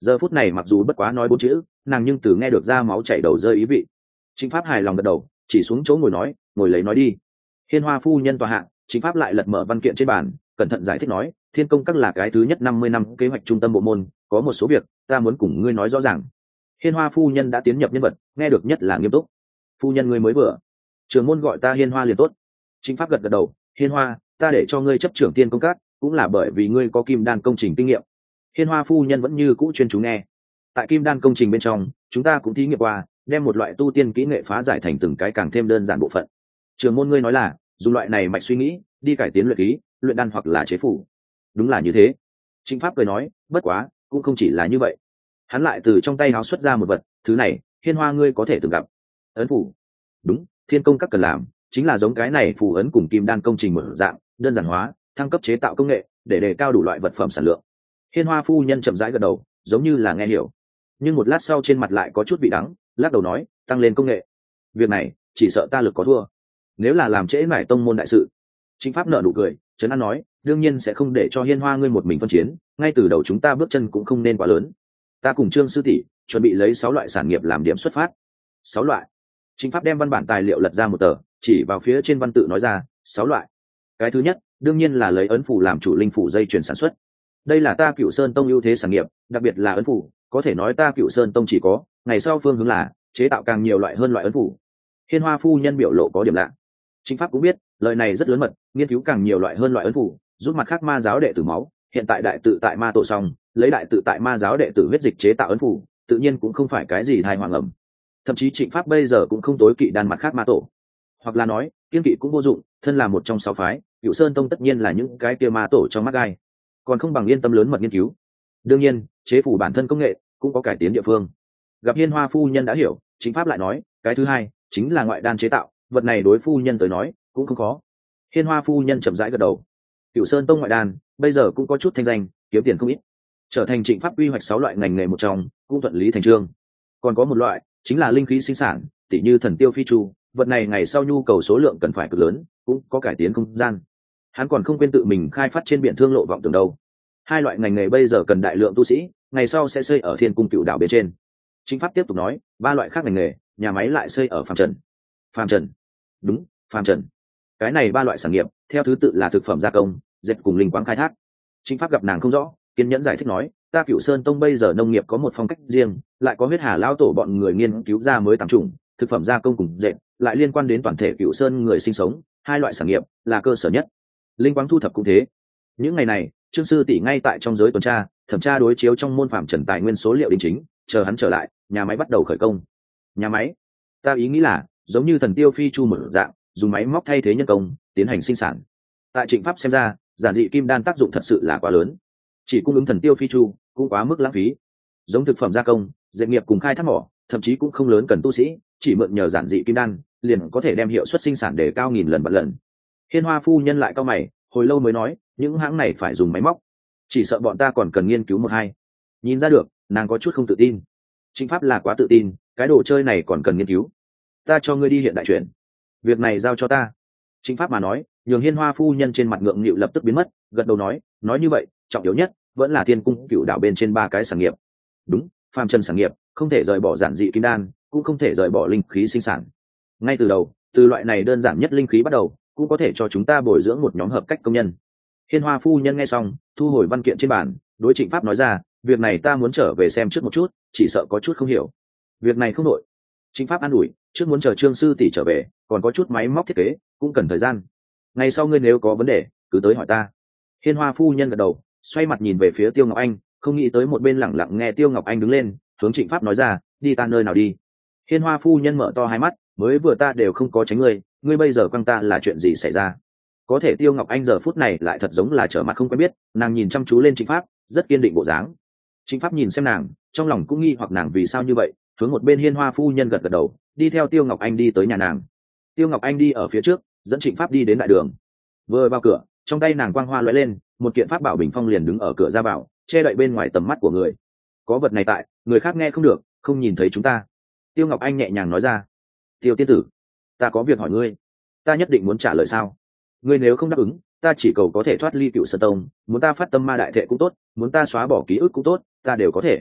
[SPEAKER 1] giờ phút này mặc dù bất quá nói bốn chữ, nàng nhưng từ nghe được ra máu chảy đầu rơi ý vị. Trịnh Pháp hài lòng gật đầu, chỉ xuống chỗ ngồi nói, ngồi lấy nói đi. Hiên Hoa phu nhân tòa hạ, Trịnh Pháp lại lật mở văn kiện trên bàn, cẩn thận giải thích nói, Thiên Công Các là cái thứ nhất năm mươi năm kế hoạch trung tâm bộ môn, có một số việc ta muốn cùng ngươi nói rõ ràng. Hiên Hoa phu nhân đã tiến nhập nhân vật, nghe được nhất là nghiêm túc. Phu nhân ngươi mới vừa, trưởng môn gọi ta Hiên Hoa liền tốt. Trịnh Pháp gật gật đầu, Hiên Hoa, ta để cho ngươi chấp trưởng Tiên Công Các, cũng là bởi vì ngươi có kim đan công trình kinh nghiệm. Hiên Hoa phu nhân vẫn như cũ chuyên chú nghe. Tại kim đan công trình bên trong, chúng ta cũng thí nghiệm qua, đem một loại tu tiên kỹ nghệ phá giải thành từng cái càng thêm đơn giản bộ phận. Trưởng môn ngươi nói là dùng loại này mạch suy nghĩ đi cải tiến luyện khí, luyện đan hoặc là chế phủ. Đúng là như thế. Trịnh Pháp cười nói, bất quá cũng không chỉ là như vậy. Hắn lại từ trong tay áo xuất ra một vật, thứ này Hiên Hoa ngươi có thể từng gặp. Ấn phủ. Đúng, Thiên Công Các cần làm chính là giống cái này phù ấn cùng kim đan công trình một dạng, đơn giản hóa, thăng cấp chế tạo công nghệ, để đề cao đủ loại vật phẩm sản lượng. Hiên Hoa phu nhân chậm rãi gật đầu, giống như là nghe hiểu, nhưng một lát sau trên mặt lại có chút vị đắng, lắc đầu nói, tăng lên công nghệ, việc này chỉ sợ ta lực có thua. Nếu là làm trễ mải tông môn đại sự. Trịnh Pháp nở nụ cười, trấn an nói, đương nhiên sẽ không để cho Hiên Hoa ngươi một mình phân chiến, ngay từ đầu chúng ta bước chân cũng không nên quá lớn. Ta cùng Trương sư tỷ chuẩn bị lấy sáu loại sản nghiệp làm điểm xuất phát. Sáu loại. Trịnh Pháp đem văn bản tài liệu lật ra một tờ, chỉ vào phía trên văn tự nói ra, sáu loại. Cái thứ nhất, đương nhiên là lấy ấn phủ làm chủ linh phủ dây chuyền sản xuất. Đây là ta Cửu Sơn Tông ưu thế sản nghiệp, đặc biệt là ấn phủ, có thể nói ta Cửu Sơn Tông chỉ có, ngày sau phương hướng là chế tạo càng nhiều loại hơn loại ấn phủ. Hiên Hoa phu nhân biểu lộ có điểm lạ. Trịnh Pháp cũng biết, lời này rất lớn mật, nghiên cứu càng nhiều loại hơn loại ấn phủ, giúp mặt khác ma giáo đệ tử máu, hiện tại đại tự tại ma tổ xong, lấy đại tự tại ma giáo đệ tử huyết dịch chế tạo ấn phủ, tự nhiên cũng không phải cái gì tai họa ngầm. Thậm chí Trịnh Pháp bây giờ cũng không tối kỵ đan mặt khác ma tổ, hoặc là nói, kiên kỵ cũng vô dụng, thân là một trong sáu phái, Cửu Sơn Tông tất nhiên là những cái kia ma tổ trong mắt gai, còn không bằng yên tâm lớn mật nghiên cứu. Đương nhiên, chế phủ bản thân công nghệ cũng có cải tiến địa phương. Gặp Hiên Hoa phu nhân đã hiểu, Trịnh Pháp lại nói, cái thứ hai chính là ngoại đan chế tạo, vật này đối phu nhân tới nói cũng không khó. Hiên Hoa phu nhân chậm rãi gật đầu. Cửu Sơn Tông ngoại đan bây giờ cũng có chút thanh danh, kiếm tiền không ít, trở thành Trịnh Pháp quy hoạch sáu loại ngành nghề một trong, cũng thuận lý thành chương. Còn có một loại chính là linh khí sinh sản, tỉ như thần tiêu phi chu, vật này ngày sau nhu cầu số lượng cần phải cực lớn, cũng có cải tiến không gian. Hắn còn không quên tự mình khai phát trên biển thương lộ vọng tưởng đâu. Hai loại ngành nghề bây giờ cần đại lượng tu sĩ, ngày sau sẽ xây ở Thiên Cung Cựu Đảo bên trên. Chính Pháp tiếp tục nói, ba loại khác ngành nghề, nhà máy lại xây ở phàm trần. Phàm trần. Đúng, phàm trần. Cái này ba loại sản nghiệp, theo thứ tự là thực phẩm gia công, dệt cùng linh quáng khai thác. Chính Pháp gặp nàng không rõ, kiên nhẫn giải thích nói, ta Cửu Sơn Tông bây giờ nông nghiệp có một phong cách riêng, lại có huyết hà lao tổ bọn người nghiên cứu ra mới tàng trùng, thực phẩm gia công cùng dệt, lại liên quan đến toàn thể Cửu Sơn người sinh sống, hai loại sản nghiệp là cơ sở nhất. Linh quáng thu thập cũng thế. Những ngày này, Trương sư tỷ ngay tại trong giới tuần tra, thẩm tra đối chiếu trong môn phạm trần tài nguyên số liệu đính chính, chờ hắn trở lại, nhà máy bắt đầu khởi công. Nhà máy? Ta ý nghĩ là, giống như thần tiêu phi chu một dạng, dùng máy móc thay thế nhân công, tiến hành sinh sản. Tại Trịnh Pháp xem ra, giản dị kim đan tác dụng thật sự là quá lớn. Chỉ cung ứng thần tiêu phi chu, cũng quá mức lãng phí. Giống thực phẩm gia công, dệt nghiệp cùng khai thác mỏ, thậm chí cũng không lớn cần tu sĩ, chỉ mượn nhờ giản dị kim đan, liền có thể đem hiệu suất sinh sản đề cao nghìn lần vạn lần. Hiên Hoa phu nhân lại cau mày, hồi lâu mới nói, những hãng này phải dùng máy móc, chỉ sợ bọn ta còn cần nghiên cứu một hai. Nhìn ra được, nàng có chút không tự tin. Trịnh Pháp là quá tự tin, cái đồ chơi này còn cần nghiên cứu. Ta cho ngươi đi hiện đại chuyển, việc này giao cho ta. Trịnh Pháp mà nói, nhường Hiên Hoa phu nhân trên mặt ngượng nghịu lập tức biến mất, gật đầu nói, nói như vậy, trọng yếu nhất vẫn là Thiên Cung Cựu Đảo bên trên ba cái sản nghiệp. Đúng, phàm trần sản nghiệp, không thể rời bỏ giản dị kim đan, cũng không thể rời bỏ linh khí sinh sản. Ngay từ đầu, từ loại này đơn giản nhất linh khí bắt đầu, cũng có thể cho chúng ta bồi dưỡng một nhóm hợp cách công nhân. Hiên Hoa phu nhân nghe xong, thu hồi văn kiện trên bàn, đối Trịnh Pháp nói ra, việc này ta muốn trở về xem trước một chút, chỉ sợ có chút không hiểu. Việc này không nội. Trịnh Pháp an ủi, trước muốn chờ Trương sư tỷ trở về, còn có chút máy móc thiết kế, cũng cần thời gian. Ngày sau ngươi nếu có vấn đề, cứ tới hỏi ta. Hiên Hoa phu nhân gật đầu, xoay mặt nhìn về phía Tiêu Ngọc Anh, không nghĩ tới một bên lẳng lặng nghe Tiêu Ngọc Anh đứng lên, hướng Trịnh Pháp nói ra, đi ta nơi nào đi. Hiên Hoa phu nhân mở to hai mắt, mới vừa ta đều không có tránh ngươi, ngươi bây giờ quăng ta là chuyện gì xảy ra? Có thể Tiêu Ngọc Anh giờ phút này lại thật giống là trở mặt không quen biết, nàng nhìn chăm chú lên Trịnh Pháp, rất kiên định bộ dáng. Trịnh Pháp nhìn xem nàng, trong lòng cũng nghi hoặc nàng vì sao như vậy, hướng một bên Hiên Hoa phu nhân gật gật đầu, đi theo Tiêu Ngọc Anh đi tới nhà nàng. Tiêu Ngọc Anh đi ở phía trước, dẫn Trịnh Pháp đi đến đại đường. Vừa vào cửa, trong tay nàng quang hoa lóe lên, một kiện pháp bảo bình phong liền đứng ở cửa ra vào, che đậy bên ngoài tầm mắt của người. Có vật này tại, người khác nghe không được, không nhìn thấy chúng ta. Tiêu Ngọc Anh nhẹ nhàng nói ra. Tiêu tiên tử, ta có việc hỏi ngươi. Ta nhất định muốn trả lời sao? Ngươi nếu không đáp ứng, ta chỉ cầu có thể thoát ly Cựu Sơn Tông, muốn ta phát tâm ma đại thệ cũng tốt, muốn ta xóa bỏ ký ức cũng tốt, ta đều có thể.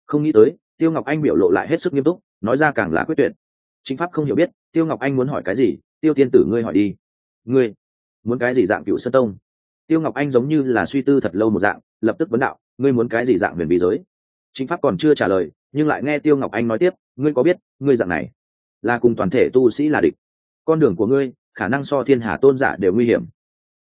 [SPEAKER 1] Không nghĩ tới Tiêu Ngọc Anh biểu lộ lại hết sức nghiêm túc, nói ra càng là quyết tuyệt. Chính pháp không hiểu biết Tiêu Ngọc Anh muốn hỏi cái gì, Tiêu tiên tử ngươi hỏi đi. Ngươi muốn cái gì dạng Cựu Sơn Tông? Tiêu Ngọc Anh giống như là suy tư thật lâu một dạng, lập tức vấn đạo, ngươi muốn cái gì dạng huyền bí giới? Chính pháp còn chưa trả lời, nhưng lại nghe Tiêu Ngọc Anh nói tiếp, ngươi có biết ngươi dạng này là cùng toàn thể tu sĩ là địch, con đường của ngươi khả năng so thiên hà tôn giả đều nguy hiểm.